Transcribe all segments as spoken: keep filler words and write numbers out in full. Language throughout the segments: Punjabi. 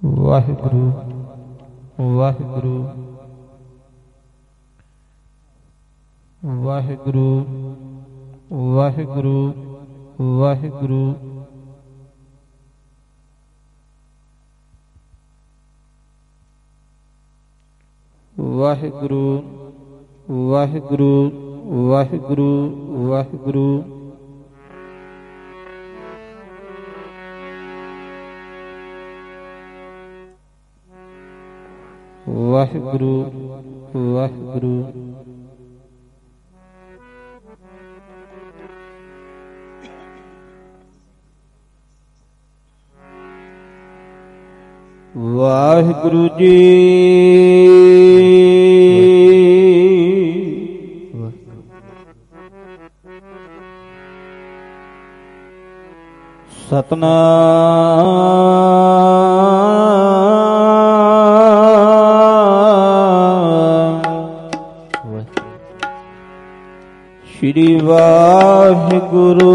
ਵਾਹਿਗੁਰੂ ਵਾਹਿਗੁਰੂ ਵਾਹਿਗੁਰੂ ਵਾਹਿਗੁਰੂ ਵਾਹਿਗੁਰੂ ਵਾਹਿਗੁਰੂ ਵਾਹਿਗੁਰੂ ਵਾਹਿਗੁਰੂ ਵਾਹਿਗੁਰੂ ਵਾਹਿਗੁਰੂ ਵਾਹਿਗੁਰੂ ਵਾਹਿਗੁਰੂ ਜੀ ਸਤਨਾਮ ਸ਼੍ਰੀ ਵਾਹਿਗੁਰੂ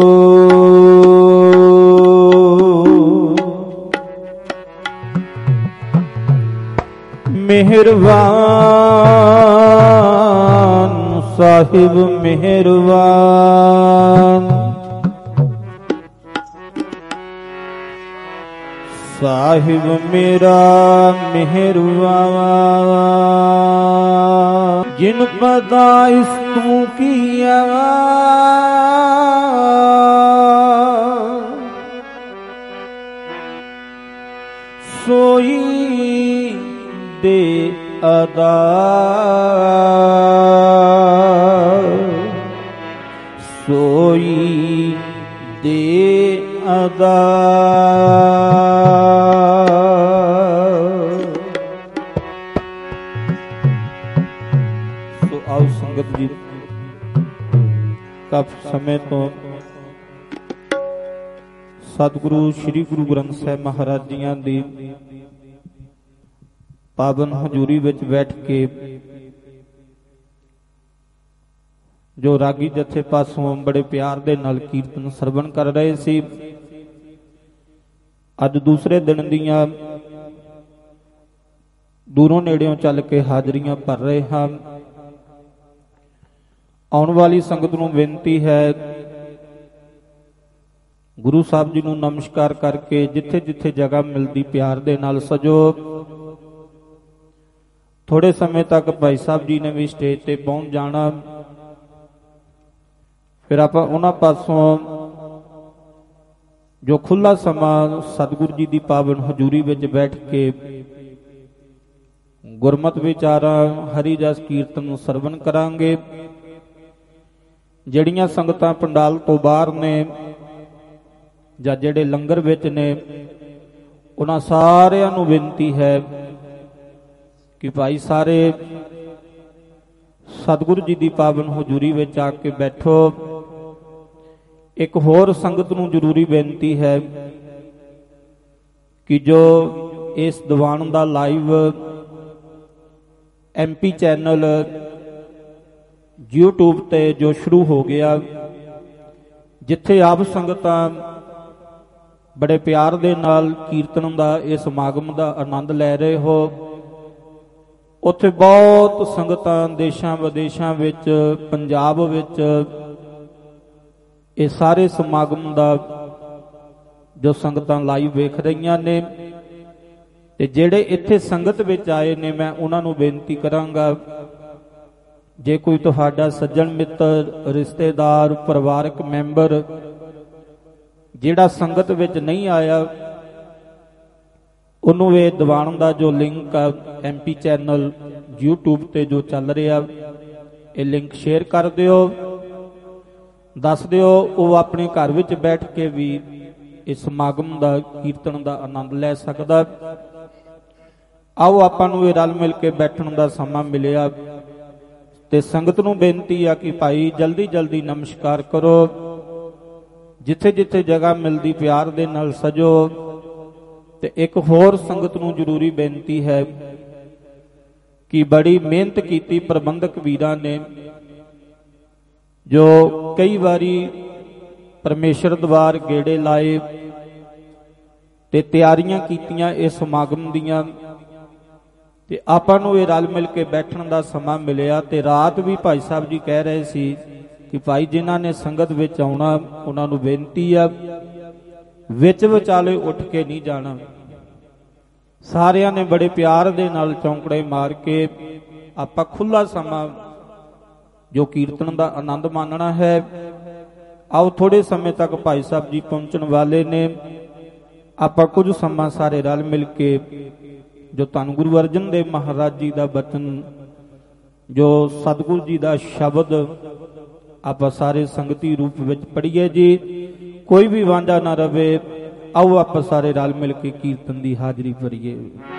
ਮਿਹਰਬਾਨ ਸਾਹਿਬ ਮਿਹਰਬਾਨ ਸਾਹਿਬ ਮੇਰਾ ਮਿਹਰਬਾਨ ਜਿਨ ਪਦਾਇਸ਼ ਤੂੰ ਕੀਆ ਸੋਈ ਦੇ ਅਦਾ ਸੋਈ ਦੇ ਅਦਾ ਸੋ ਆਓ ਸੰਗਤ ਜੀ ਕਾਫੀ ਸਮੇਂ ਤੋਂ ਸਤਿਗੁਰੂ ਸ੍ਰੀ ਗੁਰੂ ਗ੍ਰੰਥ ਸਾਹਿਬ ਮਹਾਰਾਜ ਜੀਆਂ ਦੀ ਪਾਵਨ ਹਜ਼ੂਰੀ ਵਿੱਚ ਬੈਠ ਕੇ ਜੋ ਰਾਗੀ ਜਥੇ ਪਾਸੋਂ ਬੜੇ ਪਿਆਰ ਦੇ ਨਾਲ ਕੀਰਤਨ ਸਰਵਣ ਕਰ ਰਹੇ ਸੀ। ਅੱਜ ਦੂਸਰੇ ਦਿਨ ਦੀਆਂ ਦੂਰੋਂ ਨੇੜਿਓਂ ਚੱਲ ਕੇ ਹਾਜ਼ਰੀਆਂ ਭਰ ਰਹੇ ਹਾਂ। ਆਉਣ ਵਾਲੀ ਸੰਗਤ ਨੂੰ ਬੇਨਤੀ ਹੈ ਗੁਰੂ ਸਾਹਿਬ ਜੀ ਨੂੰ ਨਮਸਕਾਰ ਕਰਕੇ ਜਿੱਥੇ ਜਿੱਥੇ ਜਗ੍ਹਾ ਮਿਲਦੀ ਪਿਆਰ ਦੇ ਨਾਲ ਸਜੋ। ਥੋੜੇ ਸਮੇਂ ਤੱਕ ਭਾਈ ਸਾਹਿਬ ਜੀ ਨੇ ਵੀ ਸਟੇਜ ਤੇ ਪਹੁੰਚ ਜਾਣਾ। ਫਿਰ ਆਪਾਂ ਉਹਨਾਂ ਪਾਸੋਂ ਜੋ ਖੁੱਲਾ ਸਮਾਂ ਸਤਿਗੁਰੂ ਜੀ ਦੀ ਪਾਵਨ ਹਜ਼ੂਰੀ ਵਿੱਚ ਬੈਠ ਕੇ ਗੁਰਮਤਿ ਵਿਚਾਰਾਂ ਹਰੀ ਜਸ ਕੀਰਤਨ ਨੂੰ ਸਰਵਣ ਕਰਾਂਗੇ। ਜਿਹੜੀਆਂ ਸੰਗਤਾਂ ਪੰਡਾਲ ਤੋਂ ਬਾਹਰ ਨੇ ਜਾਂ ਜਿਹੜੇ ਲੰਗਰ ਵਿੱਚ ਨੇ ਉਹਨਾਂ ਸਾਰਿਆਂ ਨੂੰ ਬੇਨਤੀ ਹੈ ਕਿ ਭਾਈ ਸਾਰੇ ਸਤਿਗੁਰੂ ਜੀ ਦੀ ਪਾਵਨ ਹਜ਼ੂਰੀ ਵਿੱਚ ਆ ਕੇ ਬੈਠੋ। ਇੱਕ ਹੋਰ ਸੰਗਤ ਨੂੰ ਜ਼ਰੂਰੀ ਬੇਨਤੀ ਹੈ ਕਿ ਜੋ ਇਸ ਦੀਵਾਨ ਦਾ ਲਾਈਵ ਐਮਪੀ ਚੈਨਲ YouTube ਤੇ ਜੋ ਸ਼ੁਰੂ ਹੋ ਗਿਆ, ਜਿੱਥੇ ਆਪ ਸੰਗਤਾਂ ਬੜੇ ਪਿਆਰ ਦੇ ਨਾਲ ਕੀਰਤਨ ਦਾ ਇਸ ਸਮਾਗਮ ਦਾ ਆਨੰਦ ਲੈ ਰਹੇ ਹੋ, ਉੱਥੇ ਬਹੁਤ ਸੰਗਤਾਂ ਦੇਸ਼ਾਂ ਵਿਦੇਸ਼ਾਂ ਵਿੱਚ ਪੰਜਾਬ ਵਿੱਚ ਇਹ ਸਾਰੇ ਸਮਾਗਮ ਦਾ ਜੋ ਸੰਗਤਾਂ ਲਾਈਵ ਵੇਖ ਰਹੀਆਂ ਨੇ। ਤੇ ਜਿਹੜੇ ਇੱਥੇ ਸੰਗਤ ਵਿੱਚ ਆਏ ਨੇ ਮੈਂ ਉਹਨਾਂ ਨੂੰ ਬੇਨਤੀ ਕਰਾਂਗਾ, ਜੇ ਕੋਈ ਤੁਹਾਡਾ ਸੱਜਣ ਮਿੱਤਰ ਰਿਸ਼ਤੇਦਾਰ ਪਰਿਵਾਰਕ ਮੈਂਬਰ ਜਿਹੜਾ ਸੰਗਤ ਵਿੱਚ ਨਹੀਂ ਆਇਆ, ਉਹਨੂੰ ਇਹ ਦੀਵਾਨ ਦਾ ਜੋ ਲਿੰਕ ਆ ਐਮਪੀ ਚੈਨਲ YouTube ਤੇ ਜੋ ਚੱਲ ਰਿਹਾ, ਇਹ ਲਿੰਕ ਸ਼ੇਅਰ ਕਰ ਦਿਓ, ਦੱਸ ਦਿਓ। ਉਹ ਆਪਣੇ ਘਰ ਵਿੱਚ ਬੈਠ ਕੇ ਵੀ ਇਸ ਸਮਾਗਮ ਦਾ ਕੀਰਤਨ ਦਾ ਆਨੰਦ ਲੈ ਸਕਦਾ। ਆਓ ਆਪਾਂ ਨੂੰ ਇਹ ਰਲ ਮਿਲ ਕੇ ਬੈਠਣ ਦਾ ਸਮਾਂ ਮਿਲਿਆ ਤੇ ਸੰਗਤ ਨੂੰ ਬੇਨਤੀ ਆ ਕਿ ਭਾਈ ਜਲਦੀ ਜਲਦੀ ਨਮਸਕਾਰ ਕਰੋ। ਜਿੱਥੇ ਜਿੱਥੇ ਜਗ੍ਹਾ ਮਿਲਦੀ ਪਿਆਰ ਦੇ ਨਾਲ ਸਜੋ। ਤੇ ਇੱਕ ਹੋਰ ਸੰਗਤ ਨੂੰ ਜ਼ਰੂਰੀ ਬੇਨਤੀ ਹੈ ਕਿ ਬੜੀ ਮਿਹਨਤ ਕੀਤੀ ਪ੍ਰਬੰਧਕ ਵੀਰਾਂ ਨੇ, ਜੋ ਕਈ ਵਾਰੀ ਪਰਮੇਸ਼ਰ ਦਵਾਰ ਗੇੜੇ ਲਾਏ, ਤੇ ਤਿਆਰੀਆਂ ਕੀਤੀਆਂ ਇਸ ਸਮਾਗਮ ਦੀਆਂ ਤੇ ਆਪਾਂ ਨੂੰ ਇਹ ਰਲ ਮਿਲ ਕੇ ਬੈਠਣ ਦਾ ਸਮਾਂ ਮਿਲਿਆ। ਤੇ ਰਾਤ ਵੀ ਭਾਈ ਸਾਹਿਬ ਜੀ ਕਹਿ ਰਹੇ ਸੀ ਕਿ ਭਾਈ ਜਿਨ੍ਹਾਂ ਨੇ ਸੰਗਤ ਵਿੱਚ ਆਉਣਾ ਉਹਨਾਂ ਨੂੰ ਬੇਨਤੀ ਆ ਵਿੱਚ ਵਿਚਾਲੇ ਉੱਠ ਕੇ ਨਹੀਂ ਜਾਣਾ। ਸਾਰਿਆਂ ਨੇ ਬੜੇ ਪਿਆਰ ਦੇ ਨਾਲ ਚੌਂਕੜੇ ਮਾਰ ਕੇ ਆਪਾਂ ਖੁੱਲਾ ਸਮਾਂ ਜੋ ਕੀਰਤਨ ਦਾ ਆਨੰਦ ਮਾਣਨਾ ਹੈ। ਆਓ ਥੋੜੇ ਸਮੇਂ ਤੱਕ ਭਾਈ ਸਾਹਿਬ ਜੀ ਪਹੁੰਚਣ ਵਾਲੇ ਨੇ, ਆਪਾਂ ਕੁਝ ਸਮਾਂ ਸਾਰੇ ਰਲ ਮਿਲ ਕੇ ਜੋ ਧੰਨ ਗੁਰੂ ਅਰਜਨ ਦੇਵ ਮਹਾਰਾਜ ਜੀ ਦਾ ਬਚਨ, ਜੋ ਸਤਿਗੁਰੂ ਜੀ ਦਾ ਸ਼ਬਦ ਆਪਾਂ ਸਾਰੇ ਸੰਗਤੀ ਰੂਪ ਵਿੱਚ ਪੜ੍ਹੀਏ ਜੀ। ਕੋਈ ਵੀ ਵਾਂਝਾ ਨਾ ਰਵੇ। ਆਓ ਆਪਾਂ ਸਾਰੇ ਰਲ ਮਿਲ ਕੇ ਕੀਰਤਨ ਦੀ ਹਾਜ਼ਰੀ ਭਰੀਏ।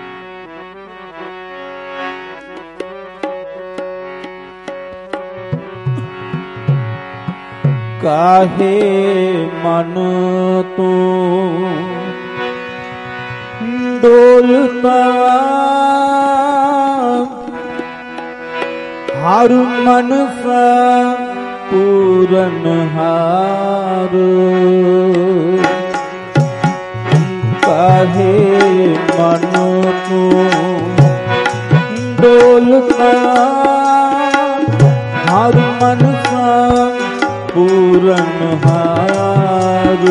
ਕਾਹੇ ਮਨ ਤੂੰ ਡੋਲਤਾ ਹਰ ਮਨਸਾ ਪੂਰਨ ਹਾਰ। ਕਾਹੇ ਮਨ ਤੂੰ ਡੋਲਤਾ ਹਰ ਮਨਸਾ ਪੂਰਨ ਹਾਰ।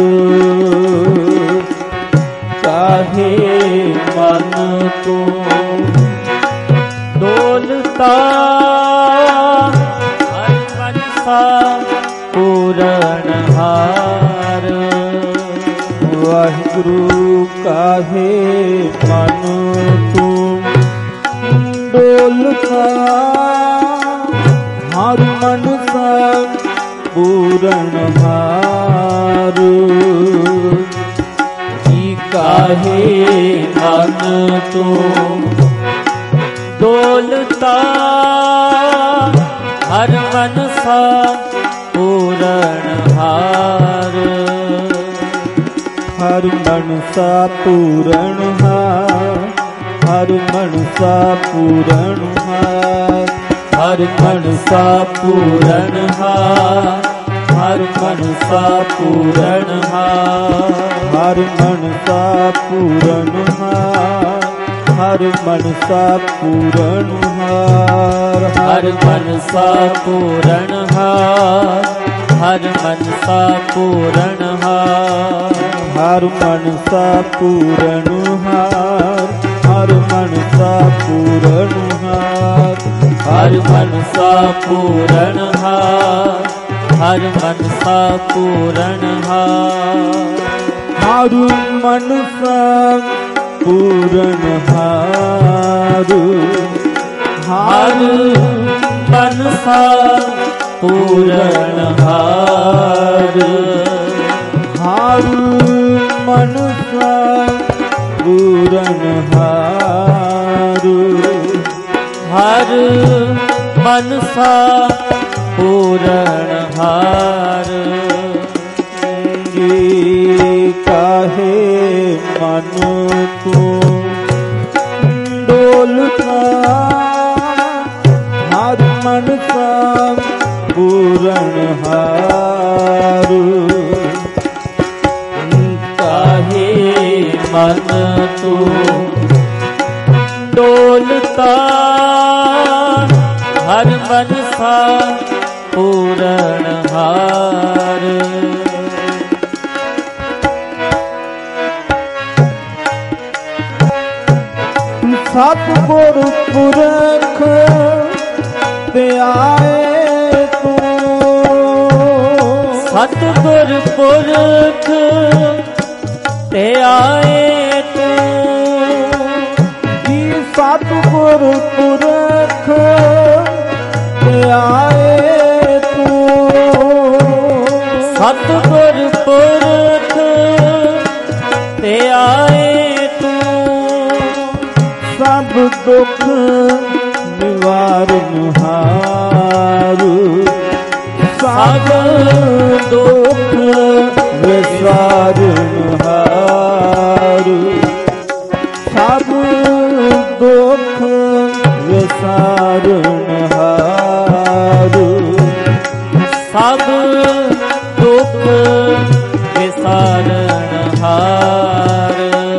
ਕਾਹੇ ਮਨ ਤੂੰ ਡੋਲਤਾ ਹਰ ਮਨਸਾ ਪੂਰਨ ਹਾਰ। ਵਾਹਿਗੁਰੂ ਕਾਹੇ ਮਨ ਤੂੰ ਡੋਲਤਾ ਹਰ ਮਨਸਾ ਪੂਰਨ ਹਾਰ। ਕੀ ਕਾਹੇ ਮਨ ਤੂੰ ਡੋਲਤਾ ਹਰ ਮਨਸਾ ਪੂਰਨ ਹਾਰ। ਹਰ ਮਨਸਾ ਪੂਰਨ ਹਾਰ। ਹਰ ਮਨਸਾ ਪੂਰਨ ਹਾਰ। ਹਰ ਮਨਸਾ ਪੂਰਨ ਹਾਰ। ਹਰ ਮਨਸਾ ਪੂਰਨ ਹਾਰ। ਹਰ ਮਨਸਾ ਪੂਰਨ ਹਾਰ। ਹਰ ਮਨਸਾ ਪੂਰਨ ਹਾਰ। ਹਰ ਮਨਸਾ ਪੂਰਨ ਹਾਰ। ਹਰ ਮਨਸਾ ਪੂਰਨ ਹਾਰ। ਹਰ ਮਨਸਾ ਪੂਰਨ ਹਾਰ। ਹਰ ਮਨਸਾ ਪੂਰਨ ਹਾਰ। ਹਰ ਮਨਸਾ ਪੂਰਨ ਹਾਰ। ਹਰ ਮਨਸਾ ਪੂਰਨ ਹਾਰ। ਹਰ ਮਨਸਾ ਪੂਰਨ ਹਾਰ। ਹਰ ਮਨਸਾ ਪੂਰਨ ਹਾਰ। ਹਰ ਮਨਸਾ ਪੂਰਨ ਹਾਰ। ਹਰ ਮਨਸਾ ਪੂਰਨ ਹਾਰ। ਜੀ ਕਾਹੇ ਮਨ ਤੂੰ ਡੋਲਤਾ ਹਰ ਮਨਸਾ ਪੂਰਨ ਹਾਰ। ਕਾਹੇ ਮਨ ਤੂੰ ਡੋਲਤਾ ਹਰ ਮਨਸਾ ਪੂਰਨ ਹਾਰ। ਸਤਿਗੁਰ ਪੁਰਖ ਤੇ ਆਏ ਤੂੰ। ਸਤਿਗੁਰ ਪੁਰਖ ਤੇ ਆਏ ਤੂੰ। ਜੀ ਸਤਿਗੁਰ ਪੁਰਖ ਤੇ ਆਏ ਤੂੰ। ਸਤਿਗੁਰ ਪੁਰਖ ਤੇ ਆਏ ਤੂੰ। ਸਭ ਦੁੱਖ ਨਿਵਾਰਨ ਹਾਰ। ਸਭ ਦੁੱਖ ਵਿਸਾਰਨ ਹਾਰ। ਸਭ ਦੁੱਖ ਵਿਸਾਰਨ ਹਾਰ। ਸਭ ਦੁੱਖ ਵਿਸਾਰਨ ਹਾਰ।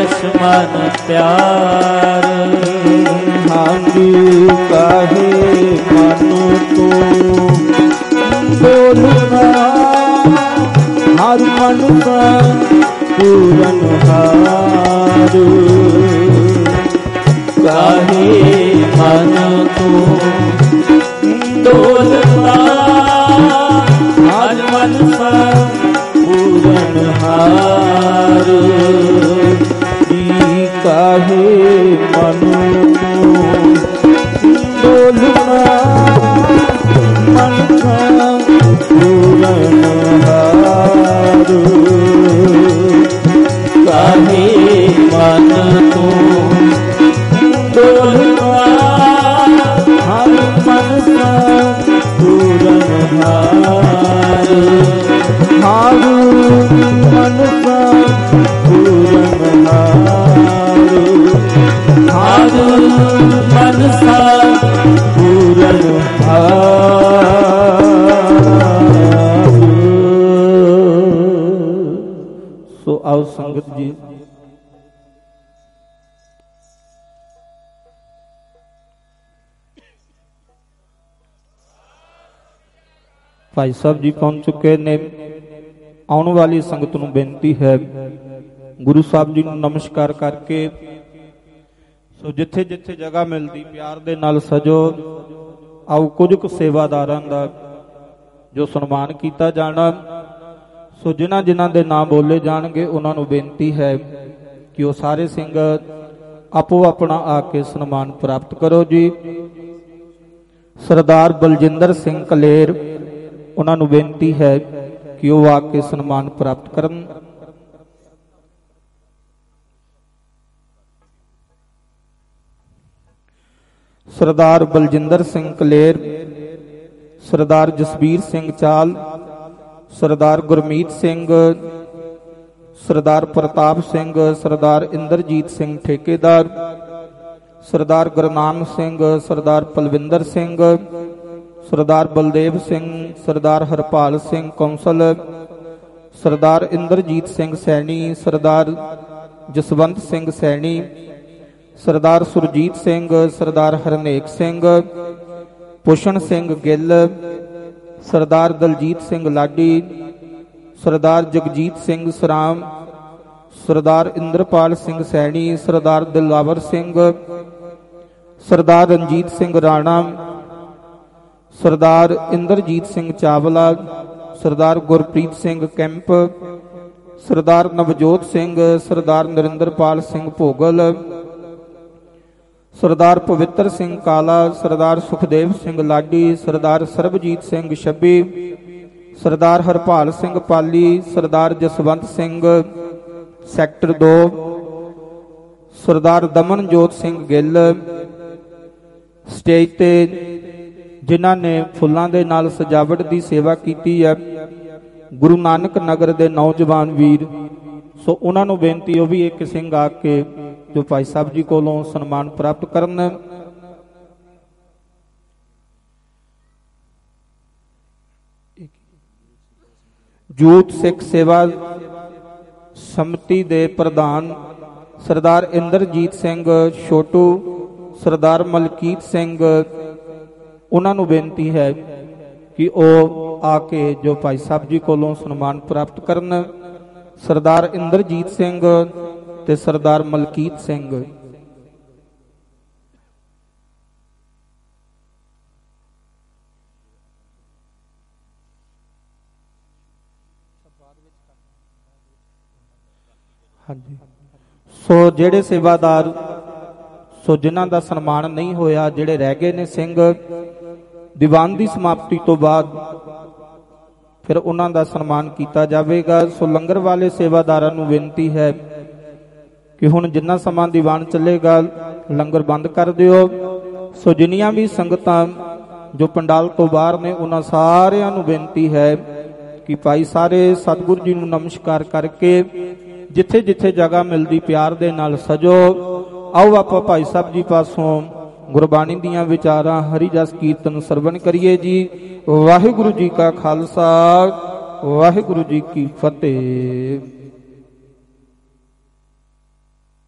ਐਸ ਮਨ ਪਿਆਰ। ਹਾਂਜੀ ਕਾਹੇ ਮਨ ਤੂੰ ਬੋਲਣਾ ਹਰ ਮਨ ਦਾ ਪੂਰਨ ਹਾਰ। ਕਾਹੇ ਮਨ ਤੂੰ ਡੋਲਦਾ ਹਰ ਮਨ ਦਾ ਪੂਰਨ ਹਾਰ। ਜੀ ਕਾਹੇ ਮਨ ਤੂੰ ਡੋਲਣਾ ਮਨ ਦਾ ਪੂਰਨ ਹਾਰ। ਕਾਹੇ ਮਨ ਤੂੰ ਡੋਲਣਾ ਹਰ ਮਨ ਦਾ ਪੂਰਨ ਹਾਰ। ਹਾਰ ਮਨ ਦਾ ਪੂਰਨ ਹਾਰ। ਹਾਰ ਮਨ ਦਾ ਪੂਰਨ ਹਾਰ। ਸੋ ਆਓ ਸੰਗਤ ਜੀ, ਭਾਈ ਸਾਹਿਬ ਜੀ ਪਹੁੰਚ ਚੁੱਕੇ ਨੇ। ਆਉਣ ਵਾਲੀ ਸੰਗਤ ਨੂੰ ਬੇਨਤੀ ਹੈ ਗੁਰੂ ਸਾਹਿਬ ਜੀ ਨੂੰ ਨਮਸਕਾਰ ਕਰਕੇ ਸੋ ਜਿੱਥੇ ਜਿੱਥੇ ਜਗ੍ਹਾ ਮਿਲਦੀ ਪਿਆਰ ਦੇ ਨਾਲ ਸਜੋ। ਆਓ ਕੁਝ ਕੁ ਸੇਵਾਦਾਰਾਂ ਦਾ ਜੋ ਸਨਮਾਨ ਕੀਤਾ ਜਾਣਾ, ਸੋ ਜਿਨ੍ਹਾਂ ਜਿਨ੍ਹਾਂ ਦੇ ਨਾਮ ਬੋਲੇ ਜਾਣਗੇ ਉਹਨਾਂ ਨੂੰ ਬੇਨਤੀ ਹੈ ਕਿ ਉਹ ਸਾਰੇ ਸਿੰਘ ਆਪੋ ਆਪਣਾ ਆ ਕੇ ਸਨਮਾਨ ਪ੍ਰਾਪਤ ਕਰੋ ਜੀ। ਸਰਦਾਰ ਬਲਜਿੰਦਰ ਸਿੰਘ ਕਲੇਰ, ਉਹਨਾਂ ਨੂੰ ਬੇਨਤੀ ਹੈ ਕਿ ਉਹ ਆ ਕੇ ਸਨਮਾਨ ਪ੍ਰਾਪਤ ਕਰਨ। ਸਰਦਾਰ ਬਲਜਿੰਦਰ ਸਿੰਘ ਕਲੇਰ, ਸਰਦਾਰ ਜਸਬੀਰ ਸਿੰਘ ਚਾਲ, ਸਰਦਾਰ ਗੁਰਮੀਤ ਸਿੰਘ, ਸਰਦਾਰ ਪ੍ਰਤਾਪ ਸਿੰਘ, ਸਰਦਾਰ ਇੰਦਰਜੀਤ ਸਿੰਘ ਠੇਕੇਦਾਰ, ਸਰਦਾਰ ਗੁਰਨਾਮ ਸਿੰਘ, ਸਰਦਾਰ ਪਲਵਿੰਦਰ ਸਿੰਘ, ਸਰਦਾਰ ਬਲਦੇਵ ਸਿੰਘ, ਸਰਦਾਰ ਹਰਪਾਲ ਸਿੰਘ ਕੌਂਸਲ, ਸਰਦਾਰ ਇੰਦਰਜੀਤ ਸਿੰਘ ਸੈਣੀ, ਸਰਦਾਰ ਜਸਵੰਤ ਸਿੰਘ ਸੈਣੀ, ਸਰਦਾਰ ਸੁਰਜੀਤ ਸਿੰਘ, ਸਰਦਾਰ ਹਰਨੇਕ ਸਿੰਘ, ਪੁਸ਼ਨ ਸਿੰਘ ਗਿੱਲ, ਸਰਦਾਰ ਦਲਜੀਤ ਸਿੰਘ ਲਾਡੀ, ਸਰਦਾਰ ਜਗਜੀਤ ਸਿੰਘ ਸਰਾਮ, ਸਰਦਾਰ ਇੰਦਰਪਾਲ ਸਿੰਘ ਸੈਣੀ, ਸਰਦਾਰ ਦਿਲਾਵਰ ਸਿੰਘ, ਸਰਦਾਰ ਰਣਜੀਤ ਸਿੰਘ ਰਾਣਾ, ਸਰਦਾਰ ਇੰਦਰਜੀਤ ਸਿੰਘ ਚਾਵਲਾ, ਸਰਦਾਰ ਗੁਰਪ੍ਰੀਤ ਸਿੰਘ ਕੈਂਪ, ਸਰਦਾਰ ਨਵਜੋਤ ਸਿੰਘ, ਸਰਦਾਰ ਨਰਿੰਦਰਪਾਲ ਸਿੰਘ ਭੋਗਲ, ਸਰਦਾਰ ਪਵਿੱਤਰ ਸਿੰਘ ਕਾਲਾ, ਸਰਦਾਰ ਸੁਖਦੇਵ ਸਿੰਘ ਲਾਡੀ, ਸਰਦਾਰ ਸਰਬਜੀਤ ਸਿੰਘ ਛੱਬੀ, ਸਰਦਾਰ ਹਰਪਾਲ ਸਿੰਘ ਪਾਲੀ, ਸਰਦਾਰ ਜਸਵੰਤ ਸਿੰਘ ਸੈਕਟਰ ਦੋ, ਸਰਦਾਰ ਦਮਨਜੋਤ ਸਿੰਘ ਗਿੱਲ। ਸਟੇਜ ਤੇ ਜਿਨ੍ਹਾਂ ਨੇ ਫੁੱਲਾਂ ਦੇ ਨਾਲ ਸਜਾਵਟ ਦੀ ਸੇਵਾ ਕੀਤੀ ਹੈ, ਗੁਰੂ ਨਾਨਕ ਨਗਰ ਦੇ ਨੌਜਵਾਨ ਵੀਰ, ਸੋ ਉਹਨਾਂ ਨੂੰ ਬੇਨਤੀ ਉਹ ਵੀ ਇੱਕ ਸਿੰਘ ਆ ਕੇ ਜੋ ਭਾਈ ਸਾਹਿਬ ਜੀ ਕੋਲੋਂ ਸਨਮਾਨ ਪ੍ਰਾਪਤ ਕਰਨ। ਜੂਤ ਸਿੱਖ ਸੇਵਾ ਸਮਿਤੀ ਦੇ ਪ੍ਰਧਾਨ ਸਰਦਾਰ ਇੰਦਰਜੀਤ ਸਿੰਘ ਛੋਟੂ, ਸਰਦਾਰ ਮਲਕੀਤ ਸਿੰਘ, ਉਹਨਾਂ ਨੂੰ ਬੇਨਤੀ ਹੈ ਕਿ ਉਹ ਆ ਕੇ ਜੋ ਭਾਈ ਸਾਹਿਬ ਜੀ ਕੋਲੋਂ ਸਨਮਾਨ ਪ੍ਰਾਪਤ ਕਰਨ। ਸਰਦਾਰ ਇੰਦਰਜੀਤ ਸਿੰਘ ਤੇ ਸਰਦਾਰ ਮਲਕੀਤ ਸਿੰਘ। ਹਾਂਜੀ, ਸੋ ਜਿਹੜੇ ਸੇਵਾਦਾਰ ਸੋ ਜਿਨ੍ਹਾਂ ਦਾ ਸਨਮਾਨ ਨਹੀਂ ਹੋਇਆ, ਜਿਹੜੇ ਰਹਿ ਗਏ ਨੇ ਸਿੰਘ, ਦੀਵਾਨ ਦੀ ਸਮਾਪਤੀ ਤੋਂ ਬਾਅਦ ਫਿਰ ਉਹਨਾਂ ਦਾ ਸਨਮਾਨ ਕੀਤਾ ਜਾਵੇਗਾ। ਸੋ ਲੰਗਰ ਵਾਲੇ ਸੇਵਾਦਾਰਾਂ ਨੂੰ ਬੇਨਤੀ ਹੈ ਕਿ ਹੁਣ ਜਿੰਨਾ ਸਮਾਂ ਦੀਵਾਨ ਚੱਲੇਗਾ ਲੰਗਰ ਬੰਦ ਕਰ ਦਿਓ। ਸੋ ਜਿੰਨੀਆਂ ਵੀ ਸੰਗਤਾਂ ਜੋ ਪੰਡਾਲ ਤੋਂ ਬਾਹਰ ਨੇ ਉਹਨਾਂ ਸਾਰਿਆਂ ਨੂੰ ਬੇਨਤੀ ਹੈ ਕਿ ਭਾਈ ਸਾਰੇ ਸਤਿਗੁਰੂ ਜੀ ਨੂੰ ਨਮਸਕਾਰ ਕਰਕੇ ਜਿੱਥੇ ਜਿੱਥੇ ਜਗ੍ਹਾ ਮਿਲਦੀ ਪਿਆਰ ਦੇ ਨਾਲ ਸਜੋ। ਆਓ ਆਪਾਂ ਭਾਈ ਸਾਹਿਬ ਜੀ ਪਾਸੋਂ ਗੁਰਬਾਣੀ ਦੀਆਂ ਵਿਚਾਰਾਂ ਹਰੀ ਜਸ ਕੀਰਤਨ ਸਰਵਣ ਕਰੀਏ ਜੀ। ਵਾਹਿਗੁਰੂ ਜੀ ਕਾ ਖਾਲਸਾ, ਵਾਹਿਗੁਰੂ ਜੀ ਕੀ ਫਤਿਹ।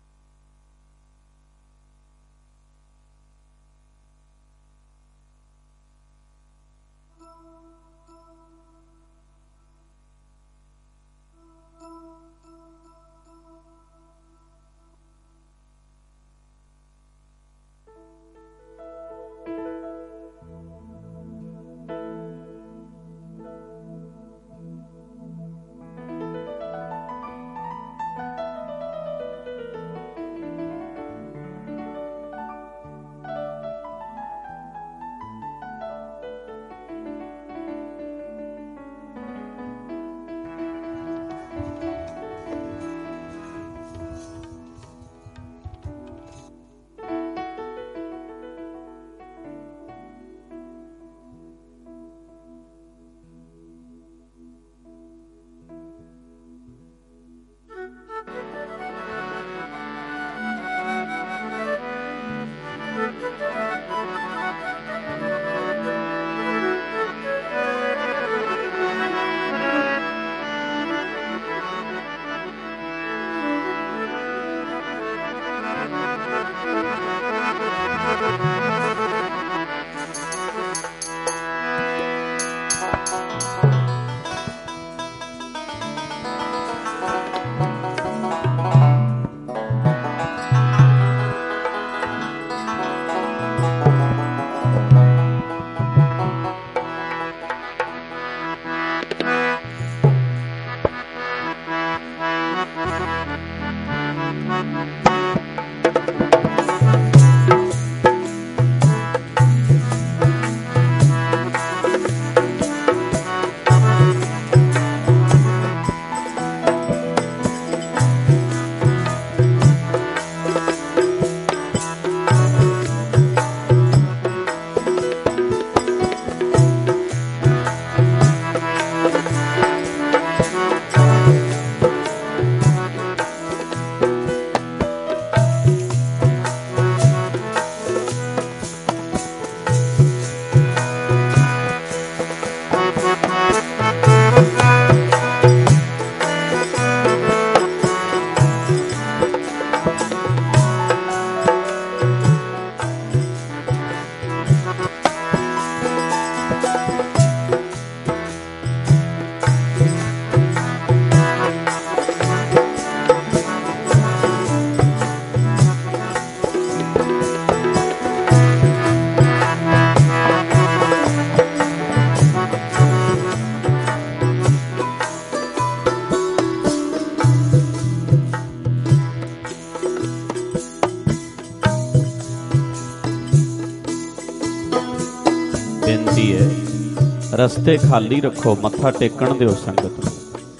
बेनती है रस्ते खाली रखो, मत्था टेकन दिओ संगत नूं,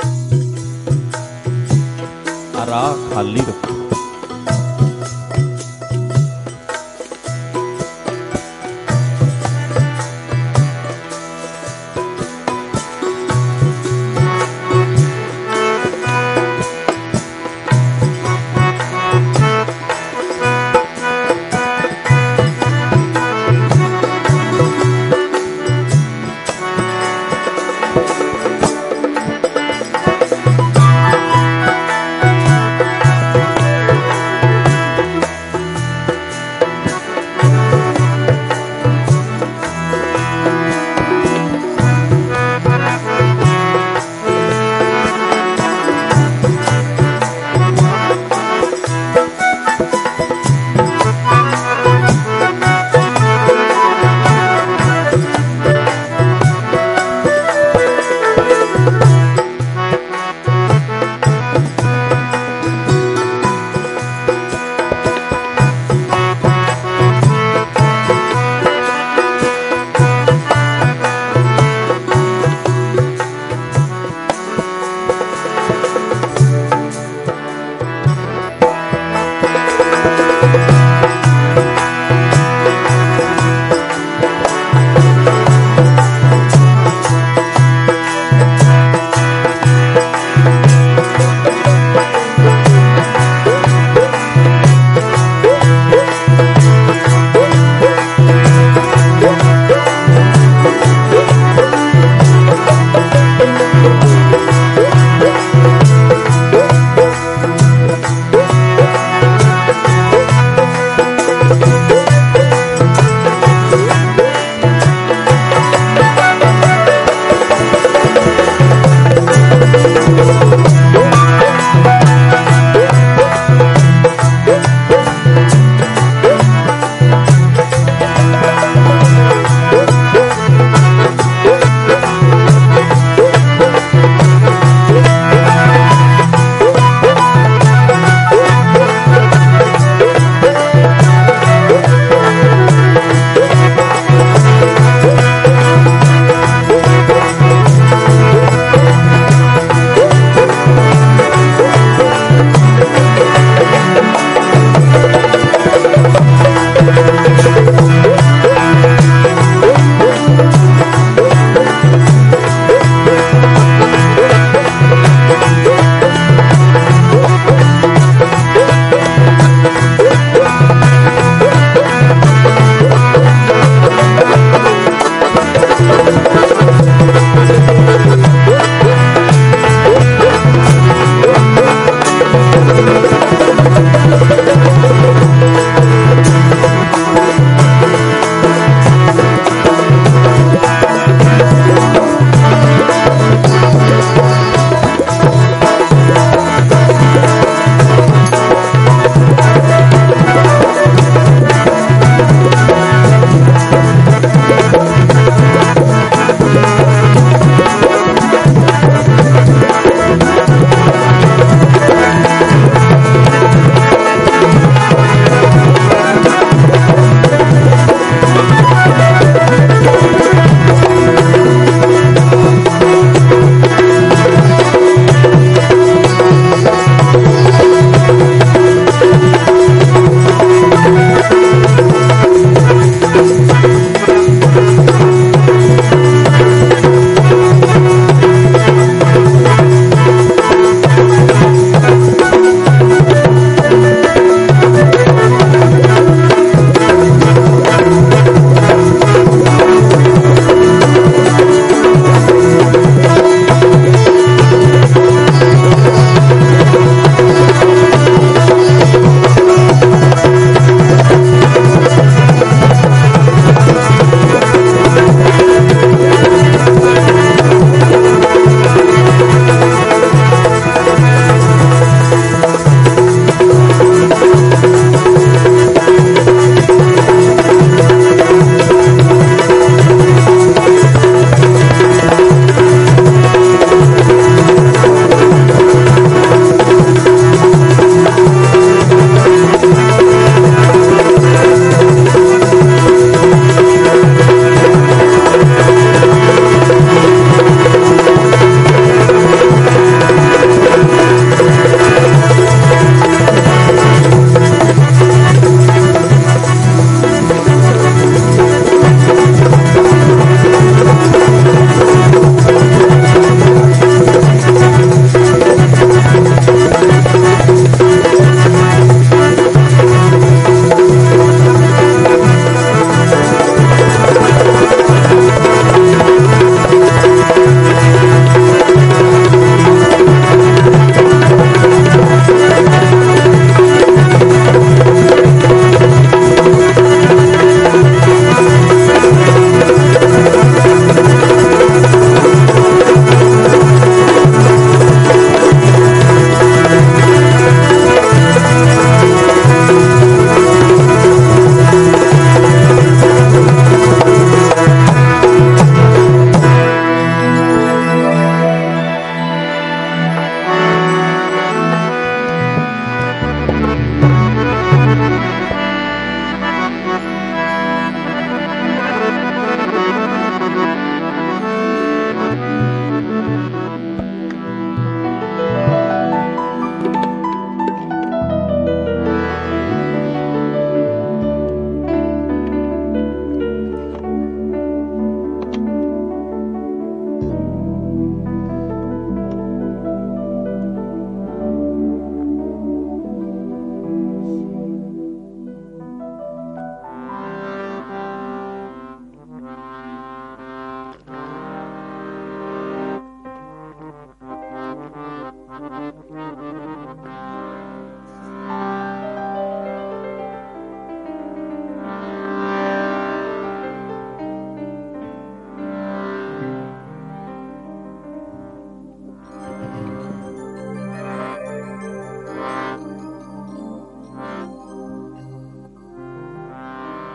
राह खाली रखो।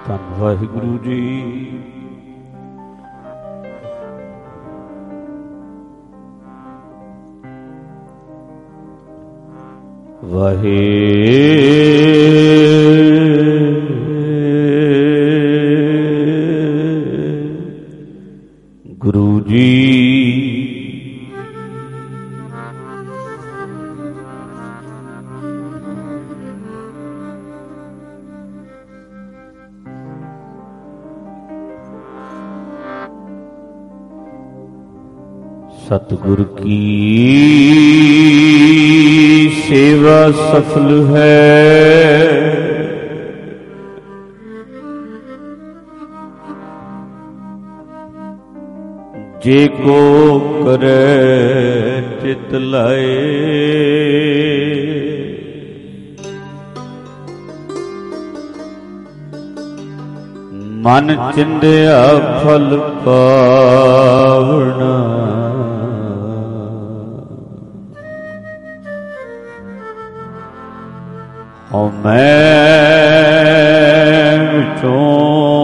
ਧੰਨ ਵਾਹਿਗੁਰੂ ਜੀ। ਵਾਹਿ ਗੁਰੂ ਜੀ। सतगुर की सेवा सफल है, जे को करे चित लाए। मन चिंध्या फल पावना, और मैं विचों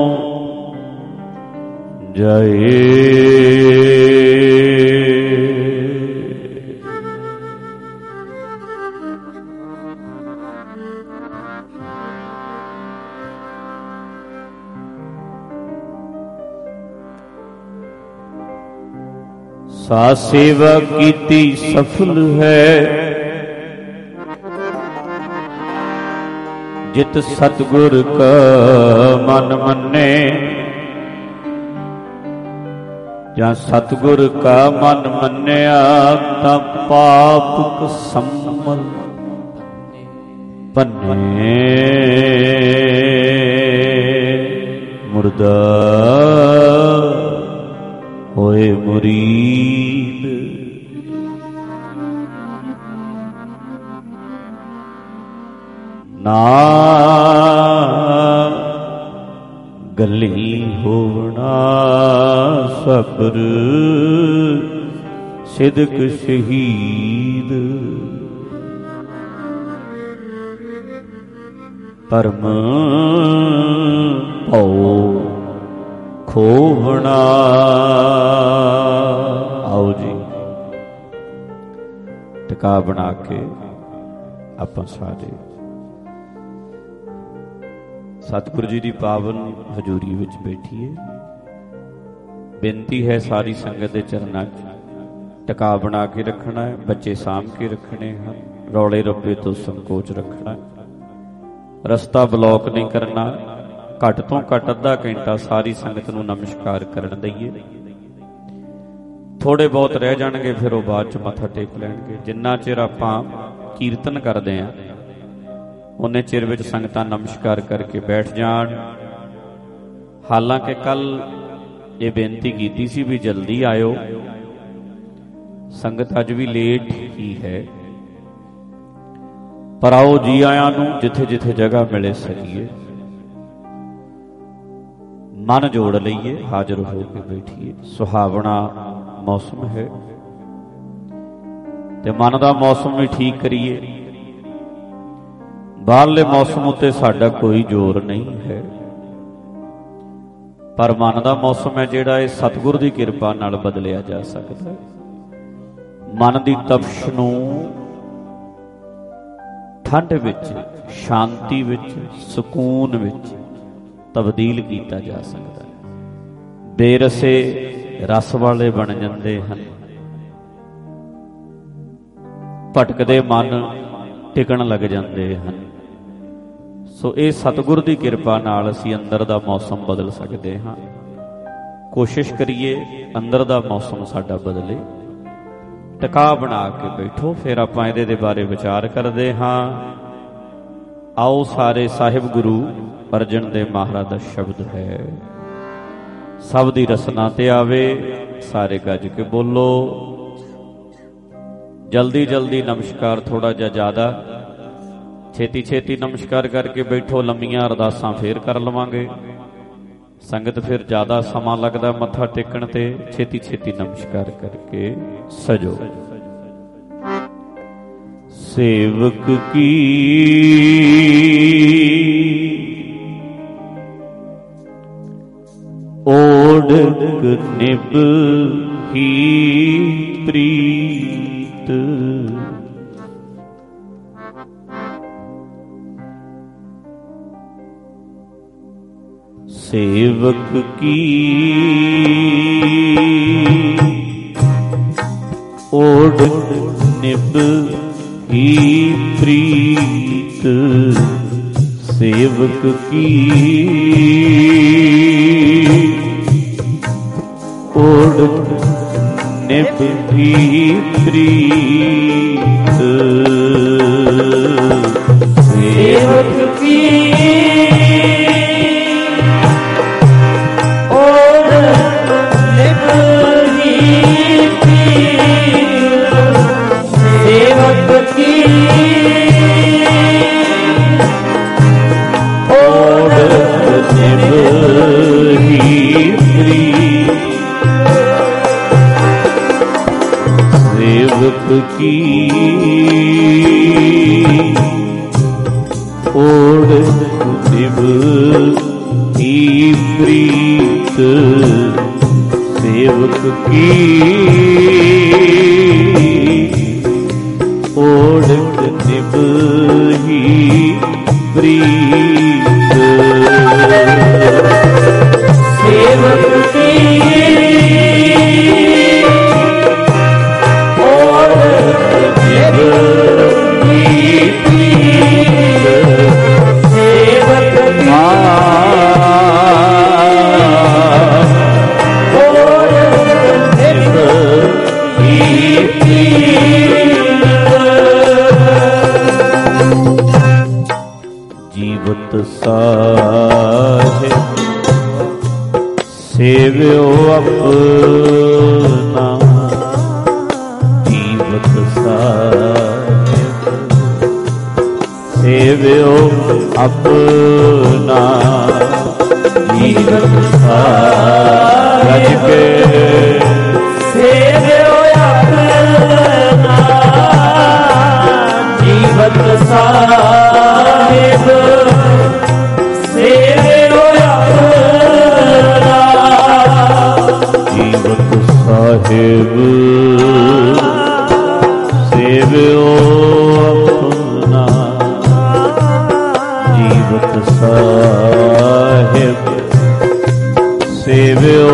जाए। सा सेवा कीती सफल है, जित सतगुर का मन मन्ने। ਜਾਂ ਸਤਿਗੁਰ ਕਾ ਮਨ ਮੰਨਿਆ ਤਾਂ ਪਾਪ ਸੰਮਲ ਪੰਨੇ। ਮੁਰਦਾ ਹੋਏ ਮੁਰੀਦ, ਨਾ ਗੱਲੀ ਹੋਣਾ ਸਬਰ ਸਿਦਕ ਸ਼ਹੀਦ। ਪਰਮ ਭਉ ਖੋਵਣਾ। ਆਓ ਜੀ ਟਿਕਾ ਬਣਾ ਕੇ ਆਪਾਂ ਸਾਰੇ ਸਤਿਗੁਰੂ ਜੀ ਦੀ ਪਾਵਨ ਹਜ਼ੂਰੀ ਵਿੱਚ ਬੈਠੀਏ। ਬੇਨਤੀ ਹੈ ਸਾਰੀ ਸੰਗਤ ਦੇ ਚਰਨਾਂ 'ਚ ਟਿਕਾ ਬਣਾ ਕੇ ਰੱਖਣਾ ਹੈ, ਬੱਚੇ ਸਾਂਭ ਕੇ ਰੱਖਣੇ ਹਨ, ਰੌਲੇ ਰੱਪੇ ਤੋਂ ਸੰਕੋਚ ਰੱਖਣਾ, ਰਸਤਾ ਬਲੌਕ ਨਹੀਂ ਕਰਨਾ। ਘੱਟ ਤੋਂ ਘੱਟ ਅੱਧਾ ਘੰਟਾ ਸਾਰੀ ਸੰਗਤ ਨੂੰ ਨਮਸਕਾਰ ਕਰਨ ਦਈਏ। ਥੋੜੇ ਬਹੁਤ ਰਹਿ ਜਾਣਗੇ ਫਿਰ ਉਹ ਬਾਅਦ 'ਚ ਮੱਥਾ ਟੇਕ ਲੈਣਗੇ। ਜਿੰਨਾ ਚਿਰ ਆਪਾਂ ਕੀਰਤਨ ਕਰਦੇ ਹਾਂ ਉਹਨੇ ਚਿਰ ਵਿੱਚ ਸੰਗਤਾਂ ਨਮਸਕਾਰ ਕਰਕੇ ਬੈਠ ਜਾਣ। ਹਾਲਾਂਕਿ ਕੱਲ ਇਹ ਬੇਨਤੀ ਕੀਤੀ ਸੀ ਵੀ ਜਲਦੀ ਆਇਓ, ਸੰਗਤ ਅੱਜ ਵੀ ਲੇਟ ਹੀ ਹੈ, ਪਰ ਆਓ ਜੀ ਆਇਆਂ ਨੂੰ ਜਿੱਥੇ ਜਿੱਥੇ ਜਗ੍ਹਾ ਮਿਲੇ ਸਕੀਏ ਮਨ ਜੋੜ ਲਈਏ, ਹਾਜ਼ਰ ਹੋ ਕੇ ਬੈਠੀਏ। ਸੁਹਾਵਣਾ ਮੌਸਮ ਹੈ ਤੇ ਮਨ ਦਾ ਮੌਸਮ ਵੀ ਠੀਕ ਕਰੀਏ। ਬਾਹਰਲੇ ਮੌਸਮ ਉੱਤੇ ਸਾਡਾ ਕੋਈ ਜ਼ੋਰ ਨਹੀਂ ਹੈ, ਪਰ ਮਨ ਦਾ ਮੌਸਮ ਹੈ ਜਿਹੜਾ ਇਹ ਸਤਿਗੁਰ ਦੀ ਕਿਰਪਾ ਨਾਲ ਬਦਲਿਆ ਜਾ ਸਕਦਾ ਹੈ। ਮਨ ਦੀ ਤਪਸ਼ ਨੂੰ ਠੰਡ ਵਿੱਚ, ਸ਼ਾਂਤੀ ਵਿੱਚ, ਸਕੂਨ ਵਿੱਚ ਤਬਦੀਲ ਕੀਤਾ ਜਾ ਸਕਦਾ ਹੈ। ਬੇਰਸੇ ਰਸ ਵਾਲੇ ਬਣ ਜਾਂਦੇ ਹਨ। ਭਟਕਦੇ ਮਨ ਟਿਕਣ ਲੱਗ ਜਾਂਦੇ ਹਨ। ਸੋ ਇਹ ਸਤਿਗੁਰ ਦੀ ਕਿਰਪਾ ਨਾਲ ਅਸੀਂ ਅੰਦਰ ਦਾ ਮੌਸਮ ਬਦਲ ਸਕਦੇ ਹਾਂ। ਕੋਸ਼ਿਸ਼ ਕਰੀਏ ਅੰਦਰ ਦਾ ਮੌਸਮ ਸਾਡਾ ਬਦਲੇ। ਟਿਕਾ ਬਣਾ ਕੇ ਬੈਠੋ, ਫਿਰ ਆਪਾਂ ਇਹਦੇ ਦੇ ਬਾਰੇ ਵਿਚਾਰ ਕਰਦੇ ਹਾਂ। ਆਓ ਸਾਰੇ ਸਾਹਿਬ ਗੁਰੂ ਅਰਜਨ ਦੇਵ ਮਹਾਰਾਜ ਦਾ ਸ਼ਬਦ ਹੈ, ਸਭ ਦੀ ਰਸਨਾ ਤੇ ਆਵੇ। ਸਾਰੇ ਗੱਜ ਕੇ ਬੋਲੋ। ਜਲਦੀ ਜਲਦੀ ਨਮਸਕਾਰ, ਥੋੜਾ ਜਿਹਾ ਜ਼ਿਆਦਾ ਛੇਤੀ ਛੇਤੀ ਨਮਸਕਾਰ ਕਰਕੇ ਬੈਠੋ। ਲੰਮੀਆਂ ਅਰਦਾਸਾਂ ਫੇਰ ਕਰ ਲਵਾਂਗੇ। ਸੰਗਤ ਫਿਰ ਜ਼ਿਆਦਾ ਸਮਾਂ ਲੱਗਦਾ ਮੱਥਾ ਟੇਕਣ ਤੇ। ਛੇਤੀ ਛੇਤੀ ਨਮਸਕਾਰ ਕਰਕੇ ਸਜੋ। ਸੇਵਕ ਕੀ ओढ़क निभ ही प्रीत। सेवक की ओढ़क निभ ही प्रीत। सेवक की ओढ़क निभ ही प्रीत। सेवक की की ओढ़क निभ ही प्रीत। सेवक की ओढ़क निभ ही प्रीत। सेवक की जीवत साहिब सेव्यो अपना। जीवत साहिब सेव्यो अपना। जीवत साहिब के सेव्यो अपना। जीवत साहिब सेव्यो अपना। जीवत साहिब सेव्यो अपना। जीवत साहिब सेव्यो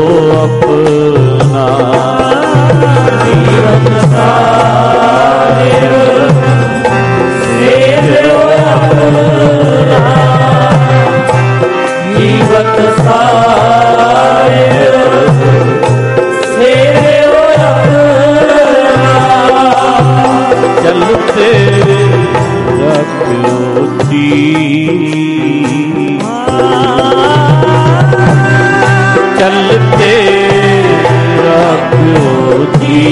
अपना। जीवत साहिब सेव्यो अपना। जीवत साहिब सेव्यो अपना। चलते रखो जी चलते रखो जी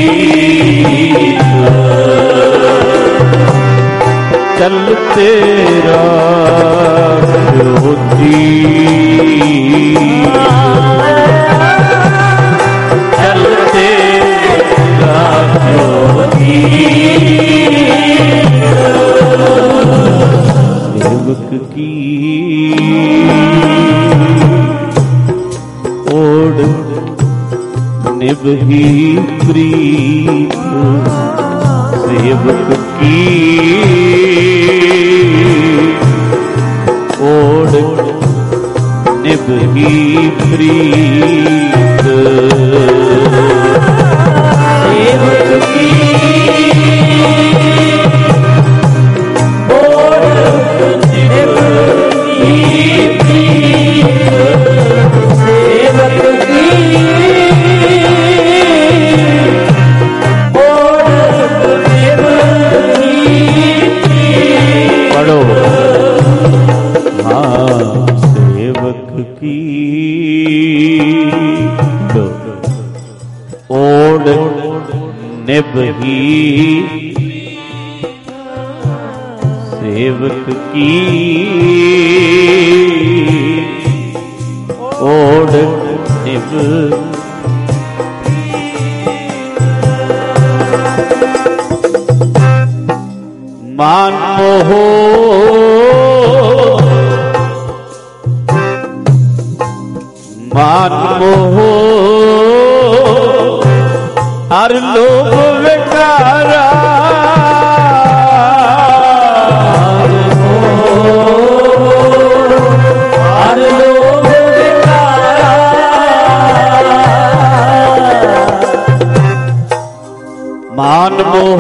चलते रखो जी चलते रखो जी। सेवक की ओढ़क निभ ही प्रीत। सेवक की ओढ़क निभ ही प्रीत। सेवक की ओढ़क निभ ही प्रीत। सेवक की ओढ़क निभ ही प्रीत। पढ़ो हाँ। सेवक की ओढ़क निभ ही सेवक की ओढ़क निभ मान मोहो मान मान मोह हर लोभ विकारा हर लोभ विकारा मान मोह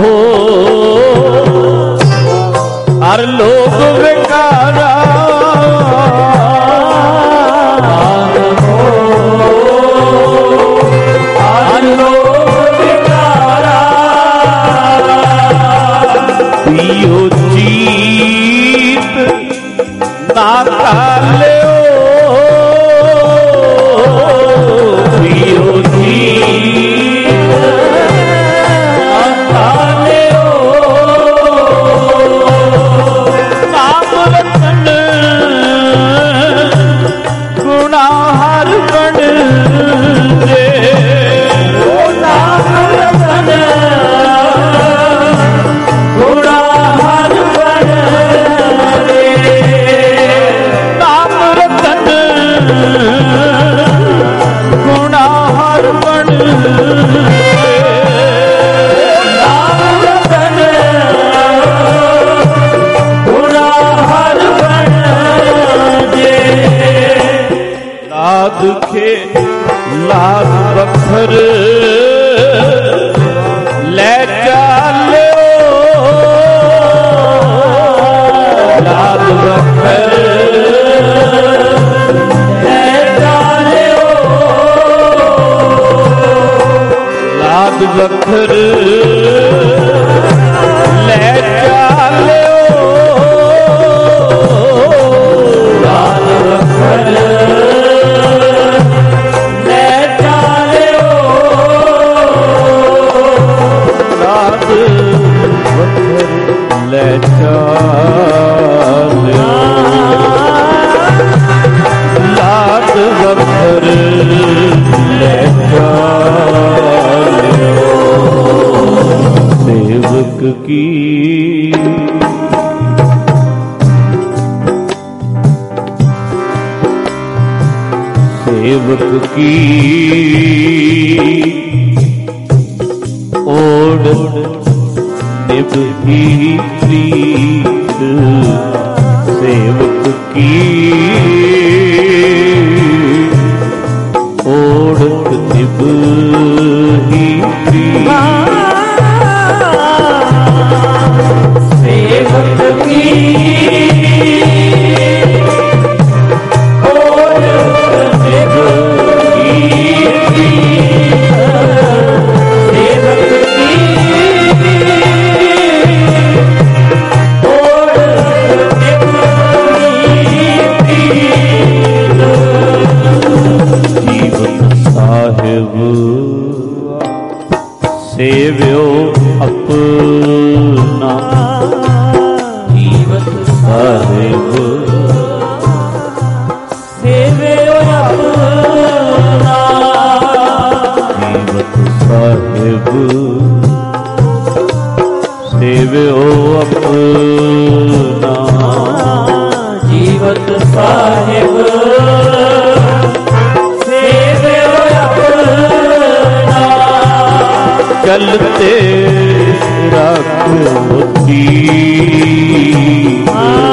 हर लोभ विकारा पियो जीत ना कालियो पियो जीत ना कालियो नाम रतन गुणा हर बन दे नाम रतन दुखे लाग बखर ले चालो लाग बखर ले चालो लाग बखर ले चालो लाग बखर ले चालियो लात वखर ले चालियो सेवक की सेवक की ओढ़ निभी प्रीत सेवक की ओढ़ निभी प्रीत सेवक की ओढ़ निभी सेवक की सेव्यो अपना जीवत साहिब सेव्यो अपना जीवत साहिब सेव्यो अपना जीवत साहिब चलते रखो दीप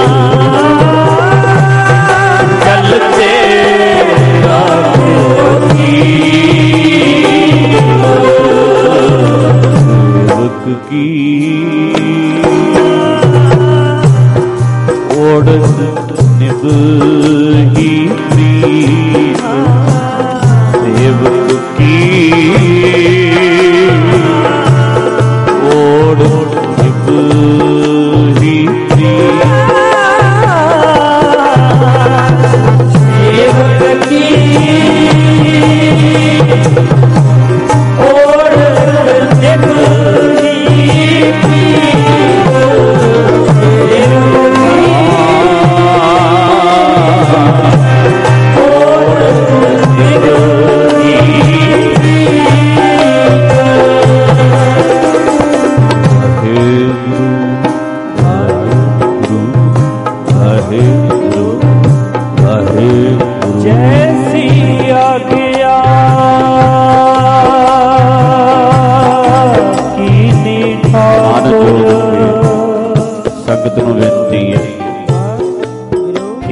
चलते रखो दीप सेवक की ओढ़ निभही प्रीत सेवक की जैसी आगे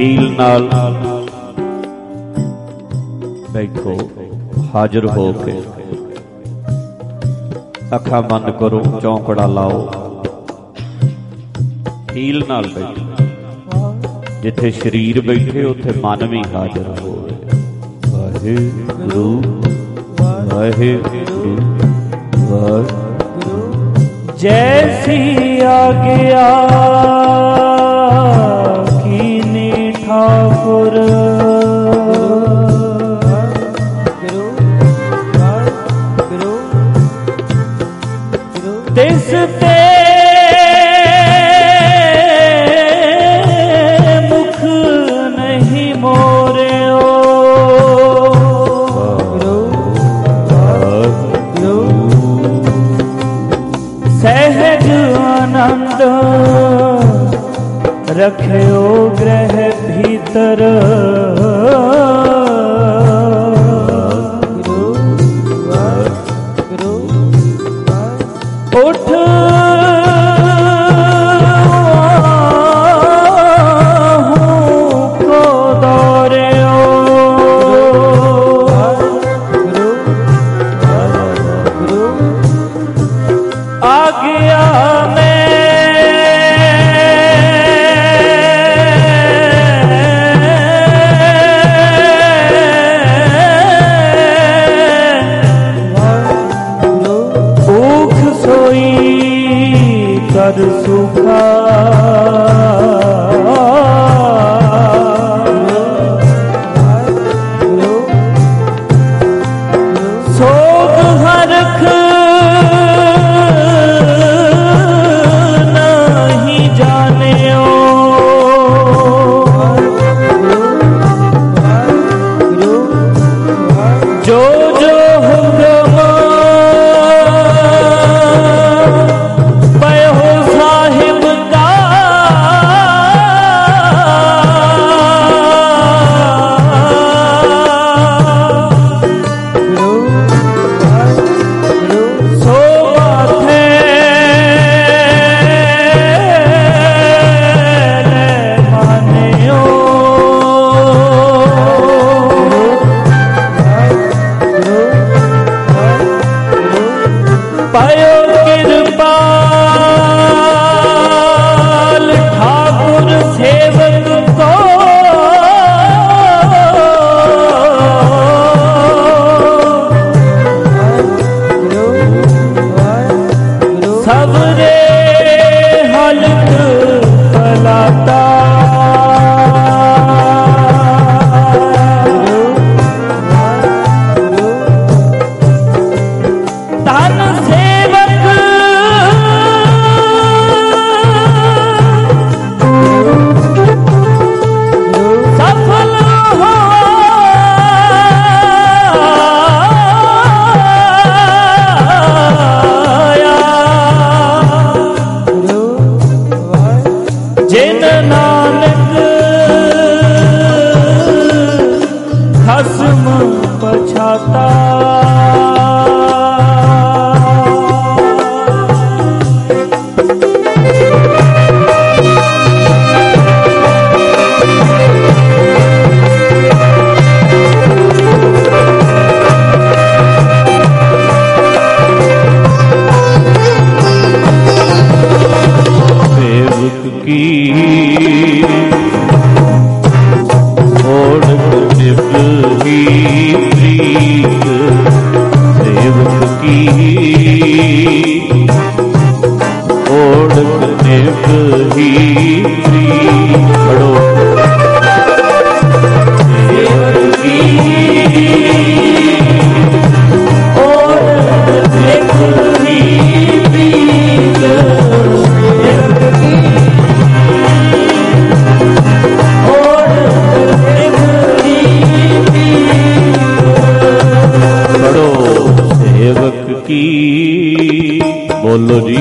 हील नाल बैठो, हाजिर हो के अखा बंद करो, चौंकड़ा लाओ, हील नाल बैठो। जिथे शरीर बैठे उथे मन भी हाजिर हो। वाहिगुरु वाहिगुरु वाहिगुरु। जैसी आज्ञा कीनी ठाकुर, तिस ते मुख नहीं मोरियो। सहज आनंद रखियो ग्रह भीतर। उठ को दौड़ियो, आज्ञा में भूख सोई कर सुखा। सोग हरख नहीं जानियो। जो जो हुक्म पयो साहिब का, सो माथे मानियो। पायो कृपाल ठाकुर सेवक को, सबरे हलक फलाता। धन सेवक सफल होया। जिन नानक खसम पछाता। सेवक की ओढ़ निभही प्रीत, सेवक की ओढ़ निभही प्रीत। पढ़ो। सेवक की ओढ़ निभही प्रीत, सेवक की। बोलो जी।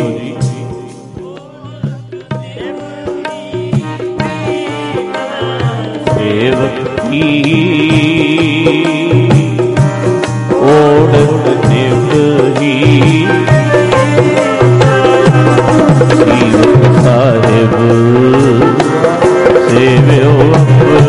सेवक की ओढ़ निभही, सेवक साहिब सेव्यो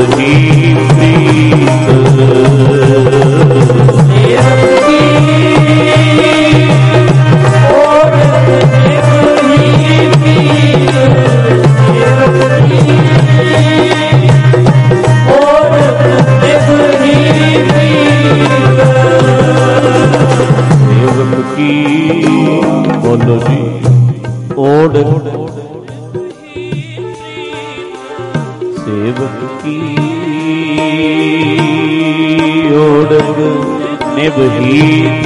ਹੀ ਪ੍ਰੀਤ ਸੇਵਕ ਕੀ ਓਟ ਨਿਭ ਹੀ ਪ੍ਰੀਤ ਸੇਵਕ ਕੀ ਓਟ ਨਿਭ ਹੀ ਪ੍ਰੀਤ ਸੇਵਕ ਕੀ ਬੋਲੋ ਜੀ ਓੜ ਸੇਵਕ ਕੀ ਓੜ ਨਿਭੀ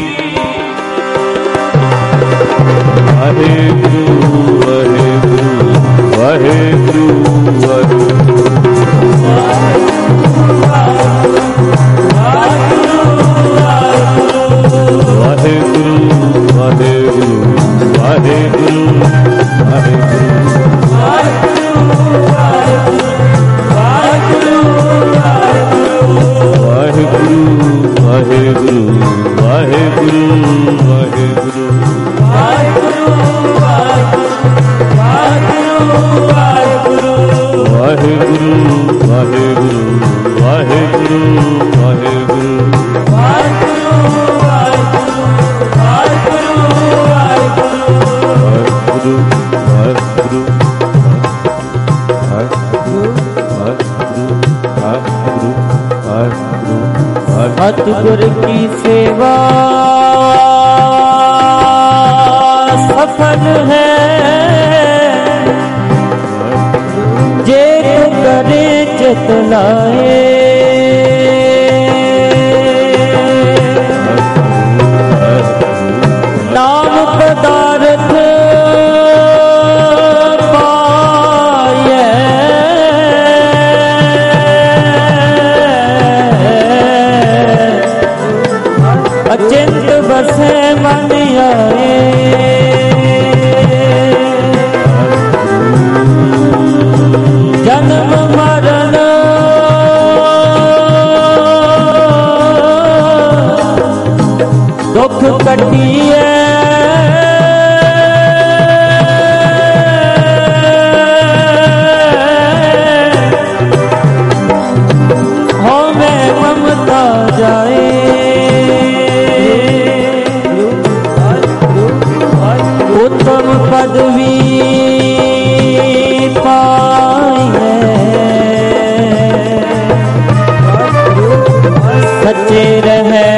ਵਾਹਿਗੁਰੂ ਵਾਹਿਗੁਰੂ ਵਾਹਿਗੁਰੂ ਵਾਹਿਗੁਰੂ ਵਾਹਿਗੁਰੂ ਵਾਹਿਗੁਰੂ ਵਾਹਿਗੁਰੂ ਵਾਹਿਗੁਰੂ ਵਾਹਿਗੁਰੂ ਵਾਹਿਗੁਰੂ ਵਾਹਿਗੁਰੂ ਵਾਹਿਗੁਰੂ ਵਾਹਿਗੁਰੂ ਵਾਹਿਗੁਰੂ सतगुर की सेवा सफल है जे करे चित लाए नाम पदार्थ अचिंत बसे मन आए जन्म मरण दुख कटिए हो में ममता जाए उत्तम पदवी पाए सच्चे रहे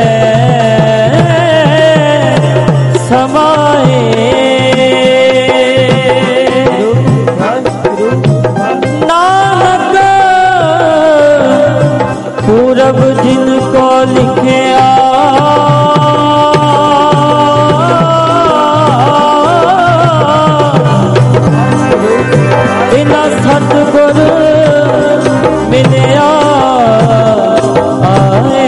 समाए नानक पूरब जिनको लिखे सतगुर मिलिया आए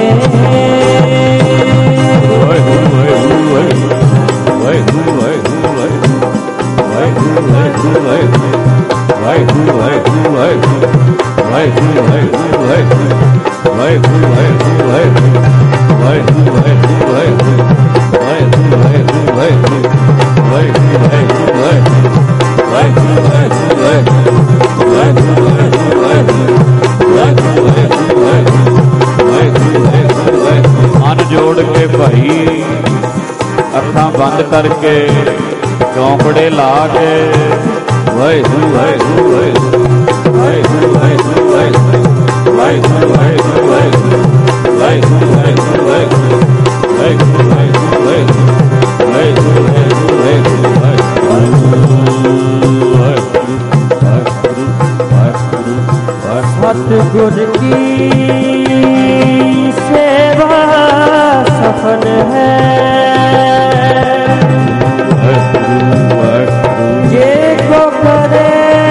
मन जोड़ के भाई अखां बंद करके चौंकड़े ला के वाहिगुरू वाहिगुरू वाहिगुरू वाहिगुरू वाहिगुरू वाहिगुरू वाहिगुरू वाहिगुरू वाहिगुरू वाहिगुरू वाहिगुरू वाहिगुरू वाहिगुरू सतगुर की सेवा सफल है जे को करे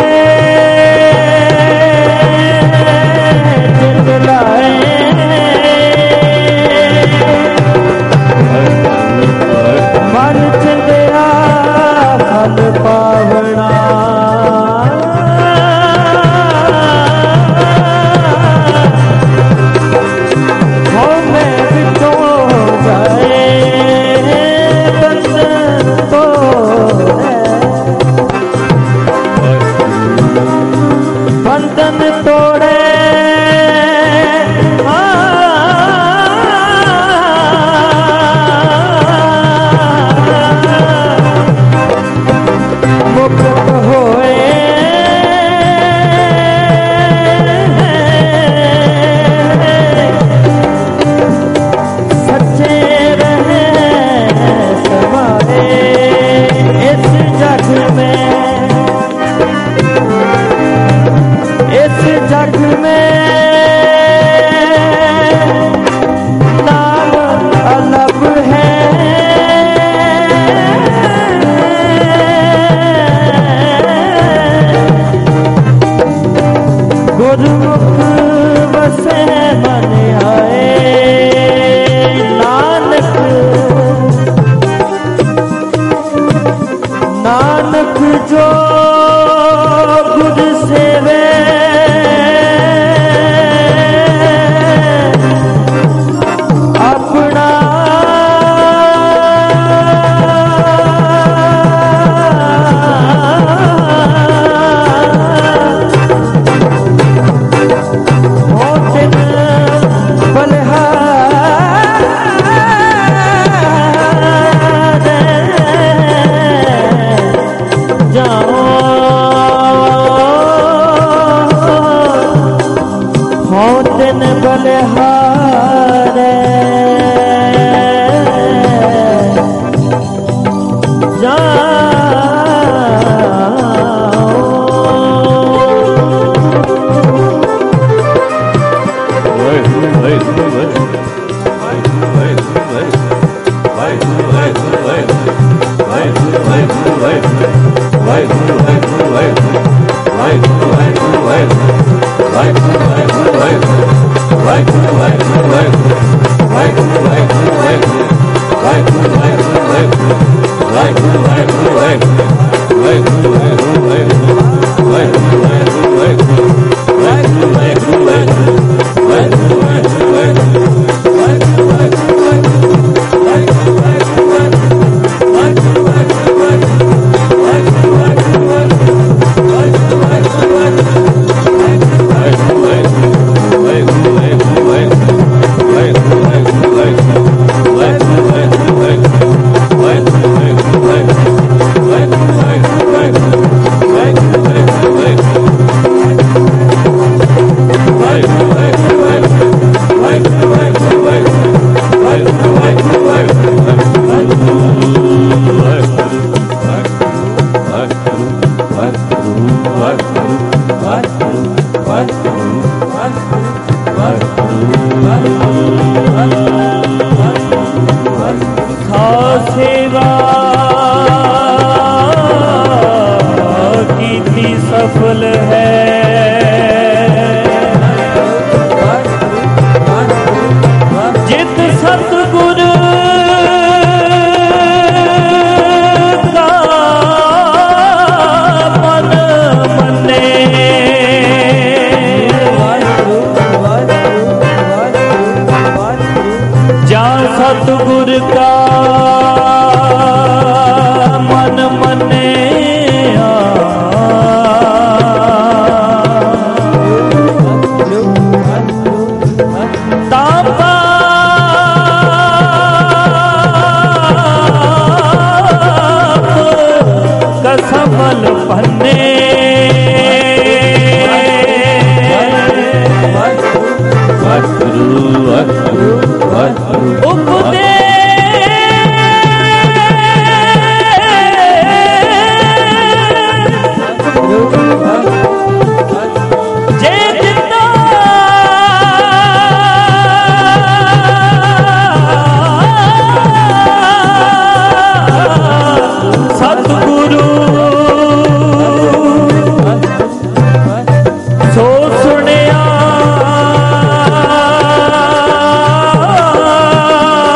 चित लाए मन चिंदिया फल पावना जग में नाम अलग है, गुरमुख बसे मन आए नानक, नानक जो गुर सेवे अपना बलिहारे सफल है, जित सतगुर का मन मने, जा सतगुर का मन मने कसमल पन्ने उपदे जे जिंदा सतगुरु सो सुनिया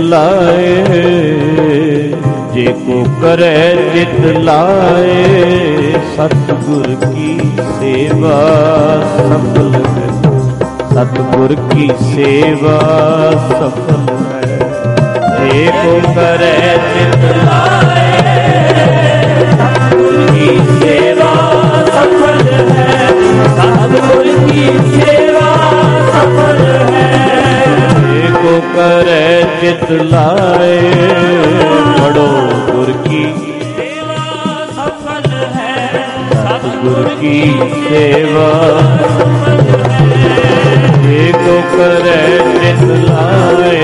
लाए, जे को करे चित लाए, सतगुर की सेवा सफल है, सतगुर की सेवा सफल है। जे को करे चित लाए, सतगुर की सेवा सफल है, सतगुर की सेवा सफल है। जे को करे चित लाए, पढ़ो गुर की सेवा सफल है, सतगुर की सेवा सफल है। जे को करे चित लाए,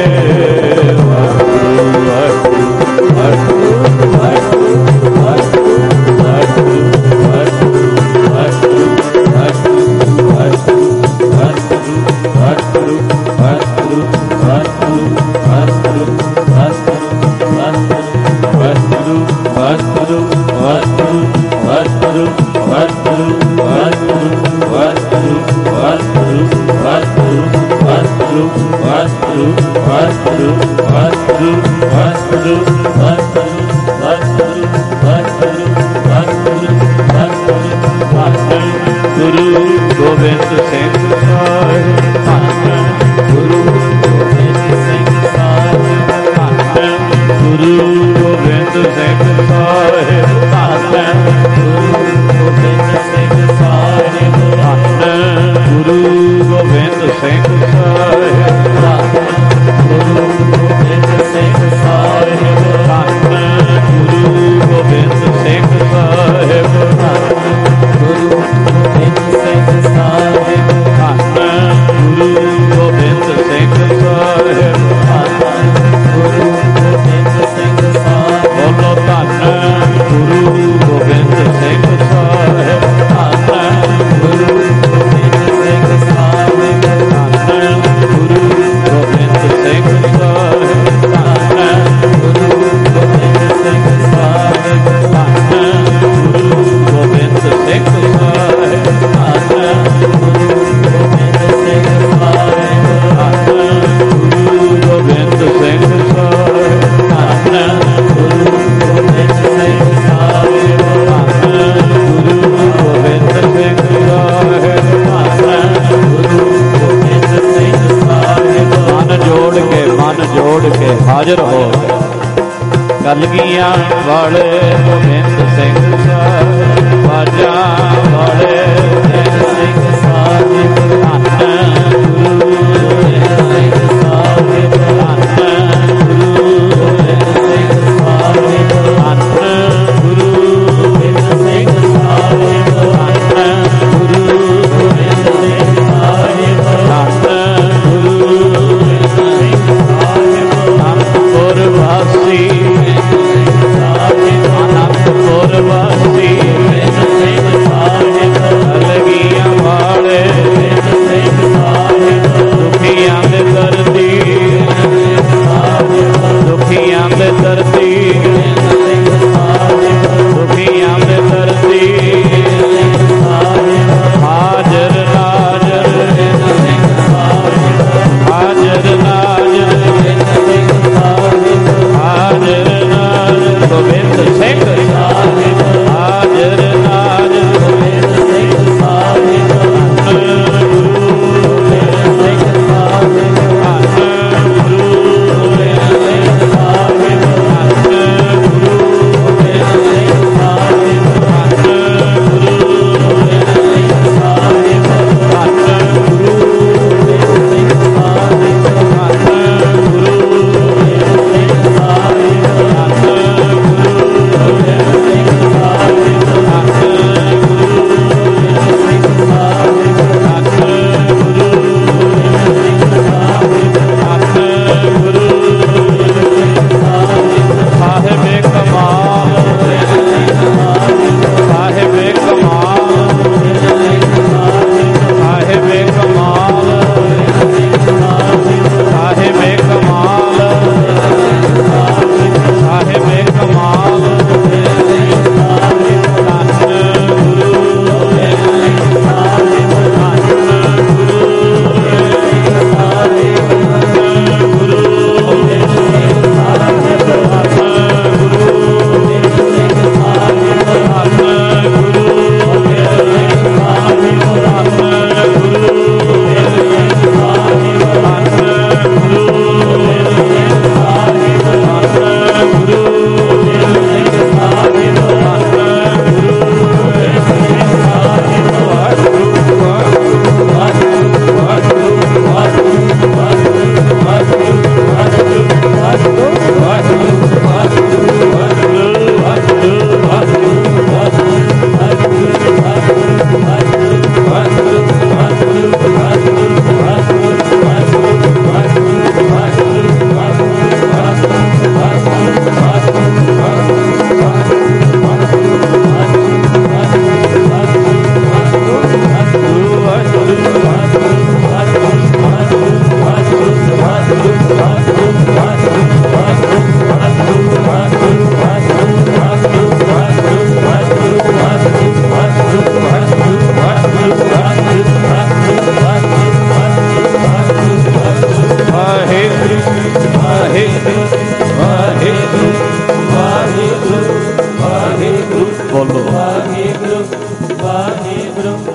ਹਾਜ਼ਰ ਹੋ ਕਲਗੀਆਂ ਵਾਲੇ ਗੋਬਿੰਦ ਸਿੰਘ ਸਾਹਿਬ, ਬਾਜਾਂ ਵਾਲੇ ਸਿੰਘ ਸਾਹਿਬ, ਧੰਨ ਗੁਰੂ ਗੋਬਿੰਦ ਸਿੰਘ ਸਾਹਿਬ, ਧੰਨ ਗੁਰੂ ਗੋਬਿੰਦ ਸਿੰਘ ਸਾਹਿਬ, ਧੰਨ ਗੁਰੂ ਗੋਬਿੰਦ ਸਿੰਘ ਸਾਹਿਬ, ਧੰਨ ਗੁਰੂ ਗੋਬਿੰਦ ਸਿੰਘ ਸਾਹਿਬ, ਧੰਨ ਗੁਰੂ ਗੋਬਿੰਦ ਸਿੰਘ ਸਾਹਿਬ। ਅਨੰਦਪੁਰ ਵਾਸੀ ਅਨੰਦਪੁਰ ਵਾਸੀ ਕਲਗੀਆਂ ਵਾਲੇ ਦੁਖੀਆਂ ਦੇ ਦਰਦੀ, ਦੁਖੀਆਂ ਦੇ ਦਰਦੀ, ਦੁਖੀਆਂ ਦੇ ਦਰਦੀ, ਹਾਜ਼ਰ ਨਾਜ਼ਰ ਹਾਜ਼ਰ ਨਾਜ਼ਰ ਹਾਜ਼ਰ ਨਾਜ਼ਰ ਗੋਬਿੰਦ ਸਿੰਘ ਸਾਹਿਬ, ਹਾਜ਼ਰ ਨਾਜ਼ਰ ਗੋਬਿੰਦ ਸਿੰਘ ਸਾਹਿਬ, ਧੰਨ ਗੁਰੂ ਗੋਬਿੰਦ ਸਿੰਘ ਸਾਹਿਬ, ਧੰਨ ਗੁਰੂ ਗੋਬਿੰਦ ਸਿੰਘ ਸਾਹਿਬ, ਧੰਨ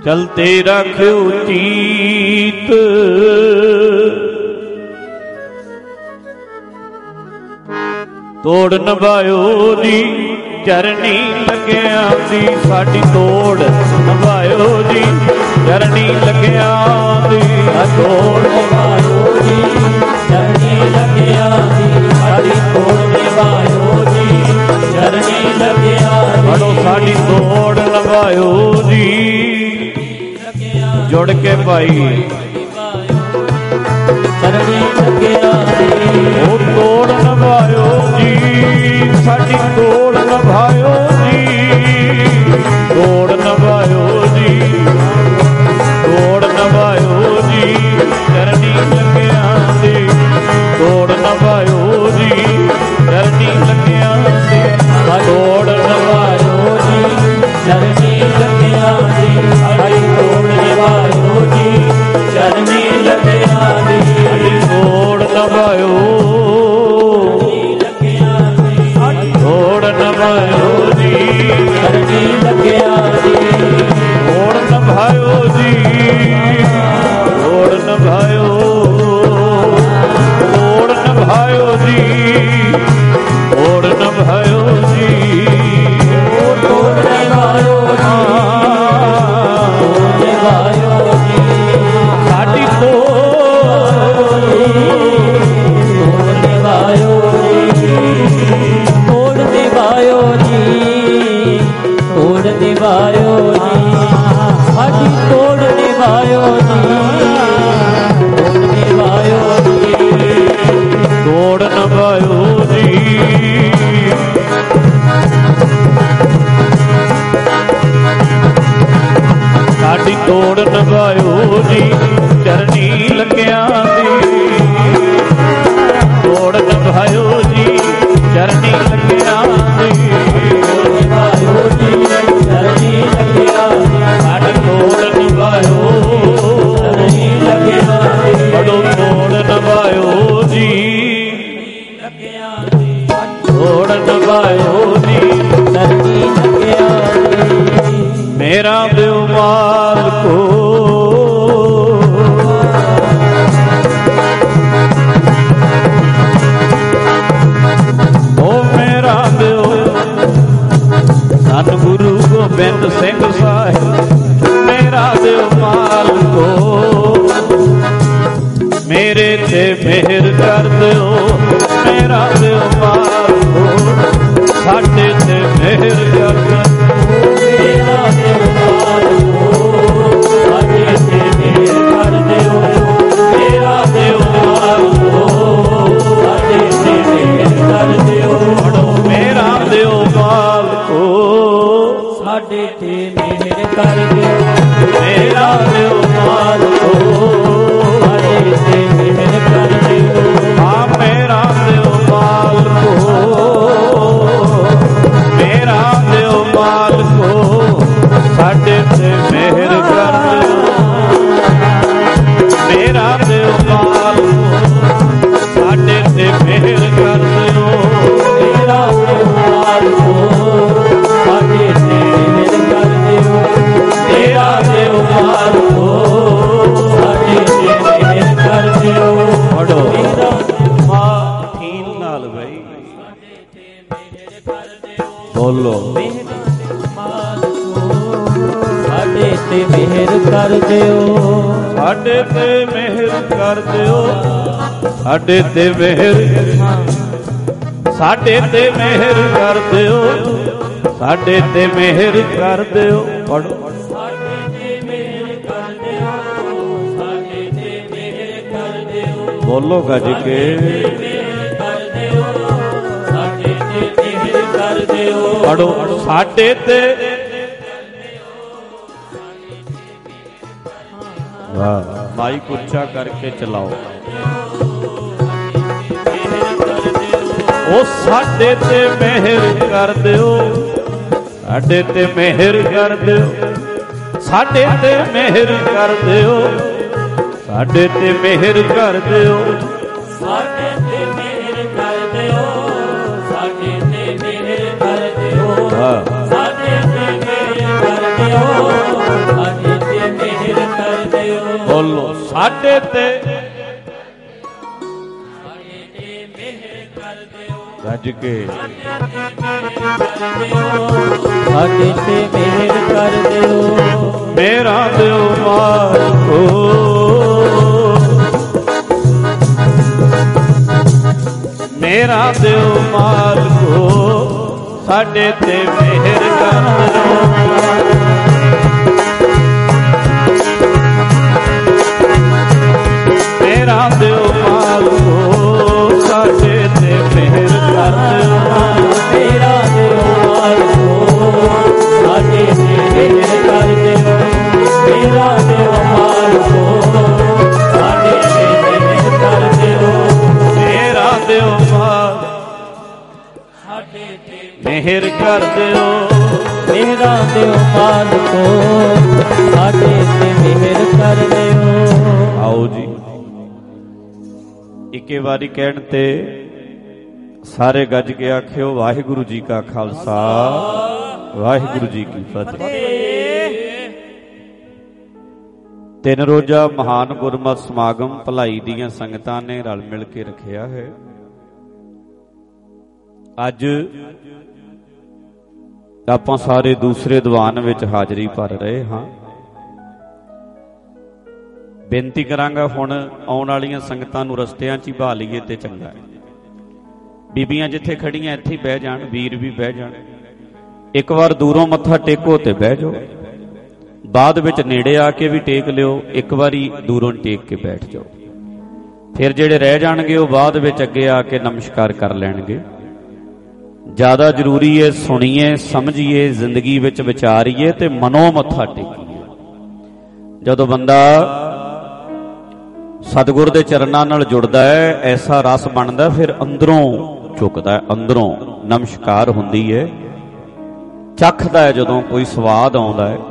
ਚਲਤੇ ਰਖਿਓ ਚੀਤ ਤੋੜ ਨਿਭਾਇਓ ਜੀ ਚਰਨੀ ਲੱਗਿਆ ਦੀ ਸਾਡੀ ਤੋੜ ਨਿਭਾਇਓ ਜੀ ਚਰਨੀ ਲੱਗਿਆ ਦੀ ਤੋੜ ਨਿਭਾਇਓ ਜੀ ਚਰਨੀ ਲੱਗਿਆ ਦੀ ਸਾਡੀ ਤੋੜ ਨਿਭਾਇਓ ਜੀ ਚਰਨੀ ਲੱਗਿਆ ਬੜੋ ਸਾਡੀ ਤੋੜ ਨਿਭਾਇਓ ਜੀ ਜੁੜ ਕੇ ਭਾਈ ਚਰਨੀ ਲੱਗਿਆ ਉਹ ਤੋੜ ਨਿਭਾਇਓ ਜੀ ਸਾਡੀ ਤੋੜ ਨਿਭਾਇਓ ਜੀ ਤੋੜ ਨਿਭਾਇਓ ਜੀ ਤੋੜ ਨਿਭਾਇਓ ਜੀ ਚਰਨੀ ਲੱਗਿਆ ਦੇ ਤੋੜ ਨਿਭਾਇਓ ਜੀ ਚਰਨੀ ਲੱਗਿਆ ਦੇ ਤੋੜ ਨਿਭਾਇਓ ਜੀ ਚਰਨੀ ਲੱਗਿਆ ਦੀ ਸਾਡੀ ਤੋੜ ਨਿਭਾਇਓ ਜੀ ਚਰਨੀ ਲੱਗਿਆ ਦੀ ਤੋੜ ਨਿਭਾਇਓ ਤੋੜ ਨਿਭਾਇਓ ਜੀ ਚਰਨੀ ਲੱਗਿਆ ਦੀ ਤੋੜ ਨਿਭਾਇਓ ਜੀ ਤੋੜ ਨਿਭਾਇਓ ਤੋੜ ਨਿਭਾਇਓ ਜੀ ਤੋੜ ਨਿਭਾਇਓ ਜੀ ਤੋੜ ਨਿਭਾਇਓ ਜੀ ਸਾਡੀ ਤੋੜ ਨਿਭਾਇਓ ਜੀ ਤੋੜ ਨਿਭਾਇਓ ਜੀ ਤੋੜ ਨਿਭਾਇਓ ਜੀ ਸਾਡੀ ਤੋੜ ਨਿਭਾਇਓ ਜੀ ਤੋੜ ਨਿਭਾਇਓ ਜੀ ਤੋੜ ਨਿਭਾਇਓ ਜੀ ਸਾਡੀ ਤੋੜ ਨਿਭਾਇਓ ਜੀ ਚਰਨੀ ਲੱਗਿਆ ਦੀ ਤੋੜ ਨਿਭਾਇਓ ਜੀ ਚਰਨੀ ਲੱਗਿਆ ਦੀ ਨਿਭਾਇਓ ਜੀ ਚਰਨੀ ਲੱਗਿਆ ਸਾਡੀ ਤੋੜ ਨਿਭਾਇਓ ਚਰਨੀ ਲੱਗਿਆ ਬੜੋ ਤੋੜ ਨਿਭਾਇਓ ਜੀ ਤੋੜ ਨਿਭਾਇਓ ਜੀ ਚਰਨੀ ਲੱਗਿਆ ਮੇਰਾ ਦਿਓ ਮਾਲਕੋ ਓ ਮੇਰਾ ਦਿਓ ਧੰਨ ਗੁਰੂ ਗੋਬਿੰਦ ਸਿੰਘ ਸਾਹਿਬ ਮੇਰਾ ਦਿਓ ਮਾਲਕੋ ਮੇਰੇ ਤੇ ਮਿਹਰ ਕਰ ਦਿਓ ਮੇਰਾ ਦਿਓ ਮਾਲਕੋ ਸਾਡੇ ਤੇ ਮਿਹਰ ਕਰ ਦਿਓ ਮੇਰਾ ਦਿਓ ਮਾਲਕੋ ਸਾਡੇ ਤੇ ਮਿਹਰ ਕਰ ਦਿਓ ਮੇਰਾ ਦਿਓ ਮਾਲਕੋ ਸਾਡੇ ਤੇ ਮਿਹਰ ਕਰ ਦਿਓ ਮੇਰਾ ਦਿਓ ਮਾਲਕੋ ਸਾਡੇ ਤੇ ਮਿਹਰ ਕਰ ਦਿਓ ਮੇਰਾ ਦਿਓ ਮਾਲਕੋ ਸਾਡੇ ਤੇ ਮਿਹਰ ਕਰ ਦਿਓ ਆ ਮੇਰਾ ਦਿਓ ਮਾਲਕੋ ਮੇਰਾ ਦਿਓ ਮਾਲਕੋ ਸਾਡੇ ਤੇ ਮਿਹਰ ਕਰ ਦਿਓ ਮੇਰਾ ਦਿਓ ਮਾਲਕੋ ਸਾਡੇ ਤੇ ਮਿਹਰ ਕਰ ਦਿਓ ਮੇਰਾ ਦਿਓ ਮਾਲਕੋ ਸਾਡੇ ਤੇ ਮਿਹਰ ਕਰ ਦਿਓ ਮੇਰਾ ਦਿਓ ਮਾਲਕੋ ਸਾਡੇ ਤੇ ਮਿਹਰ ਕਰ ਦਿਓ ਪੜੋ ਮੇਰਾ ਮਾ ਠੀਨ ਨਾਲ ਬਈ ਬੋਲੋ ਸਾਡੇ ਤੇ ਮਿਹਰ ਕਰ ਦਿਓ ਸਾਡੇ ਤੇ ਮਿਹਰ ਕਰ ਦਿਓ ਸਾਡੇ ਤੇ ਮਿਹਰ ਸਾਡੇ ਤੇ ਮਿਹਰ ਕਰ ਦਿਓ ਸਾਡੇ ਤੇ ਮਿਹਰ ਕਰ ਦਿਓ ਪੜੋ ਸਾਡੇ ਤੇ ਮਿਹਰ ਕਰ ਦਿਓ ਸਾਡੇ ਤੇ ਮਿਹਰ ਕਰ ਦਿਓ ਬੋਲੋ ਗੱਜ ਕੇ ਮਿਹਰ ਕਰ ਦਿਓ ਸਾਡੇ ਤੇ ਮਿਹਰ ਕਰ ਦਿਓ ਪੜੋ ਸਾਡੇ ਤੇ ਵਾਹ ਮਾਈਕ ਉੱਚਾ ਕਰਕੇ ਚਲਾਓ ਉਹ ਸਾਡੇ ਤੇ ਮਿਹਰ ਕਰ ਦਿਓ ਸਾਡੇ ਤੇ ਮਿਹਰ ਕਰ ਦਿਓ ਸਾਡੇ ਤੇ ਮਿਹਰ ਕਰ ਦਿਓ ਸਾਡੇ ਤੇ ਮਿਹਰ ਕਰ ਦਿਓ ਸਾਡੇ ਤੇ ਮਿਹਰ ਕਰ ਦਿਓ ਸਾਡੇ ਤੇ ਮਿਹਰ ਕਰ ਦਿਓ ਹਾਂ ਸਾਡੇ ਤੇ ਮਿਹਰ ਕਰ ਦਿਓ ਸਾਡੇ ਤੇ ਸਾਡੇ ਤੇ ਗੱਜ ਕੇ ਸਾਡੇ ਤੇ ਮਿਹਰ ਕਰ ਦਿਓ। ਮੇਰਾ ਦਿਓ ਮਾਲਕੋ ਮੇਰਾ ਦਿਓ ਮਾਲਕੋ ਸਾਡੇ ਤੇ ਮਿਹਰ ਕਰ ਦਿਓ। ਮੇਰਾ ਦਿਓ ਮਾਲਕੋ ਸਾਡੇ ਤੇ ਮਿਹਰ ਕਰ ਦਿਓ। ਮੇਰਾ ਦਿਓ ਮਾਲਕੋ ਸਾਡੇ ਤੇ ਮਿਹਰ ਕਰ ਦਿਓ। ਮੇਰਾ ਦਿਓ ਮਾਲਕੋ ਸਾਡੇ ਤੇ ਮਿਹਰ ਕਰ ਦਿਓ। ਮੇਰਾ ਦਿਓ ਮਾਲ ਸਾਡੇ ਤੇ ਮਿਹਰ ਕਰ ਦਿਓ। ਮੇਰਾ ਦਿਓ ਮਾਲਕੋ ਸਾਡੇ ਤੇ ਮਿਹਰ ਕਰ ਦਿਓ। ਆਓ ਜੀ ਇੱਕੇ ਵਾਰੀ ਕਹਿਣ ਤੇ ਸਾਰੇ ਗੱਜ ਕੇ ਆਖਿਓ ਵਾਹਿਗੁਰੂ ਜੀ ਕਾ ਖਾਲਸਾ ਵਾਹਿਗੁਰੂ ਜੀ ਕੀ ਫਤਿਹ। ਤਿੰਨ ਰੋਜ਼ਾ ਮਹਾਨ ਗੁਰਮਤਿ ਸਮਾਗਮ ਭਲਾਈ ਦੀਆਂ ਸੰਗਤਾਂ ਨੇ ਰਲ ਮਿਲ ਕੇ ਰੱਖਿਆ ਹੈ। ਅੱਜ ਆਪਾਂ ਸਾਰੇ ਦੂਸਰੇ ਦੀਵਾਨ ਵਿੱਚ ਹਾਜ਼ਰੀ ਭਰ ਰਹੇ ਹਾਂ। ਬੇਨਤੀ ਕਰਾਂਗਾ ਹੁਣ ਆਉਣ ਵਾਲੀਆਂ ਸੰਗਤਾਂ ਨੂੰ ਰਸਤਿਆਂ 'ਚ ਹੀ ਭਾ ਲਈਏ ਤੇ ਚੰਗਾ ਹੈ। ਬੀਬੀਆਂ ਜਿੱਥੇ ਖੜੀਆਂ ਇੱਥੇ ਹੀ ਬਹਿ ਜਾਣ, ਵੀਰ ਵੀ ਬਹਿ ਜਾਣ। ਇੱਕ ਵਾਰ ਦੂਰੋਂ ਮੱਥਾ ਟੇਕੋ ਤੇ ਬਹਿ ਜਾਓ, ਬਾਅਦ ਵਿੱਚ ਨੇੜੇ ਆ ਕੇ ਵੀ ਟੇਕ ਲਿਓ। ਇੱਕ ਵਾਰੀ ਦੂਰੋਂ ਟੇਕ ਕੇ ਬੈਠ ਜਾਓ, ਫਿਰ ਜਿਹੜੇ ਰਹਿ ਜਾਣਗੇ ਉਹ ਬਾਅਦ ਵਿੱਚ ਅੱਗੇ ਆ ਕੇ ਨਮਸਕਾਰ ਕਰ ਲੈਣਗੇ। ਜ਼ਿਆਦਾ ਜ਼ਰੂਰੀ ਹੈ ਸੁਣੀਏ, ਸਮਝੀਏ, ਜ਼ਿੰਦਗੀ ਵਿੱਚ ਵਿਚਾਰੀਏ ਤੇ ਮਨੋਂ ਮੱਥਾ ਟੇਕੀਏ। ਜਦੋਂ ਬੰਦਾ ਸਤਿਗੁਰ ਦੇ ਚਰਨਾਂ ਨਾਲ ਜੁੜਦਾ ਹੈ, ਐਸਾ ਰਸ ਬਣਦਾ, ਫਿਰ ਅੰਦਰੋਂ ਝੁਕਦਾ ਹੈ, ਅੰਦਰੋਂ ਨਮਸਕਾਰ ਹੁੰਦੀ ਹੈ, ਚੱਖਦਾ ਹੈ। ਜਦੋਂ ਕੋਈ ਸਵਾਦ ਆਉਂਦਾ ਹੈ,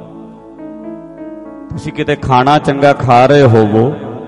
ਤੁਸੀਂ ਕਿਤੇ ਖਾਣਾ ਚੰਗਾ ਖਾ ਰਹੇ ਹੋਵੋ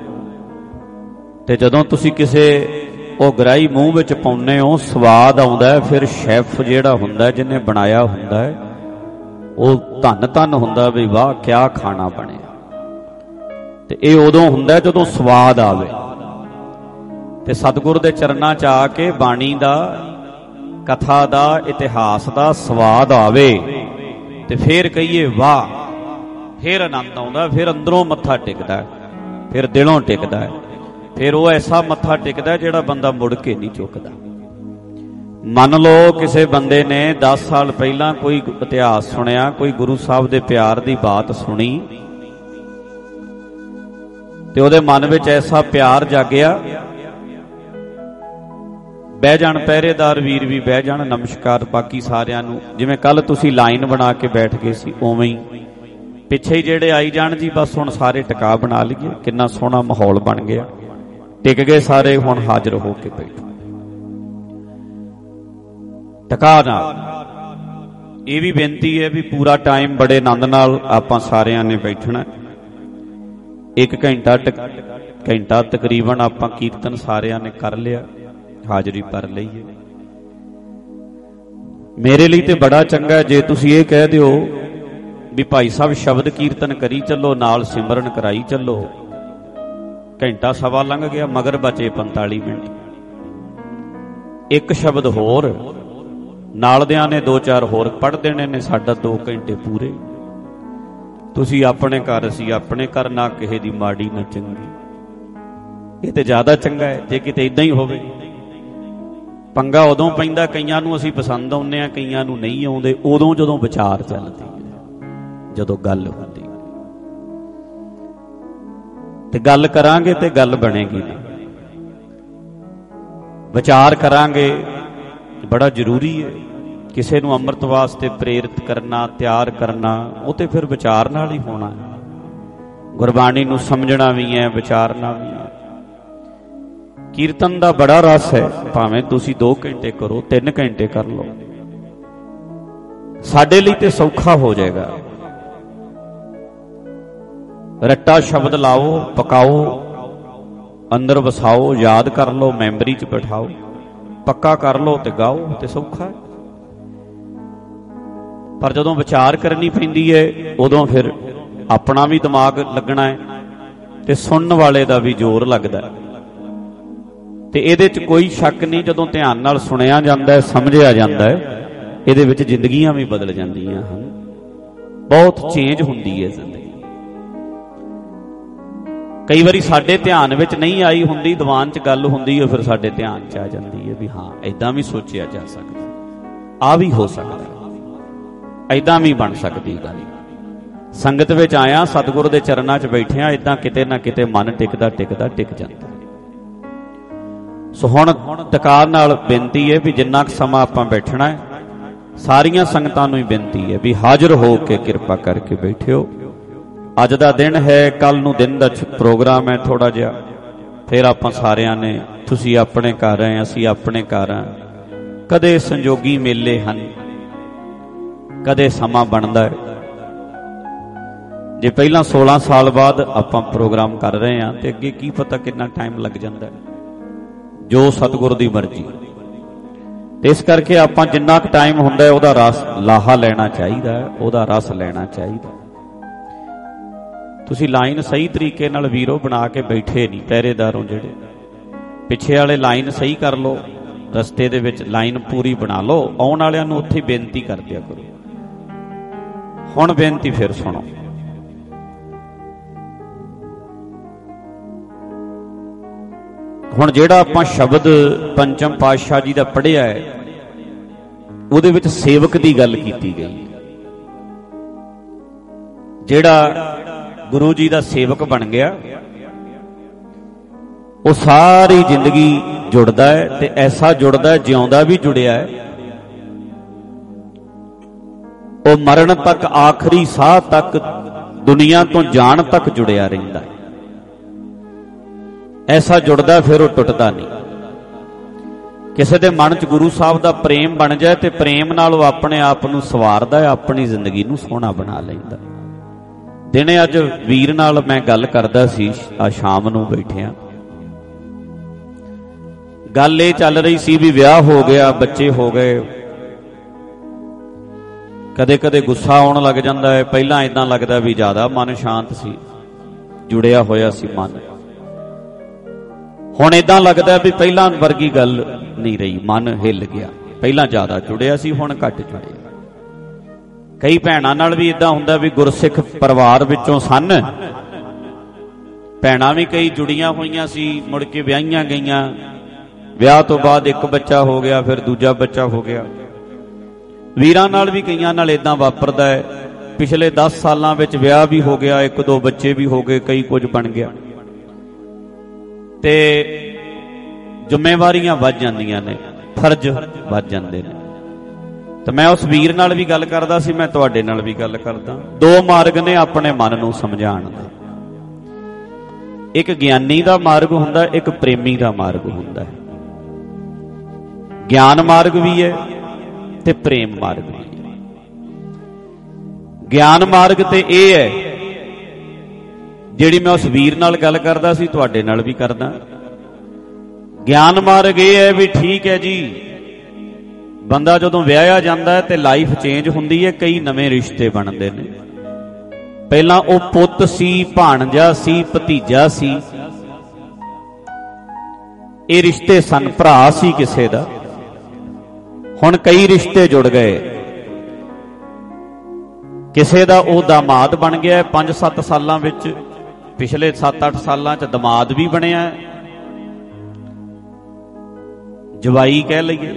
ਤੇ ਜਦੋਂ ਤੁਸੀਂ ਕਿਸੇ ਉਹ ਗਰਾਈ ਮੂੰਹ ਵਿੱਚ ਪਾਉਂਦੇ ਹੋ, ਸਵਾਦ ਆਉਂਦਾ ਹੈ, ਫਿਰ ਸ਼ੈਫ ਜਿਹੜਾ ਹੁੰਦਾ ਜਿਹਨੇ ਬਣਾਇਆ ਹੁੰਦਾ ਹੈ ਉਹ ਧੰਨ ਧੰਨ ਹੁੰਦਾ ਵੀ ਵਾਹ ਕਿਆ ਖਾਣਾ ਬਣਿਆ। ਤੇ ਇਹ ਉਦੋਂ ਹੁੰਦਾ ਜਦੋਂ ਸਵਾਦ ਆਵੇ। ਤੇ ਸਤਿਗੁਰ ਦੇ ਚਰਨਾਂ 'ਚ ਆ ਕੇ ਬਾਣੀ ਦਾ, ਕਥਾ ਦਾ, ਇਤਿਹਾਸ ਦਾ ਸਵਾਦ ਆਵੇ ਤੇ ਫੇਰ ਕਹੀਏ ਵਾਹ, ਫੇਰ ਆਨੰਦ ਆਉਂਦਾ, ਫਿਰ ਅੰਦਰੋਂ ਮੱਥਾ ਟਿਕਦਾ, ਫਿਰ ਦਿਲੋਂ ਟਿਕਦਾ ਹੈ। ਫਿਰ ਉਹ ਐਸਾ ਮੱਥਾ ਟਿਕਦਾ ਜਿਹੜਾ ਬੰਦਾ ਮੁੜ ਕੇ ਨਹੀਂ ਝੁਕਦਾ। ਮੰਨ ਲਓ ਕਿਸੇ ਬੰਦੇ ਨੇ ਦਸ ਸਾਲ ਪਹਿਲਾਂ ਕੋਈ ਇਤਿਹਾਸ ਸੁਣਿਆ, ਕੋਈ ਗੁਰੂ ਸਾਹਿਬ ਦੇ ਪਿਆਰ ਦੀ ਬਾਤ ਸੁਣੀ ਤੇ ਉਹਦੇ ਮਨ ਵਿੱਚ ਐਸਾ ਪਿਆਰ ਜਾਗਿਆ। ਬਹਿ ਜਾਣ ਪਹਿਰੇਦਾਰ ਵੀਰ ਵੀ ਬਹਿ ਜਾਣ, ਨਮਸਕਾਰ ਬਾਕੀ ਸਾਰਿਆਂ ਨੂੰ। ਜਿਵੇਂ ਕੱਲ ਤੁਸੀਂ ਲਾਈਨ ਬਣਾ ਕੇ ਬੈਠ ਗਏ ਸੀ ਉਵੇਂ ਹੀ ਪਿੱਛੇ ਹੀ ਜਿਹੜੇ ਆਈ ਜਾਣ ਜੀ। ਬਸ ਹੁਣ ਸਾਰੇ ਟਿਕਾ ਬਣਾ ਲਈਏ, ਕਿੰਨਾ ਸੋਹਣਾ ਮਾਹੌਲ ਬਣ ਗਿਆ। ਟਿਕ ਗਏ ਸਾਰੇ, ਹੁਣ ਹਾਜ਼ਰ ਹੋ ਕੇ ਬੈਠੋ ਟਿਕਾ ਨਾਲ। ਇਹ ਵੀ ਬੇਨਤੀ ਹੈ ਵੀ ਪੂਰਾ ਟਾਈਮ ਬੜੇ ਆਨੰਦ ਨਾਲ ਆਪਾਂ ਸਾਰਿਆਂ ਨੇ ਬੈਠਣਾ। ਇੱਕ ਘੰਟਾ ਘੰਟਾ ਤਕਰੀਬਨ ਆਪਾਂ ਕੀਰਤਨ ਸਾਰਿਆਂ ਨੇ ਕਰ ਲਿਆ, ਹਾਜ਼ਰੀ ਭਰ ਲਈਏ। ਮੇਰੇ ਲਈ ਤੇ ਬੜਾ ਚੰਗਾ ਜੇ ਤੁਸੀਂ ਇਹ ਕਹਿ ਦਿਓ ਵੀ ਭਾਈ ਸਾਹਿਬ ਸ਼ਬਦ ਕੀਰਤਨ ਕਰੀ ਚੱਲੋ, ਨਾਲ ਸਿਮਰਨ ਕਰਾਈ ਚੱਲੋ। ਘੰਟਾ ਸਵਾ ਲੰਘ ਗਿਆ, ਮਗਰ ਬਚੇ ਪੰਤਾਲੀ ਮਿੰਟ। ਇੱਕ ਸ਼ਬਦ ਹੋਰ ਨਾਲਦਿਆਂ ਨੇ ਦੋ ਚਾਰ ਹੋਰ ਪੜ੍ਹ ਦੇਣੇ ਨੇ, ਸਾਡਾ ਦੋ ਘੰਟੇ ਪੂਰੇ। ਤੁਸੀਂ ਆਪਣੇ ਘਰ, ਅਸੀਂ ਆਪਣੇ ਘਰ, ਨਾ ਕਿਸੇ ਦੀ ਮਾੜੀ ਨਾ ਚੰਗੀ। ਇਹ ਤੇ ਜ਼ਿਆਦਾ ਚੰਗਾ ਹੈ ਜੇ ਕਿਤੇ ਇਦਾਂ ਹੀ ਹੋਵੇ। ਪੰਗਾ ਉਦੋਂ ਪੈਂਦਾ, ਕਈਆਂ ਨੂੰ ਅਸੀਂ ਪਸੰਦ ਆਉਂਦੇ ਹਾਂ, ਕਈਆਂ ਨੂੰ ਨਹੀਂ ਆਉਂਦੇ। ਉਦੋਂ ਜਦੋਂ ਵਿਚਾਰ ਚੱਲਦੀ ਹੈ, ਜਦੋਂ ਗੱਲ ਹੁੰਦੀ ਤੇ ਗੱਲ ਕਰਾਂਗੇ ਤੇ ਗੱਲ ਬਣੇਗੀ ਨਾ। ਵਿਚਾਰ ਕਰਾਂਗੇ ਬੜਾ ਜ਼ਰੂਰੀ ਹੈ। ਕਿਸੇ ਨੂੰ ਅੰਮ੍ਰਿਤ ਵਾਸਤੇ ਪ੍ਰੇਰਿਤ ਕਰਨਾ, ਤਿਆਰ ਕਰਨਾ, ਉਹ ਤੇ ਫਿਰ ਵਿਚਾਰ ਨਾਲ ਹੀ ਹੋਣਾ ਹੈ। ਗੁਰਬਾਣੀ ਨੂੰ ਸਮਝਣਾ ਵੀ ਹੈ, ਵਿਚਾਰਨਾ ਵੀ ਹੈ। ਕੀਰਤਨ ਦਾ ਬੜਾ ਰਸ ਹੈ, ਭਾਵੇਂ ਤੁਸੀਂ ਦੋ ਘੰਟੇ ਕਰੋ, ਤਿੰਨ ਘੰਟੇ ਕਰ ਲਓ। ਸਾਡੇ ਲਈ ਤੇ ਸੌਖਾ ਹੋ ਜਾਏਗਾ। ਰੱਟਾ ਸ਼ਬਦ ਲਾਓ, ਪਕਾਓ, ਅੰਦਰ ਵਸਾਓ, ਯਾਦ ਕਰ ਲਓ, ਮੈਮਰੀ 'ਚ ਬਿਠਾਓ, ਪੱਕਾ ਕਰ ਲਓ ਤੇ ਗਾਓ ਤੇ ਸੌਖਾ ਹੈ। ਪਰ ਜਦੋਂ ਵਿਚਾਰ ਕਰਨੀ ਪੈਂਦੀ ਹੈ, ਉਦੋਂ ਫਿਰ ਆਪਣਾ ਵੀ ਦਿਮਾਗ ਲੱਗਣਾ ਹੈ, ਤੇ ਸੁਣਨ ਵਾਲੇ ਦਾ ਵੀ ਜ਼ੋਰ ਲੱਗਦਾ। ਤੇ ਇਹਦੇ 'ਚ ਕੋਈ ਸ਼ੱਕ ਨਹੀਂ, ਜਦੋਂ ਧਿਆਨ ਨਾਲ ਸੁਣਿਆ ਜਾਂਦਾ ਹੈ, ਸਮਝਿਆ ਜਾਂਦਾ ਹੈ, ਇਹਦੇ ਵਿੱਚ ਜ਼ਿੰਦਗੀਆਂ ਵੀ ਬਦਲ ਜਾਂਦੀਆਂ ਹਨ, ਬਹੁਤ ਚੇਂਜ ਹੁੰਦੀ ਹੈ ਜ਼ਿੰਦਗੀ। ਕਈ ਵਾਰੀ ਸਾਡੇ ਧਿਆਨ ਵਿੱਚ ਨਹੀਂ ਆਈ ਹੁੰਦੀ, ਦੀਵਾਨ 'ਚ ਗੱਲ ਹੁੰਦੀ ਹੈ, ਫਿਰ ਸਾਡੇ ਧਿਆਨ 'ਚ ਆ ਜਾਂਦੀ ਹੈ ਵੀ ਹਾਂ ਏਦਾਂ ਵੀ ਸੋਚਿਆ ਜਾ ਸਕਦਾ, ਆ ਵੀ ਹੋ ਸਕਦਾ, ਏਦਾਂ ਵੀ ਬਣ ਸਕਦੀ ਗੱਲ। ਸੰਗਤ ਵਿੱਚ ਆਇਆ, ਸਤਿਗੁਰ ਦੇ ਚਰਨਾਂ 'ਚ ਬੈਠਿਆ, ਏਦਾਂ ਕਿਤੇ ਨਾ ਕਿਤੇ ਮਨ ਟਿਕਦਾ ਟਿਕਦਾ ਟਿਕ ਜਾਂਦਾ। ਸੋ ਹੁਣ ਟਿਕਾਰ ਨਾਲ ਬੇਨਤੀ ਹੈ ਵੀ ਜਿੰਨਾ ਕੁ ਸਮਾਂ ਆਪਾਂ ਬੈਠਣਾ ਹੈ, ਸਾਰੀਆਂ ਸੰਗਤਾਂ ਨੂੰ ਹੀ ਬੇਨਤੀ ਹੈ ਵੀ ਹਾਜ਼ਰ ਹੋ ਕੇ ਕਿਰਪਾ ਕਰਕੇ ਬੈਠਿਓ। ਅੱਜ ਦਾ ਦਿਨ ਹੈ, ਕੱਲ ਨੂੰ ਦਿਨ ਦਾ ਪ੍ਰੋਗਰਾਮ ਹੈ ਥੋੜਾ ਜਿਹਾ, ਫਿਰ ਆਪਾਂ ਸਾਰਿਆਂ ਨੇ, ਤੁਸੀਂ ਆਪਣੇ ਘਰ ਆਏ, ਅਸੀਂ ਆਪਣੇ ਘਰ ਆ। ਕਦੇ ਸੰਜੋਗੀ ਮੇਲੇ ਹਨ, ਕਦੇ ਸਮਾਂ ਬਣਦਾ ਹੈ। ਜੇ ਪਹਿਲਾਂ ਸੋਲਾਂ ਸਾਲ ਬਾਅਦ ਆਪਾਂ ਪ੍ਰੋਗਰਾਮ ਕਰ ਰਹੇ ਹਾਂ ਤੇ ਅੱਗੇ ਕੀ ਪਤਾ ਕਿੰਨਾ ਟਾਈਮ ਲੱਗ ਜਾਂਦਾ ਹੈ, ਜੋ ਸਤਿਗੁਰ ਦੀ ਮਰਜ਼ੀ। ਤੇ ਇਸ ਕਰਕੇ ਆਪਾਂ ਜਿੰਨਾ ਕੁ ਟਾਈਮ ਹੁੰਦਾ ਹੈ ਉਹਦਾ ਰਸ ਲਾਹਾ ਲੈਣਾ ਚਾਹੀਦਾ ਹੈ, ਉਹਦਾ ਰਸ ਲੈਣਾ ਚਾਹੀਦਾ। ਤੁਸੀਂ ਲਾਈਨ ਸਹੀ ਤਰੀਕੇ ਨਾਲ ਵੀਰੋ ਬਣਾ ਕੇ ਬੈਠੇ ਨਹੀਂ, ਪਹਿਰੇਦਾਰੋਂ ਜਿਹੜੇ ਪਿੱਛੇ ਵਾਲੇ ਲਾਈਨ ਸਹੀ ਕਰ ਲਓ, ਰਸਤੇ ਦੇ ਵਿੱਚ ਲਾਈਨ ਪੂਰੀ ਬਣਾ ਲਓ। ਆਉਣ ਵਾਲਿਆਂ ਨੂੰ ਉੱਥੇ ਬੇਨਤੀ ਕਰ ਦਿਆ ਕਰੋ। ਹੁਣ ਬੇਨਤੀ ਫਿਰ ਸੁਣੋ। ਹੁਣ ਜਿਹੜਾ ਆਪਾਂ ਸ਼ਬਦ ਪੰਚਮ ਪਾਤਸ਼ਾਹ ਜੀ ਦਾ ਪੜ੍ਹਿਆ ਹੈ, ਉਹਦੇ ਵਿੱਚ ਸੇਵਕ ਦੀ ਗੱਲ ਕੀਤੀ ਗਈ। ਜਿਹੜਾ ਗੁਰੂ ਜੀ ਦਾ ਸੇਵਕ ਬਣ ਗਿਆ, ਉਹ ਸਾਰੀ ਜ਼ਿੰਦਗੀ ਜੁੜਦਾ ਹੈ, ਤੇ ਐਸਾ ਜੁੜਦਾ ਹੈ, ਜਿਉਂਦਾ ਵੀ ਜੁੜਿਆ ਹੈ। ਉਹ ਮਰਨ ਤੱਕ, ਆਖਰੀ ਸਾਹ ਤੱਕ, ਦੁਨੀਆ ਤੋਂ ਜਾਣ ਤੱਕ ਜੁੜਿਆ ਰਹਿੰਦਾ ਹੈ। ਐਸਾ ਜੁੜਦਾ, ਫਿਰ ਉਹ ਟੁੱਟਦਾ ਨਹੀਂ। ਕਿਸੇ ਦੇ ਮਨ 'ਚ ਗੁਰੂ ਸਾਹਿਬ ਦਾ ਪ੍ਰੇਮ ਬਣ ਜਾਏ ਤੇ ਪ੍ਰੇਮ ਨਾਲ ਉਹ ਆਪਣੇ ਆਪ ਨੂੰ ਸਵਾਰਦਾ ਹੈ, ਆਪਣੀ ਜ਼ਿੰਦਗੀ ਨੂੰ ਸੋਹਣਾ ਬਣਾ ਲੈਂਦਾ। ਦਿਨੇ ਅੱਜ ਵੀਰ ਨਾਲ ਮੈਂ ਗੱਲ ਕਰਦਾ ਸੀ, ਆ ਸ਼ਾਮ ਨੂੰ ਬੈਠਿਆ, ਗੱਲ ਇਹ ਚੱਲ ਰਹੀ ਸੀ ਵੀ ਵਿਆਹ ਹੋ ਗਿਆ, ਬੱਚੇ ਹੋ ਗਏ, ਕਦੇ ਕਦੇ ਗੁੱਸਾ ਆਉਣ ਲੱਗ ਜਾਂਦਾ ਹੈ। ਪਹਿਲਾਂ ਇਦਾਂ ਲੱਗਦਾ ਵੀ ਜ਼ਿਆਦਾ ਮਨ ਸ਼ਾਂਤ ਸੀ, ਜੁੜਿਆ ਹੋਇਆ ਸੀ ਮਨ। ਹੁਣ ਇਦਾਂ ਲੱਗਦਾ ਵੀ ਪਹਿਲਾਂ ਵਰਗੀ ਗੱਲ ਨਹੀਂ ਰਹੀ, ਮਨ ਹਿੱਲ ਗਿਆ। ਪਹਿਲਾਂ ਜ਼ਿਆਦਾ ਜੁੜਿਆ ਸੀ, ਹੁਣ ਘੱਟ ਜੁੜਿਆ। ਕਈ ਭੈਣਾਂ ਨਾਲ ਵੀ ਇਦਾਂ ਹੁੰਦਾ ਵੀ ਗੁਰਸਿੱਖ ਪਰਿਵਾਰ ਵਿੱਚੋਂ ਸਨ, ਭੈਣਾਂ ਵੀ ਕਈ ਜੁੜੀਆਂ ਹੋਈਆਂ ਸੀ, ਮੁੜ ਕੇ ਵਿਆਹੀਆਂ ਗਈਆਂ, ਵਿਆਹ ਤੋਂ ਬਾਅਦ ਇੱਕ ਬੱਚਾ ਹੋ ਗਿਆ, ਫਿਰ ਦੂਜਾ ਬੱਚਾ ਹੋ ਗਿਆ। ਵੀਰਾਂ ਨਾਲ ਵੀ ਕਈਆਂ ਨਾਲ ਇਦਾਂ ਵਾਪਰਦਾ ਹੈ, ਪਿਛਲੇ ਦਸ ਸਾਲਾਂ ਵਿੱਚ ਵਿਆਹ ਵੀ ਹੋ ਗਿਆ, ਇੱਕ ਦੋ ਬੱਚੇ ਵੀ ਹੋ ਗਏ, ਕਈ ਕੁਝ ਬਣ ਗਿਆ, ਤੇ ਜ਼ਿੰਮੇਵਾਰੀਆਂ ਵੱਧ ਜਾਂਦੀਆਂ ਨੇ, ਫਰਜ਼ ਵੱਧ ਜਾਂਦੇ ਨੇ। ਤੇ ਮੈਂ ਉਸ ਵੀਰ ਨਾਲ ਵੀ ਗੱਲ ਕਰਦਾ ਸੀ, ਮੈਂ ਤੁਹਾਡੇ ਨਾਲ ਵੀ ਗੱਲ ਕਰਦਾ। ਦੋ ਮਾਰਗ ਨੇ ਆਪਣੇ ਮਨ ਨੂੰ ਸਮਝਾਉਣ ਦੇ, ਇੱਕ ਗਿਆਨੀ ਦਾ ਮਾਰਗ ਹੁੰਦਾ, ਇੱਕ ਪ੍ਰੇਮੀ ਦਾ ਮਾਰਗ ਹੁੰਦਾ ਹੈ। ਗਿਆਨ ਮਾਰਗ ਵੀ ਹੈ ਤੇ ਪ੍ਰੇਮ ਮਾਰਗ ਵੀ ਹੈ। ਗਿਆਨ ਮਾਰਗ ਤੇ ਇਹ ਹੈ ਜਿਹੜੀ ਮੈਂ ਉਸ ਵੀਰ ਨਾਲ ਗੱਲ ਕਰਦਾ ਸੀ, ਤੁਹਾਡੇ ਨਾਲ ਵੀ ਕਰਦਾ। ਗਿਆਨ ਮਾਰਗ ਇਹ ਹੈ ਵੀ ਠੀਕ ਹੈ ਜੀ, ਬੰਦਾ ਜਦੋਂ ਵਿਆਹਿਆ ਜਾਂਦਾ ਹੈ ਤੇ ਲਾਈਫ ਚੇਂਜ ਹੁੰਦੀ ਹੈ, ਕਈ ਨਵੇਂ ਰਿਸ਼ਤੇ ਬਣਦੇ ਨੇ। ਪਹਿਲਾਂ ਉਹ ਪੁੱਤ ਸੀ, ਭਾਣਜਾ ਸੀ, ਭਤੀਜਾ ਸੀ, ਇਹ ਰਿਸ਼ਤੇ ਸਨ, ਭਰਾ ਸੀ ਕਿਸੇ ਦਾ। ਹੁਣ ਕਈ ਰਿਸ਼ਤੇ ਜੁੜ ਗਏ, ਕਿਸੇ ਦਾ ਉਹ ਦਾਮਾਦ ਬਣ ਗਿਆ ਪੰਜ ਸੱਤ ਸਾਲਾਂ ਵਿੱਚ, ਪਿਛਲੇ ਸੱਤ ਅੱਠ ਸਾਲਾਂ 'ਚ ਦਾਮਾਦ ਵੀ ਬਣਿਆ, ਜਵਾਈ ਕਹਿ ਲਈਏ,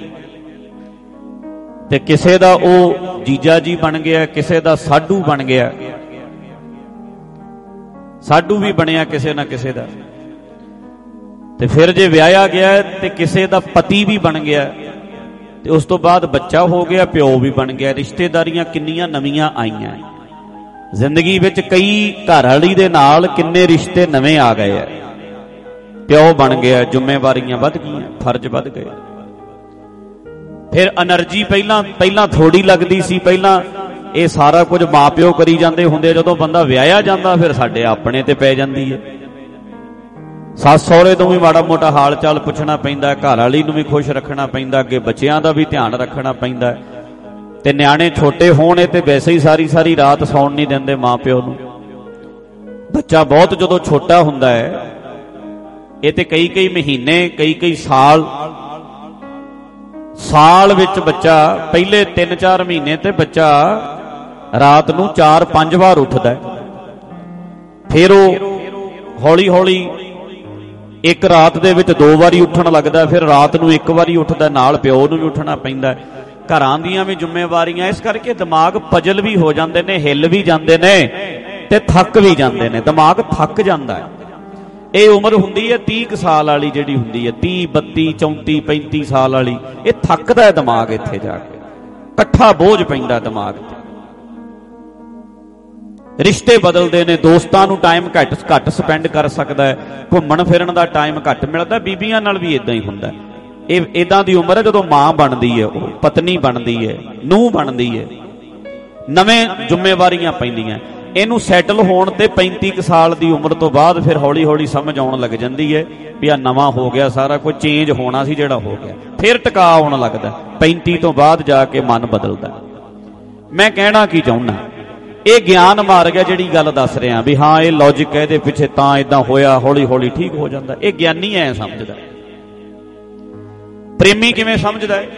ਤੇ ਕਿਸੇ ਦਾ ਉਹ ਜੀਜਾ ਜੀ ਬਣ ਗਿਆ, ਕਿਸੇ ਦਾ ਸਾਡੂ ਬਣ ਗਿਆ, ਸਾਡੂ ਵੀ ਬਣਿਆ ਕਿਸੇ ਨਾ ਕਿਸੇ ਦਾ। ਤੇ ਫਿਰ ਜੇ ਵਿਆਹਿਆ ਗਿਆ ਤੇ ਕਿਸੇ ਦਾ ਪਤੀ ਵੀ ਬਣ ਗਿਆ, ਤੇ ਉਸ ਤੋਂ ਬਾਅਦ ਬੱਚਾ ਹੋ ਗਿਆ, ਪਿਓ ਵੀ ਬਣ ਗਿਆ। ਰਿਸ਼ਤੇਦਾਰੀਆਂ ਕਿੰਨੀਆਂ ਨਵੀਆਂ ਆਈਆਂ ਜ਼ਿੰਦਗੀ ਵਿੱਚ, ਕਈ ਘਰ ਵਾਲੀ ਦੇ ਨਾਲ ਕਿੰਨੇ ਰਿਸ਼ਤੇ ਨਵੇਂ ਆ ਗਏ ਆ। ਪਿਓ ਬਣ ਗਿਆ, ਜ਼ਿੰਮੇਵਾਰੀਆਂ ਵੱਧ ਗਈਆਂ, ਫਰਜ਼ ਵੱਧ ਗਏ। ਫਿਰ એનર્ਜੀ ਪਹਿਲਾਂ ਪਹਿਲਾਂ ਥੋੜੀ ਲੱਗਦੀ ਸੀ, ਪਹਿਲਾਂ ਇਹ ਸਾਰਾ ਕੁਝ ਮਾਪਿਓ ਕਰੀ ਜਾਂਦੇ ਹੁੰਦੇ, ਜਦੋਂ ਬੰਦਾ ਵਿਆਹਿਆ ਜਾਂਦਾ ਫਿਰ ਸਾਡੇ ਆਪਣੇ ਤੇ ਪੈ ਜਾਂਦੀ ਹੈ। ਸੱਸ ਸਹੁਰੇ ਤੋਂ ਵੀ ਮਾੜਾ ਮੋਟਾ ਹਾਲ ਚਾਲ ਪੁੱਛਣਾ ਪੈਂਦਾ, ਘਰ ਵਾਲੀ ਨੂੰ ਵੀ ਖੁਸ਼ ਰੱਖਣਾ ਪੈਂਦਾ, ਅੱਗੇ ਬੱਚਿਆਂ ਦਾ ਵੀ ਧਿਆਨ ਰੱਖਣਾ ਪੈਂਦਾ, ਤੇ ਨਿਆਣੇ ਛੋਟੇ ਹੋਣ ਤੇ ਵੈਸੇ ਹੀ ਸਾਰੀ ਸਾਰੀ ਰਾਤ ਸੌਣ ਨਹੀਂ ਦਿੰਦੇ ਮਾਂ ਪਿਓ ਨੂੰ। ਬੱਚਾ ਬਹੁਤ ਜਦੋਂ ਛੋਟਾ ਹੁੰਦਾ ਹੈ, ਇਹ ਤੇ ਕਈ ਕਈ ਮਹੀਨੇ ਕਈ ਕਈ ਸਾਲ ਸਾਲ ਵਿੱਚ ਬੱਚਾ ਪਹਿਲੇ ਤਿੰਨ ਚਾਰ ਮਹੀਨੇ ਤੇ ਬੱਚਾ ਰਾਤ ਨੂੰ ਚਾਰ ਪੰਜ ਵਾਰ ਉੱਠਦਾ ਹੈ। ਫਿਰ ਉਹ ਹੌਲੀ ਹੌਲੀ ਇੱਕ ਰਾਤ ਦੇ ਵਿੱਚ ਦੋ ਵਾਰੀ ਉੱਠਣ ਲੱਗਦਾ, ਫਿਰ ਰਾਤ ਨੂੰ ਇੱਕ ਵਾਰੀ ਉੱਠਦਾ, ਨਾਲ ਪਿਓ ਨੂੰ ਵੀ ਉੱਠਣਾ ਪੈਂਦਾ। ਘਰਾਂ ਦੀਆਂ ਵੀ ਜ਼ਿੰਮੇਵਾਰੀਆਂ, ਇਸ ਕਰਕੇ ਦਿਮਾਗ ਪਜਲ ਵੀ ਹੋ ਜਾਂਦੇ ਨੇ, ਹਿੱਲ ਵੀ ਜਾਂਦੇ ਨੇ ਤੇ ਥੱਕ ਵੀ ਜਾਂਦੇ ਨੇ। ਦਿਮਾਗ ਥੱਕ ਜਾਂਦਾ ਹੈ। ਇਹ ਉਮਰ ਹੁੰਦੀ ਹੈ ਤੀਹ ਕੁ ਸਾਲ ਵਾਲੀ, ਜਿਹੜੀ ਹੁੰਦੀ ਹੈ ਤੀਹ ਬੱਤੀ ਚੌਂਤੀ ਪੈਂਤੀ ਸਾਲ ਵਾਲੀ, ਇਹ ਥੱਕਦਾ ਹੈ ਦਿਮਾਗ। ਇੱਥੇ ਜਾ ਕੇ ਇਕੱਠਾ ਬੋਝ ਪੈਂਦਾ ਦਿਮਾਗ ਤੇ। ਰਿਸ਼ਤੇ ਬਦਲਦੇ ਨੇ, ਦੋਸਤਾਂ ਨੂੰ ਟਾਈਮ ਘੱਟ ਘੱਟ ਸਪੈਂਡ ਕਰ ਸਕਦਾ ਹੈ, ਘੁੰਮਣ ਫਿਰਨ ਦਾ ਟਾਈਮ ਘੱਟ ਮਿਲਦਾ। ਬੀਬੀਆਂ ਨਾਲ ਵੀ ਇਦਾਂ ਹੀ ਹੁੰਦਾ। ਇਹ ਇਦਾਂ ਦੀ ਉਮਰ ਹੈ ਜਦੋਂ ਮਾਂ ਬਣਦੀ ਹੈ, ਉਹ ਪਤਨੀ ਬਣਦੀ ਹੈ, ਨੂੰਹ ਬਣਦੀ ਹੈ, ਨਵੇਂ ਜ਼ਿੰਮੇਵਾਰੀਆਂ ਪੈਂਦੀਆਂ। ਇਹਨੂੰ ਸੈਟਲ ਹੋਣ ਤੇ ਪੈਂਤੀ ਕੁ ਸਾਲ ਦੀ ਉਮਰ ਤੋਂ ਬਾਅਦ ਫਿਰ ਹੌਲੀ ਹੌਲੀ ਸਮਝ ਆਉਣ ਲੱਗ ਜਾਂਦੀ ਹੈ ਵੀ ਆ ਨਵਾਂ ਹੋ ਗਿਆ, ਸਾਰਾ ਕੁਝ ਚੇਂਜ ਹੋਣਾ ਸੀ ਜਿਹੜਾ ਹੋ ਗਿਆ। ਫਿਰ ਟਿਕਾ ਆਉਣ ਲੱਗਦਾ, ਪੈਂਤੀ ਤੋਂ ਬਾਅਦ ਜਾ ਕੇ ਮਨ ਬਦਲਦਾ। ਮੈਂ ਕਹਿਣਾ ਕੀ ਚਾਹੁੰਦਾ, ਇਹ ਗਿਆਨ ਮਾਰਗ ਹੈ ਜਿਹੜੀ ਗੱਲ ਦੱਸ ਰਿਹਾ ਵੀ ਹਾਂ ਇਹ ਲੌਜਿਕ ਹੈ, ਇਹਦੇ ਪਿੱਛੇ ਤਾਂ ਇਦਾਂ ਹੋਇਆ, ਹੌਲੀ ਹੌਲੀ ਠੀਕ ਹੋ ਜਾਂਦਾ। ਇਹ ਗਿਆਨੀ ਐ ਸਮਝਦਾ। ਪ੍ਰੇਮੀ ਕਿਵੇਂ ਸਮਝਦਾ ਹੈ?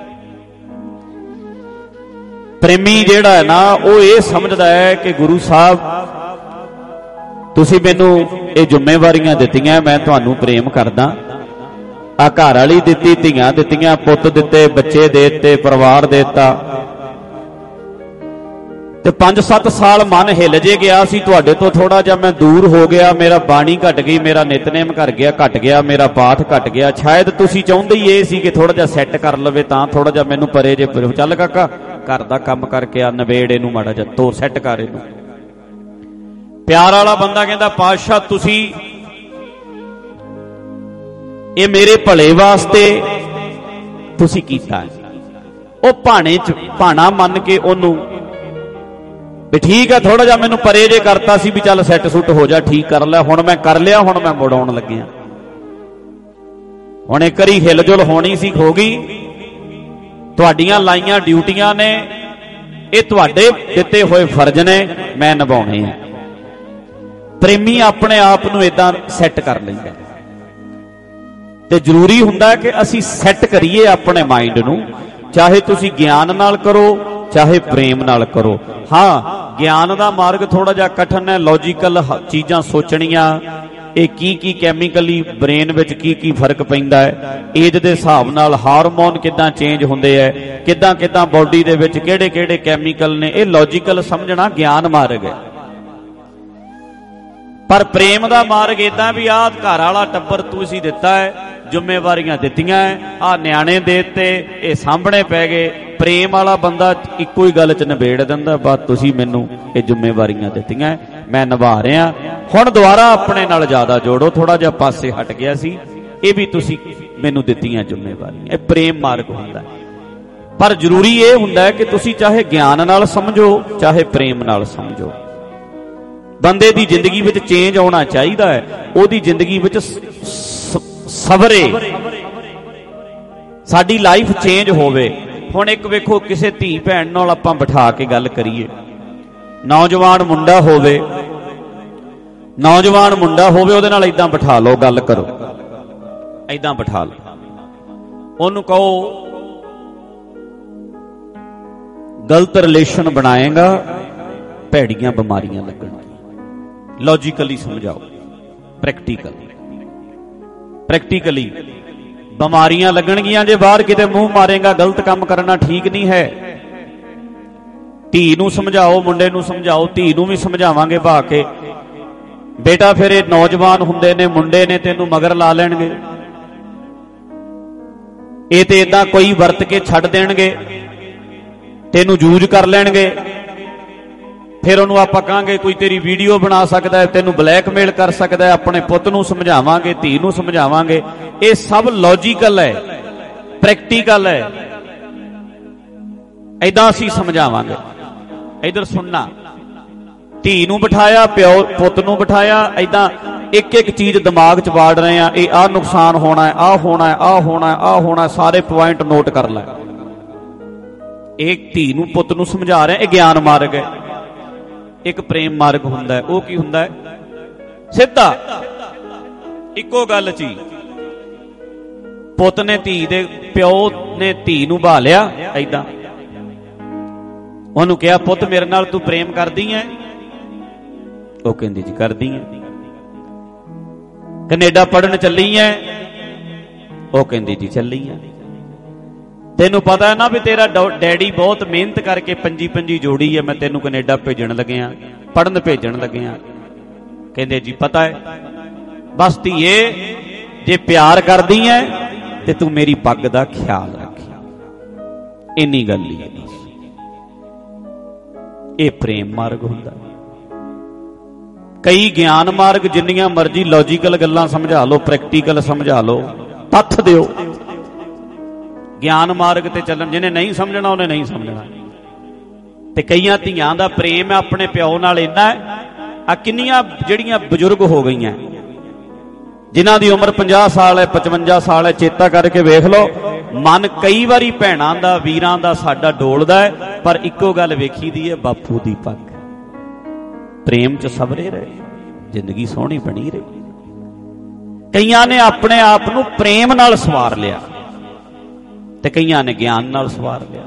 ਪ੍ਰੇਮੀ ਜਿਹੜਾ ਹੈ ਨਾ, ਉਹ ਇਹ ਸਮਝਦਾ ਹੈ ਕਿ ਗੁਰੂ ਸਾਹਿਬ ਤੁਸੀਂ ਮੈਨੂੰ ਇਹ ਜ਼ਿੰਮੇਵਾਰੀਆਂ ਦਿੱਤੀਆਂ, ਮੈਂ ਤੁਹਾਨੂੰ ਪ੍ਰੇਮ ਕਰਦਾ। ਆ ਘਰ ਵਾਲੀ ਦਿੱਤੀ, ਧੀਆਂ ਦਿੱਤੀਆਂ, ਪੁੱਤ ਦਿੱਤੇ, ਬੱਚੇ ਦੇ ਦਿੱਤੇ, ਪਰਿਵਾਰ ਦੇ ਦਿੱਤਾ, ਤੇ ਪੰਜ ਸੱਤ ਸਾਲ ਮਨ ਹਿੱਲ ਜੇ ਗਿਆ ਸੀ ਤੁਹਾਡੇ ਤੋਂ, ਥੋੜਾ ਜਿਹਾ ਮੈਂ ਦੂਰ ਹੋ ਗਿਆ, ਮੇਰਾ ਬਾਣੀ ਘਟ ਗਈ, ਮੇਰਾ ਨਿਤਨੇਮ ਘਟ ਗਿਆ ਘਟ ਗਿਆ ਮੇਰਾ ਪਾਠ ਘਟ ਗਿਆ। ਸ਼ਾਇਦ ਤੁਸੀਂ ਚਾਹੁੰਦੇ ਹੀ ਇਹ ਸੀ ਕਿ ਥੋੜਾ ਜਿਹਾ ਸੈੱਟ ਕਰ ਲਵੇ, ਤਾਂ ਥੋੜਾ ਜਿਹਾ ਮੈਨੂੰ ਪਰੇ ਜੇ ਚੱਲ ਕਾਕਾ ਘਰ ਦਾ ਕੰਮ ਕਰਕੇ ਆ, ਨਵੇੜ ਇਹਨੂੰ ਮਾੜਾ ਜਿਹਾ, ਤੋਰ ਸੈੱਟ ਕਰ ਇਹਨੂੰ। ਪਿਆਰ ਵਾਲਾ ਬੰਦਾ ਕਹਿੰਦਾ ਪਾਤਸ਼ਾਹ ਤੁਸੀਂ ਇਹ ਮੇਰੇ ਭਲੇ ਵਾਸਤੇ ਤੁਸੀਂ ਕੀਤਾ। ਉਹ ਭਾਣੇ ਚ ਭਾਣਾ ਮੰਨ ਕੇ ਉਹਨੂੰ ਵੀ ਠੀਕ ਹੈ, ਥੋੜਾ ਜਿਹਾ ਮੈਨੂੰ ਪਰੇ ਜੇ ਕਰਤਾ ਸੀ ਵੀ ਚੱਲ ਸੈੱਟ ਸੁੱਟ ਹੋ ਜਾ, ਠੀਕ ਕਰ ਲਿਆ, ਹੁਣ ਮੈਂ ਕਰ ਲਿਆ, ਹੁਣ ਮੈਂ ਮੁੜ ਆਉਣ ਲੱਗਿਆ। ਹੁਣ ਇੱਕ ਵਾਰੀ ਹਿਲਜੁਲ ਹੋਣੀ ਸੀ, ਹੋ ਗਈ। ਤੁਹਾਡੀਆਂ ਲਾਈਆਂ ਡਿਊਟੀਆਂ ਨੇ, ਇਹ ਤੁਹਾਡੇ ਦਿੱਤੇ ਹੋਏ ਫਰਜ਼ ਨੇ, ਮੈਂ ਨਿਭਾਉਣੇ ਆ। ਪ੍ਰੇਮੀ ਆਪਣੇ ਆਪ ਨੂੰ ਇਦਾਂ ਸੈੱਟ ਕਰ ਲੈਂਦਾ, ਤੇ ਜ਼ਰੂਰੀ ਹੁੰਦਾ ਕਿ ਅਸੀਂ ਸੈੱਟ ਕਰੀਏ ਆਪਣੇ ਮਾਈਂਡ ਨੂੰ, ਚਾਹੇ ਤੁਸੀਂ ਗਿਆਨ ਨਾਲ ਕਰੋ ਚਾਹੇ ਪ੍ਰੇਮ ਨਾਲ ਕਰੋ। ਹਾਂ, ਗਿਆਨ ਦਾ ਮਾਰਗ ਥੋੜਾ ਜਿਹਾ ਕਠਿਨ ਹੈ, ਲੌਜੀਕਲ ਚੀਜ਼ਾਂ ਸੋਚਣੀਆਂ, ਇਹ ਕੀ ਕੀ ਕੈਮੀਕਲੀ ਬ੍ਰੇਨ ਵਿੱਚ ਕੀ ਕੀ ਫਰਕ ਪੈਂਦਾ ਹੈ, ਏਜ ਦੇ ਹਿਸਾਬ ਨਾਲ ਹਾਰਮੋਨ ਕਿੱਦਾਂ ਚੇਂਜ ਹੁੰਦੇ ਹੈ, ਕਿੱਦਾਂ ਕਿੱਦਾਂ ਬਾਡੀ ਦੇ ਵਿੱਚ ਕਿਹੜੇ ਕਿਹੜੇ ਕੈਮੀਕਲ ਨੇ, ਇਹ ਲੌਜੀਕਲ ਸਮਝਣਾ ਗਿਆਨ ਮਾਰਗ ਹੈ। ਪਰ ਪ੍ਰੇਮ ਦਾ ਮਾਰਗ ਇਦਾਂ ਵੀ ਆਹ ਘਰ ਵਾਲਾ ਟੱਬਰ ਤੁਸੀਂ ਦਿੱਤਾ ਹੈ, ਜ਼ਿੰਮੇਵਾਰੀਆਂ ਦਿੱਤੀਆਂ ਹੈ, ਆਹ ਨਿਆਣੇ ਦੇ ਦਿੱਤੇ, ਇਹ ਸਾਂਭਣੇ ਪੈ ਗਏ। ਪ੍ਰੇਮ ਵਾਲਾ ਬੰਦਾ ਇੱਕੋ ਹੀ ਗੱਲ ਚ ਨਿਬੇੜ ਦਿੰਦਾ, ਬਸ ਤੁਸੀਂ ਮੈਨੂੰ ਇਹ ਜ਼ਿੰਮੇਵਾਰੀਆਂ ਦਿੱਤੀਆਂ, ਮੈਂ ਨਿਭਾ ਰਿਹਾ, ਹੁਣ ਦੁਬਾਰਾ ਆਪਣੇ ਨਾਲ ਜ਼ਿਆਦਾ ਜੋੜੋ, ਥੋੜਾ ਜਿਹਾ ਪਾਸੇ ਹਟ ਗਿਆ ਸੀ, ਇਹ ਵੀ ਤੁਸੀਂ ਮੈਨੂੰ ਦਿੱਤੀਆਂ ਜ਼ਿੰਮੇਵਾਰੀਆਂ। ਇਹ ਪ੍ਰੇਮ ਮਾਰਗ ਹੁੰਦਾ। ਪਰ ਜ਼ਰੂਰੀ ਇਹ ਹੁੰਦਾ ਕਿ ਤੁਸੀਂ ਚਾਹੇ ਗਿਆਨ ਨਾਲ ਸਮਝੋ ਚਾਹੇ ਪ੍ਰੇਮ ਨਾਲ ਸਮਝੋ। ਬੰਦੇ ਦੀ ਜ਼ਿੰਦਗੀ ਵਿੱਚ ਚੇਂਜ ਆਉਣਾ ਚਾਹੀਦਾ ਹੈ, ਉਹਦੀ ਜ਼ਿੰਦਗੀ ਵਿੱਚ ਸਵਰੇ, ਸਾਡੀ ਲਾਈਫ ਚੇਂਜ ਹੋਵੇ। ਹੁਣ ਇੱਕ ਵੇਖੋ, ਕਿਸੇ ਧੀ ਭੈਣ ਨਾਲ ਆਪਾਂ ਬਿਠਾ ਕੇ ਗੱਲ ਕਰੀਏ, ਨੌਜਵਾਨ ਮੁੰਡਾ ਹੋਵੇ, ਨੌਜਵਾਨ ਮੁੰਡਾ ਹੋਵੇ ਉਹਦੇ ਨਾਲ ਇਦਾਂ ਬਿਠਾ ਲਓ, ਗੱਲ ਕਰੋ, ਇਦਾਂ ਬਿਠਾ ਲਓ, ਉਹਨੂੰ ਕਹੋ ਗਲਤ ਰਿਲੇਸ਼ਨ ਬਣਾਏਗਾ, ਭੈੜੀਆਂ ਬਿਮਾਰੀਆਂ ਲੱਗਣਗੀਆਂ। ਲੌਜੀਕਲੀ ਸਮਝਾਓ, ਪ੍ਰੈਕਟੀਕਲ ਪ੍ਰੈਕਟੀਕਲੀ ਬਿਮਾਰੀਆਂ ਲੱਗਣਗੀਆਂ ਜੇ ਬਾਹਰ ਕਿਤੇ ਮੂੰਹ ਮਾਰੇਗਾ। ਗਲਤ ਕੰਮ ਕਰਨਾ ਠੀਕ ਨਹੀਂ ਹੈ। ਧੀ ਨੂੰ ਸਮਝਾਓ, ਮੁੰਡੇ ਨੂੰ ਸਮਝਾਓ, ਧੀ ਨੂੰ ਵੀ ਸਮਝਾਵਾਂਗੇ ਭਾ ਕੇ, ਬੇਟਾ ਫਿਰ ਇਹ ਨੌਜਵਾਨ ਹੁੰਦੇ ਨੇ, ਮੁੰਡੇ ਨੇ, ਤੈਨੂੰ ਮਗਰ ਲਾ ਲੈਣਗੇ, ਇਹ ਤੇ ਏਦਾਂ ਕੋਈ ਵਰਤ ਕੇ ਛੱਡ ਦੇਣਗੇ, ਤੈਨੂੰ ਯੂਜ਼ ਕਰ ਲੈਣਗੇ। ਫਿਰ ਉਹਨੂੰ ਆਪਾਂ ਕਹਾਂਗੇ ਕੋਈ ਤੇਰੀ ਵੀਡੀਓ ਬਣਾ ਸਕਦਾ ਹੈ, ਤੈਨੂੰ ਬਲੈਕਮੇਲ ਕਰ ਸਕਦਾ ਹੈ। ਆਪਣੇ ਪੁੱਤ ਨੂੰ ਸਮਝਾਵਾਂਗੇ, ਧੀ ਨੂੰ ਸਮਝਾਵਾਂਗੇ। ਇਹ ਸਭ ਲੌਜੀਕਲ ਹੈ, ਪ੍ਰੈਕਟੀਕਲ ਹੈ, ਏਦਾਂ ਅਸੀਂ ਸਮਝਾਵਾਂਗੇ। ਇਧਰ ਸੁਣਨਾ, ਧੀ ਨੂੰ ਬਿਠਾਇਆ, ਪਿਓ ਪੁੱਤ ਨੂੰ ਬਿਠਾਇਆ, ਏਦਾਂ ਇੱਕ ਇੱਕ ਚੀਜ਼ ਦਿਮਾਗ 'ਚ ਵਾੜ ਰਹੇ ਆ, ਇਹ ਆਹ ਨੁਕਸਾਨ ਹੋਣਾ ਹੈ, ਆਹ ਹੋਣਾ ਹੈ, ਆਹ ਹੋਣਾ ਹੈ, ਆਹ ਹੋਣਾ, ਸਾਰੇ ਪੁਆਇੰਟ ਨੋਟ ਕਰ ਲੈ। ਇਹ ਧੀ ਨੂੰ ਪੁੱਤ ਨੂੰ ਸਮਝਾ ਰਿਹਾ, ਇਹ ਗਿਆਨ ਮਾਰਗ ਹੈ। ਇੱਕ ਪ੍ਰੇਮ ਮਾਰਗ ਹੁੰਦਾ ਹੈ, ਉਹ ਕੀ ਹੁੰਦਾ ਹੈ? ਸਿੱਧਾ ਇੱਕੋ ਗੱਲ ਚ ਹੀ ਪੁੱਤ ਨੇ ਧੀ ਦੇ ਪਿਓ ਨੇ ਧੀ ਨੂੰ ਭਾ ਲਿਆ ਏਦਾਂ, ਉਹਨੂੰ ਕਿਹਾ ਪੁੱਤ ਮੇਰੇ ਨਾਲ ਤੂੰ ਪ੍ਰੇਮ ਕਰਦੀ ਐ? ਉਹ ਕਹਿੰਦੀ ਜੀ ਕਰਦੀ ਐ। ਕੈਨੇਡਾ ਪੜਨ ਚੱਲੀ ਐ? ਉਹ ਕਹਿੰਦੀ ਜੀ ਚੱਲੀ ਐ। ਤੈਨੂੰ ਪਤਾ ਹੈ ਨਾ ਵੀ ਤੇਰਾ ਡੈਡੀ ਬਹੁਤ ਮਿਹਨਤ ਕਰਕੇ ਪੰਜੀ ਪੰਜੀ ਜੋੜੀ ਐ, ਮੈਂ ਤੈਨੂੰ ਕੈਨੇਡਾ ਭੇਜਣ ਲੱਗਿਆ, ਪੜਨ ਭੇਜਣ ਲੱਗਿਆ। ਕਹਿੰਦੇ ਜੀ ਪਤਾ ਹੈ। ਬਸ ਧੀਏ ਜੇ ਪਿਆਰ ਕਰਦੀ ਐ ਤੇ ਤੂੰ ਮੇਰੀ ਪੱਗ ਦਾ ਖਿਆਲ ਰੱਖੀ, ਇੰਨੀ ਗੱਲ ਹੀ ਹੈ। ਇਹ ਪ੍ਰੇਮ ਮਾਰਗ ਹੁੰਦਾ। ਕਈ ਗਿਆਨ ਮਾਰਗ ਜਿੰਨੀਆਂ ਮਰਜ਼ੀ ਲੌਜੀਕਲ ਗੱਲਾਂ ਸਮਝਾ ਲਓ, ਪ੍ਰੈਕਟੀਕਲ ਸਮਝਾ ਲਓ, ਤੱਥ ਦਿਓ, ਗਿਆਨ ਮਾਰਗ ਤੇ ਚੱਲਣ ਜਿਹਨੇ ਨਹੀਂ ਸਮਝਣਾ ਉਹਨੇ ਨਹੀਂ ਸਮਝਣਾ। ਤੇ ਕਈਆਂ ਧੀਆਂ ਦਾ ਪ੍ਰੇਮ ਹੈ ਆਪਣੇ ਪਿਓ ਨਾਲ ਇੰਨਾ ਹੈ। ਆ ਕਿੰਨੀਆਂ ਜਿਹੜੀਆਂ ਬਜ਼ੁਰਗ ਹੋ ਗਈਆਂ ਜਿਨ੍ਹਾਂ ਦੀ ਉਮਰ ਪੰਜਾਹ ਸਾਲ ਹੈ, ਪਚਵੰਜਾ ਸਾਲ ਹੈ, ਚੇਤਾ ਕਰਕੇ ਵੇਖ ਲਓ। ਮਨ ਕਈ ਵਾਰੀ ਭੈਣਾਂ ਦਾ ਵੀਰਾਂ ਦਾ ਸਾਡਾ ਡੋਲਦਾ ਹੈ, ਪਰ ਇੱਕੋ ਗੱਲ ਵੇਖੀ ਦੀ ਹੈ, ਬਾਪੂ ਦੀ ਪੱਗ। ਪ੍ਰੇਮ ਚ ਸਬਰੇ ਰਹੇ, ਜ਼ਿੰਦਗੀ ਸੋਹਣੀ ਬਣੀ ਰਹੀ। ਕਈਆਂ ਨੇ ਆਪਣੇ ਆਪ ਨੂੰ ਪ੍ਰੇਮ ਨਾਲ ਸਵਾਰ ਲਿਆ ਤੇ ਕਈਆਂ ਨੇ ਗਿਆਨ ਨਾਲ ਸਵਾਰ ਲਿਆ।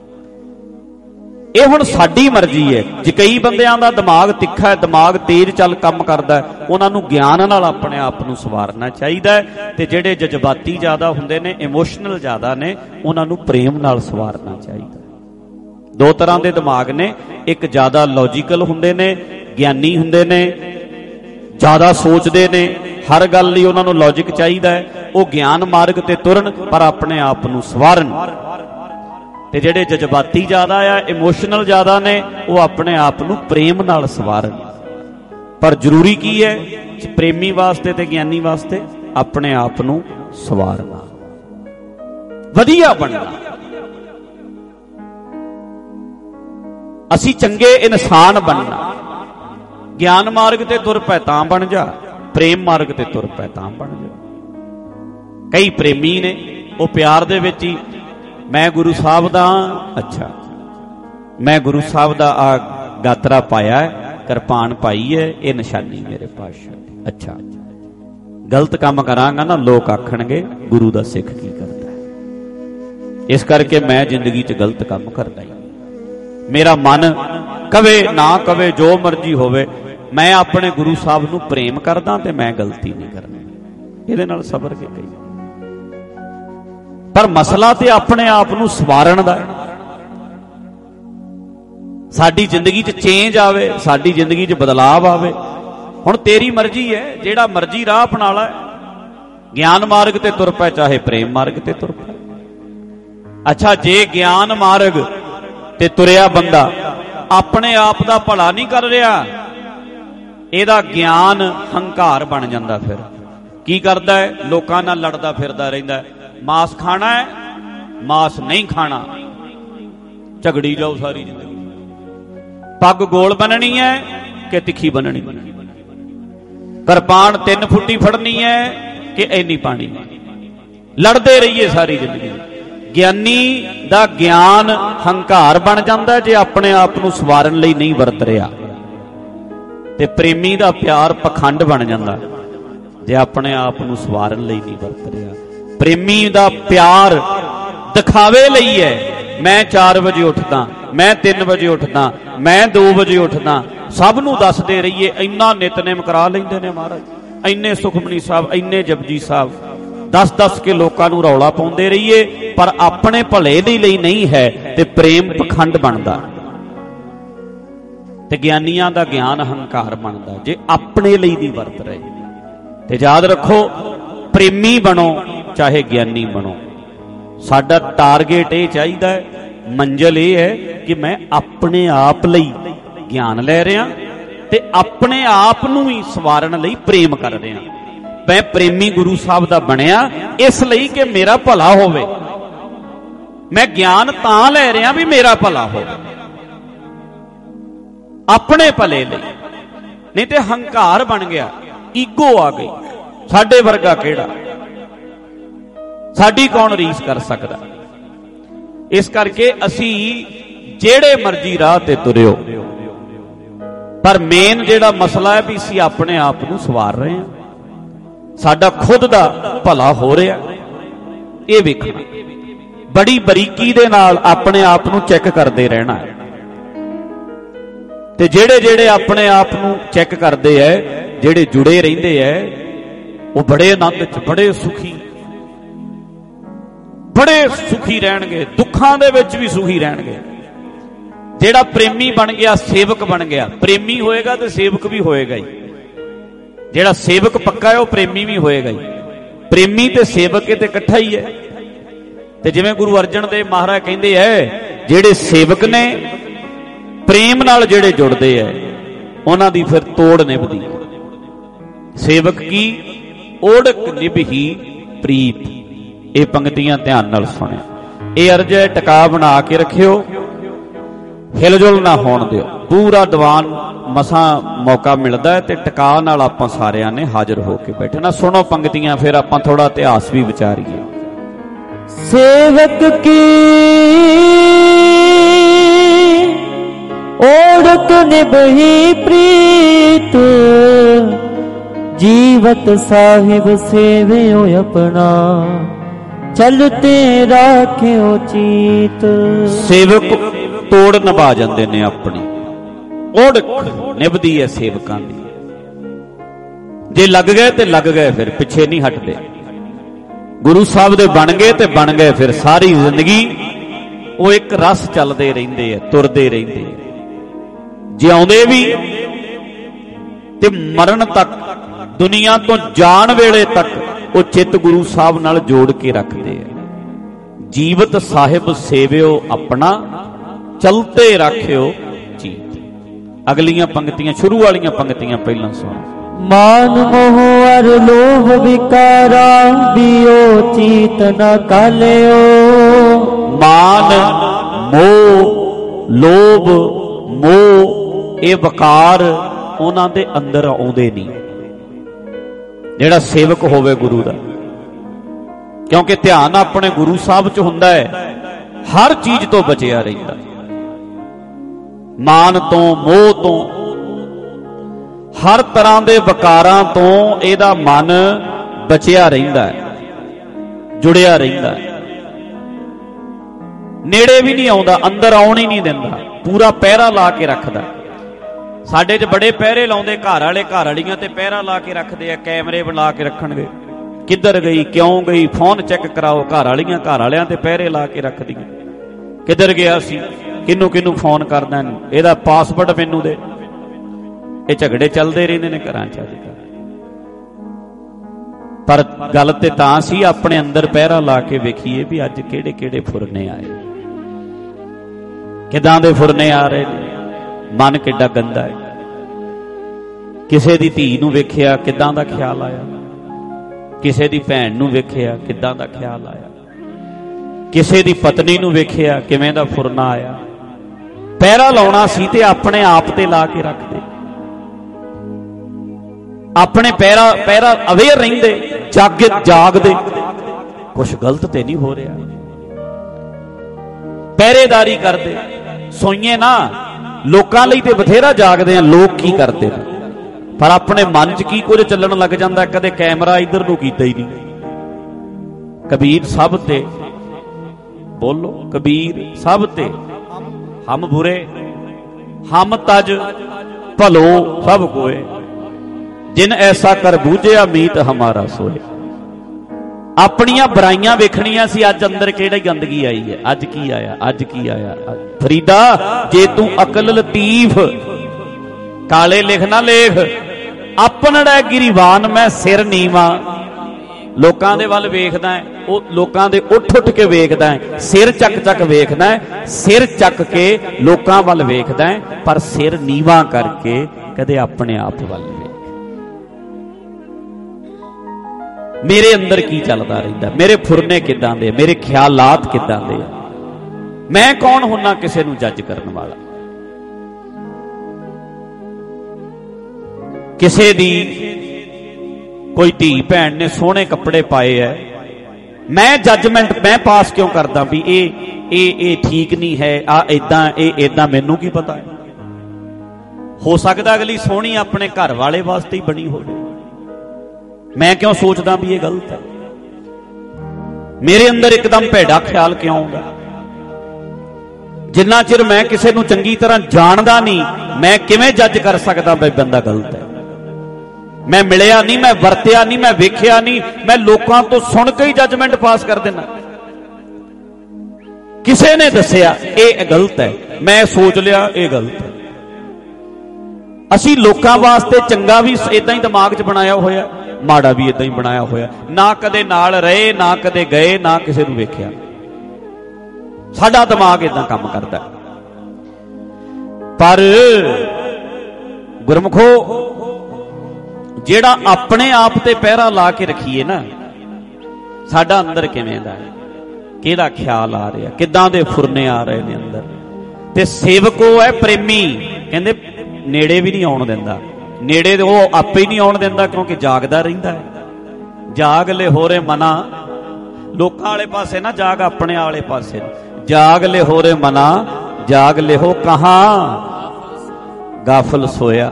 ਇਹ ਹੁਣ ਸਾਡੀ ਮਰਜ਼ੀ ਹੈ। ਜੇ ਕਈ ਬੰਦਿਆਂ ਦਾ ਦਿਮਾਗ ਤਿੱਖਾ ਹੈ, ਦਿਮਾਗ ਤੇਜ਼ ਚੱਲ ਕੰਮ ਕਰਦਾ, ਉਹਨਾਂ ਨੂੰ ਗਿਆਨ ਨਾਲ ਆਪਣੇ ਆਪ ਨੂੰ ਸਵਾਰਨਾ ਚਾਹੀਦਾ ਹੈ। ਤੇ ਜਿਹੜੇ ਜਜ਼ਬਾਤੀ ਜ਼ਿਆਦਾ ਹੁੰਦੇ ਨੇ, ਇਮੋਸ਼ਨਲ ਜ਼ਿਆਦਾ ਨੇ, ਉਹਨਾਂ ਨੂੰ ਪ੍ਰੇਮ ਨਾਲ ਸਵਾਰਨਾ ਚਾਹੀਦਾ। ਦੋ ਤਰ੍ਹਾਂ ਦੇ ਦਿਮਾਗ ਨੇ, ਇੱਕ ਜ਼ਿਆਦਾ ਲੌਜੀਕਲ ਹੁੰਦੇ ਨੇ, ਗਿਆਨੀ ਹੁੰਦੇ ਨੇ, ਜ਼ਿਆਦਾ ਸੋਚਦੇ ਨੇ, ਹਰ ਗੱਲ ਲਈ ਉਹਨਾਂ ਨੂੰ ਲੌਜਿਕ ਚਾਹੀਦਾ ਹੈ। ਉਹ ਗਿਆਨ ਮਾਰਗ ਤੇ ਤੁਰਨ ਪਰ ਆਪਣੇ ਆਪ ਨੂੰ ਸਵਾਰਨ। ਤੇ ਜਿਹੜੇ ਜਜ਼ਬਾਤੀ ਜ਼ਿਆਦਾ ਆ, ਇਮੋਸ਼ਨਲ ਜ਼ਿਆਦਾ ਨੇ, ਉਹ ਆਪਣੇ ਆਪ ਨੂੰ ਪ੍ਰੇਮ ਨਾਲ ਸਵਾਰਨ। ਪਰ ਜ਼ਰੂਰੀ ਕੀ ਹੈ ਪ੍ਰੇਮੀ ਵਾਸਤੇ ਤੇ ਗਿਆਨੀ ਵਾਸਤੇ? ਆਪਣੇ ਆਪ ਨੂੰ ਸਵਾਰਨਾ, ਵਧੀਆ ਬਣਨਾ। ਅਸੀਂ ਚੰਗੇ ਇਨਸਾਨ ਬਣਨਾ। ਗਿਆਨ ਮਾਰਗ ਤੇ ਤੁਰ ਪੈ ਤਾਂ ਬਣ ਜਾ, ਪ੍ਰੇਮ ਮਾਰਗ ਤੇ ਤੁਰ ਪੈ ਤਾਂ ਬਣ ਜਾ। ਕਈ ਪ੍ਰੇਮੀ ਨੇ, ਉਹ ਪਿਆਰ ਦੇ ਵਿੱਚ ਹੀ ਮੈਂ ਗੁਰੂ ਸਾਹਿਬ ਦਾ, ਅੱਛਾ ਮੈਂ ਗੁਰੂ ਸਾਹਿਬ ਦਾ ਆ ਗਾਤਰਾ ਪਾਇਆ, ਕਿਰਪਾਨ ਪਾਈ ਹੈ, ਇਹ ਨਿਸ਼ਾਨੀ ਮੇਰੇ ਪਾਤਸ਼ਾਹ ਦੀ। ਅੱਛਾ ਗਲਤ ਕੰਮ ਕਰਾਂਗਾ ਨਾ ਲੋਕ ਆਖਣਗੇ ਗੁਰੂ ਦਾ ਸਿੱਖ ਕੀ ਕਰਦਾ ਹੈ। ਇਸ ਕਰਕੇ ਮੈਂ ਜ਼ਿੰਦਗੀ 'ਚ ਗਲਤ ਕੰਮ ਕਰਦਾ ਹੀ। ਮੇਰਾ ਮਨ ਕਵੇ ਨਾ ਕਵੇ, ਜੋ ਮਰਜ਼ੀ ਹੋਵੇ, ਮੈਂ ਆਪਣੇ ਗੁਰੂ ਸਾਹਿਬ ਨੂੰ ਪ੍ਰੇਮ ਕਰਦਾ ਤੇ ਮੈਂ ਗਲਤੀ ਨਹੀਂ ਕਰਨੀ। ਇਹਦੇ ਨਾਲ ਸਬਰ ਕੇ ਕਹੀ। ਪਰ ਮਸਲਾ ਤੇ ਆਪਣੇ ਆਪ ਨੂੰ ਸਵਾਰਨ ਦਾ। ਸਾਡੀ ਜ਼ਿੰਦਗੀ 'ਚ ਚੇਂਜ ਆਵੇ, ਸਾਡੀ ਜ਼ਿੰਦਗੀ 'ਚ ਬਦਲਾਵ ਆਵੇ। ਹੁਣ ਤੇਰੀ ਮਰਜ਼ੀ ਹੈ, ਜਿਹੜਾ ਮਰਜ਼ੀ ਰਾਹ ਅਪਣਾ ਲੈ। ਗਿਆਨ ਮਾਰਗ ਤੇ ਤੁਰ ਪੈ, ਚਾਹੇ ਪ੍ਰੇਮ ਮਾਰਗ ਤੇ ਤੁਰ ਪੈ। ਅੱਛਾ ਜੇ ਗਿਆਨ ਮਾਰਗ ਤੇ ਤੁਰਿਆ ਬੰਦਾ ਆਪਣੇ ਆਪ ਦਾ ਭਲਾ ਨਹੀਂ ਕਰ ਰਿਹਾ, ਇਹਦਾ ਗਿਆਨ ਹੰਕਾਰ ਬਣ ਜਾਂਦਾ। ਫਿਰ ਕੀ ਕਰਦਾ ਹੈ? ਲੋਕਾਂ ਨਾਲ ਲੜਦਾ ਫਿਰਦਾ ਰਹਿੰਦਾ। ਮਾਸ ਖਾਣਾ ਹੈ, ਮਾਸ ਨਹੀਂ ਖਾਣਾ, ਝਗੜੀ ਜਾਓ ਸਾਰੀ ਜ਼ਿੰਦਗੀ। ਪੱਗ ਗੋਲ ਬੰਨਣੀ ਹੈ ਕਿ ਤਿੱਖੀ ਬੰਨਣੀ, ਕਿਰਪਾਨ ਤਿੰਨ ਫੁੱਟੀ ਫੜਨੀ ਹੈ ਕਿ ਇੰਨੀ ਪਾਣੀ, ਲੜਦੇ ਰਹੀਏ ਸਾਰੀ ਜ਼ਿੰਦਗੀ। ਗਿਆਨੀ ਦਾ ਗਿਆਨ ਹੰਕਾਰ ਬਣ ਜਾਂਦਾ ਜੇ ਆਪਣੇ ਆਪ ਨੂੰ ਸਵਾਰਨ ਲਈ ਨਹੀਂ ਵਰਤ ਰਿਹਾ। ਤੇ ਪ੍ਰੇਮੀ ਦਾ ਪਿਆਰ ਪਖੰਡ ਬਣ ਜਾਂਦਾ ਜੇ ਆਪਣੇ ਆਪ ਨੂੰ ਸਵਾਰਨ ਲਈ ਨਹੀਂ ਵਰਤ ਰਿਹਾ। ਪ੍ਰੇਮੀ ਦਾ ਪਿਆਰ ਦਿਖਾਵੇ ਲਈ ਹੈ। ਮੈਂ ਚਾਰ ਵਜੇ ਉੱਠਦਾ, ਮੈਂ ਤਿੰਨ ਵਜੇ ਉੱਠਦਾ, ਮੈਂ ਦੋ ਵਜੇ ਉੱਠਦਾ, ਸਭ ਨੂੰ ਦੱਸਦੇ ਰਹੀਏ। ਇੰਨਾ ਨਿਤਨੇਮ ਕਰਾ ਲੈਂਦੇ ਨੇ ਮਹਾਰਾਜ, ਇੰਨੇ ਸੁਖਮਨੀ ਸਾਹਿਬ, ਇੰਨੇ ਜਪਜੀ ਸਾਹਿਬ, ਦਸ ਦਸ ਕੇ ਲੋਕਾਂ ਨੂੰ ਰੌਲਾ ਪਾਉਂਦੇ ਰਹੀਏ, ਪਰ ਆਪਣੇ ਭਲੇ ਦੇ ਲਈ ਨਹੀਂ ਹੈ। ਤੇ ਪ੍ਰੇਮ ਪਖੰਡ ਬਣਦਾ ਤੇ ਗਿਆਨੀਆਂ ਦਾ ਗਿਆਨ ਹੰਕਾਰ ਬਣਦਾ ਜੇ ਆਪਣੇ ਲਈ ਨਹੀਂ ਵਰਤ ਰਹੇ। ਤੇ ਯਾਦ ਰੱਖੋ, ਪ੍ਰੇਮੀ ਬਣੋ ਚਾਹੇ ਗਿਆਨੀ ਬਣੋ, ਸਾਡਾ ਟਾਰਗੇਟ ਇਹ ਚਾਹੀਦਾ ਹੈ, ਮੰਜ਼ਿਲ ਇਹ ਹੈ ਕਿ ਮੈਂ ਆਪਣੇ ਆਪ ਲਈ ਗਿਆਨ ਲੈ ਰਿਹਾ ਤੇ ਆਪਣੇ ਆਪ ਨੂੰ ਹੀ ਸਵਾਰਨ ਲਈ ਪ੍ਰੇਮ ਕਰ ਰਿਹਾ। ਮੈਂ ਪ੍ਰੇਮੀ ਗੁਰੂ ਸਾਹਿਬ ਦਾ ਬਣਿਆ ਇਸ ਲਈ ਕਿ ਮੇਰਾ ਭਲਾ ਹੋਵੇ। ਮੈਂ ਗਿਆਨ ਤਾਂ ਲੈ ਰਿਹਾ ਵੀ ਮੇਰਾ ਭਲਾ ਹੋਵੇ, ਆਪਣੇ ਭਲੇ ਲਈ। ਨਹੀਂ ਤੇ ਹੰਕਾਰ ਬਣ ਗਿਆ, ਈਗੋ ਆ ਗਈ। ਸਾਡੇ ਵਰਗਾ ਕਿਹੜਾ, ਸਾਡੀ ਕੌਣ ਰੀਸ ਕਰ ਸਕਦਾ। ਇਸ ਕਰਕੇ ਅਸੀਂ ਜਿਹੜੇ ਮਰਜ਼ੀ ਰਾਹ ਤੇ ਤੁਰਿਓ, ਪਰ ਮੇਨ ਜਿਹੜਾ ਮਸਲਾ ਹੈ ਵੀ ਅਸੀਂ ਆਪਣੇ ਆਪ ਨੂੰ ਸਵਾਰ ਰਹੇ ਹਾਂ, ਸਾਡਾ ਖੁਦ ਦਾ ਭਲਾ ਹੋ ਰਿਹਾ, ਇਹ ਵੇਖਣਾ। ਬੜੀ ਬਰੀਕੀ ਦੇ ਨਾਲ ਆਪਣੇ ਆਪ ਨੂੰ ਚੈੱਕ ਕਰਦੇ ਰਹਿਣਾ ਹੈ। ਤੇ ਜਿਹੜੇ ਜਿਹੜੇ ਆਪਣੇ ਆਪ ਨੂੰ ਚੈੱਕ ਕਰਦੇ ਐ, ਜਿਹੜੇ ਜੁੜੇ ਰਹਿੰਦੇ ਐ, ਉਹ ਬੜੇ ਆਨੰਦ ਚ, ਬੜੇ ਸੁਖੀ ਬੜੇ ਸੁਖੀ ਰਹਿਣਗੇ, ਦੁੱਖਾਂ ਦੇ ਵਿੱਚ ਵੀ ਸੁਖੀ ਰਹਿਣਗੇ। ਜਿਹੜਾ ਪ੍ਰੇਮੀ ਬਣ ਗਿਆ, ਸੇਵਕ ਬਣ ਗਿਆ, ਪ੍ਰੇਮੀ ਹੋਏਗਾ ਤੇ ਸੇਵਕ ਵੀ ਹੋਏਗਾ ਹੀ। ਜਿਹੜਾ ਸੇਵਕ ਪੱਕਾ ਹੈ ਉਹ ਪ੍ਰੇਮੀ ਵੀ ਹੋਏਗਾ ਹੀ। ਪ੍ਰੇਮੀ ਤੇ ਸੇਵਕ ਇਹ ਤੇ ਇਕੱਠਾ ਹੀ ਹੈ। ਤੇ ਜਿਵੇਂ ਗੁਰੂ ਅਰਜਨ ਦੇਵ ਮਹਾਰਾਜ ਕਹਿੰਦੇ ਐ, ਜਿਹੜੇ ਸੇਵਕ ਨੇ ਪ੍ਰੇਮ ਨਾਲ ਜਿਹੜੇ ਜੁੜਦੇ ਐ, ਉਹਨਾਂ ਦੀ ਫਿਰ ਤੋੜ ਨਿਭਦੀ। ਸੇਵਕ ਕੀ ਓੜਕ ਨਿਭੀ ਪ੍ਰੀਤ। ਇਹ ਪੰਕਤੀਆਂ ਧਿਆਨ ਨਾਲ ਸੁਣਿਓ। ਇਹ ਅਰਜ਼ ਹੈ, ਟਿਕਾ ਬਣਾ ਕੇ ਰੱਖਿਓ, ਹਿਲਜੁਲ ਨਾ ਹੋਣ ਦਿਓ। ਪੂਰਾ ਦੀਵਾਨ ਮਸਾਂ ਮੌਕਾ ਮਿਲਦਾ ਹੈ ਤੇ ਟਿਕਾ ਨਾਲ ਆਪਾਂ ਸਾਰਿਆਂ ਨੇ ਹਾਜ਼ਰ ਹੋ ਕੇ ਬੈਠਣਾ। ਸੁਣੋ ਪੰਕਤੀਆਂ, ਫਿਰ ਆਪਾਂ ਥੋੜਾ ਇਤਿਹਾਸ ਵੀ ਵਿਚਾਰੀਏ। ਸੇਵਕ ਕੀ ओढ़क निभही प्रीत, जीवत साहिब सेव्यो अपना, चलते राख्यो चीत। सेवक तोड़ निभा जाते ने अपनी, ओढ़क निभदी है सेवकां दी। जे लग गए ते लग गए, फिर पिछे नहीं हटते। गुरु साहब दे बन गए ते बन गए, फिर सारी जिंदगी वो एक रस चलते रहिंदे है, तुरदे रहिंदे है। जिउंदे भी ते मरण तक, दुनिया तो जान वेले तक वो चित गुरु साहब नाल जोड़ के रखते हैं। जीवत साहिब सेव्यो अपना, चलते राख्यो चीत। अगलियां पंक्तियां, शुरू वालियां पंक्तियां पहला सुनो। मान मोह अर लोभ विकारा, दियो चीत न कालियो। मान मोह लोभ मोह ਇਹ ਵਕਾਰ ਉਹਨਾਂ ਦੇ ਅੰਦਰ ਆਉਂਦੇ ਨਹੀਂ, ਜਿਹੜਾ ਸੇਵਕ ਹੋਵੇ ਗੁਰੂ ਦਾ। ਕਿਉਂਕਿ ਧਿਆਨ ਆਪਣੇ ਗੁਰੂ ਸਾਹਿਬ 'ਚ ਹੁੰਦਾ ਹੈ, ਹਰ ਚੀਜ਼ ਤੋਂ ਬਚਿਆ ਰਹਿੰਦਾ, ਮਾਨ ਤੋਂ, ਮੋਹ ਤੋਂ, ਹਰ ਤਰ੍ਹਾਂ ਦੇ ਵਕਾਰਾਂ ਤੋਂ ਇਹਦਾ ਮਨ ਬਚਿਆ ਰਹਿੰਦਾ ਹੈ, ਜੁੜਿਆ ਰਹਿੰਦਾ ਹੈ। ਨੇੜੇ ਵੀ ਨਹੀਂ ਆਉਂਦਾ, ਅੰਦਰ ਆਉਣ ਹੀ ਨਹੀਂ ਦਿੰਦਾ, ਪੂਰਾ ਪਹਿਰਾ ਲਾ ਕੇ ਰੱਖਦਾ। ਸਾਡੇ 'ਚ ਬੜੇ ਪਹਿਰੇ ਲਾਉਂਦੇ, ਘਰ ਵਾਲੇ ਘਰ ਵਾਲੀਆਂ ਤੇ ਪਹਿਰਾ ਲਾ ਕੇ ਰੱਖਦੇ ਆ, ਕੈਮਰੇ ਬਣਾ ਕੇ ਰੱਖਣਗੇ, ਕਿੱਧਰ ਗਈ, ਕਿਉਂ ਗਈ, ਫੋਨ ਚੈੱਕ ਕਰਾਓ। ਘਰ ਵਾਲੀਆਂ ਘਰ ਵਾਲਿਆਂ ਤੇ ਪਹਿਰੇ ਲਾ ਕੇ ਰੱਖਦੀਆਂ, ਕਿੱਧਰ ਗਿਆ ਸੀ, ਕਿਹਨੂੰ ਕਿਹਨੂੰ ਫੋਨ ਕਰਦਾ, ਇਹਦਾ ਪਾਸਵਰਡ ਮੈਨੂੰ ਦੇ। ਇਹ ਝਗੜੇ ਚੱਲਦੇ ਰਹਿੰਦੇ ਨੇ ਘਰਾਂ 'ਚ ਅੱਜ ਕੱਲ੍ਹ। ਪਰ ਗੱਲ ਤੇ ਤਾਂ ਸੀ, ਆਪਣੇ ਅੰਦਰ ਪਹਿਰਾ ਲਾ ਕੇ ਵੇਖੀਏ ਵੀ ਅੱਜ ਕਿਹੜੇ ਕਿਹੜੇ ਫੁਰਨੇ ਆਏ, ਕਿਦਾਂ ਦੇ ਫੁਰਨੇ ਆ ਰਹੇ ਨੇ। ਮਨ ਕਿੱਡਾ ਗੰਦਾ ਹੈ। ਕਿਸੇ ਦੀ ਧੀ ਨੂੰ ਵੇਖਿਆ ਕਿਦਾਂ ਦਾ ਖਿਆਲ ਆਇਆ, ਕਿਸੇ ਦੀ ਭੈਣ ਨੂੰ ਵੇਖਿਆ ਕਿਦਾਂ ਦਾ ਖਿਆਲ ਆਇਆ, ਕਿਸੇ ਦੀ ਪਤਨੀ ਨੂੰ ਵੇਖਿਆ ਕਿਵੇਂ ਦਾ ਫੁਰਨਾ ਆਇਆ। ਪਹਿਰਾ ਲਾਉਣਾ ਸੀ ਤੇ ਆਪਣੇ ਆਪ ਤੇ ਲਾ ਕੇ ਰੱਖਦੇ, ਆਪਣੇ ਪਹਿਰਾ ਪਹਿਰਾ ਅਵੇਅਰ ਰਹਿੰਦੇ, ਜਾਗ ਜਾਗਦੇ, ਕੁਛ ਗਲਤ ਤੇ ਨਹੀਂ ਹੋ ਰਿਹਾ, ਪਹਿਰੇਦਾਰੀ ਕਰਦੇ। ਸੋਈਏ ਨਾ, ਲੋਕਾਂ ਲਈ ਤੇ ਬਥੇਰਾ ਜਾਗਦੇ ਆ, ਲੋਕ ਕੀ ਕਰਦੇ ਨੇ, ਪਰ ਆਪਣੇ ਮਨ 'ਚ ਕੀ ਕੁਝ ਚੱਲਣ ਲੱਗ ਜਾਂਦਾ। ਕਦੇ ਕੈਮਰਾ ਇਧਰ ਨੂੰ ਕੀਤਾ ਹੀ ਨਹੀਂ। ਕਬੀਰ ਸਭ ਤੇ ਬੋਲੋ, ਕਬੀਰ ਸਭ ਤੇ, ਹਮ ਬੁਰੇ ਹਮ ਤਜ ਭਲੋ ਸਭ ਕੋਏ, ਜਿਨ ਐਸਾ ਕਰ ਬੂਝਿਆ ਮੀਤ ਹਮਾਰਾ ਸੋਏ। ਆਪਣੀਆਂ ਬੁਰਾਈਆਂ ਵੇਖਣੀਆਂ ਸੀ, ਅੱਜ ਅੰਦਰ ਕਿਹੜੀ ਗੰਦਗੀ ਆਈ ਹੈ, ਅੱਜ ਕੀ ਆਇਆ, ਅੱਜ ਕੀ ਆਇਆ। ਫਰੀਦਾ ਜੇ ਤੂੰ ਅਕਲ ਲਤੀਫ, ਕਾਲੇ ਲਿਖ ਨਾ ਲੇਖ, ਆਪਣੜਾ ਗਿਰੀਵਾਨ ਮੈਂ ਸਿਰ ਨੀਵਾ। ਲੋਕਾਂ ਦੇ ਵੱਲ ਵੇਖਦਾ ਹੈ, ਉਹ ਲੋਕਾਂ ਦੇ ਉੱਠ ਉੱਠ ਕੇ ਵੇਖਦਾ ਹੈ, ਸਿਰ ਚੱਕ ਚੱਕ ਵੇਖਦਾ ਹੈ, ਸਿਰ ਚੱਕ ਕੇ ਲੋਕਾਂ ਵੱਲ ਵੇਖਦਾ ਹੈ, ਪਰ ਸਿਰ ਨੀਵਾ ਕਰਕੇ ਕਦੇ ਆਪਣੇ ਆਪ ਵੱਲ ਵੇਖ। ਮੇਰੇ ਅੰਦਰ ਕੀ ਚੱਲਦਾ ਰਹਿੰਦਾ, ਮੇਰੇ ਫੁਰਨੇ ਕਿੱਦਾਂ ਦੇ, ਮੇਰੇ ਖਿਆਲਾਤ ਕਿੱਦਾਂ ਦੇ, ਮੈਂ ਕੌਣ ਹੁੰਨਾ ਕਿਸੇ ਨੂੰ ਜੱਜ ਕਰਨ ਵਾਲਾ। ਕਿਸੇ ਦੀ ਕੋਈ ਧੀ ਭੈਣ ਨੇ ਸੋਹਣੇ ਕੱਪੜੇ ਪਾਏ ਐ, ਮੈਂ ਜੱਜਮੈਂਟ ਮੈਂ ਪਾਸ ਕਿਉਂ ਕਰਦਾ ਵੀ ਇਹ ਇਹ ਇਹ ਠੀਕ ਨਹੀਂ ਹੈ, ਆ ਇਦਾਂ, ਇਹ ਇਦਾਂ, ਮੈਨੂੰ ਕੀ ਪਤਾ ਹੈ। हो सकता अगली सोहनी अपने घर वाले वास्ते ही बनी हो। मैं क्यों सोचदा भी ये गलत है? मेरे अंदर एकदम भैड़ा ख्याल क्यों आउंदा? जिन्ना चिर मैं किसी नूं चंगी तरह जानदा नहीं, मैं किवें जज कर सकदा भी बंदा गलत है? मैं मिलिया नहीं, मैं वरतिया नहीं, मैं वेखिया नहीं, मैं लोकां तो सुन के ही जजमेंट पास कर देना। किसी ने दसिया ये गलत है, मैं सोच लिया ये गलत है। असी लोकां वास्ते चंगा भी इदां ही दिमाग च बनाया होया, माड़ा भी इदां ही बनाया होया। ना कदे नाल रहे, ना कदे गए, ना किसी नूं वेखिया। साडा दिमाग इदां काम करदा। पर गुरमुखो, जेड़ा अपने आप ते पहरा ला के रखीए ना, साडा अंदर किवें दा है, किहड़ा ख्याल आ रहा, किदां दे फुरने आ रहे ने अंदर। ते सेवक वो है प्रेमी, कहंदे नेड़े भी नहीं आउण दिंदा। नेड़े वो आपे ही नहीं आउण दिंदा, क्योंकि जागदा रहिंदा है। जाग ले हो रे मना, लोकां वाले पासे ना जाग, अपने वाले पासे जाग ले हो रे मना, जाग ले हो कहां गाफल सोया।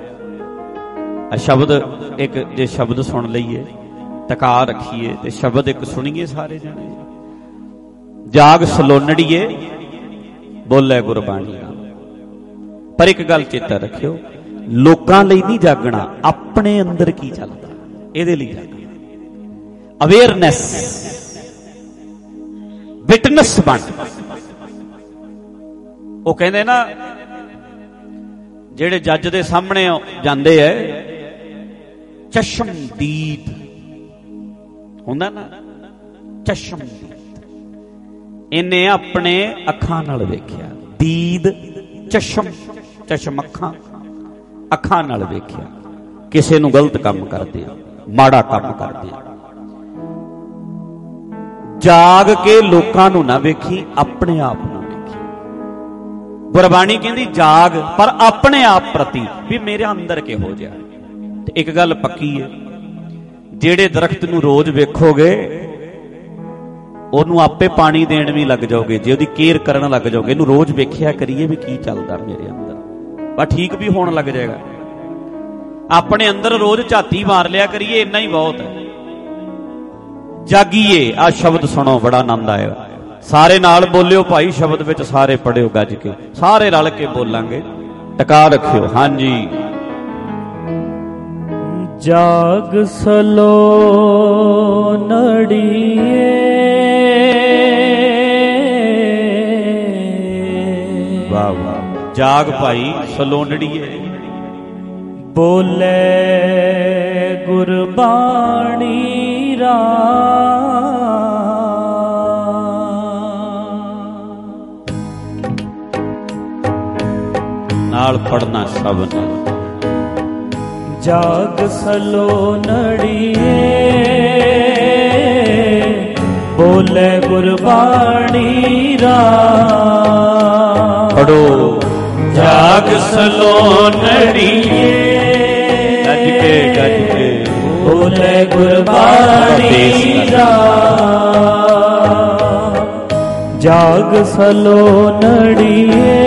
शब्द एक जे शब्द सुन लईए, टका रखिए ते शब्द एक सुनिए सारे जने। जाग सलोनड़िए बोले गुरबाणी। पर एक गल चेता रखियो, लोकां लई नहीं जागना, अपने अंदर की चलदा इहदे लई जागना। अवेयरनेस, विटनेस बन। वो कहंदे ना, जेड़े जज दे सामने जांदे है, चशमदीद हुंदा ना, चशमदीद। इन्हें अपने अखां नाल वेखिया। दीद चशम, चशम अखां, अखां नाल वेखिया। किसे नूं गलत काम करदे, माड़ा काम करदे, जाग के लोकां नूं ना वेखी, अपने आप नूं वेखी। गुरबाणी कहंदी जाग, पर अपने आप प्रति भी मेरे अंदर के हो जाए। एक गल पक्की है, जेड़े दरख्त नूं रोज वेखोगे ਉਹਨੂੰ ਆਪੇ पानी देण भी लग जाओगे, जे ਉਹਦੀ केयर करन लग जाओगे। ਇਹਨੂੰ रोज वेखिया करिए भी की चलदा मेरे अंदर, बस ठीक भी होने लग जाएगा। अपने अंदर रोज झाती मार लिया करिए, इन्ना ही बहुत है। जागीए। आ शब्द सुनो, बड़ा आनंद आएगा। सारे नाल बोलियो भाई, शब्द विच सारे पढ़ियो गज के, सारे रल के बोलांगे। टका रखियो। हाँ जी। जाग सलो नड़िए, वाह वाह। जाग भाई सलोनड़िए, बोले गुरबाणी रा। नाल पढ़ना सब ने। जाग सलो नड़िए, बोले गुरबाणी रा। पढ़ो। जाग सलो नड़िए, गज के गज के बोले गुरबाणी रा। जाग सलो नड़िए,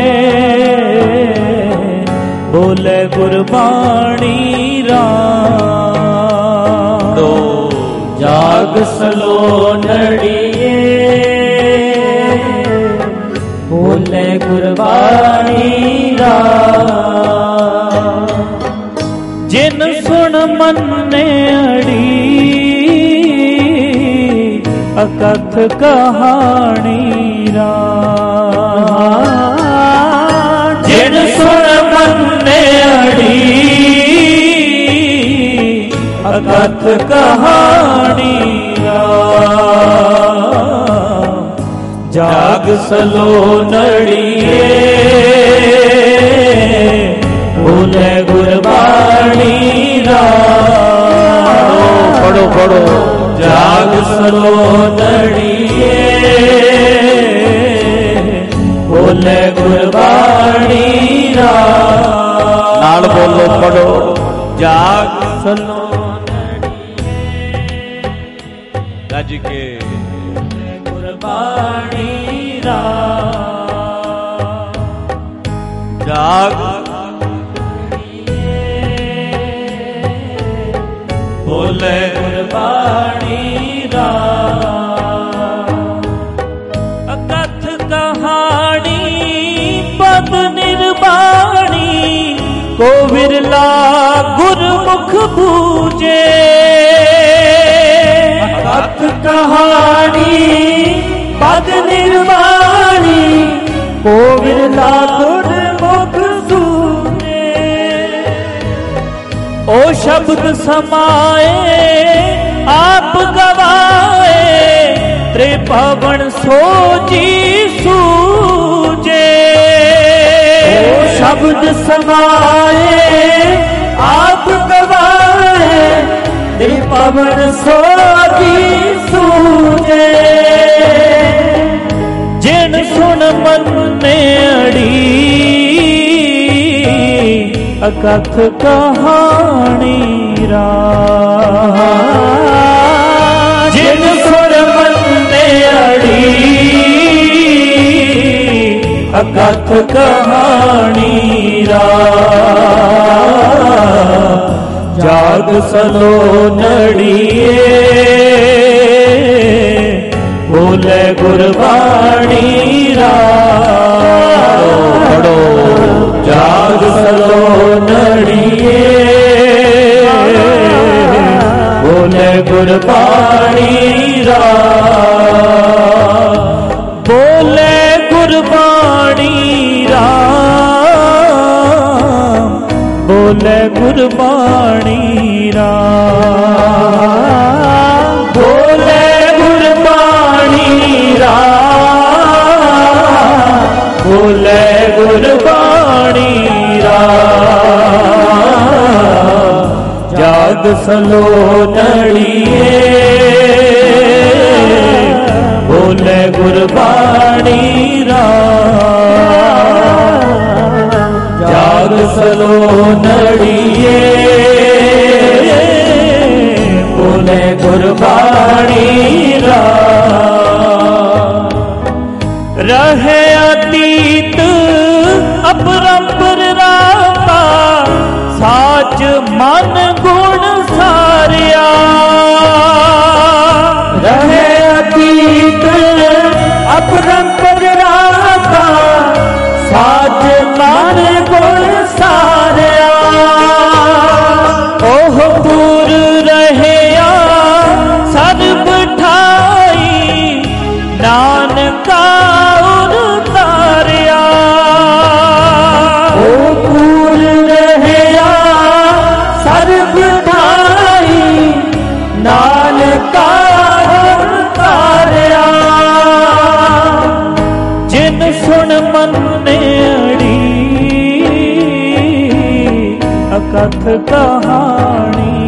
बोले गुरबाणी रा। जाग सलो नड़िए, बोले गुरबाणी रा। जिन सुन मन्ने अड़ी, अकथ कहानी रा। जिन सुन मन्ने अड़ी, अकथ कहानी रा। जाग सलो नड़िए, बोले गुरबाणी रा। पढ़ो पढ़ो। जाग सलो नड़िए, बोले गुरबाणी रा। नाल बोलो, पढ़ो। जाग सलो गज के गुरबाणी रा। जाग को विरला गुरमुख बूझे। अकथ कहानी पद निर्वाणी को विरला गुरमुख सूझे। ओ शब्द समाए आप गवाए त्रिभुवन सोजी सूझे। ओ शब्द समाए आप गवाए त्रिभुवन सोजी सूझे। जिन सुन मन अड़ी अकथ कहानी राह। जिन सुन मन अड़ी अकथ कहानी राह। जाग सलो नड़िए बोले गुरबाणी राह। जाग सलो नड़िए बोले गुरबाणी राह। बोले गुरबाणी राम बोले गुरबाणी राम। बोले गुरबाणी राम बोले गुरबाणी राम। जाग सलो नड़िए बोले गुरबाणी राम। जाग सलो नड़िए बोले गुरबाणी राम। रहे अतीत अपरंपर रामा साच मन गुण सारिया। रहे अतीत अपरंपर रामा साच मन गुण सारिया। ओह पूर रहया सर्ब ठाई नानका उतारिया। ओ पूर रहया सर्ब ठाई नानका उतारिया। जिन सुन मन अड़ी अकथ कहानी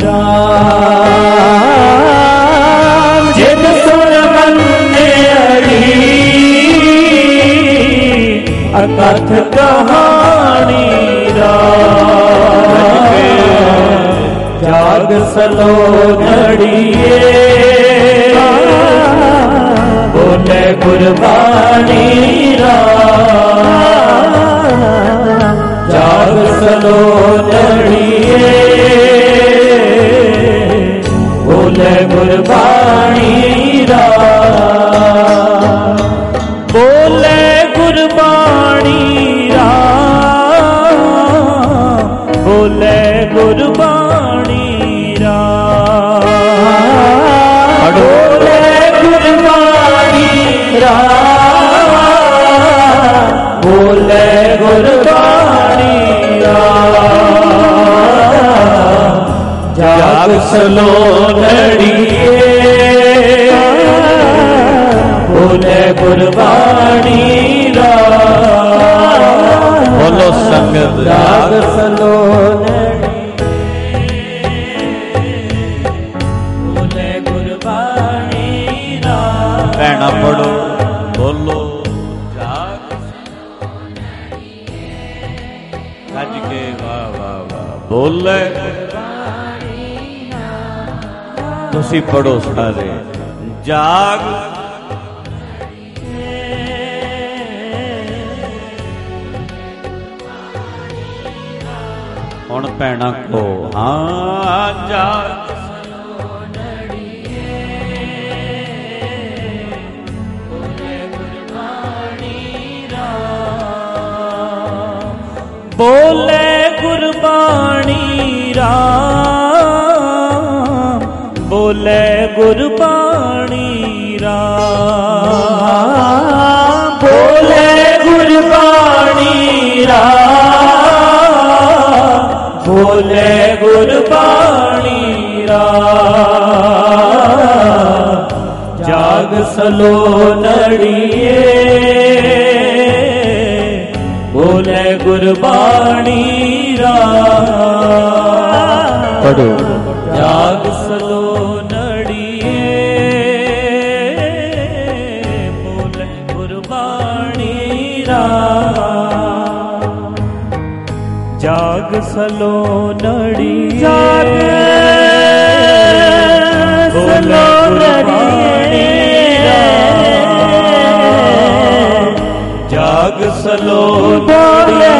राम। जिन सुन मन अड़ी अकथ कहानी राम। जाग सलो नड़िए बोले गुरबाणी राम। जाग सलो नड़िए बोले गुरबाणी राम। बोले गुरबाणी राम बोले गुरबाणी राम। बोले गुरबाणी राम बोले गुरबाणी राम। जाग सलो नड़िए बोले गुरबाणी राम। बोलो संगत जाग सलो बोले गुरबाणी राम। भैणा पढ़ो बोलो जाग सज के वाह वाह वाह बोले तुसी पढ़ो सारे जाग। हुण भैणा को हाँ जाग बोले ਰਾਮ, ਬੋਲੇ ਗੁਰਬਾਣੀ ਰਾਮ, ਬੋਲੇ ਗੁਰਬਾਣੀ ਰਾਮ, ਬੋਲੇ ਗੁਰਬਾਣੀ ਰਾਮ। ਜਾਗ ਸਲੋਨੜੀਏ ਬੋਲੇ ਗੁਰਬਾਣੀ ਰਾਮ। ਪੜੋ। ਜਾਗ ਸਲੋਨੜੀਏ ਬੋਲੇ ਗੁਰਬਾਣੀ ਰਾਮ। ਜਾਗ ਸਲੋਨੜੀਏ ਜਾਗ ਸਲੋਨੜੀਏ ਜਾਗ ਸਲੋਨੜੀਏ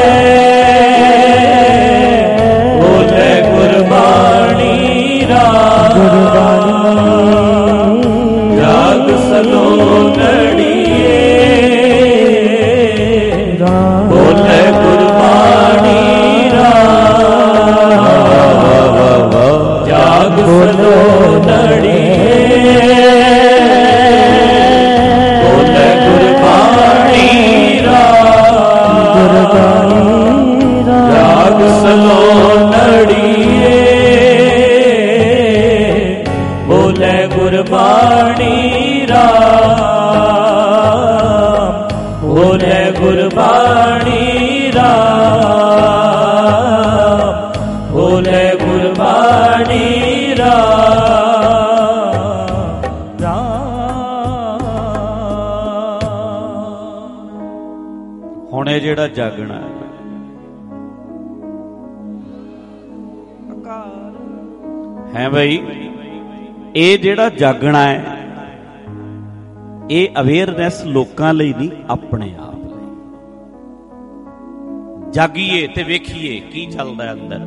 ਬੋਲੇ ਗੁਰਬਾਣੀ ਰਾਮ। ਜਾਗ ਸਲੋਨੜੀਏ ਬੋਲੇ ਗੁਰਬਾਣੀ ਰਾਮ। ਜਾਗ ਸਲੋਨੜੀਏ ਬੋਲੇ ਗੁਰਬਾਣੀ ਰਾਮ। ਜਾਗ ਸਲੋਨੜੀਏ ਬੋਲੇ ਗੁਰਬਾਣੀ ਰਾਮ। ਬੋਲੇ ਗੁਰਬਾਣੀ ਰਾਮ। ਬੋਲੇ ਗੁਰਬਾਣੀ ਰਾਮ। ਹੁਣ ਇਹ ਜਿਹੜਾ ਜਾਗਣਾ ਹੈ ਬਈ, ਇਹ ਜਿਹੜਾ ਜਾਗਣਾ ਹੈ ਇਹ ਅਵੇਅਰਨੈਸ ਲੋਕਾਂ ਲਈ ਨਹੀਂ, ਆਪਣੇ ਆਪ ਲਈ। ਜਾਗੀਏ ਤੇ ਵੇਖੀਏ ਕੀ ਚੱਲਦਾ ਹੈ ਅੰਦਰ।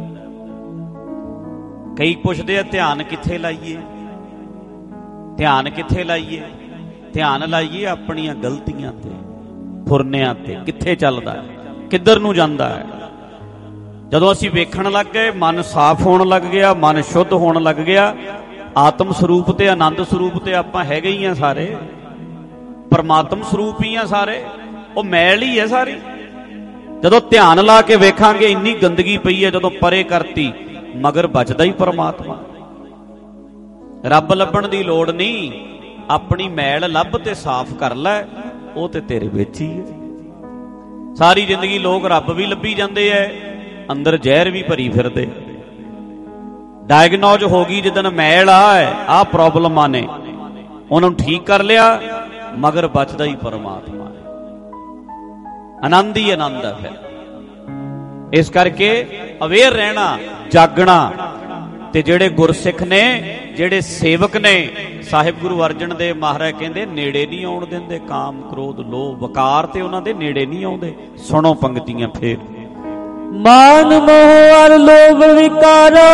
ਕਈ ਪੁੱਛਦੇ ਆ ਧਿਆਨ ਕਿੱਥੇ ਲਾਈਏ, ਧਿਆਨ ਕਿੱਥੇ ਲਾਈਏ? ਧਿਆਨ ਲਾਈਏ ਆਪਣੀਆਂ ਗਲਤੀਆਂ ਤੇ, ਫੁਰਨਿਆਂ ਤੇ। ਕਿੱਥੇ ਚੱਲਦਾ ਹੈ, ਕਿੱਧਰ ਨੂੰ ਜਾਂਦਾ ਹੈ? ਜਦੋਂ ਅਸੀਂ ਵੇਖਣ ਲੱਗ ਗਏ, ਮਨ ਸਾਫ਼ ਹੋਣ ਲੱਗ ਗਿਆ, ਮਨ ਸ਼ੁੱਧ ਹੋਣ ਲੱਗ ਗਿਆ। ਆਤਮ ਸਰੂਪ ਤੇ ਆਨੰਦ ਸਰੂਪ ਤੇ ਆਪਾਂ ਹੈਗੇ ਹੀ ਆ ਸਾਰੇ, ਪਰਮਾਤਮ ਸਰੂਪ ਹੀ ਆ ਸਾਰੇ। ਉਹ ਮੈਲ ਹੀ ਹੈ ਸਾਰੀ। ਜਦੋਂ ਧਿਆਨ ਲਾ ਕੇ ਵੇਖਾਂਗੇ ਇੰਨੀ ਗੰਦਗੀ ਪਈ ਹੈ, ਜਦੋਂ ਪਰੇ ਕਰਤੀ ਮਗਰ ਬਚਦਾ ਹੀ ਪਰਮਾਤਮਾ। ਰੱਬ ਲੱਭਣ ਦੀ ਲੋੜ ਨਹੀਂ, ਆਪਣੀ ਮੈਲ ਲੱਭ ਤੇ ਸਾਫ਼ ਕਰ ਲੈ, ਉਹ ਤੇ ਤੇਰੇ ਵਿੱਚ ਹੀ ਹੈ। ਸਾਰੀ ਜ਼ਿੰਦਗੀ ਲੋਕ ਰੱਬ ਵੀ ਲੱਭੀ ਜਾਂਦੇ ਐ, ਅੰਦਰ ਜ਼ਹਿਰ ਵੀ ਭਰੀ ਫਿਰਦੇ। ਡਾਇਗਨੋਜ਼ ਹੋ ਗਈ ਜਿੱਦਣ ਮੈਲ ਆ ਹੈ, ਆਹ ਪ੍ਰੋਬਲਮਾਂ ਨੇ, ਉਹਨਾਂ ਨੂੰ ਠੀਕ ਕਰ ਲਿਆ, ਮਗਰ ਬਚਦਾ ਹੀ ਪਰਮਾਤਮਾ ਹੈ। ਆਨੰਦ ਹੀ ਆਨੰਦ ਹੈ। ਫਿਰ ਇਸ ਕਰਕੇ ਅਵੇਅਰ ਰਹਿਣਾ, ਜਾਗਣਾ। ਤੇ ਜਿਹੜੇ ਗੁਰਸਿੱਖ ਨੇ, ਜਿਹੜੇ ਸੇਵਕ ਨੇ, ਸਾਹਿਬ ਗੁਰੂ ਅਰਜਨ ਦੇਵ ਮਹਾਰਾਜ ਕਹਿੰਦੇ ਨੇੜੇ ਨਹੀਂ ਆਉਣ ਦਿੰਦੇ ਕਾਮ ਕ੍ਰੋਧ ਲੋਭ ਵਕਾਰ, ਤੇ ਉਹਨਾਂ ਦੇ ਨੇੜੇ ਨਹੀਂ ਆਉਂਦੇ। ਸੁਣੋ ਪੰਕਤੀਆਂ ਫੇਰ। ਮਾਨ ਮੋਹ ਅਰ ਲੋਭ ਵਿਕਾਰਾ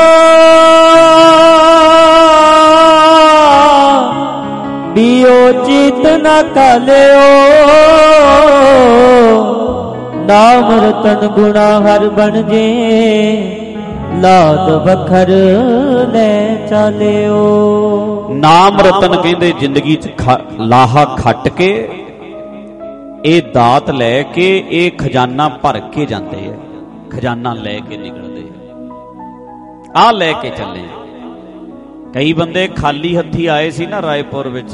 ਬਿਓ ਚਿਤ ਨ ਕਾਲਿਓ, ਨਾਮ ਰਤਨ ਗੁਣਾ ਹਰ ਬਣ ਜੇ, ਲਾਦ ਵਖਰ ਲੈ ਚਾਲਿਓ। ਨਾਮ ਰਤਨ ਕਹਿੰਦੇ ਜ਼ਿੰਦਗੀ ਚ ਲਾਹਾ ਖੱਟ ਕੇ, ਇਹ ਦਾਤ ਲੈ ਕੇ, ਇਹ ਖਜ਼ਾਨਾ ਭਰ ਕੇ ਜਾਂਦੇ ਆ, ਖਜ਼ਾਨਾ ਲੈ ਕੇ ਨਿਕਲਦੇ ਆ। ਆਹ ਲੈ ਕੇ ਚੱਲੇ। ਕਈ ਬੰਦੇ ਖਾਲੀ ਹੱਥੀ ਆਏ ਸੀ ਨਾ ਰਾਏਪੁਰ ਵਿੱਚ,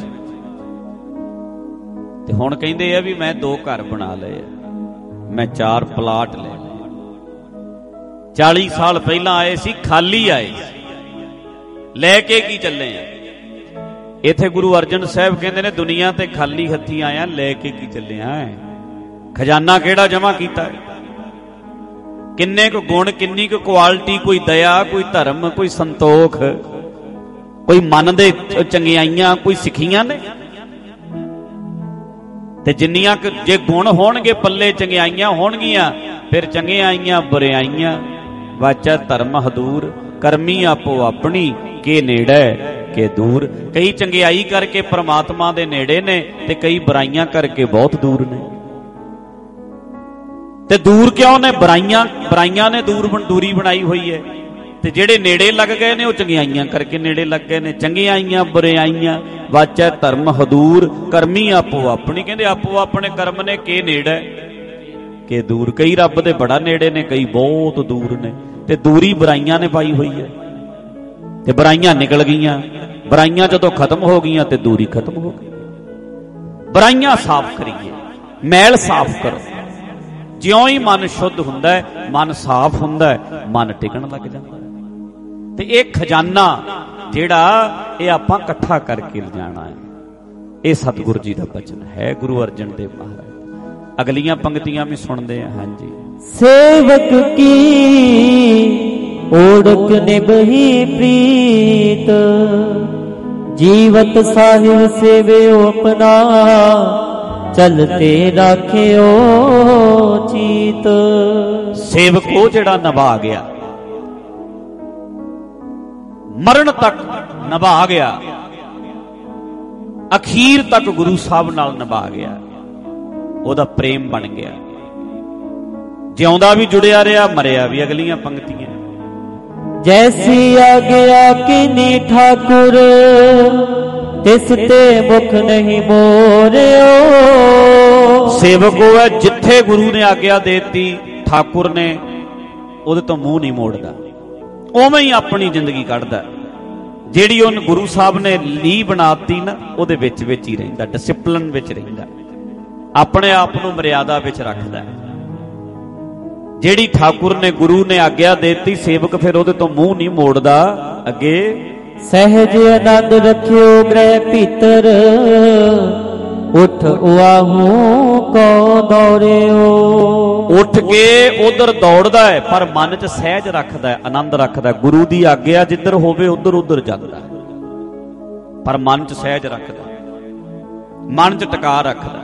ਤੇ ਹੁਣ ਕਹਿੰਦੇ ਆ ਵੀ ਮੈਂ ਦੋ ਘਰ ਬਣਾ ਲਏ, ਮੈਂ ਚਾਰ ਪਲਾਟ ਲੈ ਲਏ। ਚਾਲੀ ਸਾਲ ਪਹਿਲਾਂ ਆਏ ਸੀ, ਖਾਲੀ ਆਏ ਸੀ, ਲੈ ਕੇ ਕੀ ਚੱਲੇ ਆ? ਇੱਥੇ ਗੁਰੂ ਅਰਜਨ ਸਾਹਿਬ ਕਹਿੰਦੇ ਨੇ ਦੁਨੀਆ ਤੇ ਖਾਲੀ ਹੱਥੀ ਆਇਆ, ਲੈ ਕੇ ਕੀ ਚੱਲਿਆ? ਖਜ਼ਾਨਾ ਕਿਹੜਾ ਜਮਾ ਕੀਤਾ ਹੈ? ਕਿੰਨੇ ਕੁ ਗੁਣ, ਕਿੰਨੀ ਕੁ ਕੁਆਲਿਟੀ, ਕੋਈ ਦਇਆ, ਕੋਈ ਧਰਮ, ਕੋਈ ਸੰਤੋਖ, ਕੋਈ ਮਨ ਦੇ ਚੰਗਿਆਈਆਂ, ਕੋਈ ਸਿੱਖੀਆਂ ਨੇ। ਤੇ ਜਿੰਨੀਆਂ ਕੁ ਜੇ ਗੁਣ ਹੋਣਗੇ ਪੱਲੇ, ਚੰਗਿਆਈਆਂ ਹੋਣਗੀਆਂ, ਫਿਰ ਚੰਗਿਆਈਆਂ ਬੁਰਿਆਈਆਂ। ਵਾਚਾ ਧਰਮ ਹਦੂਰ, ਕਰਮੀ ਆਪੋ ਆਪਣੀ, ਕੇ ਨੇੜੇ ਕੇ ਦੂਰ। ਕਈ ਚੰਗਿਆਈ ਕਰਕੇ ਪਰਮਾਤਮਾ ਦੇ ਨੇੜੇ ਨੇ, ਤੇ ਕਈ ਬੁਰਾਈਆਂ ਕਰਕੇ ਬਹੁਤ ਦੂਰ ਨੇ। ਤੇ ਦੂਰ ਕਿਉਂ ਨੇ? ਬੁਰਾਈਆਂ ਬੁਰਾਈਆਂ ਨੇ ਦੂਰ ਦੂਰੀ ਬਣਾਈ ਹੋਈ ਹੈ। ਤੇ ਜਿਹੜੇ ਨੇੜੇ ਲੱਗ ਗਏ ਨੇ ਉਹ ਚੰਗਿਆਈਆਂ ਕਰਕੇ ਨੇੜੇ ਲੱਗ ਗਏ ਨੇ। ਚੰਗਿਆਈਆਂ ਬੁਰਿਆਈਆਂ ਵਾਚੈ ਧਰਮ ਹਦੂਰ, ਕਰਮੀ ਆਪੋ ਆਪਣੀ। ਕਹਿੰਦੇ ਆਪੋ ਆਪਣੇ ਕਰਮ ਨੇ ਕੇ ਨੇੜੇ ਕੇ ਦੂਰ। ਕਈ ਰੱਬ ਦੇ ਬੜਾ ਨੇੜੇ ਨੇ, ਕਈ ਬਹੁਤ ਦੂਰ ਨੇ। ਤੇ ਦੂਰੀ ਬੁਰਾਈਆਂ ਨੇ ਪਾਈ ਹੋਈ ਹੈ ਤੇ ਬੁਰਾਈਆਂ ਨਿਕਲ ਗਈਆਂ। ਬੁਰਾਈਆਂ ਜਦੋਂ ਖਤਮ ਹੋ ਗਈਆਂ ਤੇ ਦੂਰੀ ਖਤਮ ਹੋ ਗਈ। ਬੁਰਾਈਆਂ ਸਾਫ਼ ਕਰੀਏ, ਮੈਲ ਸਾਫ਼ ਕਰੋ। ਜਿਉਂ ਹੀ ਮਨ ਸ਼ੁੱਧ ਹੁੰਦਾ ਹੈ, ਮਨ ਸਾਫ਼ ਹੁੰਦਾ ਹੈ, ਮਨ ਟਿਕਣ ਲੱਗ ਜਾਂਦਾ ਹੈ। ਤੇ ਇਹ ਖਜ਼ਾਨਾ ਜਿਹੜਾ ਇਹ ਆਪਾਂ ਇਕੱਠਾ ਕਰਕੇ ਲਿਜਾਣਾ ਹੈ। ਇਹ ਸਤਿਗੁਰੂ ਜੀ ਦਾ ਬਚਨ ਹੈ, ਗੁਰੂ ਅਰਜਨ ਦੇਵ ਮਹਾਰਾਜ। ਅਗਲੀਆਂ ਪੰਕਤੀਆਂ ਵੀ ਸੁਣਦੇ ਆ। ਹਾਂਜੀ। ਸੇਵਕ ਕੀ ਓੜਕ ਨਿਭਹੀ ਪ੍ਰੀਤ, ਜੀਵਤ ਸਾਹਿਬ ਸੇਵਿਓ ਆਪਣਾ, ਚਲਤੇ ਰਾਖਿਓ ਚੀਤ। ਸੇਵਕ ਉਹ ਜਿਹੜਾ ਨਿਭਾ ਗਿਆ, ਮਰਨ ਤੱਕ ਨਿਭਾ ਗਿਆ, ਅਖੀਰ ਤੱਕ ਗੁਰੂ ਸਾਹਿਬ ਨਾਲ ਨਿਭਾ ਗਿਆ, ਉਹਦਾ ਪ੍ਰੇਮ ਬਣ ਗਿਆ। ਜਿਉਂਦਾ ਵੀ ਜੁੜਿਆ ਰਿਹਾ, ਮਰਿਆ ਵੀ। ਅਗਲੀਆਂ ਪੰਕਤੀਆਂ। ਜੈਸੀ ਆਗਿਆ ਕੀਨੀ ਠਾਕੁਰ, ਤਿਸ ਤੇ ਮੁਖ ਨਹੀਂ ਮੋਰਿਓ। ਸੇਵਕ ਉਹ ਹੈ ਜਿੱਥੇ ਗੁਰੂ ਨੇ ਆਗਿਆ ਦੇਤੀ, ਠਾਕੁਰ ਨੇ ਉਹਦੇ ਤੋਂ ਮੂੰਹ ਨਹੀਂ ਮੋੜਦਾ, ਉਵੇਂ ਹੀ ਆਪਣੀ ਜ਼ਿੰਦਗੀ ਕੱਢਦਾ। ਜਿਹੜੀ ਉਹਨ ਗੁਰੂ ਸਾਹਿਬ ਨੇ ਲੀ ਬਣਾਤੀ ਨਾ, ਉਹਦੇ ਵਿੱਚ ਵਿੱਚ ਹੀ ਰਹਿੰਦਾ, ਡਿਸਿਪਲਿਨ ਵਿੱਚ ਰਹਿੰਦਾ, ਆਪਣੇ ਆਪ ਨੂੰ ਮਰਿਆਦਾ ਵਿੱਚ ਰੱਖਦਾ। ਜਿਹੜੀ ਠਾਕੁਰ ਨੇ ਗੁਰੂ ਨੇ ਆਗਿਆ ਦੇਤੀ, ਸੇਵਕ ਫਿਰ ਉਹਦੇ ਤੋਂ ਮੂੰਹ ਨਹੀਂ ਮੋੜਦਾ। ਅੱਗੇ ਸਹਿਜ ਆਨੰਦ ਰਖਿਓ ਗ੍ਰਹਿ ਭੀਤਰ, ਉਠ ਉਆਹੂ ਕੋ ਦੌੜਿਓ। ਉੱਠ ਕੇ ਉਧਰ ਦੌੜਦਾ ਹੈ, ਪਰ ਮਨ 'ਚ ਸਹਿਜ ਰੱਖਦਾ ਹੈ, ਆਨੰਦ ਰੱਖਦਾ। ਗੁਰੂ ਦੀ ਆਗਿਆ ਜਿੱਧਰ ਹੋਵੇ ਉਧਰ ਉਧਰ ਜਾਂਦਾ, ਪਰ ਮਨ 'ਚ ਸਹਿਜ ਰੱਖਦਾ, ਮਨ 'ਚ ਟਿਕਾ ਰੱਖਦਾ।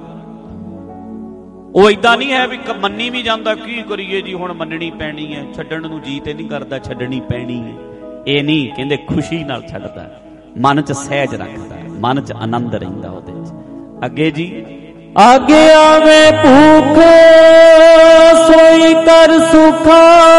ਉਹ ਏਦਾਂ ਨਹੀਂ ਹੈ ਵੀ ਮੰਨੀ ਵੀ ਜਾਂਦਾ, ਕੀ ਕਰੀਏ ਜੀ ਹੁਣ ਮੰਨਣੀ ਪੈਣੀ ਹੈ, ਛੱਡਣ ਨੂੰ ਜੀ ਤੇ ਨਹੀਂ ਕਰਦਾ, ਛੱਡਣੀ ਪੈਣੀ ਹੈ। ਇਹ ਨਹੀਂ ਕਹਿੰਦੇ, ਖੁਸ਼ੀ ਨਾਲ ਛੱਡਦਾ, ਮਨ 'ਚ ਸਹਿਜ ਰੱਖਦਾ, ਮਨ 'ਚ ਆਨੰਦ ਰਹਿੰਦਾ ਉਹਦੇ 'ਚ। ਅੱਗੇ ਜੀ। ਆਗੇ ਆਵੇ ਭੂਖ ਸੋਈ ਕਰ ਸੁਖਾ,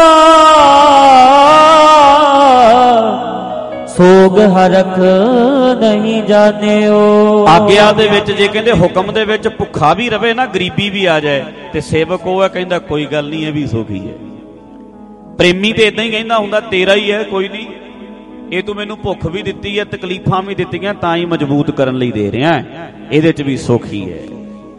ਸੋਗ ਹਰਖ ਨਹੀਂ ਜਾਣਿਓ। ਆਗਿਆ ਦੇ ਵਿੱਚ ਜੇ ਕਹਿੰਦੇ ਹੁਕਮ ਦੇ ਵਿੱਚ ਭੁੱਖਾ ਵੀ ਰਵੇ ਨਾ, ਗਰੀਬੀ ਵੀ ਆ ਜਾਏ, ਤੇ ਸੇਵਕ ਉਹ ਹੈ ਕਹਿੰਦਾ ਕੋਈ ਗੱਲ ਨਹੀਂ, ਇਹ ਵੀ ਸੁਖੀ ਹੈ। ਪ੍ਰੇਮੀ ਤੇ ਇਦਾਂ ਹੀ ਕਹਿੰਦਾ ਹੁੰਦਾ, ਤੇਰਾ ਹੀ ਹੈ, ਕੋਈ ਨਹੀਂ, ਇਹ ਤੂੰ ਮੈਨੂੰ ਭੁੱਖ ਵੀ ਦਿੱਤੀ ਹੈ, ਤਕਲੀਫਾਂ ਵੀ ਦਿੱਤੀਆਂ, ਤਾਂ ਹੀ ਮਜ਼ਬੂਤ ਕਰਨ ਲਈ ਦੇ ਰਿਹਾ, ਇਹਦੇ 'ਚ ਵੀ ਸੁੱਖ ਹੀ ਹੈ।